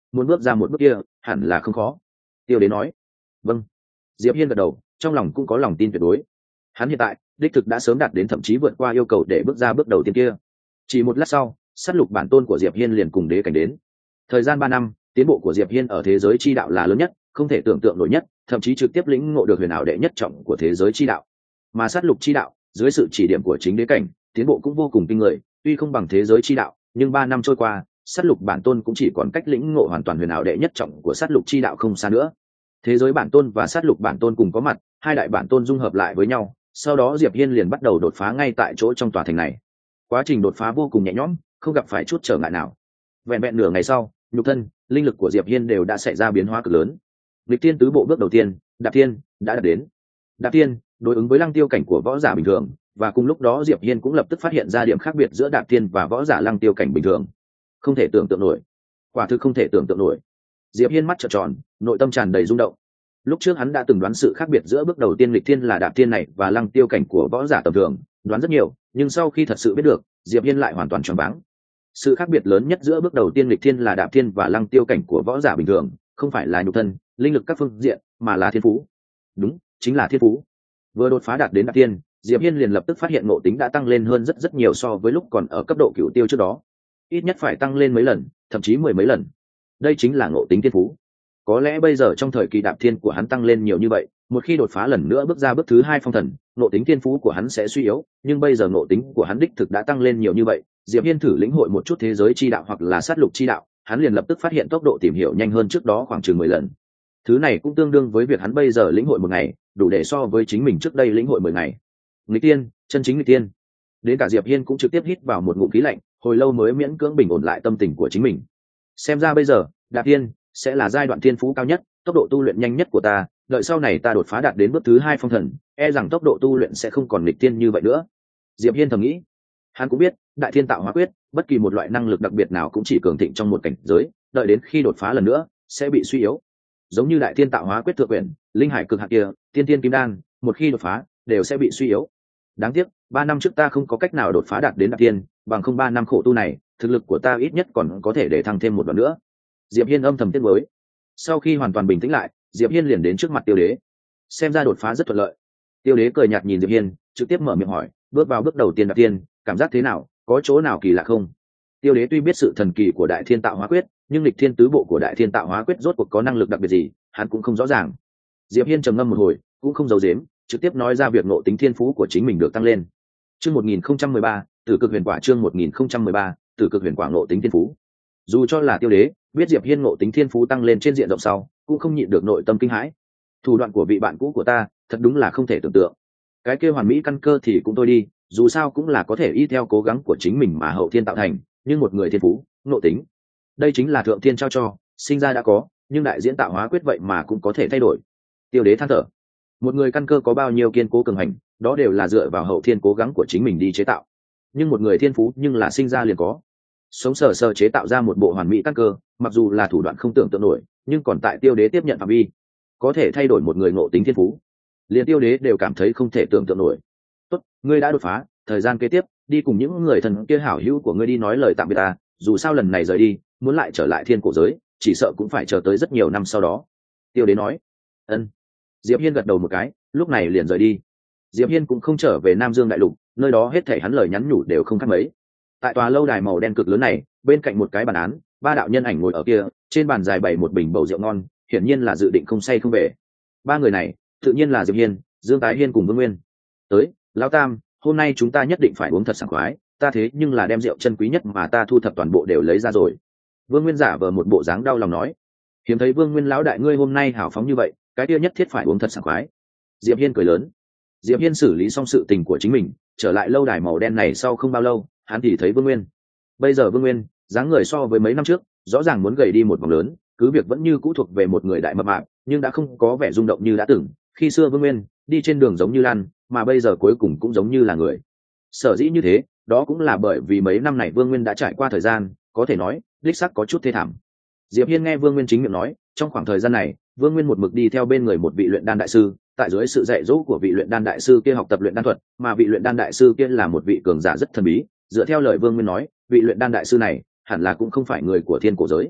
muốn bước ra một bước kia hẳn là không khó. Tiêu đế nói. Vâng. Diệp Hiên gật đầu, trong lòng cũng có lòng tin tuyệt đối. Hắn hiện tại đích thực đã sớm đạt đến thậm chí vượt qua yêu cầu để bước ra bước đầu tiên kia. Chỉ một lát sau, sát lục bản tôn của Diệp Hiên liền cùng đế cảnh đến. Thời gian ba năm, tiến bộ của Diệp Hiên ở thế giới chi đạo là lớn nhất, không thể tưởng tượng nổi nhất, thậm chí trực tiếp lĩnh ngộ được huyền ảo đệ nhất trọng của thế giới chi đạo. Mà sát lục chi đạo, dưới sự chỉ điểm của chính đế cảnh, tiến bộ cũng vô cùng kinh người, tuy không bằng thế giới chi đạo, nhưng ba năm trôi qua, sát lục bản tôn cũng chỉ còn cách lĩnh ngộ hoàn toàn huyền ảo đệ nhất trọng của sát lục chi đạo không xa nữa. Thế giới bản tôn và sát lục bản tôn cùng có mặt, hai đại bản tôn dung hợp lại với nhau, sau đó Diệp Hiên liền bắt đầu đột phá ngay tại chỗ trong tòa thành này. Quá trình đột phá vô cùng nhẹ nhõm, không gặp phải chút trở ngại nào. Vẹn vẹn nửa ngày sau, nhục thân, linh lực của Diệp Hiên đều đã xảy ra biến hóa cực lớn. Lịch tiên tứ bộ bước đầu tiên, Đạp Thiên đã đạt đến. Đạp Thiên đối ứng với lăng tiêu cảnh của võ giả bình thường, và cùng lúc đó Diệp Hiên cũng lập tức phát hiện ra điểm khác biệt giữa Đạp Thiên và võ giả lăng tiêu cảnh bình thường. Không thể tưởng tượng nổi, quả thực không thể tưởng tượng nổi. Diệp Hiên mắt trợn tròn, nội tâm tràn đầy rung động. Lúc trước hắn đã từng đoán sự khác biệt giữa bước đầu tiên Lịch Thiên là Đạp Thiên này và lăng tiêu cảnh của võ giả tầm thường, đoán rất nhiều, nhưng sau khi thật sự biết được, Diệp Hiên lại hoàn toàn choáng váng. Sự khác biệt lớn nhất giữa bước đầu tiên Lịch Thiên là Đạp Thiên và lăng tiêu cảnh của võ giả bình thường, không phải là nhục thân, linh lực các phương diện, mà là thiên phú. Đúng, chính là thiên phú. Vừa đột phá đạt đến Đạp Thiên, Diệp Hiên liền lập tức phát hiện ngộ tính đã tăng lên hơn rất rất nhiều so với lúc còn ở cấp độ cửu tiêu trước đó. Ít nhất phải tăng lên mấy lần, thậm chí mười mấy lần. Đây chính là ngộ tính thiên phú. Có lẽ bây giờ trong thời kỳ Đạp Thiên của hắn tăng lên nhiều như vậy, một khi đột phá lần nữa bước ra bước thứ hai phong thần, ngộ tính thiên phú của hắn sẽ suy yếu, nhưng bây giờ ngộ tính của hắn đích thực đã tăng lên nhiều như vậy, Diệp Hiên thử lĩnh hội một chút thế giới chi đạo hoặc là sát lục chi đạo, hắn liền lập tức phát hiện tốc độ tìm hiểu nhanh hơn trước đó khoảng chừng mười lần. Thứ này cũng tương đương với việc hắn bây giờ lĩnh hội một ngày, đủ để so với chính mình trước đây lĩnh hội mười ngày. Nghịch tiên, chân chính nghịch tiên. Đến cả Diệp Hiên cũng trực tiếp hít vào một ngụm khí lạnh, hồi lâu mới miễn cưỡng bình ổn lại tâm tình của chính mình. Xem ra bây giờ, Đạp Thiên sẽ là giai đoạn thiên phú cao nhất, tốc độ tu luyện nhanh nhất của ta, đợi sau này ta đột phá đạt đến bước thứ hai phong thần, e rằng tốc độ tu luyện sẽ không còn nghịch tiên như vậy nữa. Diệp Hiên thầm nghĩ. Hắn cũng biết, Đại Thiên Tạo Hóa Quyết, bất kỳ một loại năng lực đặc biệt nào cũng chỉ cường thịnh trong một cảnh giới, đợi đến khi đột phá lần nữa, sẽ bị suy yếu. Giống như Đại Thiên Tạo Hóa Quyết thượng quyển, linh hải cực hạn kia, tiên tiên kim đan, một khi đột phá, đều sẽ bị suy yếu. Đáng tiếc, ba năm trước ta không có cách nào đột phá đạt đến Đại Thiên, bằng không ba năm khổ tu này, thực lực của ta ít nhất còn có thể để thăng thêm một đoạn nữa. Diệp Hiên âm thầm tiếc nuối. Sau khi hoàn toàn bình tĩnh lại, Diệp Hiên liền đến trước mặt Tiêu Đế. Xem ra đột phá rất thuận lợi. Tiêu Đế cười nhạt nhìn Diệp Hiên, trực tiếp mở miệng hỏi, bước vào bước đầu tiên Đạp Thiên, cảm giác thế nào, có chỗ nào kỳ lạ không? Tiêu Đế tuy biết sự thần kỳ của Đại Thiên Tạo Hóa Quyết, nhưng Lịch Thiên tứ bộ của Đại Thiên Tạo Hóa Quyết rốt cuộc có năng lực đặc biệt gì, hắn cũng không rõ ràng. Diệp Hiên trầm ngâm một hồi, cũng không giấu giếm, trực tiếp nói ra việc ngộ tính thiên phú của chính mình được tăng lên. Chương một nghìn không trăm mười ba, Tử Cực Huyền Quả chương một nghìn không trăm mười ba, Tử Cực Huyền Quả ngộ tính thiên phú. Dù cho là Tiêu Đế, biết Diệp Hiên ngộ tính thiên phú tăng lên trên diện rộng sau, cũng không nhịn được nội tâm kinh hãi. Thủ đoạn của vị bạn cũ của ta, thật đúng là không thể tưởng tượng. Cái kia hoàn mỹ căn cơ thì cũng thôi đi, dù sao cũng là có thể y theo cố gắng của chính mình mà hậu thiên tạo thành, nhưng một người thiên phú, ngộ tính, đây chính là thượng thiên trao cho, sinh ra đã có, nhưng đại diễn tạo hóa quyết vậy mà cũng có thể thay đổi. Tiêu Đế than thở. Một người căn cơ có bao nhiêu kiên cố cường hành, đó đều là dựa vào hậu thiên cố gắng của chính mình đi chế tạo. Nhưng một người thiên phú nhưng là sinh ra liền có. Sống sờ sờ chế tạo ra một bộ hoàn mỹ căn cơ, mặc dù là thủ đoạn không tưởng tượng nổi, nhưng còn tại Tiêu Đế tiếp nhận phạm vi, có thể thay đổi một người ngộ tính thiên phú. Liền Tiêu Đế đều cảm thấy không thể tưởng tượng nổi. Tốt, ngươi đã đột phá, thời gian kế tiếp, đi cùng những người thần kia hảo hữu của ngươi đi nói lời tạm biệt ta, dù sao lần này rời đi, muốn lại trở lại thiên cổ giới, chỉ sợ cũng phải chờ tới rất nhiều năm sau đó. Tiêu Đế nói. Ân. Diệp Hiên gật đầu một cái, lúc này liền rời đi. Diệp Hiên cũng không trở về Nam Dương đại lục, nơi đó hết thảy hắn lời nhắn nhủ đều không khác mấy. Tại tòa lâu đài màu đen cực lớn này, bên cạnh một cái bàn án, ba đạo nhân ảnh ngồi ở kia, trên bàn dài bày một bình bầu rượu ngon, hiển nhiên là dự định không say không về. Ba người này, tự nhiên là Diệp Hiên, Dương Tái Hiên cùng Vương Nguyên. Tới, lão tam, hôm nay chúng ta nhất định phải uống thật sảng khoái, ta thế nhưng là đem rượu chân quý nhất mà ta thu thập toàn bộ đều lấy ra rồi. Vương Nguyên giả vờ một bộ dáng đau lòng nói. Hiếm thấy Vương Nguyên lão đại ngươi hôm nay hào phóng như vậy, cái kia nhất thiết phải uống thật sảng khoái. Diệp Hiên cười lớn. Diệp Hiên xử lý xong sự tình của chính mình, trở lại lâu đài màu đen này sau không bao lâu, hắn thì thấy Vương Nguyên. Bây giờ Vương Nguyên, dáng người so với mấy năm trước, rõ ràng muốn gầy đi một vòng lớn, cứ việc vẫn như cũ thuộc về một người đại mập mạp, nhưng đã không có vẻ rung động như đã từng. Khi xưa Vương Nguyên đi trên đường giống như lăn, mà bây giờ cuối cùng cũng giống như là người. Sở dĩ như thế, đó cũng là bởi vì mấy năm này Vương Nguyên đã trải qua thời gian, có thể nói, đích xác có chút thê thảm. Diệp Hiên nghe Vương Nguyên chính miệng nói, trong khoảng thời gian này, Vương Nguyên một mực đi theo bên người một vị luyện đan đại sư, tại dưới sự dạy dỗ của vị luyện đan đại sư kia học tập luyện đan thuật, mà vị luyện đan đại sư kia là một vị cường giả rất thần bí, dựa theo lời Vương Nguyên nói, vị luyện đan đại sư này hẳn là cũng không phải người của thiên cổ giới.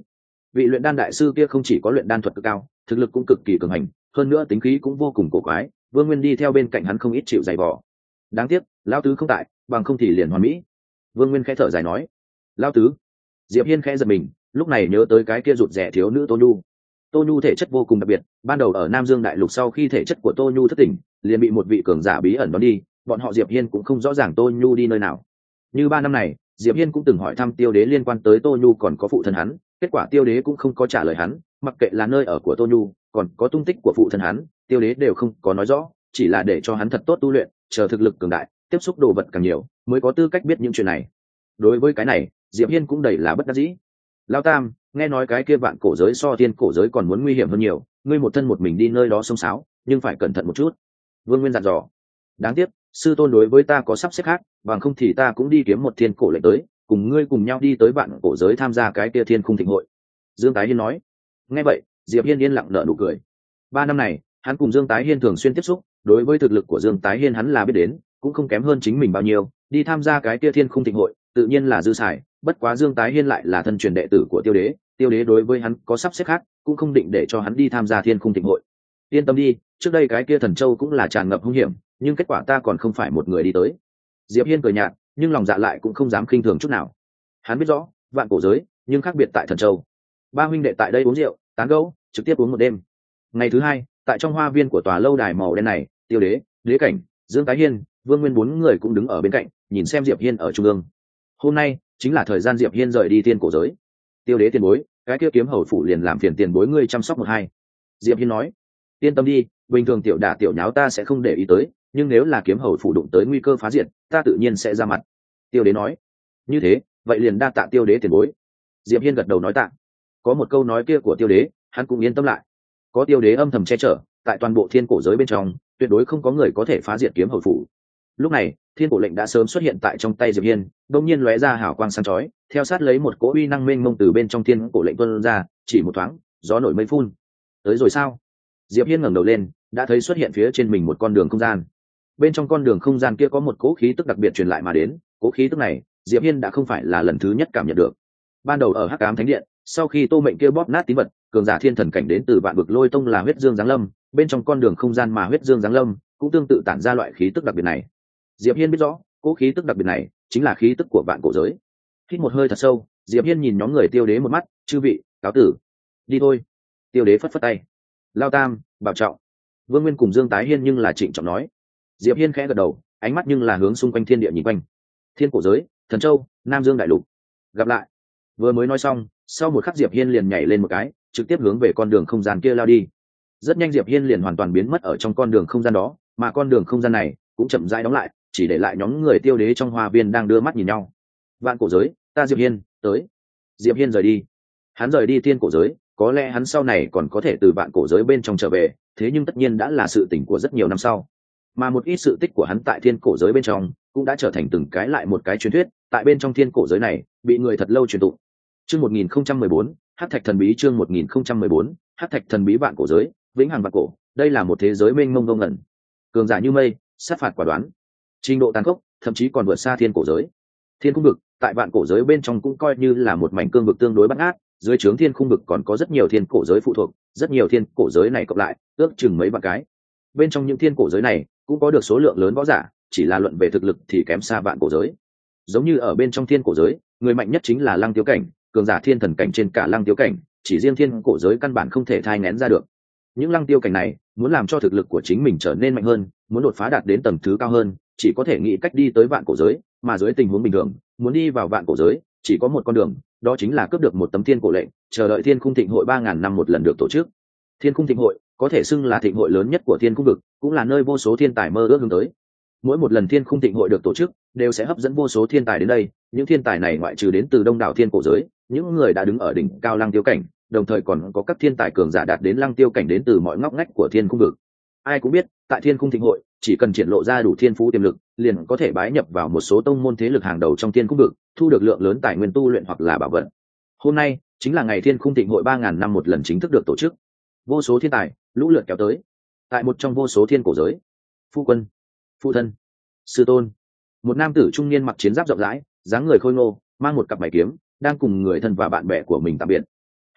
vị luyện đan đại sư kia không chỉ có luyện đan thuật cực cao, thực lực cũng cực kỳ cường hành, hơn nữa tính khí cũng vô cùng cổ quái. Vương Nguyên đi theo bên cạnh hắn không ít chịu dày vò. Đáng tiếc lão tứ không tại, bằng không thì liền hoàn mỹ. Vương Nguyên khẽ thở dài nói. Lão tứ. Diệp Hiên khẽ giật mình, lúc này nhớ tới cái kia rụt rẻ thiếu nữ Tô Nhu. Tô Nhu thể chất vô cùng đặc biệt, ban đầu ở Nam Dương đại lục sau khi thể chất của Tô Nhu thất tỉnh, liền bị một vị cường giả bí ẩn đón đi, bọn họ Diệp Hiên cũng không rõ ràng Tô Nhu đi nơi nào. Như ba năm này, Diệp Hiên cũng từng hỏi thăm Tiêu Đế liên quan tới Tô Nhu còn có phụ thân hắn, kết quả Tiêu Đế cũng không có trả lời hắn, mặc kệ là nơi ở của Tô Nhu, còn có tung tích của phụ thân hắn, Tiêu Đế đều không có nói rõ, chỉ là để cho hắn thật tốt tu luyện, chờ thực lực cường đại, tiếp xúc đồ vật càng nhiều, mới có tư cách biết những chuyện này. Đối với cái này, Diệp Hiên cũng đầy là bất đắc dĩ. Lão Tam, nghe nói cái kia vạn cổ giới so thiên cổ giới còn muốn nguy hiểm hơn nhiều, ngươi một thân một mình đi nơi đó xông xáo, nhưng phải cẩn thận một chút. Vương Nguyên dặn dò. Đáng tiếc, sư tôn đối với ta có sắp xếp khác, bằng không thì ta cũng đi kiếm một thiên cổ lệnh tới, cùng ngươi cùng nhau đi tới vạn cổ giới tham gia cái kia thiên khung thịnh hội. Dương Tái Hiên nói. Nghe vậy, Diệp Hiên yên lặng nở nụ cười. Ba năm này, hắn cùng Dương Tái Hiên thường xuyên tiếp xúc, đối với thực lực của Dương Tái Hiên hắn là biết đến, cũng không kém hơn chính mình bao nhiêu, đi tham gia cái kia thiên khung thịnh hội, tự nhiên là dư xài. Bất quá Dương Tái Hiên lại là thân truyền đệ tử của Tiêu Đế, Tiêu Đế đối với hắn có sắp xếp khác, cũng không định để cho hắn đi tham gia thiên khung thịnh hội. Yên tâm đi, trước đây cái kia thần châu cũng là tràn ngập hung hiểm, nhưng kết quả ta còn không phải một người đi tới. Diệp Hiên cười nhạt, nhưng lòng dạ lại cũng không dám khinh thường chút nào. Hắn biết rõ, vạn cổ giới, nhưng khác biệt tại thần châu. Ba huynh đệ tại đây uống rượu, tán gẫu, trực tiếp uống một đêm. Ngày thứ hai, tại trong hoa viên của tòa lâu đài màu đen này, Tiêu Đế, Đế Cảnh, Dương Tái Hiên, Vương Nguyên bốn người cũng đứng ở bên cạnh, nhìn xem Diệp Hiên ở trung ương. Hôm nay chính là thời gian Diệp Hiên rời đi thiên cổ giới. Tiêu Đế tiền bối, cái kia kiếm hầu phủ liền làm phiền tiền bối ngươi chăm sóc một hai. Diệp Hiên nói. Yên tâm đi, bình thường tiểu đả tiểu nháo ta sẽ không để ý tới, nhưng nếu là kiếm hầu phủ đụng tới nguy cơ phá diệt, ta tự nhiên sẽ ra mặt. Tiêu Đế nói. Như thế, vậy liền đa tạ Tiêu Đế tiền bối. Diệp Hiên gật đầu nói tạ. Có một câu nói kia của Tiêu Đế, hắn cũng yên tâm lại. Có Tiêu Đế âm thầm che chở, tại toàn bộ thiên cổ giới bên trong, tuyệt đối không có người có thể phá diệt kiếm hầu phủ. Lúc này, thiên cổ lệnh đã sớm xuất hiện tại trong tay Diệp Hiên, đột nhiên lóe ra hào quang sáng chói, theo sát lấy một cỗ uy năng mênh mông từ bên trong thiên cổ lệnh tuôn ra, chỉ một thoáng, gió nổi mây phun. Tới rồi sao? Diệp Hiên ngẩng đầu lên, đã thấy xuất hiện phía trên mình một con đường không gian. Bên trong con đường không gian kia có một cỗ khí tức đặc biệt truyền lại mà đến, cỗ khí tức này, Diệp Hiên đã không phải là lần thứ nhất cảm nhận được. Ban đầu ở Hắc Ám Thánh Điện, sau khi Tô Mệnh kia bóp nát tín vật, cường giả thiên thần cảnh đến từ vạn vực lôi tông là huyết dương giáng lâm, bên trong con đường không gian mà huyết dương giáng lâm, cũng tương tự tản ra loại khí tức đặc biệt này. Diệp Hiên biết rõ, cỗ khí tức đặc biệt này chính là khí tức của vạn cổ giới. Hít một hơi thật sâu, Diệp Hiên nhìn nhóm người Tiêu Đế một mắt, chư vị, cáo tử. Đi thôi. Tiêu Đế phất phất tay. Lao Tam, bảo trọng. Vương Nguyên cùng Dương Tái Hiên nhưng là trịnh trọng nói. Diệp Hiên khẽ gật đầu, ánh mắt nhưng là hướng xung quanh thiên địa nhìn quanh. Thiên cổ giới, thần châu, Nam Dương đại lục. Gặp lại. Vừa mới nói xong, sau một khắc Diệp Hiên liền nhảy lên một cái, trực tiếp hướng về con đường không gian kia lao đi. Rất nhanh Diệp Hiên liền hoàn toàn biến mất ở trong con đường không gian đó, mà con đường không gian này cũng chậm rãi đóng lại, chỉ để lại nhóm người Tiêu Đế trong hoa viên đang đưa mắt nhìn nhau. Vạn cổ giới, ta Diệp Hiên, tới. Diệp Hiên rời đi. Hắn rời đi thiên cổ giới, có lẽ hắn sau này còn có thể từ vạn cổ giới bên trong trở về, thế nhưng tất nhiên đã là sự tình của rất nhiều năm sau. Mà một ít sự tích của hắn tại thiên cổ giới bên trong cũng đã trở thành từng cái lại một cái truyền thuyết, tại bên trong thiên cổ giới này bị người thật lâu truyền tụng. Chương một nghìn không trăm mười bốn, Hắc Thạch thần bí. Chương một nghìn không trăm mười bốn, Hắc Thạch thần bí vạn cổ giới, vĩnh hằng vạn cổ. Đây là một thế giới mênh mông vô ngần, cường giả như mây, sát phạt quả đoán, trình độ tàn khốc, thậm chí còn vượt xa thiên cổ giới. Thiên khung vực tại vạn cổ giới bên trong cũng coi như là một mảnh cương vực tương đối bắt ngát, dưới trướng thiên khung vực còn có rất nhiều thiên cổ giới phụ thuộc, rất nhiều thiên cổ giới này cộng lại ước chừng mấy vạn cái. Bên trong những thiên cổ giới này cũng có được số lượng lớn võ giả, chỉ là luận về thực lực thì kém xa vạn cổ giới. Giống như ở bên trong thiên cổ giới, người mạnh nhất chính là Lăng Tiêu cảnh, cường giả thiên thần cảnh trên cả Lăng Tiêu cảnh, chỉ riêng thiên cổ giới căn bản không thể thai nghén ra được. Những Lăng Tiêu cảnh này muốn làm cho thực lực của chính mình trở nên mạnh hơn, muốn đột phá đạt đến tầng thứ cao hơn, chỉ có thể nghĩ cách đi tới vạn cổ giới, mà dưới tình huống bình thường, muốn đi vào vạn cổ giới, chỉ có một con đường, đó chính là cướp được một tấm thiên cổ lệnh, chờ đợi thiên khung thịnh hội ba ngàn năm một lần được tổ chức. Thiên khung thịnh hội có thể xưng là thịnh hội lớn nhất của thiên khung vực, cũng là nơi vô số thiên tài mơ ước hướng tới. Mỗi một lần thiên khung thịnh hội được tổ chức, đều sẽ hấp dẫn vô số thiên tài đến đây, những thiên tài này ngoại trừ đến từ đông đảo thiên cổ giới, những người đã đứng ở đỉnh cao Lăng Tiêu cảnh, đồng thời còn có các thiên tài cường giả đạt đến Lăng Tiêu cảnh đến từ mọi ngóc ngách của thiên khung vực. Ai cũng biết, tại thiên khung thịnh hội, chỉ cần triển lộ ra đủ thiên phú tiềm lực, liền có thể bái nhập vào một số tông môn thế lực hàng đầu trong thiên khung vực, thu được lượng lớn tài nguyên tu luyện hoặc là bảo vật. Hôm nay chính là ngày thiên khung thịnh hội ba ngàn năm một lần chính thức được tổ chức. Vô số thiên tài lũ lượt kéo tới. Tại một trong vô số thiên cổ giới, phu quân, phụ thân, sư tôn, một nam tử trung niên mặc chiến giáp rộng rãi, dáng người khôi ngô, mang một cặp mày kiếm, đang cùng người thân và bạn bè của mình tạm biệt.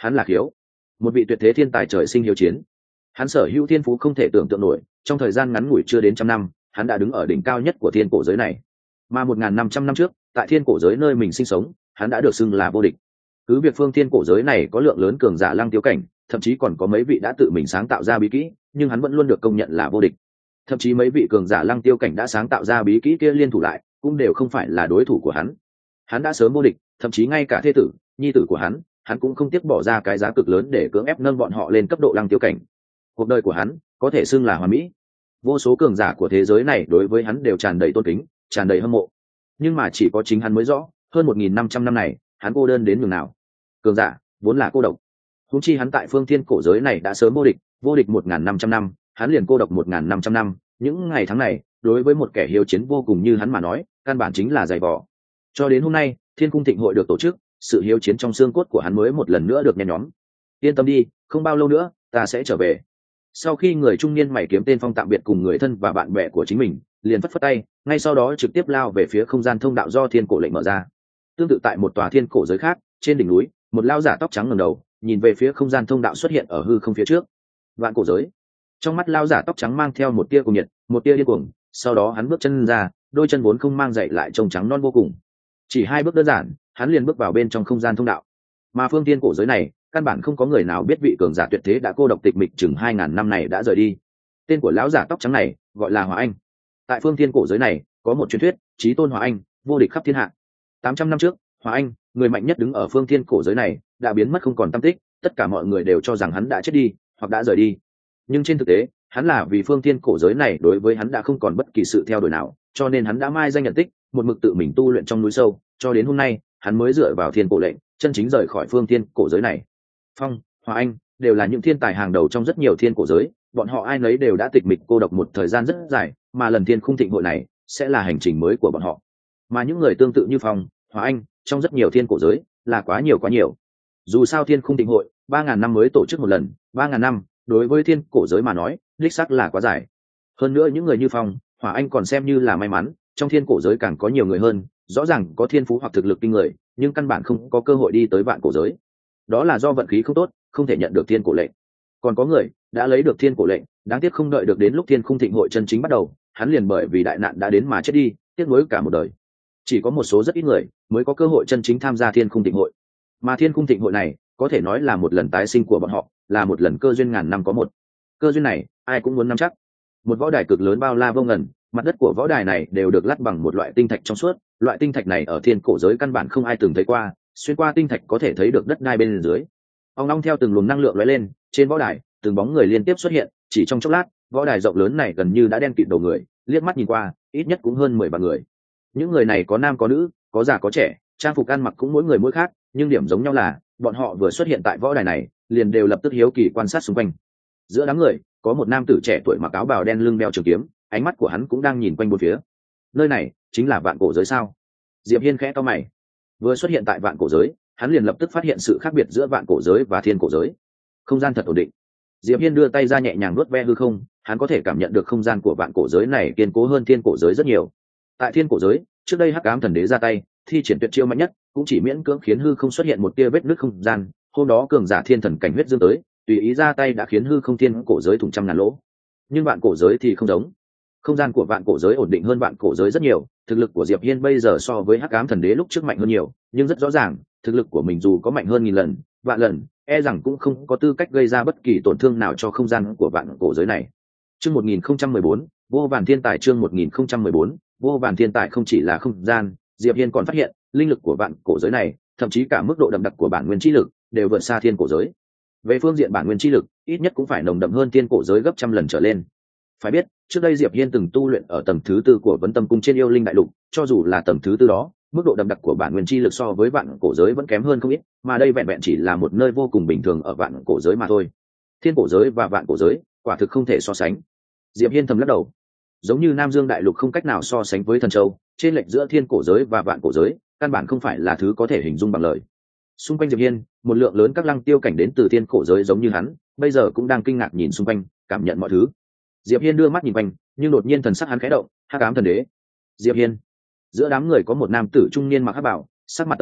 hắn là khiếu, một vị tuyệt thế thiên tài trời sinh hiếu chiến. Hắn sở hữu thiên phú không thể tưởng tượng nổi, trong thời gian ngắn ngủi chưa đến trăm năm, hắn đã đứng ở đỉnh cao nhất của thiên cổ giới này. Mà một nghìn năm trăm năm trước, tại thiên cổ giới nơi mình sinh sống, hắn đã được xưng là vô địch. Cứ việc phương thiên cổ giới này có lượng lớn cường giả lăng tiêu cảnh, thậm chí còn có mấy vị đã tự mình sáng tạo ra bí kỹ, nhưng hắn vẫn luôn được công nhận là vô địch. Thậm chí mấy vị cường giả lăng tiêu cảnh đã sáng tạo ra bí kỹ kia liên thủ lại, cũng đều không phải là đối thủ của hắn. Hắn đã sớm vô địch, thậm chí ngay cả thế tử, nhi tử của hắn, hắn cũng không tiếc bỏ ra cái giá cực lớn để cưỡng ép nâng bọn họ lên cấp độ lăng tiêu cảnh. Cuộc đời của hắn có thể xưng là hoàn mỹ. Vô số cường giả của thế giới này đối với hắn đều tràn đầy tôn kính, tràn đầy hâm mộ. Nhưng mà chỉ có chính hắn mới rõ, hơn một nghìn năm trăm năm này, hắn cô đơn đến nhường nào. Cường giả vốn là cô độc. Huống chi hắn tại phương thiên cổ giới này đã sớm vô địch, vô địch một nghìn năm trăm năm, hắn liền cô độc một nghìn năm trăm năm, những ngày tháng này, đối với một kẻ hiếu chiến vô cùng như hắn mà nói, căn bản chính là dày vò. Cho đến hôm nay, Thiên Cung Thịnh hội được tổ chức, sự hiếu chiến trong xương cốt của hắn mới một lần nữa được nhen nhóm. Yên tâm đi, không bao lâu nữa, ta sẽ trở về. Sau khi người trung niên mày kiếm tên Phong tạm biệt cùng người thân và bạn bè của chính mình, liền phất phất tay, ngay sau đó trực tiếp lao về phía không gian thông đạo do thiên cổ lệnh mở ra. Tương tự tại một tòa thiên cổ giới khác, trên đỉnh núi, một lao giả tóc trắng ngẩng đầu, nhìn về phía không gian thông đạo xuất hiện ở hư không phía trước. Vạn cổ giới. Trong mắt lao giả tóc trắng mang theo một tia cuồng nhiệt, một tia điên cuồng, sau đó hắn bước chân ra, đôi chân vốn không mang dậy lại trông trắng non vô cùng. Chỉ hai bước đơn giản, hắn liền bước vào bên trong không gian thông đạo. Mà phương thiên cổ giới này, căn bản không có người nào biết vị cường giả tuyệt thế đã cô độc tịch mịch chừng hai ngàn năm này đã rời đi. Tên của lão giả tóc trắng này gọi là Hỏa Anh. Tại phương thiên cổ giới này, có một truyền thuyết, chí tôn Hỏa Anh, vô địch khắp thiên hạ. tám trăm năm trước, Hỏa Anh, người mạnh nhất đứng ở phương thiên cổ giới này, đã biến mất không còn tăm tích, tất cả mọi người đều cho rằng hắn đã chết đi, hoặc đã rời đi. Nhưng trên thực tế, hắn là vì phương thiên cổ giới này đối với hắn đã không còn bất kỳ sự theo đuổi nào, cho nên hắn đã mai danh nhận tích, một mực tự mình tu luyện trong núi sâu, cho đến hôm nay, hắn mới dựa vào thiên cổ lệnh, chân chính rời khỏi phương thiên cổ giới này. Phong, Hỏa Anh đều là những thiên tài hàng đầu trong rất nhiều thiên cổ giới, bọn họ ai nấy đều đã tịch mịch cô độc một thời gian rất dài, mà lần thiên khung thịnh hội này sẽ là hành trình mới của bọn họ. Mà những người tương tự như Phong, Hỏa Anh trong rất nhiều thiên cổ giới là quá nhiều quá nhiều. Dù sao thiên khung thịnh hội ba ngàn năm mới tổ chức một lần, ba ngàn năm đối với thiên cổ giới mà nói, đích xác là quá dài. Hơn nữa những người như Phong, Hỏa Anh còn xem như là may mắn, trong thiên cổ giới càng có nhiều người hơn, rõ ràng có thiên phú hoặc thực lực kinh người, nhưng căn bản không có cơ hội đi tới vạn cổ giới. Đó là do vận khí không tốt, không thể nhận được thiên cổ lệnh. Còn có người đã lấy được thiên cổ lệnh, đáng tiếc không đợi được đến lúc thiên khung thịnh hội chân chính bắt đầu, hắn liền bởi vì đại nạn đã đến mà chết đi, tiếc nuối cả một đời. Chỉ có một số rất ít người mới có cơ hội chân chính tham gia thiên khung thịnh hội, mà thiên khung thịnh hội này có thể nói là một lần tái sinh của bọn họ, là một lần cơ duyên ngàn năm có một. Cơ duyên này ai cũng muốn nắm chắc. Một võ đài cực lớn bao la vô ngần, mặt đất của võ đài này đều được lát bằng một loại tinh thạch trong suốt, loại tinh thạch này ở thiên cổ giới căn bản không ai từng thấy qua, xuyên qua tinh thạch có thể thấy được đất đai bên dưới. Ông long theo từng luồng năng lượng lóe lên, trên võ đài, từng bóng người liên tiếp xuất hiện, chỉ trong chốc lát, võ đài rộng lớn này gần như đã đen kịt đầu người, liếc mắt nhìn qua, ít nhất cũng hơn mười vạn người. Những người này có nam có nữ, có già có trẻ, trang phục ăn mặc cũng mỗi người mỗi khác, nhưng điểm giống nhau là, bọn họ vừa xuất hiện tại võ đài này, liền đều lập tức hiếu kỳ quan sát xung quanh. Giữa đám người, có một nam tử trẻ tuổi mặc áo bào đen lưng đeo trường kiếm, ánh mắt của hắn cũng đang nhìn quanh bốn phía. Nơi này chính là vạn cổ giới sao? Diệp Hiên khẽ cau mày. Vừa xuất hiện tại vạn cổ giới, hắn liền lập tức phát hiện sự khác biệt giữa vạn cổ giới và thiên cổ giới. Không gian thật ổn định. Diệp Hiên đưa tay ra nhẹ nhàng nuốt ve hư không, hắn có thể cảm nhận được không gian của vạn cổ giới này kiên cố hơn thiên cổ giới rất nhiều. Tại thiên cổ giới, trước đây Hắc Ám Thần Đế ra tay, thi triển tuyệt chiêu mạnh nhất, cũng chỉ miễn cưỡng khiến hư không xuất hiện một tia vết nứt không gian. Hôm đó cường giả thiên thần cảnh huyết dương tới, tùy ý ra tay đã khiến hư không thiên cổ giới thủng trăm ngàn lỗ. Nhưng vạn cổ giới thì không giống. Không gian của vạn cổ giới ổn định hơn vạn cổ giới rất nhiều, thực lực của Diệp Hiên bây giờ so với Hắc Ám Thần Đế lúc trước mạnh hơn nhiều, nhưng rất rõ ràng, thực lực của mình dù có mạnh hơn nghìn lần, vạn lần, e rằng cũng không có tư cách gây ra bất kỳ tổn thương nào cho không gian của vạn cổ giới này. Chương một nghìn không trăm mười bốn, vô vàn thiên tài. Chương một nghìn không trăm mười bốn, vô vàn thiên tài không chỉ là không gian, Diệp Hiên còn phát hiện, linh lực của vạn cổ giới này, thậm chí cả mức độ đậm đặc của bản nguyên chi lực, đều vượt xa thiên cổ giới. Về phương diện bản nguyên chi lực, ít nhất cũng phải nồng đậm hơn thiên cổ giới gấp trăm lần trở lên. Phải biết, trước đây Diệp Hiên từng tu luyện ở tầng thứ tư của Vấn Tâm Cung trên Yêu Linh Đại Lục, cho dù là tầng thứ tư đó, mức độ đậm đặc của bản nguyên chi lực so với vạn cổ giới vẫn kém hơn không ít, mà đây vẹn vẹn chỉ là một nơi vô cùng bình thường ở vạn cổ giới mà thôi. Thiên cổ giới và vạn cổ giới, quả thực không thể so sánh. Diệp Hiên thầm lắc đầu. Giống như Nam Dương Đại Lục không cách nào so sánh với Thần Châu, trên lệch giữa thiên cổ giới và vạn cổ giới, căn bản không phải là thứ có thể hình dung bằng lời. Xung quanh Diệp Hiên, một lượng lớn các lăng tiêu cảnh đến từ thiên cổ giới giống như hắn, bây giờ cũng đang kinh ngạc nhìn xung quanh, cảm nhận mọi thứ. Diệp Hiên đưa mắt nhìn quanh, nhưng đột nhiên thần sắc hắn khẽ động. Hắc Ám Thần Đế. Diệp Hiên. Giữa đám người có một nam tử trung niên mặc hắc bào, sắc mặt âm lãnh,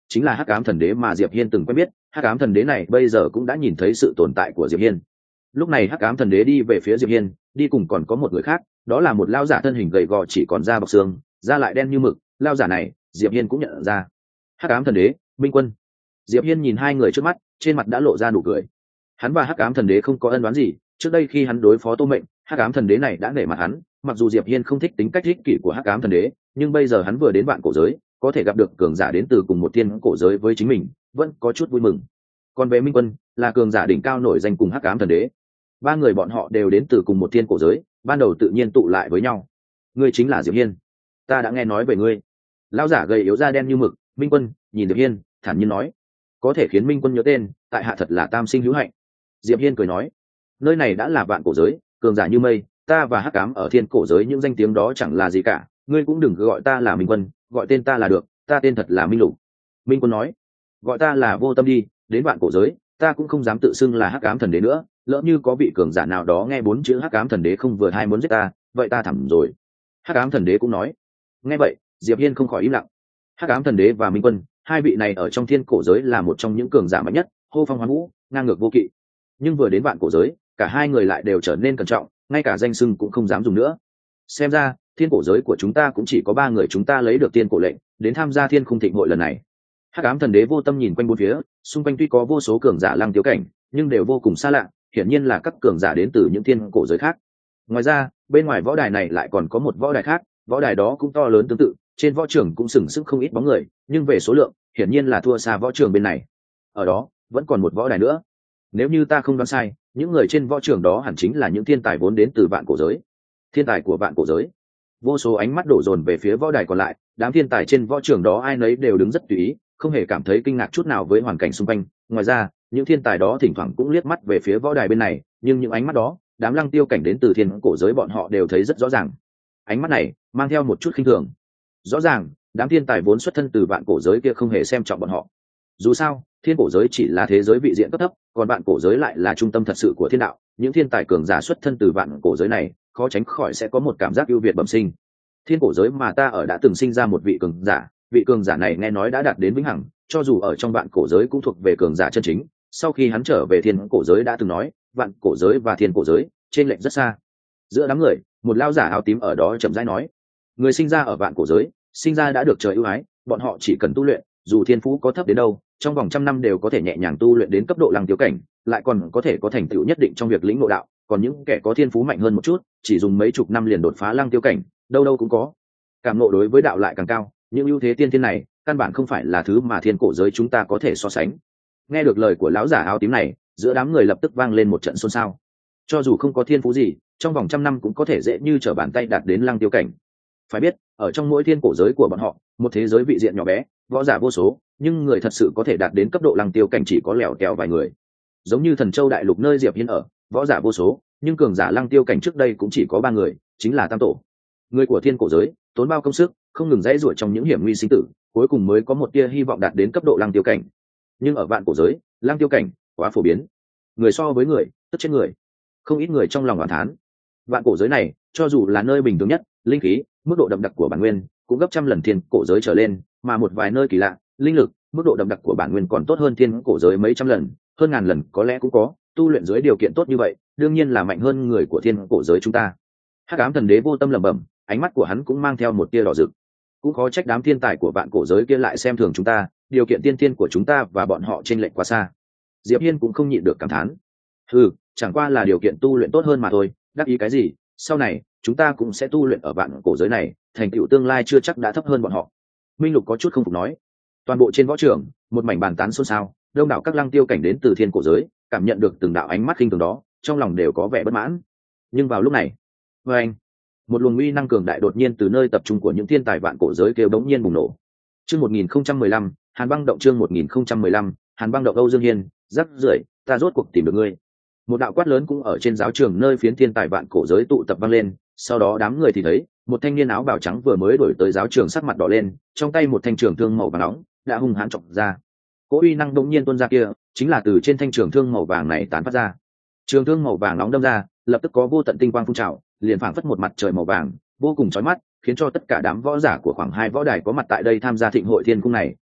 chính là hắc ám thần đế mà Diệp Hiên từng quen biết. Hắc ám thần đế này bây giờ cũng đã nhìn thấy sự tồn tại của Diệp Hiên. Lúc này hắc ám thần đế đi về phía Diệp Hiên, đi cùng còn có một người khác, đó là một lao giả thân hình gầy gò chỉ còn da bọc xương, da lại đen như mực. Lao giả này Diệp Hiên cũng nhận ra. Hắc ám thần đế, Minh Quân. Diệp Hiên nhìn hai người trước mắt, trên mặt đã lộ ra nụ cười. Hắn và hắc ám thần đế không có ân oán gì, trước đây khi hắn đối phó Tô Mệnh, hắc ám thần đế này đã nể mặt hắn. Mặc dù Diệp Hiên không thích tính cách ích kỷ của hắc ám thần đế, nhưng bây giờ hắn vừa đến vạn cổ giới, có thể gặp được cường giả đến từ cùng một thiên cổ giới với chính mình, vẫn có chút vui mừng. Còn về Minh Quân, là cường giả đỉnh cao nổi danh cùng hắc ám thần đế. Ba người bọn họ đều đến từ cùng một thiên cổ giới, ban đầu tự nhiên tụ lại với nhau. Ngươi chính là Diệp Hiên, ta đã nghe nói về ngươi. Lão giả gầy yếu da đen như mực, Minh Quân, nhìn Diệp Hiên, thản nhiên nói, có thể khiến Minh Quân nhớ tên, tại hạ thật là tam sinh hữu hạnh. Diệp Hiên cười nói, nơi này đã là vạn cổ giới, cường giả như mây, ta và hắc ám ở thiên cổ giới những danh tiếng đó chẳng là gì cả, ngươi cũng đừng gọi ta là Minh Quân, gọi tên ta là được, ta tên thật là Minh Lục. Minh Quân nói, gọi ta là Vô Tâm đi, đến vạn cổ giới, ta cũng không dám tự xưng là hắc ám thần đế nữa, lỡ như có vị cường giả nào đó nghe bốn chữ hắc ám thần đế không vừa hay muốn giết ta, vậy ta thẳm rồi. Hắc ám thần đế cũng nói. Nghe vậy, Diệp Hiên không khỏi im lặng. Hắc ám thần đế và Minh Quân, hai vị này ở trong thiên cổ giới là một trong những cường giả mạnh nhất, hô phong hoán vũ, ngang ngược vô kỵ. Nhưng vừa đến vạn cổ giới, cả hai người lại đều trở nên cẩn trọng, ngay cả danh xưng cũng không dám dùng nữa. Xem ra, thiên cổ giới của chúng ta cũng chỉ có ba người chúng ta lấy được tiên cổ lệnh, đến tham gia thiên khung thịnh hội lần này. Hắc ám thần đế Vô Tâm nhìn quanh bốn phía, xung quanh tuy có vô số cường giả lăng tiêu cảnh, nhưng đều vô cùng xa lạ, hiển nhiên là các cường giả đến từ những thiên cổ giới khác. Ngoài ra, bên ngoài võ đài này lại còn có một võ đài khác, võ đài đó cũng to lớn tương tự, trên võ trường cũng sừng sững không ít bóng người, nhưng về số lượng, hiển nhiên là thua xa võ trường bên này. Ở đó, vẫn còn một võ đài nữa. Nếu như ta không đoán sai, những người trên võ trường đó hẳn chính là những thiên tài vốn đến từ vạn cổ giới. Thiên tài của vạn cổ giới. Vô số ánh mắt đổ dồn về phía võ đài còn lại, đám thiên tài trên võ trường đó ai nấy đều đứng rất tùy ý, không hề cảm thấy kinh ngạc chút nào với hoàn cảnh xung quanh. Ngoài ra, những thiên tài đó thỉnh thoảng cũng liếc mắt về phía võ đài bên này, nhưng những ánh mắt đó, đám lăng tiêu cảnh đến từ thiên cổ giới bọn họ đều thấy rất rõ ràng. Ánh mắt này mang theo một chút khinh thường. Rõ ràng, đám thiên tài vốn xuất thân từ vạn cổ giới kia không hề xem trọng bọn họ. Dù sao, thiên cổ giới chỉ là thế giới vị diện cấp thấp, còn vạn cổ giới lại là trung tâm thật sự của thiên đạo. Những thiên tài cường giả xuất thân từ vạn cổ giới này, khó tránh khỏi sẽ có một cảm giác ưu việt bẩm sinh. Thiên cổ giới mà ta ở đã từng sinh ra một vị cường giả, vị cường giả này nghe nói đã đạt đến vĩnh hằng, cho dù ở trong vạn cổ giới cũng thuộc về cường giả chân chính. Sau khi hắn trở về thiên cổ giới đã từng nói, vạn cổ giới và thiên cổ giới trên lệch rất xa. Giữa đám người, một lao giả áo tím ở đó chậm rãi nói, người sinh ra ở vạn cổ giới, sinh ra đã được trời ưu ái, bọn họ chỉ cần tu luyện, dù thiên phú có thấp đến đâu, trong vòng trăm năm đều có thể nhẹ nhàng tu luyện đến cấp độ lăng tiêu cảnh, lại còn có thể có thành tựu nhất định trong việc lĩnh ngộ đạo. Còn những kẻ có thiên phú mạnh hơn một chút, chỉ dùng mấy chục năm liền đột phá lăng tiêu cảnh, đâu đâu cũng có. Cảm ngộ đối với đạo lại càng cao, những ưu thế tiên thiên này, căn bản không phải là thứ mà thiên cổ giới chúng ta có thể so sánh. Nghe được lời của lão giả áo tím này, giữa đám người lập tức vang lên một trận xôn xao. Cho dù không có thiên phú gì, trong vòng trăm năm cũng có thể dễ như trở bàn tay đạt đến lăng tiêu cảnh. Phải biết, ở trong mỗi thiên cổ giới của bọn họ, một thế giới vị diện nhỏ bé, võ giả vô số, nhưng người thật sự có thể đạt đến cấp độ lăng tiêu cảnh chỉ có lẻo tẻo vài người. Giống như Thần Châu đại lục nơi Diệp Hiên ở, võ giả vô số, nhưng cường giả lăng tiêu cảnh trước đây cũng chỉ có ba người, chính là Tam Tổ. Người của thiên cổ giới tốn bao công sức, không ngừng dãy rủa trong những hiểm nguy sinh tử, cuối cùng mới có một tia hy vọng đạt đến cấp độ lăng tiêu cảnh. Nhưng ở vạn cổ giới, lăng tiêu cảnh quá phổ biến, người so với người, tất chết người. Không ít người trong lòng oán thán. Vạn cổ giới này, cho dù là nơi bình thường nhất, linh khí, mức độ đậm đặc của bản nguyên cũng gấp trăm lần thiên cổ giới trở lên, mà một vài nơi kỳ lạ, linh lực, mức độ đậm đặc của bản nguyên còn tốt hơn thiên cổ giới mấy trăm lần, hơn ngàn lần có lẽ cũng có. Tu luyện dưới điều kiện tốt như vậy, đương nhiên là mạnh hơn người của thiên cổ giới chúng ta. Hắc ám thần đế Vô Tâm lẩm bẩm, ánh mắt của hắn cũng mang theo một tia đỏ rực. Cũng khó trách đám thiên tài của vạn cổ giới kia lại xem thường chúng ta, điều kiện tiên thiên của chúng ta và bọn họ chênh lệch quá xa. Diệp Hiên cũng không nhịn được cảm thán. Ừ, chẳng qua là điều kiện tu luyện tốt hơn mà thôi, đắc ý cái gì? Sau này chúng ta cũng sẽ tu luyện ở vạn cổ giới này, thành tựu tương lai chưa chắc đã thấp hơn bọn họ. Minh Lục có chút không phục nói. Toàn bộ trên võ trường, một mảnh bàn tán xôn xao, đông đảo các lăng tiêu cảnh đến từ thiên cổ giới, cảm nhận được từng đạo ánh mắt khinh thường đó, trong lòng đều có vẻ bất mãn. Nhưng vào lúc này, với anh, một luồng uy năng cường đại đột nhiên từ nơi tập trung của những thiên tài vạn cổ giới kêu bỗng nhiên bùng nổ. Chương một nghìn không trăm mười lăm, Hàn Băng động chương một nghìn không trăm mười lăm, Hàn Băng động Âu Dương Hiên, rắc rưởi, ta rốt cuộc tìm được ngươi. Một đạo quát lớn cũng ở trên giáo trường nơi phiến thiên tài vạn cổ giới tụ tập vang lên, sau đó đám người thì thấy, một thanh niên áo bào trắng vừa mới đổi tới giáo trường sắc mặt đỏ lên, trong tay một thanh trường thương màu vàng nóng, đã hung hãn chọc ra. Cỗ uy năng đột nhiên tuôn ra kia, chính là từ trên thanh trường thương màu vàng này tán phát ra. Trường thương màu vàng nóng đâm ra, lập tức có vô tận tinh quang phun trào, liền phảng phất một mặt trời màu vàng, vô cùng chói mắt, khiến cho tất cả đám võ giả của khoảng hai võ đài có mặt tại đây tham gia thịnh hội thiên cung này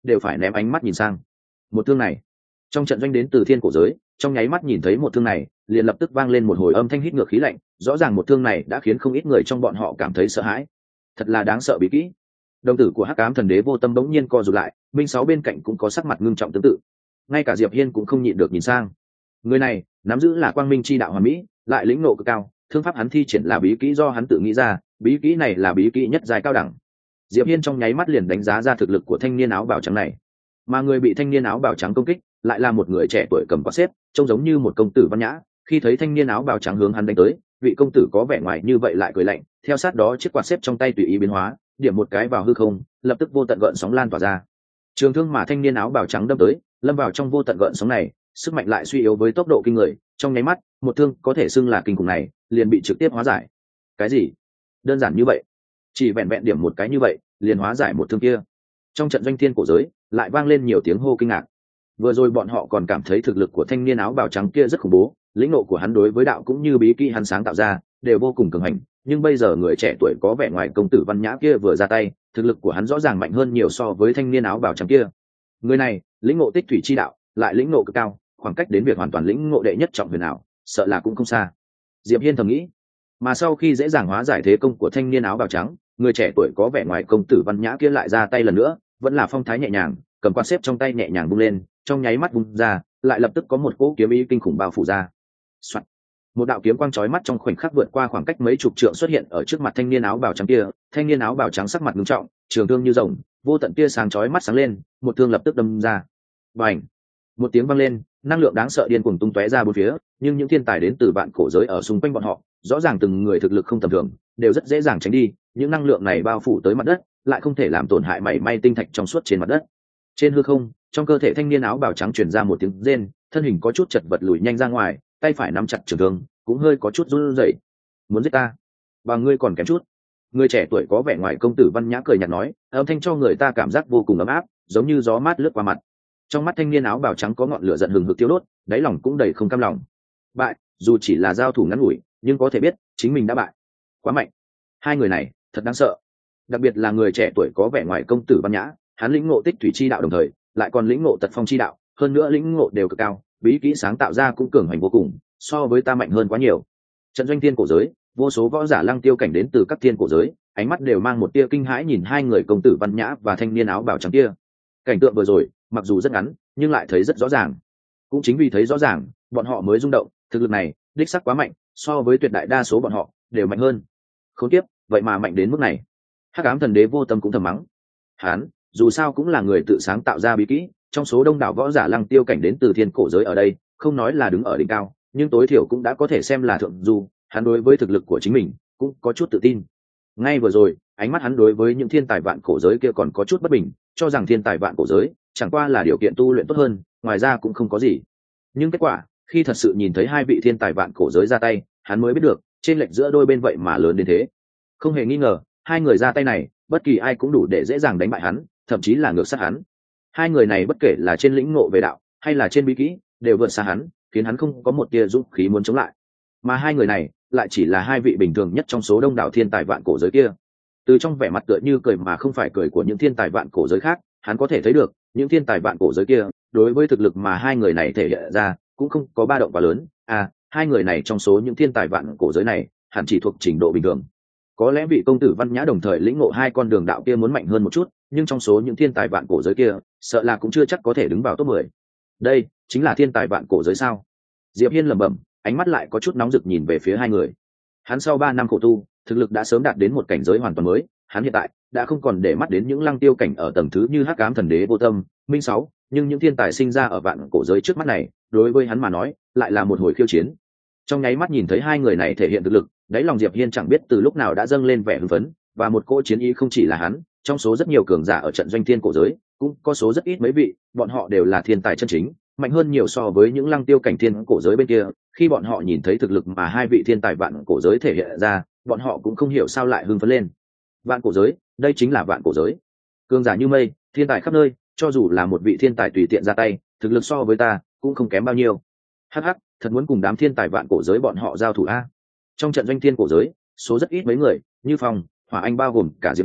đều phải ném ánh mắt nhìn sang. Một thương này trong trận doanh đến từ thiên cổ giới, trong nháy mắt nhìn thấy một thương này liền lập tức vang lên một hồi âm thanh hít ngược khí lạnh, rõ ràng một thương này đã khiến không ít người trong bọn họ cảm thấy sợ hãi. Thật là đáng sợ bí kỹ. Đồng tử của hắc ám thần đế vô tâm bỗng nhiên co rụt lại, minh sáu bên cạnh cũng có sắc mặt ngưng trọng tương tự. Ngay cả Diệp Hiên cũng không nhịn được nhìn sang. Người này nắm giữ là quang minh chi đạo hoàn mỹ, lại lĩnh ngộ cực cao, thương pháp hắn thi triển là bí kỹ do hắn tự nghĩ ra, bí kỹ này là bí kỹ nhất giai cao đẳng. Diệp Hiên trong nháy mắt liền đánh giá ra thực lực của thanh niên áo bào trắng này. Mà người bị thanh niên áo bào trắng công kích lại là một người trẻ tuổi cầm quạt xếp, trông giống như một công tử văn nhã. Khi thấy thanh niên áo bào trắng hướng hắn đánh tới, vị công tử có vẻ ngoài như vậy lại cười lạnh, theo sát đó chiếc quạt xếp trong tay tùy ý biến hóa, điểm một cái vào hư không, lập tức vô tận gợn sóng lan tỏa ra. Trường thương mà thanh niên áo bào trắng đâm tới, lâm vào trong vô tận gợn sóng này, sức mạnh lại suy yếu với tốc độ kinh người, trong nháy mắt, một thương có thể xưng là kinh khủng này, liền bị trực tiếp hóa giải. Cái gì? Đơn giản như vậy? Chỉ vẹn vẹn điểm một cái như vậy, liền hóa giải một thương kia. Trong trận doanh thiên cổ giới, lại vang lên nhiều tiếng hô kinh ngạc. Vừa rồi bọn họ còn cảm thấy thực lực của thanh niên áo bào trắng kia rất khủng bố, lĩnh ngộ của hắn đối với đạo cũng như bí kỹ hắn sáng tạo ra đều vô cùng cường hành, nhưng bây giờ người trẻ tuổi có vẻ ngoài công tử văn nhã kia vừa ra tay, thực lực của hắn rõ ràng mạnh hơn nhiều so với thanh niên áo bào trắng kia. Người này lĩnh ngộ tích thủy chi đạo, lại lĩnh ngộ cực cao, khoảng cách đến việc hoàn toàn lĩnh ngộ đệ nhất trọng huyền ảo, sợ là cũng không xa. Diệp Hiên thầm nghĩ. Mà sau khi dễ dàng hóa giải thế công của thanh niên áo bào trắng, người trẻ tuổi có vẻ ngoài công tử văn nhã kia lại ra tay lần nữa, vẫn là phong thái nhẹ nhàng, cầm quạt xếp trong tay nhẹ nhàng vung lên, trong nháy mắt vung ra, lại lập tức có một cỗ kiếm ý kinh khủng bao phủ ra. Soạn. Một đạo kiếm quang chói mắt trong khoảnh khắc vượt qua khoảng cách mấy chục trượng xuất hiện ở trước mặt thanh niên áo bào trắng kia. Thanh niên áo bào trắng sắc mặt nghiêm trọng, trường thương như rồng, vô tận tia sáng chói mắt sáng lên, một thương lập tức đâm ra. Bành! Một tiếng vang lên, năng lượng đáng sợ điên cuồng tung tóe ra bốn phía, nhưng những thiên tài đến từ vạn cổ giới ở xung quanh bọn họ, rõ ràng từng người thực lực không tầm thường, đều rất dễ dàng tránh đi, những năng lượng này bao phủ tới mặt đất, lại không thể làm tổn hại mảy may tinh thạch trong suốt trên mặt đất. Trên hư không, trong cơ thể thanh niên áo bào trắng truyền ra một tiếng rên, thân hình có chút chật vật lùi nhanh ra ngoài, tay phải nắm chặt trường thương, cũng hơi có chút run rẩy. Muốn giết ta? Và ngươi còn kém chút. Người trẻ tuổi có vẻ ngoài công tử văn nhã cười nhạt nói, âm thanh cho người ta cảm giác vô cùng ấm áp, giống như gió mát lướt qua mặt. Trong mắt thanh niên áo bào trắng có ngọn lửa giận hừng hực thiêu đốt, đáy lòng cũng đầy không cam lòng. Bại, dù chỉ là giao thủ ngắn ngủi, nhưng có thể biết chính mình đã bại. Quá mạnh. Hai người này thật đáng sợ. Đặc biệt là người trẻ tuổi có vẻ ngoài công tử văn nhã, hắn lĩnh ngộ tích thủy chi đạo đồng thời, lại còn lĩnh ngộ tật phong chi đạo, hơn nữa lĩnh ngộ đều cực cao, bí kỹ sáng tạo ra cũng cường hành vô cùng, so với ta mạnh hơn quá nhiều. Trận doanh thiên cổ giới, vô số võ giả lăng tiêu cảnh đến từ các thiên cổ giới, ánh mắt đều mang một tia kinh hãi nhìn hai người công tử văn nhã và thanh niên áo bào trắng kia. Cảnh tượng vừa rồi, mặc dù rất ngắn, nhưng lại thấy rất rõ ràng. Cũng chính vì thấy rõ ràng, bọn họ mới rung động, thực lực này, đích xác quá mạnh, so với tuyệt đại đa số bọn họ, đều mạnh hơn. Khốn kiếp, vậy mà mạnh đến mức này. Hắc ám thần đế vô tâm cũng thầm mắng. Hắn, dù sao cũng là người tự sáng tạo ra bí kỹ, trong số đông đảo võ giả lăng tiêu cảnh đến từ thiên cổ giới ở đây, không nói là đứng ở đỉnh cao, nhưng tối thiểu cũng đã có thể xem là thượng du, hắn đối với thực lực của chính mình cũng có chút tự tin. Ngay vừa rồi, ánh mắt hắn đối với những thiên tài vạn cổ giới kia còn có chút bất bình, cho rằng thiên tài vạn cổ giới chẳng qua là điều kiện tu luyện tốt hơn, ngoài ra cũng không có gì. Nhưng kết quả, khi thật sự nhìn thấy hai vị thiên tài vạn cổ giới ra tay, hắn mới biết được, trên lệch giữa đôi bên vậy mà lớn đến thế. Không hề nghi ngờ, hai người ra tay này, bất kỳ ai cũng đủ để dễ dàng đánh bại hắn, thậm chí là ngược sát hắn. Hai người này bất kể là trên lĩnh ngộ về đạo, hay là trên bí kỹ, đều vượt xa hắn, khiến hắn không có một tia dũng khí muốn chống lại. Mà hai người này, lại chỉ là hai vị bình thường nhất trong số đông đảo thiên tài vạn cổ giới kia. Từ trong vẻ mặt tựa như cười mà không phải cười của những thiên tài vạn cổ giới khác, hắn có thể thấy được, những thiên tài vạn cổ giới kia, đối với thực lực mà hai người này thể hiện ra, cũng không có ba động quá lớn. À, hai người này trong số những thiên tài vạn cổ giới này, hẳn chỉ thuộc trình độ bình thường. Có lẽ vị công tử văn nhã đồng thời lĩnh ngộ hai con đường đạo kia muốn mạnh hơn một chút, nhưng trong số những thiên tài vạn cổ giới kia, sợ là cũng chưa chắc có thể đứng vào top mười. Đây chính là thiên tài vạn cổ giới sao? Diệp Hiên lẩm bẩm, ánh mắt lại có chút nóng rực nhìn về phía hai người. Hắn sau ba năm khổ tu, thực lực đã sớm đạt đến một cảnh giới hoàn toàn mới, hắn hiện tại đã không còn để mắt đến những lăng tiêu cảnh ở tầng thứ như Hắc Ám Thần Đế Vô Tâm, Minh Sáu, nhưng những thiên tài sinh ra ở vạn cổ giới trước mắt này, đối với hắn mà nói, lại là một hồi khiêu chiến. Trong nháy mắt nhìn thấy hai người này thể hiện thực lực, đáy lòng Diệp Hiên chẳng biết từ lúc nào đã dâng lên vẻ hưng phấn, và một cỗ chiến ý không chỉ là hắn, trong số rất nhiều cường giả ở trận doanh thiên cổ giới, cũng có số rất ít mấy vị, bọn họ đều là thiên tài chân chính, mạnh hơn nhiều so với những lăng tiêu cảnh thiên cổ giới bên kia. Khi bọn họ nhìn thấy thực lực mà hai vị thiên tài vạn cổ giới thể hiện ra, bọn họ cũng không hiểu sao lại hưng phấn lên. Vạn cổ giới, đây chính là vạn cổ giới, cường giả như mây, thiên tài khắp nơi, cho dù là một vị thiên tài tùy tiện ra tay, thực lực so với ta cũng không kém bao nhiêu. Hắc hắc, thật muốn cùng đám thiên tài vạn cổ giới bọn họ giao thủ a. Trong trận doanh thiên cổ giới, số rất ít mấy người, như Phong, Hỏa Anh bao gồm cả Diệp Hiên,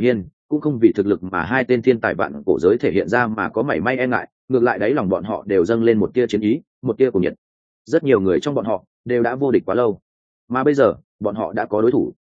cũng không vì thực lực mà hai tên thiên tài vạn cổ giới thể hiện ra mà có mảy may e ngại, ngược lại đáy lòng bọn họ đều dâng lên một tia chiến ý, một tia cùng nhiệt. Rất nhiều người trong bọn họ đều đã vô địch quá lâu, mà bây giờ bọn họ đã có đối thủ.